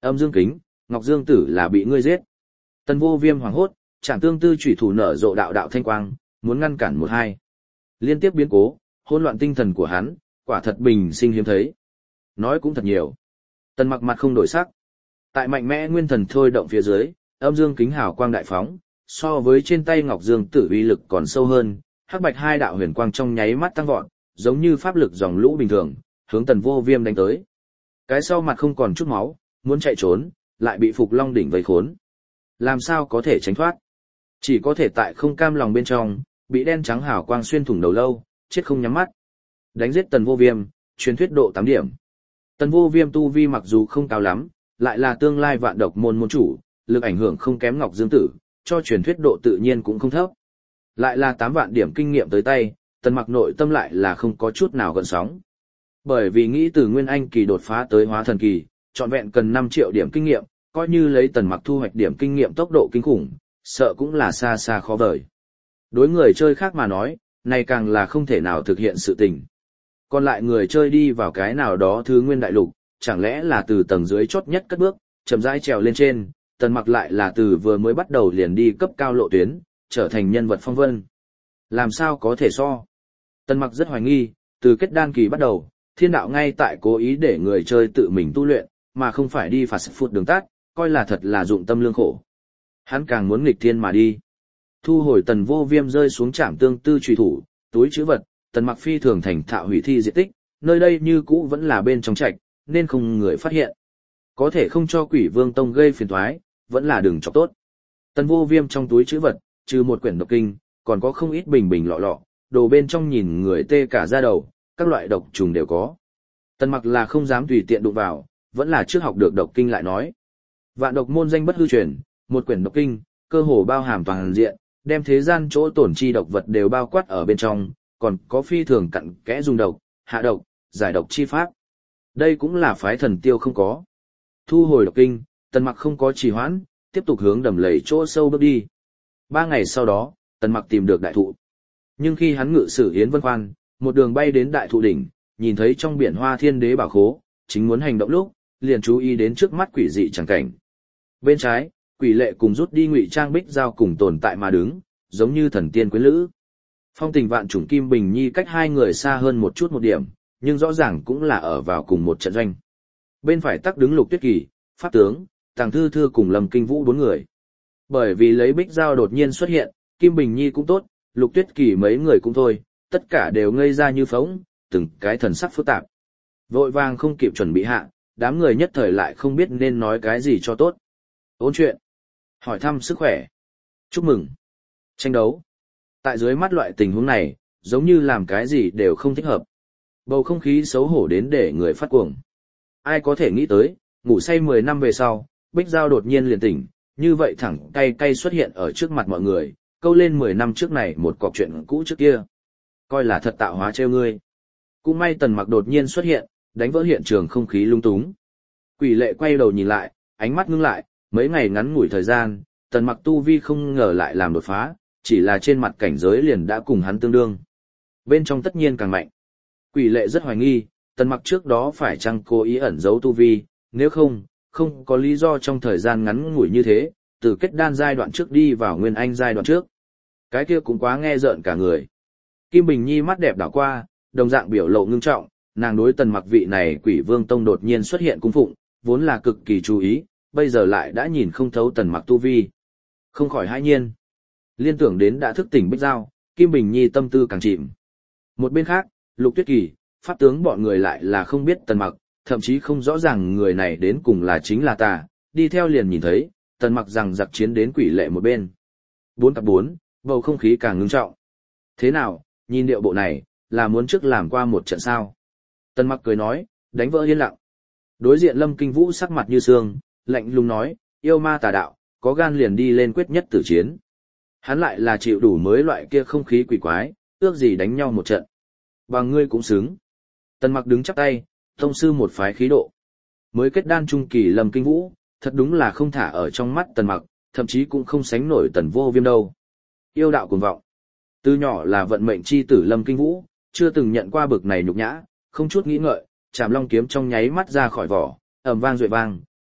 Âm Dương Kính, Ngọc Dương Tử là bị ngươi giết. Tần Vô Viêm hoảng hốt, Trảm Tương Tư chủy thủ nở rộ đạo đạo thanh quang, muốn ngăn cản một hai. Liên tiếp biến cố, hỗn loạn tinh thần của hắn, quả thật bình sinh hiếm thấy. Nói cũng thật nhiều. Tần Mặc mặt không đổi sắc. Tại mạnh mẽ nguyên thần thôi động phía dưới, Âm Dương Kính hào quang đại phóng, so với trên tay Ngọc Dương Tử uy lực còn sâu hơn, hắc bạch hai đạo huyền quang trong nháy mắt tăng vọt, giống như pháp lực dòng lũ bình thường, hướng Tần Vô Viêm đánh tới. Cái sau mặt không còn chút máu, muốn chạy trốn, lại bị Phục Long đỉnh vây khốn. Làm sao có thể tránh thoát? Chỉ có thể tại không cam lòng bên trong, bị đen trắng hào quang xuyên thủng đầu lâu, chết không nhắm mắt. Đánh giết Tần Vô Viêm, truyền thuyết độ tám điểm. Tần Vô Viêm tu vi mặc dù không cao lắm, lại là tương lai vạn độc môn môn chủ, lực ảnh hưởng không kém Ngọc Dương Tử, cho truyền thuyết độ tự nhiên cũng không thấp. Lại là tám vạn điểm kinh nghiệm tới tay, Tần Mặc nội tâm lại là không có chút nào gợn sóng. Bởi vì nghĩ từ Nguyên Anh kỳ đột phá tới Hóa Thần kỳ, trọn vẹn cần năm triệu điểm kinh nghiệm, coi như lấy Tần Mặc thu hoạch điểm kinh nghiệm tốc độ kinh khủng, sợ cũng là xa xa khó vời. Đối người chơi khác mà nói, này càng là không thể nào thực hiện sự tình. Còn lại người chơi đi vào cái nào đó thứ nguyên đại lục, chẳng lẽ là từ tầng dưới chót nhất cất bước, chậm rãi trèo lên trên, Tần Mặc lại là từ vừa mới bắt đầu liền đi cấp cao lộ tuyến, trở thành nhân vật phong vân. Làm sao có thể so? Tần Mặc rất hoài nghi, từ kết đan kỳ bắt đầu, thiên đạo ngay tại cố ý để người chơi tự mình tu luyện, mà không phải đi phạt phụt đường tắt, coi là thật là dụng tâm lương khổ. Hắn càng muốn nghịch thiên mà đi. Thu hồi Tần Vô Viêm rơi xuống Trảm Tương Tư truy thủ, túi trữ vật, Tần Mặc phi thường thành thạo hủy thi diệt tích, nơi đây như cũ vẫn là bên trong trạch, nên không người phát hiện. Có thể không cho Quỷ Vương Tông gây phiền toái, vẫn là đường chọc tốt. Tần Vô Viêm trong túi trữ vật, trừ một quyển độc kinh, còn có không ít bình bình lọ lọ, đồ bên trong nhìn người tê cả da đầu, các loại độc trùng đều có. Tần Mặc là không dám tùy tiện đụng vào, vẫn là trước học được độc kinh lại nói. Vạn độc môn danh bất hư truyền, một quyển độc kinh, cơ hồ bao hàm toàn diện, đem thế gian chỗ tổn chi độc vật đều bao quát ở bên trong, còn có phi thường cặn kẽ dùng độc, hạ độc, giải độc chi pháp. Đây cũng là phái Thần Tiêu không có. Thu hồi độc kinh, Tần Mặc không có trì hoãn, tiếp tục hướng đầm lầy chỗ sâu bước đi. Ba ngày sau đó, Tần Mặc tìm được đại thụ. Nhưng khi hắn ngự sử Yến Vân Khoan, một đường bay đến đại thụ đỉnh, nhìn thấy trong biển Hoa Thiên Đế bảo khố, chính muốn hành động lúc, liền chú ý đến trước mắt quỷ dị chẳng cảnh. Bên trái, Quỷ Lệ cùng rút đi ngụy trang Bích Giao cùng tồn tại mà đứng, giống như thần tiên quyến lữ. Phong Tình Vạn Trùng Kim Bình Nhi cách hai người xa hơn một chút một điểm, nhưng rõ ràng cũng là ở vào cùng một trận doanh. Bên phải tắc đứng Lục Tuyết Kỳ, Pháp Tướng, Tàng Thư Thư cùng Lâm Kinh Vũ bốn người. Bởi vì lấy Bích Giao đột nhiên xuất hiện, Kim Bình Nhi cũng tốt, Lục Tuyết Kỳ mấy người cũng thôi, tất cả đều ngây ra như phóng, từng cái thần sắc phức tạp. Vội vàng không kịp chuẩn bị hạ, đám người nhất thời lại không biết nên nói cái gì cho tốt. Ôn chuyện, hỏi thăm sức khỏe, chúc mừng, tranh đấu. Tại dưới mắt loại tình huống này, giống như làm cái gì đều không thích hợp. Bầu không khí xấu hổ đến để người phát cuồng. Ai có thể nghĩ tới, ngủ say mười năm về sau, Bích Giao đột nhiên liền tỉnh, như vậy thẳng cay cay xuất hiện ở trước mặt mọi người, câu lên mười năm trước này một cọc chuyện cũ trước kia. Coi là thật tạo hóa trêu ngươi. Cũng may Tần Mặc đột nhiên xuất hiện, đánh vỡ hiện trường không khí lung túng. Quỷ Lệ quay đầu nhìn lại, ánh mắt ngưng lại, mấy ngày ngắn ngủi thời gian, Tần Mặc tu vi không ngờ lại làm đột phá, chỉ là trên mặt cảnh giới liền đã cùng hắn tương đương. Bên trong tất nhiên càng mạnh. Quỷ Lệ rất hoài nghi, Tần Mặc trước đó phải chăng cố ý ẩn giấu tu vi, nếu không, không có lý do trong thời gian ngắn ngủi như thế, từ kết đan giai đoạn trước đi vào nguyên anh giai đoạn trước. Cái kia cũng quá nghe rợn cả người. Kim Bình Nhi mắt đẹp đảo qua, đồng dạng biểu lộ ngưng trọng, nàng đối Tần Mặc vị này Quỷ Vương Tông đột nhiên xuất hiện cung phụng, vốn là cực kỳ chú ý, bây giờ lại đã nhìn không thấu Tần Mặc tu vi. Không khỏi hãi nhiên. Liên tưởng đến đã thức tỉnh Bích Giao, Kim Bình Nhi tâm tư càng chìm. Một bên khác, Lục Tuyết Kỳ, Pháp Tướng bọn người lại là không biết Tần Mặc, thậm chí không rõ ràng người này đến cùng là chính là ta, đi theo liền nhìn thấy, Tần Mặc rằng giặc chiến đến Quỷ Lệ một bên. Bốn cặp bốn, bầu không khí càng ngưng trọng. Thế nào, nhìn điệu bộ này, là muốn trước làm qua một trận sao? Tần Mặc cười nói, đánh vỡ yên lặng. Đối diện Lâm Kinh Vũ sắc mặt như sương, lạnh lùng nói, yêu ma tà đạo, có gan liền đi lên quyết nhất tử chiến. Hắn lại là chịu đủ mới loại kia không khí quỷ quái, ước gì đánh nhau một trận. Bằng ngươi cũng xứng. Tần Mặc đứng chắp tay, tông sư một phái khí độ. Mới kết đan trung kỳ Lâm Kinh Vũ, thật đúng là không thả ở trong mắt Tần Mặc, thậm chí cũng không sánh nổi Tần Vô Viêm đâu. Yêu đạo cuồng vọng. Từ nhỏ là vận mệnh chi tử Lâm Kinh Vũ, chưa từng nhận qua bực này nhục nhã, không chút nghĩ ngợi, Trảm Long kiếm trong nháy mắt ra khỏi vỏ, ầm vang rội vang,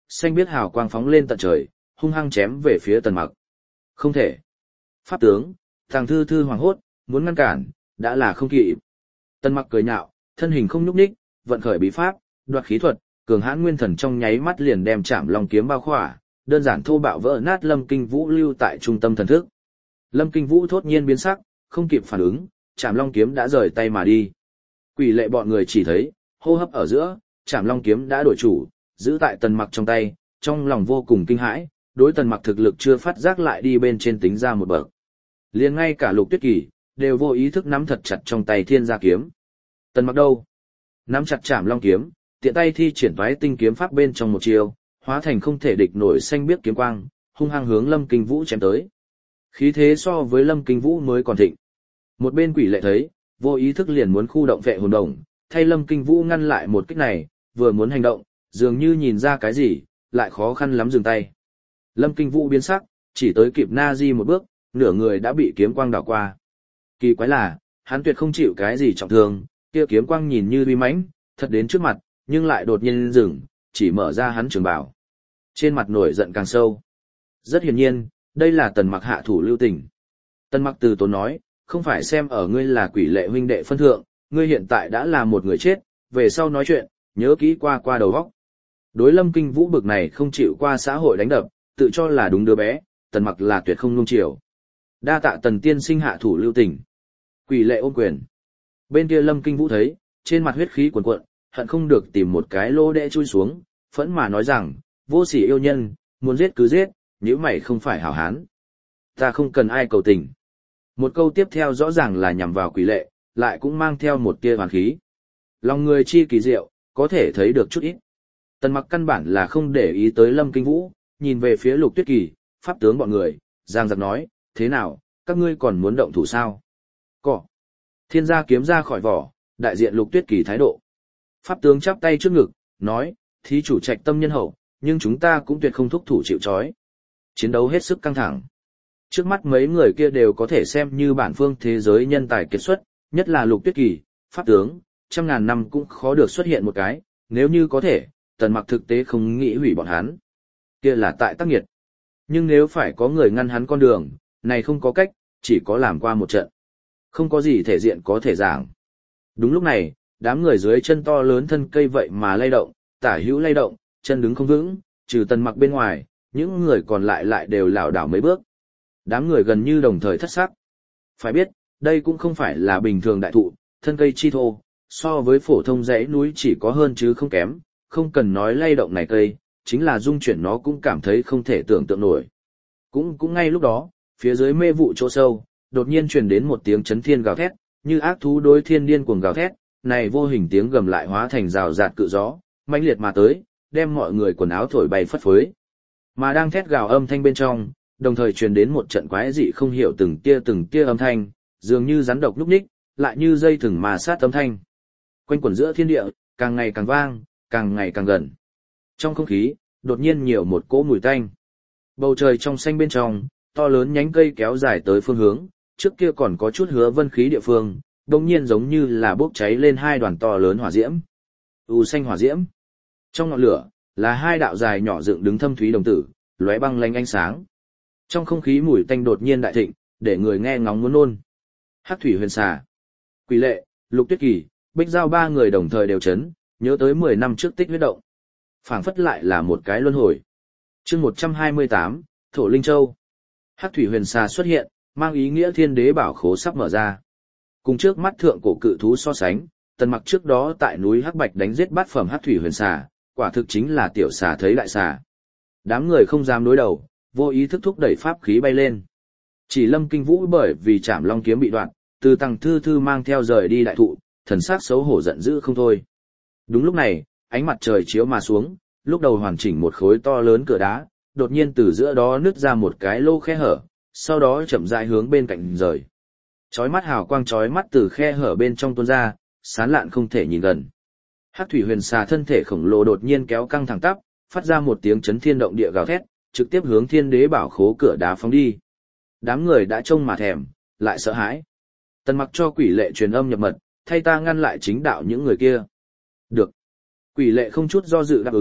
xanh biết hào quang phóng lên tận trời, hung hăng chém về phía Tần Mặc. Không thể. Pháp tướng, Tàng Thư Thư hoảng hốt, muốn ngăn cản, đã là không kịp. Tần Mặc cười nhạo, thân hình không nhúc nhích, vận khởi bí pháp, đoạt khí thuật, cường hãn nguyên thần trong nháy mắt liền đem Trảm Long kiếm bao khỏa, đơn giản thô bạo vỡ nát Lâm Kinh Vũ lưu tại trung tâm thần thức. Lâm Kinh Vũ thốt nhiên biến sắc, không kịp phản ứng, Trảm Long kiếm đã rời tay mà đi. Quỷ lệ bọn người chỉ thấy, hô hấp ở giữa, Trảm Long kiếm đã đổi chủ, giữ tại Tần Mặc trong tay, trong lòng vô cùng kinh hãi, đối Tần Mặc thực lực chưa phát giác lại đi bên trên tính ra một bậc. Liền ngay cả Lục Tuyết Kỳ đều vô ý thức nắm thật chặt trong tay Thiên Gia kiếm. Tần Mặc đâu? Nắm chặt Trảm Long kiếm, tiện tay thi triển toái tinh kiếm pháp bên trong một chiều, hóa thành không thể địch nổi xanh biếc kiếm quang, hung hăng hướng Lâm Kinh Vũ chém tới. Khí thế so với Lâm Kinh Vũ mới còn thịnh. Một bên quỷ lệ thấy, vô ý thức liền muốn khu động vệ hồn đồng, thay Lâm Kinh Vũ ngăn lại một kích này, vừa muốn hành động, dường như nhìn ra cái gì, lại khó khăn lắm dừng tay. Lâm Kinh Vũ biến sắc, chỉ tới kịp na di một bước, nửa người đã bị kiếm quang đảo qua. Kỳ quái là, hắn tuyệt không chịu cái gì trọng thương, kia kiếm quang nhìn như uy mãnh, thật đến trước mặt, nhưng lại đột nhiên dừng, chỉ mở ra hắn trường bào. Trên mặt nổi giận càng sâu. Rất hiển nhiên, đây là Tần Mặc hạ thủ lưu tình. Tần Mặc từ tốn nói, không phải xem ở ngươi là quỷ lệ huynh đệ phân thượng, ngươi hiện tại đã là một người chết, về sau nói chuyện, nhớ kỹ qua qua đầu góc. Đối Lâm Kinh Vũ bực này không chịu qua xã hội đánh đập, tự cho là đúng đứa bé, Tần Mặc là tuyệt không nung chiều. Đa tạ Tần tiên sinh hạ thủ lưu tình. Quỷ lệ ôm quyền. Bên kia Lâm Kinh Vũ thấy, trên mặt huyết khí cuồn cuộn, hận không được tìm một cái lô đẽ chui xuống, phẫn mà nói rằng, vô sỉ yêu nhân, muốn giết cứ giết, nếu mày không phải hảo hán. Ta không cần ai cầu tình. Một câu tiếp theo rõ ràng là nhằm vào quỷ lệ, lại cũng mang theo một tia hoàn khí. Lòng người chi kỳ diệu, có thể thấy được chút ít. Tần Mặc căn bản là không để ý tới Lâm Kinh Vũ, nhìn về phía Lục Tuyết Kỳ, pháp tướng bọn người, giang giặc nói, thế nào, các ngươi còn muốn động thủ sao? Cỏ. Thiên Gia kiếm ra khỏi vỏ, đại diện Lục Tuyết Kỳ thái độ. Pháp tướng chắp tay trước ngực, nói, thí chủ trạch tâm nhân hậu, nhưng chúng ta cũng tuyệt không thúc thủ chịu trói. Chiến đấu hết sức căng thẳng. Trước mắt mấy người kia đều có thể xem như bản phương thế giới nhân tài kiệt xuất, nhất là Lục Tuyết Kỳ, pháp tướng, trăm ngàn năm cũng khó được xuất hiện một cái, nếu như có thể, Tần Mặc thực tế không nghĩ hủy bọn hắn. Kia là tại tác nghiệt. Nhưng nếu phải có người ngăn hắn con đường, này không có cách, chỉ có làm qua một trận. Không có gì thể diện có thể giảng. Đúng lúc này, đám người dưới chân to lớn thân cây vậy mà lay động, tả hữu lay động, chân đứng không vững, trừ Tần Mặc bên ngoài, những người còn lại lại đều lảo đảo mấy bước. Đám người gần như đồng thời thất sắc. Phải biết, đây cũng không phải là bình thường đại thụ, thân cây chi thô, so với phổ thông dãy núi chỉ có hơn chứ không kém, không cần nói lay động này cây, chính là dung chuyển nó cũng cảm thấy không thể tưởng tượng nổi. Cũng cũng ngay lúc đó, phía dưới mê vụ chỗ sâu, đột nhiên truyền đến một tiếng chấn thiên gào thét, như ác thú đối thiên điên cuồng gào thét, này vô hình tiếng gầm lại hóa thành rào rạt cự gió, mãnh liệt mà tới, đem mọi người quần áo thổi bay phất phới. Mà đang thét gào âm thanh bên trong, đồng thời truyền đến một trận quái dị không hiểu từng tia từng tia âm thanh, dường như rắn độc lúc ních, lại như dây thừng mà sát âm thanh. Quanh quẩn giữa thiên địa, càng ngày càng vang, càng ngày càng gần. Trong không khí, đột nhiên nhiều một cỗ mùi tanh. Bầu trời trong xanh bên trong, to lớn nhánh cây kéo dài tới phương hướng, trước kia còn có chút hứa vân khí địa phương, đồng nhiên giống như là bốc cháy lên hai đoàn to lớn hỏa diễm. U xanh hỏa diễm. Trong ngọn lửa, là hai đạo dài nhỏ dựng đứng thâm thúy đồng tử, lóe băng lanh ánh sáng. Trong không khí mùi tanh đột nhiên đại thịnh, để người nghe ngóng muốn nôn. Hắc thủy huyền xà, Quỷ lệ, Lục Tuyết Kỳ, Bích Giao ba người đồng thời đều chấn, nhớ tới mười năm trước tích huyết động. Phảng phất lại là một cái luân hồi. Chương một trăm hai mươi tám, Thổ Linh Châu. Hắc thủy huyền xà xuất hiện, mang ý nghĩa thiên đế bảo khố sắp mở ra. Cùng trước mắt thượng cổ cự thú so sánh, Tần Mặc trước đó tại núi Hắc Bạch đánh giết bát phẩm Hắc thủy huyền xà, quả thực chính là tiểu xà thấy đại xà. Đám người không dám đối đầu, vô ý thức thúc đẩy pháp khí bay lên. Chỉ Lâm Kinh Vũ bởi vì Trảm Long kiếm bị đoạn, từ Tằng Thư Thư mang theo rời đi đại thụ, thần sắc xấu hổ giận dữ không thôi. Đúng lúc này, ánh mặt trời chiếu mà xuống, lúc đầu hoàn chỉnh một khối to lớn cửa đá, đột nhiên từ giữa đó nứt ra một cái lô khe hở, sau đó chậm rãi hướng bên cạnh rời. Chói mắt hào quang chói mắt từ khe hở bên trong tuôn ra, sán lạn không thể nhìn gần. Hắc thủy huyền xà thân thể khổng lồ đột nhiên kéo căng thẳng tắp, phát ra một tiếng chấn thiên động địa gào thét, trực tiếp hướng thiên đế bảo khố cửa đá phóng đi. Đám người đã trông mà thèm, lại sợ hãi. Tần Mặc cho quỷ lệ truyền âm nhập mật, thay ta ngăn lại chính đạo những người kia. Được. Quỷ lệ không chút do dự đáp ứng,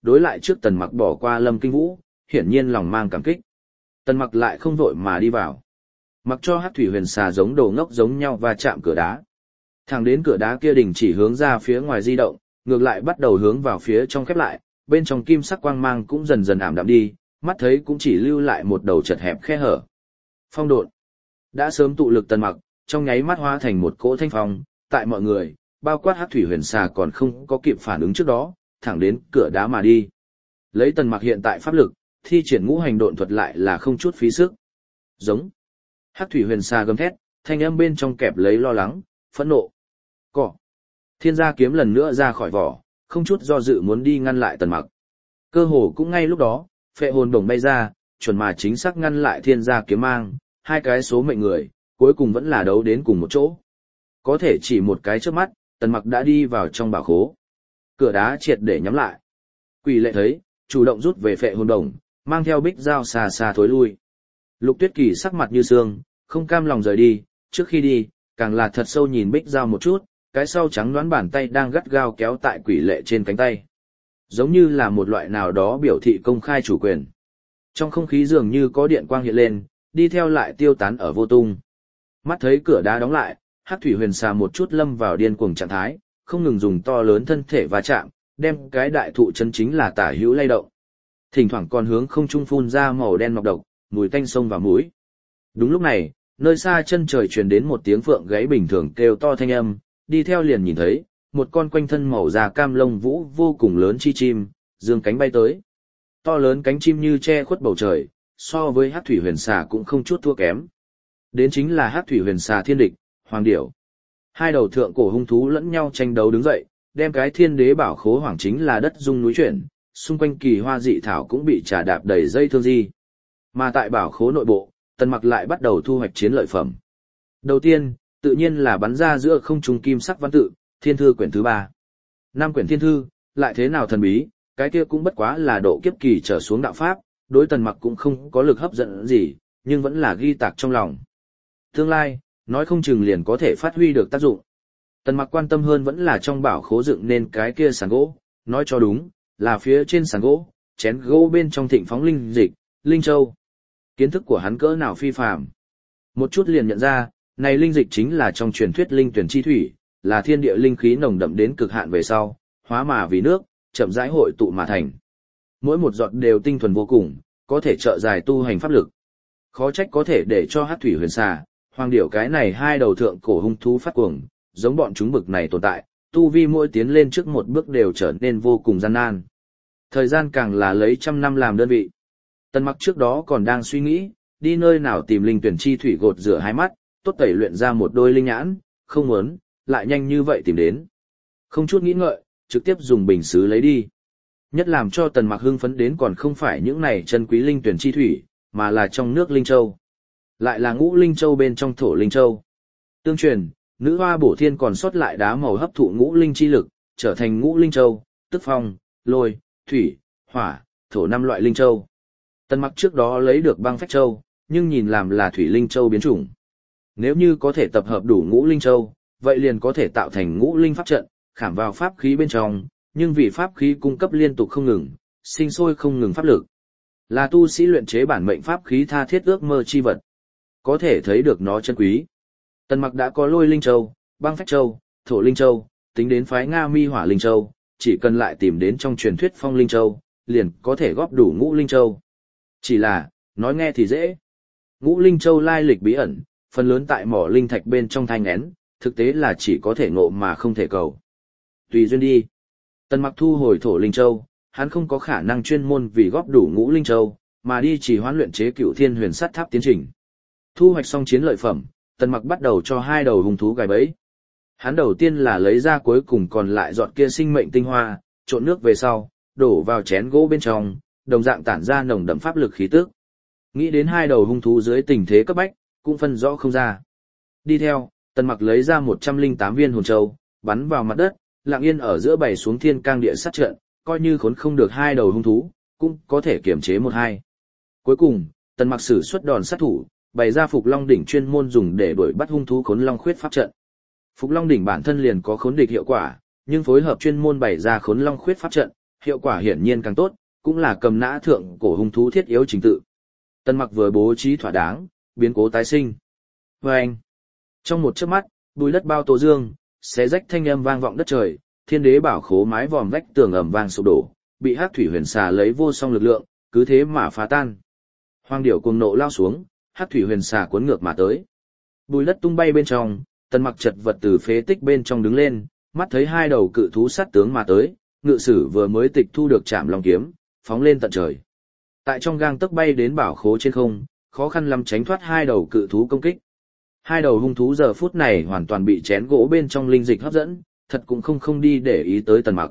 đối lại trước Tần Mặc bỏ qua Lâm Kinh Vũ, hiển nhiên lòng mang cảm kích. Tần Mặc lại không vội mà đi vào. Mặc cho Hắc Thủy Huyền Xà giống đồ ngốc giống nhau và chạm cửa đá. Thẳng đến cửa đá kia đình chỉ hướng ra phía ngoài di động, ngược lại bắt đầu hướng vào phía trong khép lại, bên trong kim sắc quang mang cũng dần dần ảm đạm đi, mắt thấy cũng chỉ lưu lại một đầu chật hẹp khe hở. Phong độn. Đã sớm tụ lực Tần Mặc, trong nháy mắt hóa thành một cỗ thanh phong, tại mọi người, bao quát Hắc Thủy Huyền Xà còn không có kịp phản ứng trước đó, thẳng đến cửa đá mà đi. Lấy Tần Mặc hiện tại pháp lực, thi triển ngũ hành độn thuật lại là không chút phí sức. Giống. Hắc Thủy Huyền Xà gầm thét, thanh âm bên trong kẹp lấy lo lắng, phẫn nộ. Cỏ. Thiên gia kiếm lần nữa ra khỏi vỏ, không chút do dự muốn đi ngăn lại Tần Mặc. Cơ hồ cũng ngay lúc đó, phệ hồn đồng bay ra, chuẩn mà chính xác ngăn lại thiên gia kiếm mang, hai cái số mệnh người, cuối cùng vẫn là đấu đến cùng một chỗ. Có thể chỉ một cái trước mắt, Tần Mặc đã đi vào trong bảo khố. Cửa đá triệt để nhắm lại. Quỷ lệ thấy, chủ động rút về phệ hồn đồng, mang theo bích dao xa xa thối lui. Lục Tuyết Kỳ sắc mặt như xương, không cam lòng rời đi, trước khi đi, càng là thật sâu nhìn bích dao một chút, cái sau trắng đoán bàn tay đang gắt gao kéo tại quỷ lệ trên cánh tay. Giống như là một loại nào đó biểu thị công khai chủ quyền. Trong không khí dường như có điện quang hiện lên, đi theo lại tiêu tán ở vô tung. Mắt thấy cửa đá đóng lại, Hắc Thủy Huyền Xà một chút lâm vào điên cuồng trạng thái, không ngừng dùng to lớn thân thể va chạm, đem cái đại thụ chân chính là tả hữu lay động. Thỉnh thoảng còn hướng không trung phun ra màu đen nọc độc, mùi tanh sông vào mũi. Đúng lúc này, nơi xa chân trời truyền đến một tiếng phượng gáy bình thường kêu to thanh âm, đi theo liền nhìn thấy một con quanh thân màu da cam lông vũ vô cùng lớn chi chim, dương cánh bay tới. To lớn cánh chim như che khuất bầu trời, so với Hắc Thủy Huyền Xà cũng không chút thua kém. Đến chính là Hắc Thủy Huyền Xà thiên địch, Hoàng Điểu. Hai đầu thượng cổ hung thú lẫn nhau tranh đấu đứng dậy, đem cái thiên đế bảo khố hoàng chính là đất rung núi chuyển, xung quanh kỳ hoa dị thảo cũng bị trà đạp đầy dây thương di. Mà tại bảo khố nội bộ, Tần Mặc lại bắt đầu thu hoạch chiến lợi phẩm. Đầu tiên, tự nhiên là bắn ra giữa không trung kim sắc văn tự, Thiên thư quyển thứ ba. Năm quyển thiên thư, lại thế nào thần bí, cái kia cũng bất quá là độ kiếp kỳ trở xuống đạo pháp, đối Tần Mặc cũng không có lực hấp dẫn gì, nhưng vẫn là ghi tạc trong lòng. Tương lai, nói không chừng liền có thể phát huy được tác dụng. Tần Mặc quan tâm hơn vẫn là trong bảo khố dựng nên cái kia sàn gỗ, nói cho đúng, là phía trên sàn gỗ, chén gỗ bên trong thịnh phóng linh dịch, linh châu. Kiến thức của hắn cỡ nào phi phàm. Một chút liền nhận ra, này linh dịch chính là trong truyền thuyết linh tuyển chi thủy, là thiên địa linh khí nồng đậm đến cực hạn về sau, hóa mà vì nước, chậm rãi hội tụ mà thành. Mỗi một giọt đều tinh thuần vô cùng, có thể trợ dài tu hành pháp lực. Khó trách có thể để cho Hắc Thủy Huyền Xà, Hoàng Điểu cái này hai đầu thượng cổ hung thú phát cuồng, giống bọn chúng bực này tồn tại, tu vi mỗi tiến lên trước một bước đều trở nên vô cùng gian nan. Thời gian càng là lấy trăm năm làm đơn vị. Tần Mặc trước đó còn đang suy nghĩ, đi nơi nào tìm linh tuyển chi thủy gột rửa hai mắt, tốt tẩy luyện ra một đôi linh nhãn, không muốn, lại nhanh như vậy tìm đến. Không chút nghĩ ngợi, trực tiếp dùng bình sứ lấy đi. Nhất làm cho Tần Mặc hưng phấn đến còn không phải những này chân quý linh tuyển chi thủy, mà là trong nước linh châu. Lại là ngũ linh châu bên trong thổ linh châu. Tương truyền, nữ hoa bổ thiên còn sót lại đá màu hấp thụ ngũ linh chi lực, trở thành ngũ linh châu, tức phong, lôi, thủy, hỏa, thổ năm loại linh châu. Tần Mặc trước đó lấy được băng phách châu, nhưng nhìn làm là thủy linh châu biến chủng. Nếu như có thể tập hợp đủ ngũ linh châu, vậy liền có thể tạo thành ngũ linh pháp trận, khảm vào pháp khí bên trong, nhưng vì pháp khí cung cấp liên tục không ngừng, sinh sôi không ngừng pháp lực. Là tu sĩ luyện chế bản mệnh pháp khí tha thiết ước mơ chi vật. Có thể thấy được nó chân quý. Tần Mặc đã có lôi linh châu, băng phách châu, thổ linh châu, tính đến phái Nga Mi hỏa linh châu, chỉ cần lại tìm đến trong truyền thuyết phong linh châu, liền có thể góp đủ ngũ linh châu. Chỉ là, nói nghe thì dễ. Ngũ linh châu lai lịch bí ẩn, phần lớn tại mỏ linh thạch bên trong thanh én, thực tế là chỉ có thể ngộ mà không thể cầu. Tùy duyên đi. Tần Mặc thu hồi thổ linh châu, hắn không có khả năng chuyên môn vì góp đủ ngũ linh châu, mà đi chỉ hoán luyện chế Cựu Thiên Huyền Sắt Tháp tiến trình. Thu hoạch xong chiến lợi phẩm, Tần Mặc bắt đầu cho hai đầu hung thú gài bẫy. Hắn đầu tiên là lấy ra cuối cùng còn lại giọt kia sinh mệnh tinh hoa, trộn nước về sau, đổ vào chén gỗ bên trong, đồng dạng tản ra nồng đậm pháp lực khí tức. Nghĩ đến hai đầu hung thú dưới tình thế cấp bách, cũng phân rõ không ra. Đi theo, Tần Mặc lấy ra một trăm lẻ tám viên hồn châu, bắn vào mặt đất, lặng yên ở giữa bày xuống thiên cang địa sát trận, coi như khốn không được hai đầu hung thú, cũng có thể kiềm chế một hai. Cuối cùng, Tần Mặc sử xuất đòn sát thủ, bày ra Phục Long đỉnh chuyên môn dùng để đuổi bắt hung thú khốn long khuyết pháp trận. Phục Long đỉnh bản thân liền có khốn địch hiệu quả, nhưng phối hợp chuyên môn bày ra khốn long khuyết pháp trận, hiệu quả hiển nhiên càng tốt, cũng là cầm nã thượng cổ hung thú thiết yếu trình tự. Tần Mặc vừa bố trí thỏa đáng, biến cố tái sinh. Và anh, trong một chớp mắt, bùi đất bao tố dương, xé rách thanh âm vang vọng đất trời, thiên đế bảo khố mái vòm vách tường ầm vang sụp đổ, bị Hắc thủy huyền xà lấy vô song lực lượng, cứ thế mà phá tan. Hoang điểu cuồng nộ lao xuống, Hắc thủy huyền xà cuốn ngược mà tới. Bùi đất tung bay bên trong, Tần Mặc chật vật từ phế tích bên trong đứng lên, mắt thấy hai đầu cự thú sát tướng mà tới, ngự sử vừa mới tịch thu được Trảm Long kiếm, phóng lên tận trời. Tại trong gang tấc bay đến bảo khố trên không, khó khăn lắm tránh thoát hai đầu cự thú công kích. Hai đầu hung thú giờ phút này hoàn toàn bị chén gỗ bên trong linh dịch hấp dẫn, thật cũng không không đi để ý tới Tần Mặc.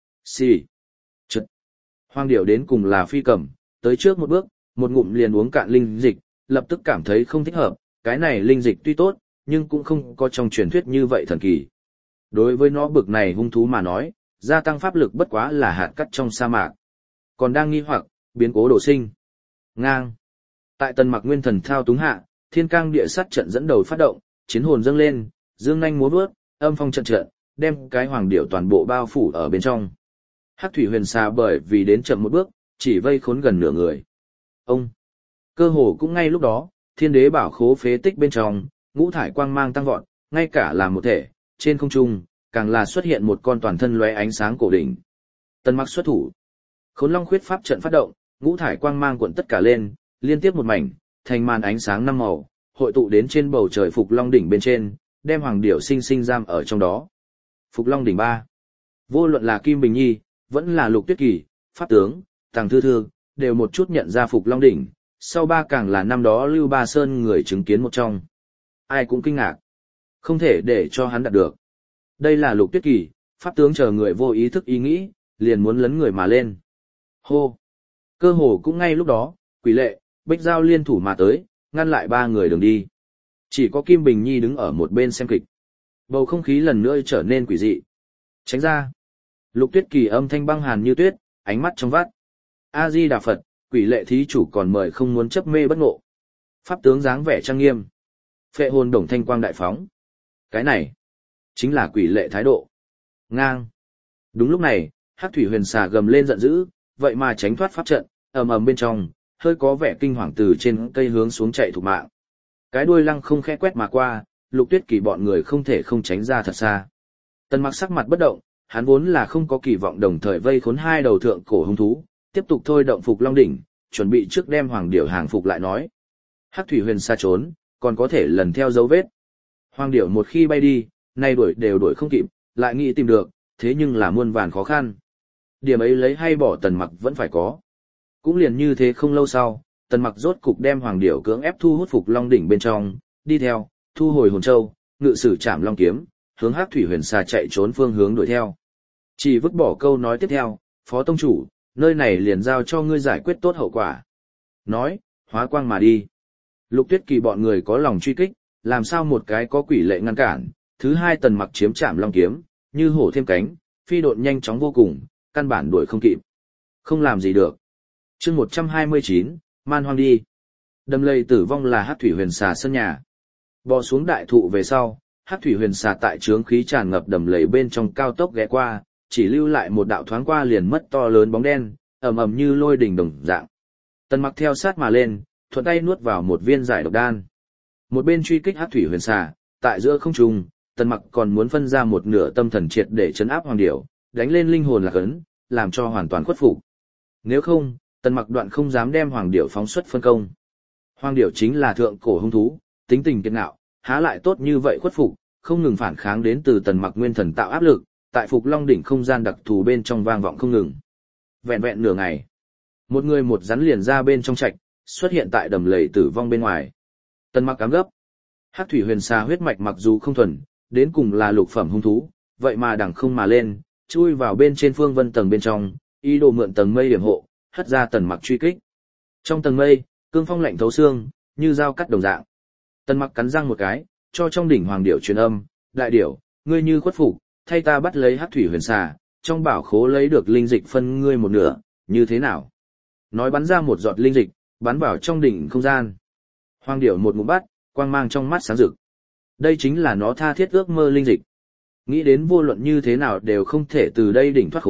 Xì. Chật. Hoang điểu đến cùng là phi cầm, tới trước một bước, một ngụm liền uống cạn linh dịch, lập tức cảm thấy không thích hợp, cái này linh dịch tuy tốt, nhưng cũng không có trong truyền thuyết như vậy thần kỳ. Đối với nó bực này hung thú mà nói, gia tăng pháp lực bất quá là hạt cát trong sa mạc. Còn đang nghi hoặc, biến cố đổ sinh. Ngang. Tại Tần Mặc nguyên thần thao túng hạ, thiên cang địa sát trận dẫn đầu phát động, chiến hồn dâng lên, dương nhanh múa bước, âm phong trận trận, đem cái hoàng điểu toàn bộ bao phủ ở bên trong. Hắc thủy huyền xà bởi vì đến chậm một bước, chỉ vây khốn gần nửa người. Ông. Cơ hồ cũng ngay lúc đó, thiên đế bảo khố phế tích bên trong, ngũ thải quang mang tăng vọt, ngay cả là một thể, trên không trung, càng là xuất hiện một con toàn thân lóe ánh sáng cổ đỉnh. Tần Mặc xuất thủ. Khốn Long khuyết pháp trận phát động, ngũ thải quang mang cuộn tất cả lên, liên tiếp một mảnh, thành màn ánh sáng năm màu, hội tụ đến trên bầu trời Phục Long đỉnh bên trên, đem hoàng điểu sinh sinh giam ở trong đó. Phục Long đỉnh ba. Vô luận là Kim Bình Nhi, vẫn là Lục Tuyết Kỳ, pháp tướng, Tàng Thư Thư, đều một chút nhận ra Phục Long đỉnh, sau ba càng là năm đó Lưu Ba Sơn người chứng kiến một trong. Ai cũng kinh ngạc. Không thể để cho hắn đạt được. Đây là Lục Tuyết Kỳ, pháp tướng chờ người vô ý thức ý nghĩ, liền muốn lấn người mà lên. Hô! Cơ hồ cũng ngay lúc đó, Quỷ Lệ, Bích Giao liên thủ mà tới, ngăn lại ba người đường đi. Chỉ có Kim Bình Nhi đứng ở một bên xem kịch. Bầu không khí lần nữa trở nên quỷ dị. Tránh ra! Lục Tuyết Kỳ âm thanh băng hàn như tuyết, ánh mắt trong vắt. A-di Đà Phật, Quỷ Lệ thí chủ còn mời không muốn chấp mê bất ngộ. Pháp tướng dáng vẻ trang nghiêm. Phệ hồn đồng thanh quang đại phóng. Cái này, chính là Quỷ Lệ thái độ. Ngang! Đúng lúc này, Hắc thủy huyền xà gầm lên giận dữ, vậy mà tránh thoát pháp trận, ầm ầm bên trong, hơi có vẻ kinh hoàng từ trên cây hướng xuống chạy thục mạng. Cái đuôi lăng không khẽ quét mà qua, Lục Tuyết Kỳ bọn người không thể không tránh ra thật xa. Tần Mặc sắc mặt bất động, hắn vốn là không có kỳ vọng đồng thời vây khốn hai đầu thượng cổ hung thú, tiếp tục thôi động Phục Long đỉnh, chuẩn bị trước đem hoàng điểu hàng phục lại nói. Hắc thủy huyền xa trốn, còn có thể lần theo dấu vết. Hoàng điểu một khi bay đi, nay đuổi đều đuổi không kịp, lại nghĩ tìm được, thế nhưng là muôn vàn khó khăn. Điểm ấy lấy hay bỏ Tần Mặc vẫn phải có. Cũng liền như thế không lâu sau, Tần Mặc rốt cục đem hoàng điểu cưỡng ép thu hút Phục Long đỉnh bên trong, đi theo, thu hồi hồn châu, ngự sử Trảm Long kiếm, hướng Hắc thủy huyền xà chạy trốn phương hướng đuổi theo. Chỉ vứt bỏ câu nói tiếp theo, Phó tông chủ, nơi này liền giao cho ngươi giải quyết tốt hậu quả. Nói, hóa quang mà đi. Lục Tuyết Kỳ bọn người có lòng truy kích, làm sao một cái có Quỷ Lệ ngăn cản, thứ hai Tần Mặc chiếm Trảm Long kiếm, như hổ thêm cánh, phi độn nhanh chóng vô cùng, căn bản đuổi không kịp. Không làm gì được. Chương một trăm hai mươi chín, man hoang đi. Đầm lầy tử vong là Hắc thủy huyền xà sân nhà. Bò xuống đại thụ về sau, Hắc thủy huyền xà tại trướng khí tràn ngập đầm lầy bên trong cao tốc ghé qua, chỉ lưu lại một đạo thoáng qua liền mất to lớn bóng đen, ầm ầm như lôi đình đồng dạng. Tần Mặc theo sát mà lên, thuận tay nuốt vào một viên giải độc đan. Một bên truy kích Hắc thủy huyền xà, tại giữa không trung, Tần Mặc còn muốn phân ra một nửa tâm thần triệt để trấn áp hoàng điểu, đánh lên linh hồn lạc ấn, làm cho hoàn toàn khuất phục. Nếu không, Tần Mặc đoạn không dám đem hoàng điểu phóng xuất phân công. Hoàng điểu chính là thượng cổ hung thú, tính tình kiên ngạo, há lại tốt như vậy khuất phục, không ngừng phản kháng đến từ Tần Mặc nguyên thần tạo áp lực, tại Phục Long đỉnh không gian đặc thù bên trong vang vọng không ngừng. Vẹn vẹn nửa ngày, một người một rắn liền ra bên trong trạch, xuất hiện tại đầm lầy tử vong bên ngoài. Tần Mặc cám gấp. Hắc thủy huyền xà huyết mạch mặc dù không thuần, đến cùng là lục phẩm hung thú, vậy mà đằng không mà lên, chui vào bên trên phương vân tầng bên trong, ý đồ mượn tầng mây điểm hộ, hất ra Tần Mặc truy kích. Trong tầng mây, cương phong lạnh thấu xương, như dao cắt đồng dạng. Tần Mặc cắn răng một cái, cho trong đỉnh hoàng điểu truyền âm, đại điểu, ngươi như khuất phục, thay ta bắt lấy Hắc thủy huyền xà, trong bảo khố lấy được linh dịch phân ngươi một nửa, như thế nào? Nói bắn ra một giọt linh dịch, bắn vào trong đỉnh không gian. Hoàng điểu một ngụm bắt, quang mang trong mắt sáng rực. Đây chính là nó tha thiết ước mơ linh dịch. Nghĩ đến vô luận như thế nào đều không thể từ đây đỉnh thoát khốn,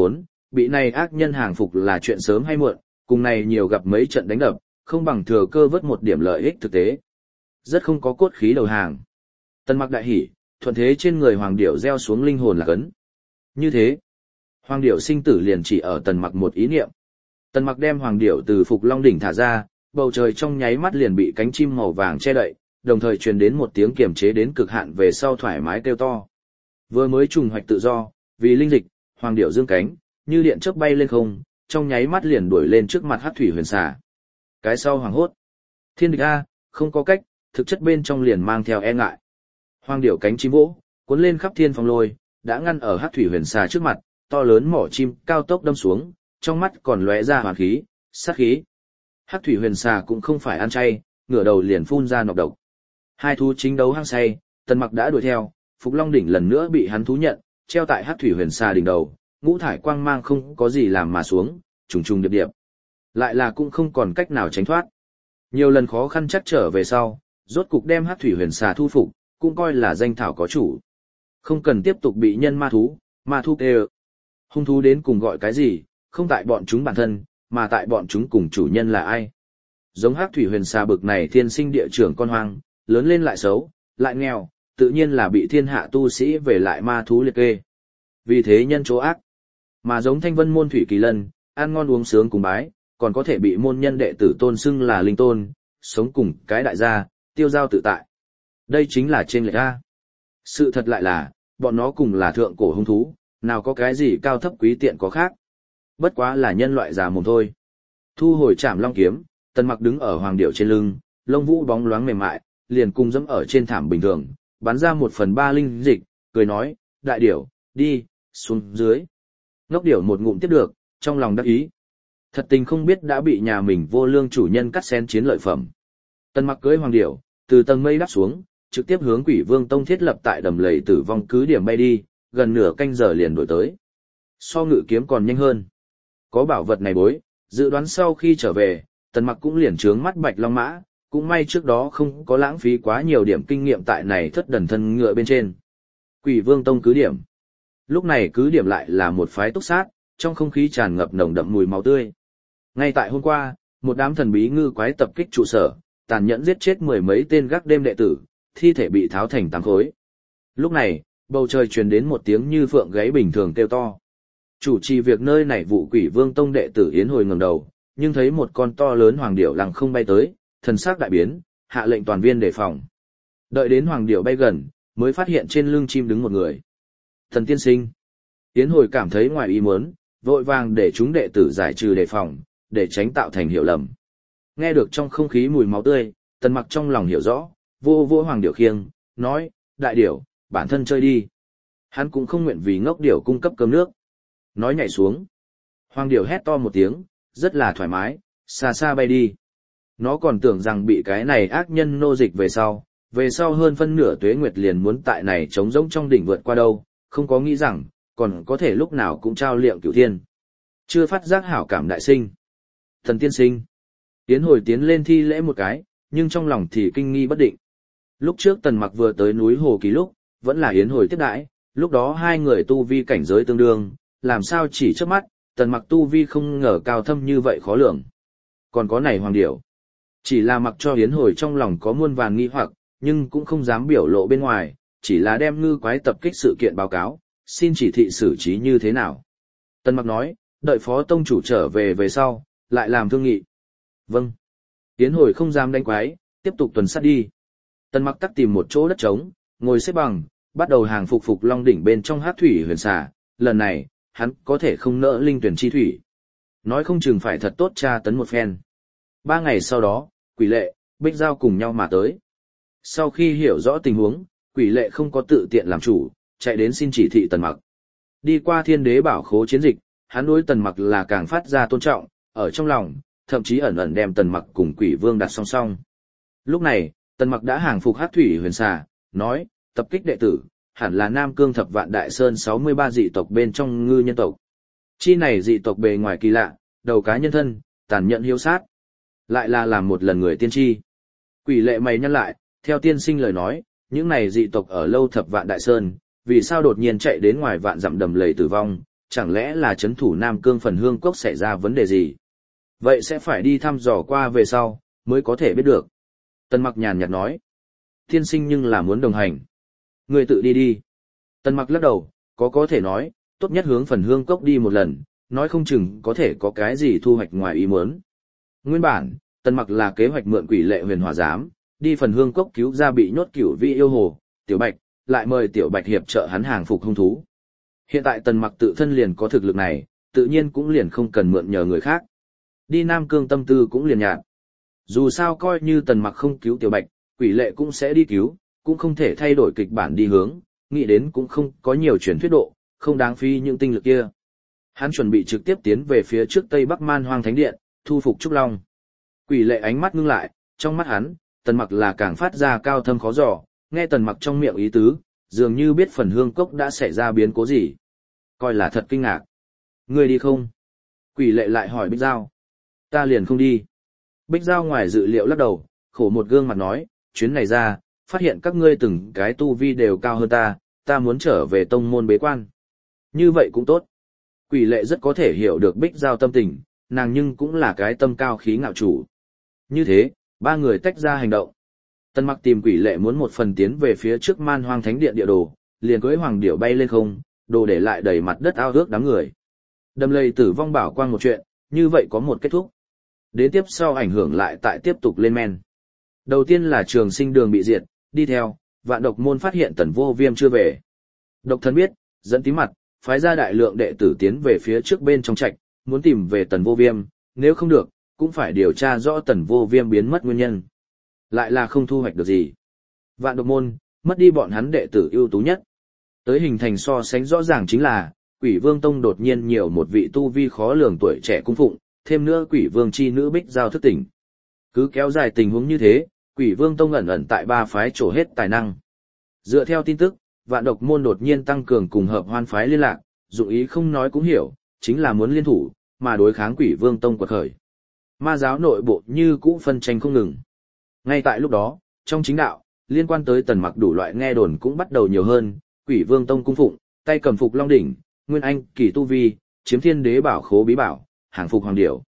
bị này ác nhân hàng phục là chuyện sớm hay muộn, cùng này nhiều gặp mấy trận đánh đập, không bằng thừa cơ vớt một điểm lợi ích thực tế. Rất không có cốt khí đầu hàng. Tần Mặc đại hỉ, thuận thế trên người Hoàng Điểu gieo xuống linh hồn là cấn. Như thế, Hoàng Điểu sinh tử liền chỉ ở Tần Mặc một ý niệm. Tần Mặc đem Hoàng Điểu từ Phục Long đỉnh thả ra, bầu trời trong nháy mắt liền bị cánh chim màu vàng che đậy, đồng thời truyền đến một tiếng kiềm chế đến cực hạn về sau thoải mái kêu to. Vừa mới trùng hoạch tự do, vì linh dịch, Hoàng Điểu dương cánh, như điện chớp bay lên không, trong nháy mắt liền đuổi lên trước mặt Hắc Thủy Huyền Xà. Cái sau hoàng hốt. Thiên địch a, không có cách, thực chất bên trong liền mang theo e ngại. Hoàng Điểu cánh chim vỗ, cuốn lên khắp thiên phong lôi, đã ngăn ở Hắc Thủy Huyền Xà trước mặt, to lớn mỏ chim cao tốc đâm xuống, trong mắt còn lóe ra hoàn khí, sát khí. Hắc Thủy Huyền Xà cũng không phải ăn chay, ngửa đầu liền phun ra nọc độc. Hai thú chính đấu hăng say, Tần Mặc đã đuổi theo, Phục Long đỉnh lần nữa bị hắn thú nhận, treo tại Hắc Thủy Huyền Xà đỉnh đầu, ngũ thải quang mang không có gì làm mà xuống, trùng trùng điệp điệp. Lại là cũng không còn cách nào tránh thoát. Nhiều lần khó khăn chắc trở về sau, rốt cục đem Hắc Thủy Huyền Xà thu phục, cũng coi là danh thảo có chủ. Không cần tiếp tục bị nhân ma thú, ma thú kê. Hung thú đến cùng gọi cái gì, không tại bọn chúng bản thân, mà tại bọn chúng cùng chủ nhân là ai. Giống Hắc Thủy Huyền Xà bực này thiên sinh địa trưởng con hoang, lớn lên lại xấu, lại nghèo, tự nhiên là bị thiên hạ tu sĩ về lại ma thú liệt kê. Vì thế nhân chỗ ác. Mà giống Thanh Vân môn Thủy Kỳ Lân, ăn ngon uống sướng cùng bái, còn có thể bị môn nhân đệ tử tôn xưng là linh tôn, sống cùng cái đại gia, tiêu giao tự tại. Đây chính là trên lệch a. Sự thật lại là, bọn nó cùng là thượng cổ hung thú, nào có cái gì cao thấp quý tiện có khác. Bất quá là nhân loại già mồm thôi. Thu hồi Trảm Long kiếm, Tần Mặc đứng ở Hoàng Điểu trên lưng, lông vũ bóng loáng mềm mại, liền cùng dẫm ở trên thảm bình thường, bắn ra một phần ba linh dịch, cười nói, đại điểu, đi, xuống dưới. Ngốc điểu một ngụm tiếp được, trong lòng đắc ý. Thật tình không biết đã bị nhà mình vô lương chủ nhân cắt xén chiến lợi phẩm. Tần Mặc cưỡi Hoàng Điểu, từ tầng mây đáp xuống, trực tiếp hướng Quỷ Vương Tông thiết lập tại đầm lầy tử vong cứ điểm bay đi, gần nửa canh giờ liền đuổi tới. So ngự kiếm còn nhanh hơn. Có bảo vật này bối, dự đoán sau khi trở về, Tần Mặc cũng liền trướng mắt Bạch Long Mã, cũng may trước đó không có lãng phí quá nhiều điểm kinh nghiệm tại này thất đần thân ngựa bên trên. Quỷ Vương Tông cứ điểm. Lúc này cứ điểm lại là một phái túc sát, trong không khí tràn ngập nồng đậm mùi máu tươi. Ngay tại hôm qua, một đám thần bí ngư quái tập kích trụ sở, tàn nhẫn giết chết mười mấy tên gác đêm đệ tử, thi thể bị tháo thành tám khối. Lúc này, bầu trời truyền đến một tiếng như phượng gáy bình thường kêu to. Chủ trì việc nơi này vụ Quỷ Vương Tông đệ tử Yến Hồi ngẩng đầu, nhưng thấy một con to lớn hoàng điểu lăng không bay tới, thần sắc đại biến, hạ lệnh toàn viên đề phòng. Đợi đến hoàng điểu bay gần, mới phát hiện trên lưng chim đứng một người. Thần tiên sinh. Yến Hồi cảm thấy ngoài ý muốn, vội vàng để chúng đệ tử giải trừ đề phòng, để tránh tạo thành hiểu lầm. Nghe được trong không khí mùi máu tươi, Tần Mặc trong lòng hiểu rõ, vô vô hoàng điểu khiêng, nói, đại điểu, bản thân chơi đi. Hắn cũng không nguyện vì ngốc điểu cung cấp cơm nước. Nói nhảy xuống. Hoàng điểu hét to một tiếng, rất là thoải mái, xa xa bay đi. Nó còn tưởng rằng bị cái này ác nhân nô dịch về sau, về sau hơn phân nửa tuế nguyệt liền muốn tại này trống rỗng trong đỉnh vượt qua đâu, không có nghĩ rằng, còn có thể lúc nào cũng trao liệm cửu thiên. Chưa phát giác hảo cảm đại sinh. Thần tiên sinh. Tiến Hồi tiến lên thi lễ một cái, nhưng trong lòng thì kinh nghi bất định. Lúc trước Tần Mặc vừa tới núi Hồ Kỳ lúc, vẫn là Yến Hồi tiếp đãi, lúc đó hai người tu vi cảnh giới tương đương, làm sao chỉ trước mắt, Tần Mặc tu vi không ngờ cao thâm như vậy khó lường. Còn có này hoàng điểu. Chỉ là mặc cho Yến Hồi trong lòng có muôn vàn nghi hoặc, nhưng cũng không dám biểu lộ bên ngoài, chỉ là đem ngư quái tập kích sự kiện báo cáo, xin chỉ thị xử trí như thế nào. Tần Mặc nói, đợi phó tông chủ trở về về sau, lại làm thương nghị. Vâng. Yến Hồi không dám đánh quái, tiếp tục tuần sát đi. Tần Mặc tắt tìm một chỗ đất trống, ngồi xếp bằng, bắt đầu hàng phục phục long đỉnh bên trong Hắc Thủy Huyền Xà. Lần này, hắn có thể không nỡ linh tuyển chi thủy. Nói không chừng phải thật tốt tra tấn một phen. Ba ngày sau đó, Quỷ Lệ, Bích Giao cùng nhau mà tới. Sau khi hiểu rõ tình huống, Quỷ Lệ không có tự tiện làm chủ, chạy đến xin chỉ thị Tần Mặc. Đi qua Thiên Đế bảo khố chiến dịch, hắn đối Tần Mặc là càng phát ra tôn trọng, ở trong lòng, thậm chí ẩn ẩn đem Tần Mặc cùng Quỷ Vương đặt song song. Lúc này, Tần Mặc đã hàng phục Hắc Thủy Huyền Xà, nói, tập kích đệ tử, hẳn là Nam Cương Thập Vạn Đại Sơn sáu mươi ba dị tộc bên trong ngư nhân tộc. Chi này dị tộc bề ngoài kỳ lạ, đầu cá nhân thân, tàn nhẫn hiếu sát. Lại là làm một lần người tiên tri. Quỷ Lệ mày nhăn lại, theo tiên sinh lời nói, những này dị tộc ở lâu Thập Vạn Đại Sơn, vì sao đột nhiên chạy đến ngoài vạn dặm đầm lầy tử vong, chẳng lẽ là chấn thủ Nam Cương phần hương cốc xảy ra vấn đề gì? Vậy sẽ phải đi thăm dò qua về sau, mới có thể biết được. Tần Mặc nhàn nhạt nói. Tiên sinh nhưng là muốn đồng hành. Người tự đi đi. Tần Mặc lắc đầu, có có thể nói, tốt nhất hướng phần hương cốc đi một lần, nói không chừng có thể có cái gì thu hoạch ngoài ý muốn. Nguyên bản, Tần Mặc là kế hoạch mượn quỷ lệ huyền hỏa giám, đi phần hương cốc cứu ra bị nhốt cửu vị yêu hồ, Tiểu Bạch, lại mời Tiểu Bạch hiệp trợ hắn hàng phục hung thú. Hiện tại Tần Mặc tự thân liền có thực lực này, tự nhiên cũng liền không cần mượn nhờ người khác. Đi Nam Cương tâm tư cũng liền nhạt. Dù sao coi như Tần Mặc không cứu Tiểu Bạch, quỷ lệ cũng sẽ đi cứu, cũng không thể thay đổi kịch bản đi hướng, nghĩ đến cũng không có nhiều chuyển thuyết độ, không đáng phí những tinh lực kia. Hắn chuẩn bị trực tiếp tiến về phía trước Tây Bắc Man Hoang Thánh Điện, thu phục Trúc Long. Quỷ lệ ánh mắt ngưng lại, trong mắt hắn, Tần Mặc là càng phát ra cao thâm khó dò, nghe Tần Mặc trong miệng ý tứ, dường như biết phần hương cốc đã xảy ra biến cố gì. Coi là thật kinh ngạc. Ngươi đi không? Quỷ lệ lại hỏi Bích Giao. Ta liền không đi. Bích Giao ngoài dự liệu lắc đầu, khổ một gương mặt nói, chuyến này ra, phát hiện các ngươi từng cái tu vi đều cao hơn ta, ta muốn trở về tông môn bế quan. Như vậy cũng tốt. Quỷ lệ rất có thể hiểu được Bích Giao tâm tình, nàng nhưng cũng là cái tâm cao khí ngạo chủ. Như thế, ba người tách ra hành động. Tần Mặc tìm quỷ lệ muốn một phần tiến về phía trước Man Hoang Thánh Điện địa đồ, liền cưỡi hoàng điểu bay lên không, đồ để lại đầy mặt đất ao ước đám người. Đầm lầy tử vong bảo quang một chuyện, như vậy có một kết thúc. Đến tiếp sau ảnh hưởng lại tại tiếp tục lên men. Đầu tiên là Trường Sinh Đường bị diệt, đi theo, Vạn Độc Môn phát hiện Tần Vô Viêm chưa về. Độc Thần biết, dẫn tí mặt, phái ra đại lượng đệ tử tiến về phía trước bên trong trạch, muốn tìm về Tần Vô Viêm, nếu không được, cũng phải điều tra rõ Tần Vô Viêm biến mất nguyên nhân. Lại là không thu hoạch được gì. Vạn Độc Môn, mất đi bọn hắn đệ tử ưu tú nhất. Tới hình thành so sánh rõ ràng chính là, Quỷ Vương Tông đột nhiên nhiều một vị tu vi khó lường tuổi trẻ cung phụng, thêm nữa Quỷ Vương chi nữ Bích Giao thức tỉnh. Cứ kéo dài tình huống như thế, Quỷ Vương Tông ẩn ẩn tại ba phái trổ hết tài năng. Dựa theo tin tức, Vạn Độc Môn đột nhiên tăng cường cùng hợp hoan phái liên lạc, dụng ý không nói cũng hiểu, chính là muốn liên thủ, mà đối kháng Quỷ Vương Tông quật khởi. Ma giáo nội bộ như cũ phân tranh không ngừng. Ngay tại lúc đó, trong chính đạo, liên quan tới Tần Mặc đủ loại nghe đồn cũng bắt đầu nhiều hơn, Quỷ Vương Tông cung phụng, tay cầm phục Long đỉnh, Nguyên Anh kỳ tu vi, chiếm Thiên Đế bảo khố bí bảo, hàng phục hoàng điểu.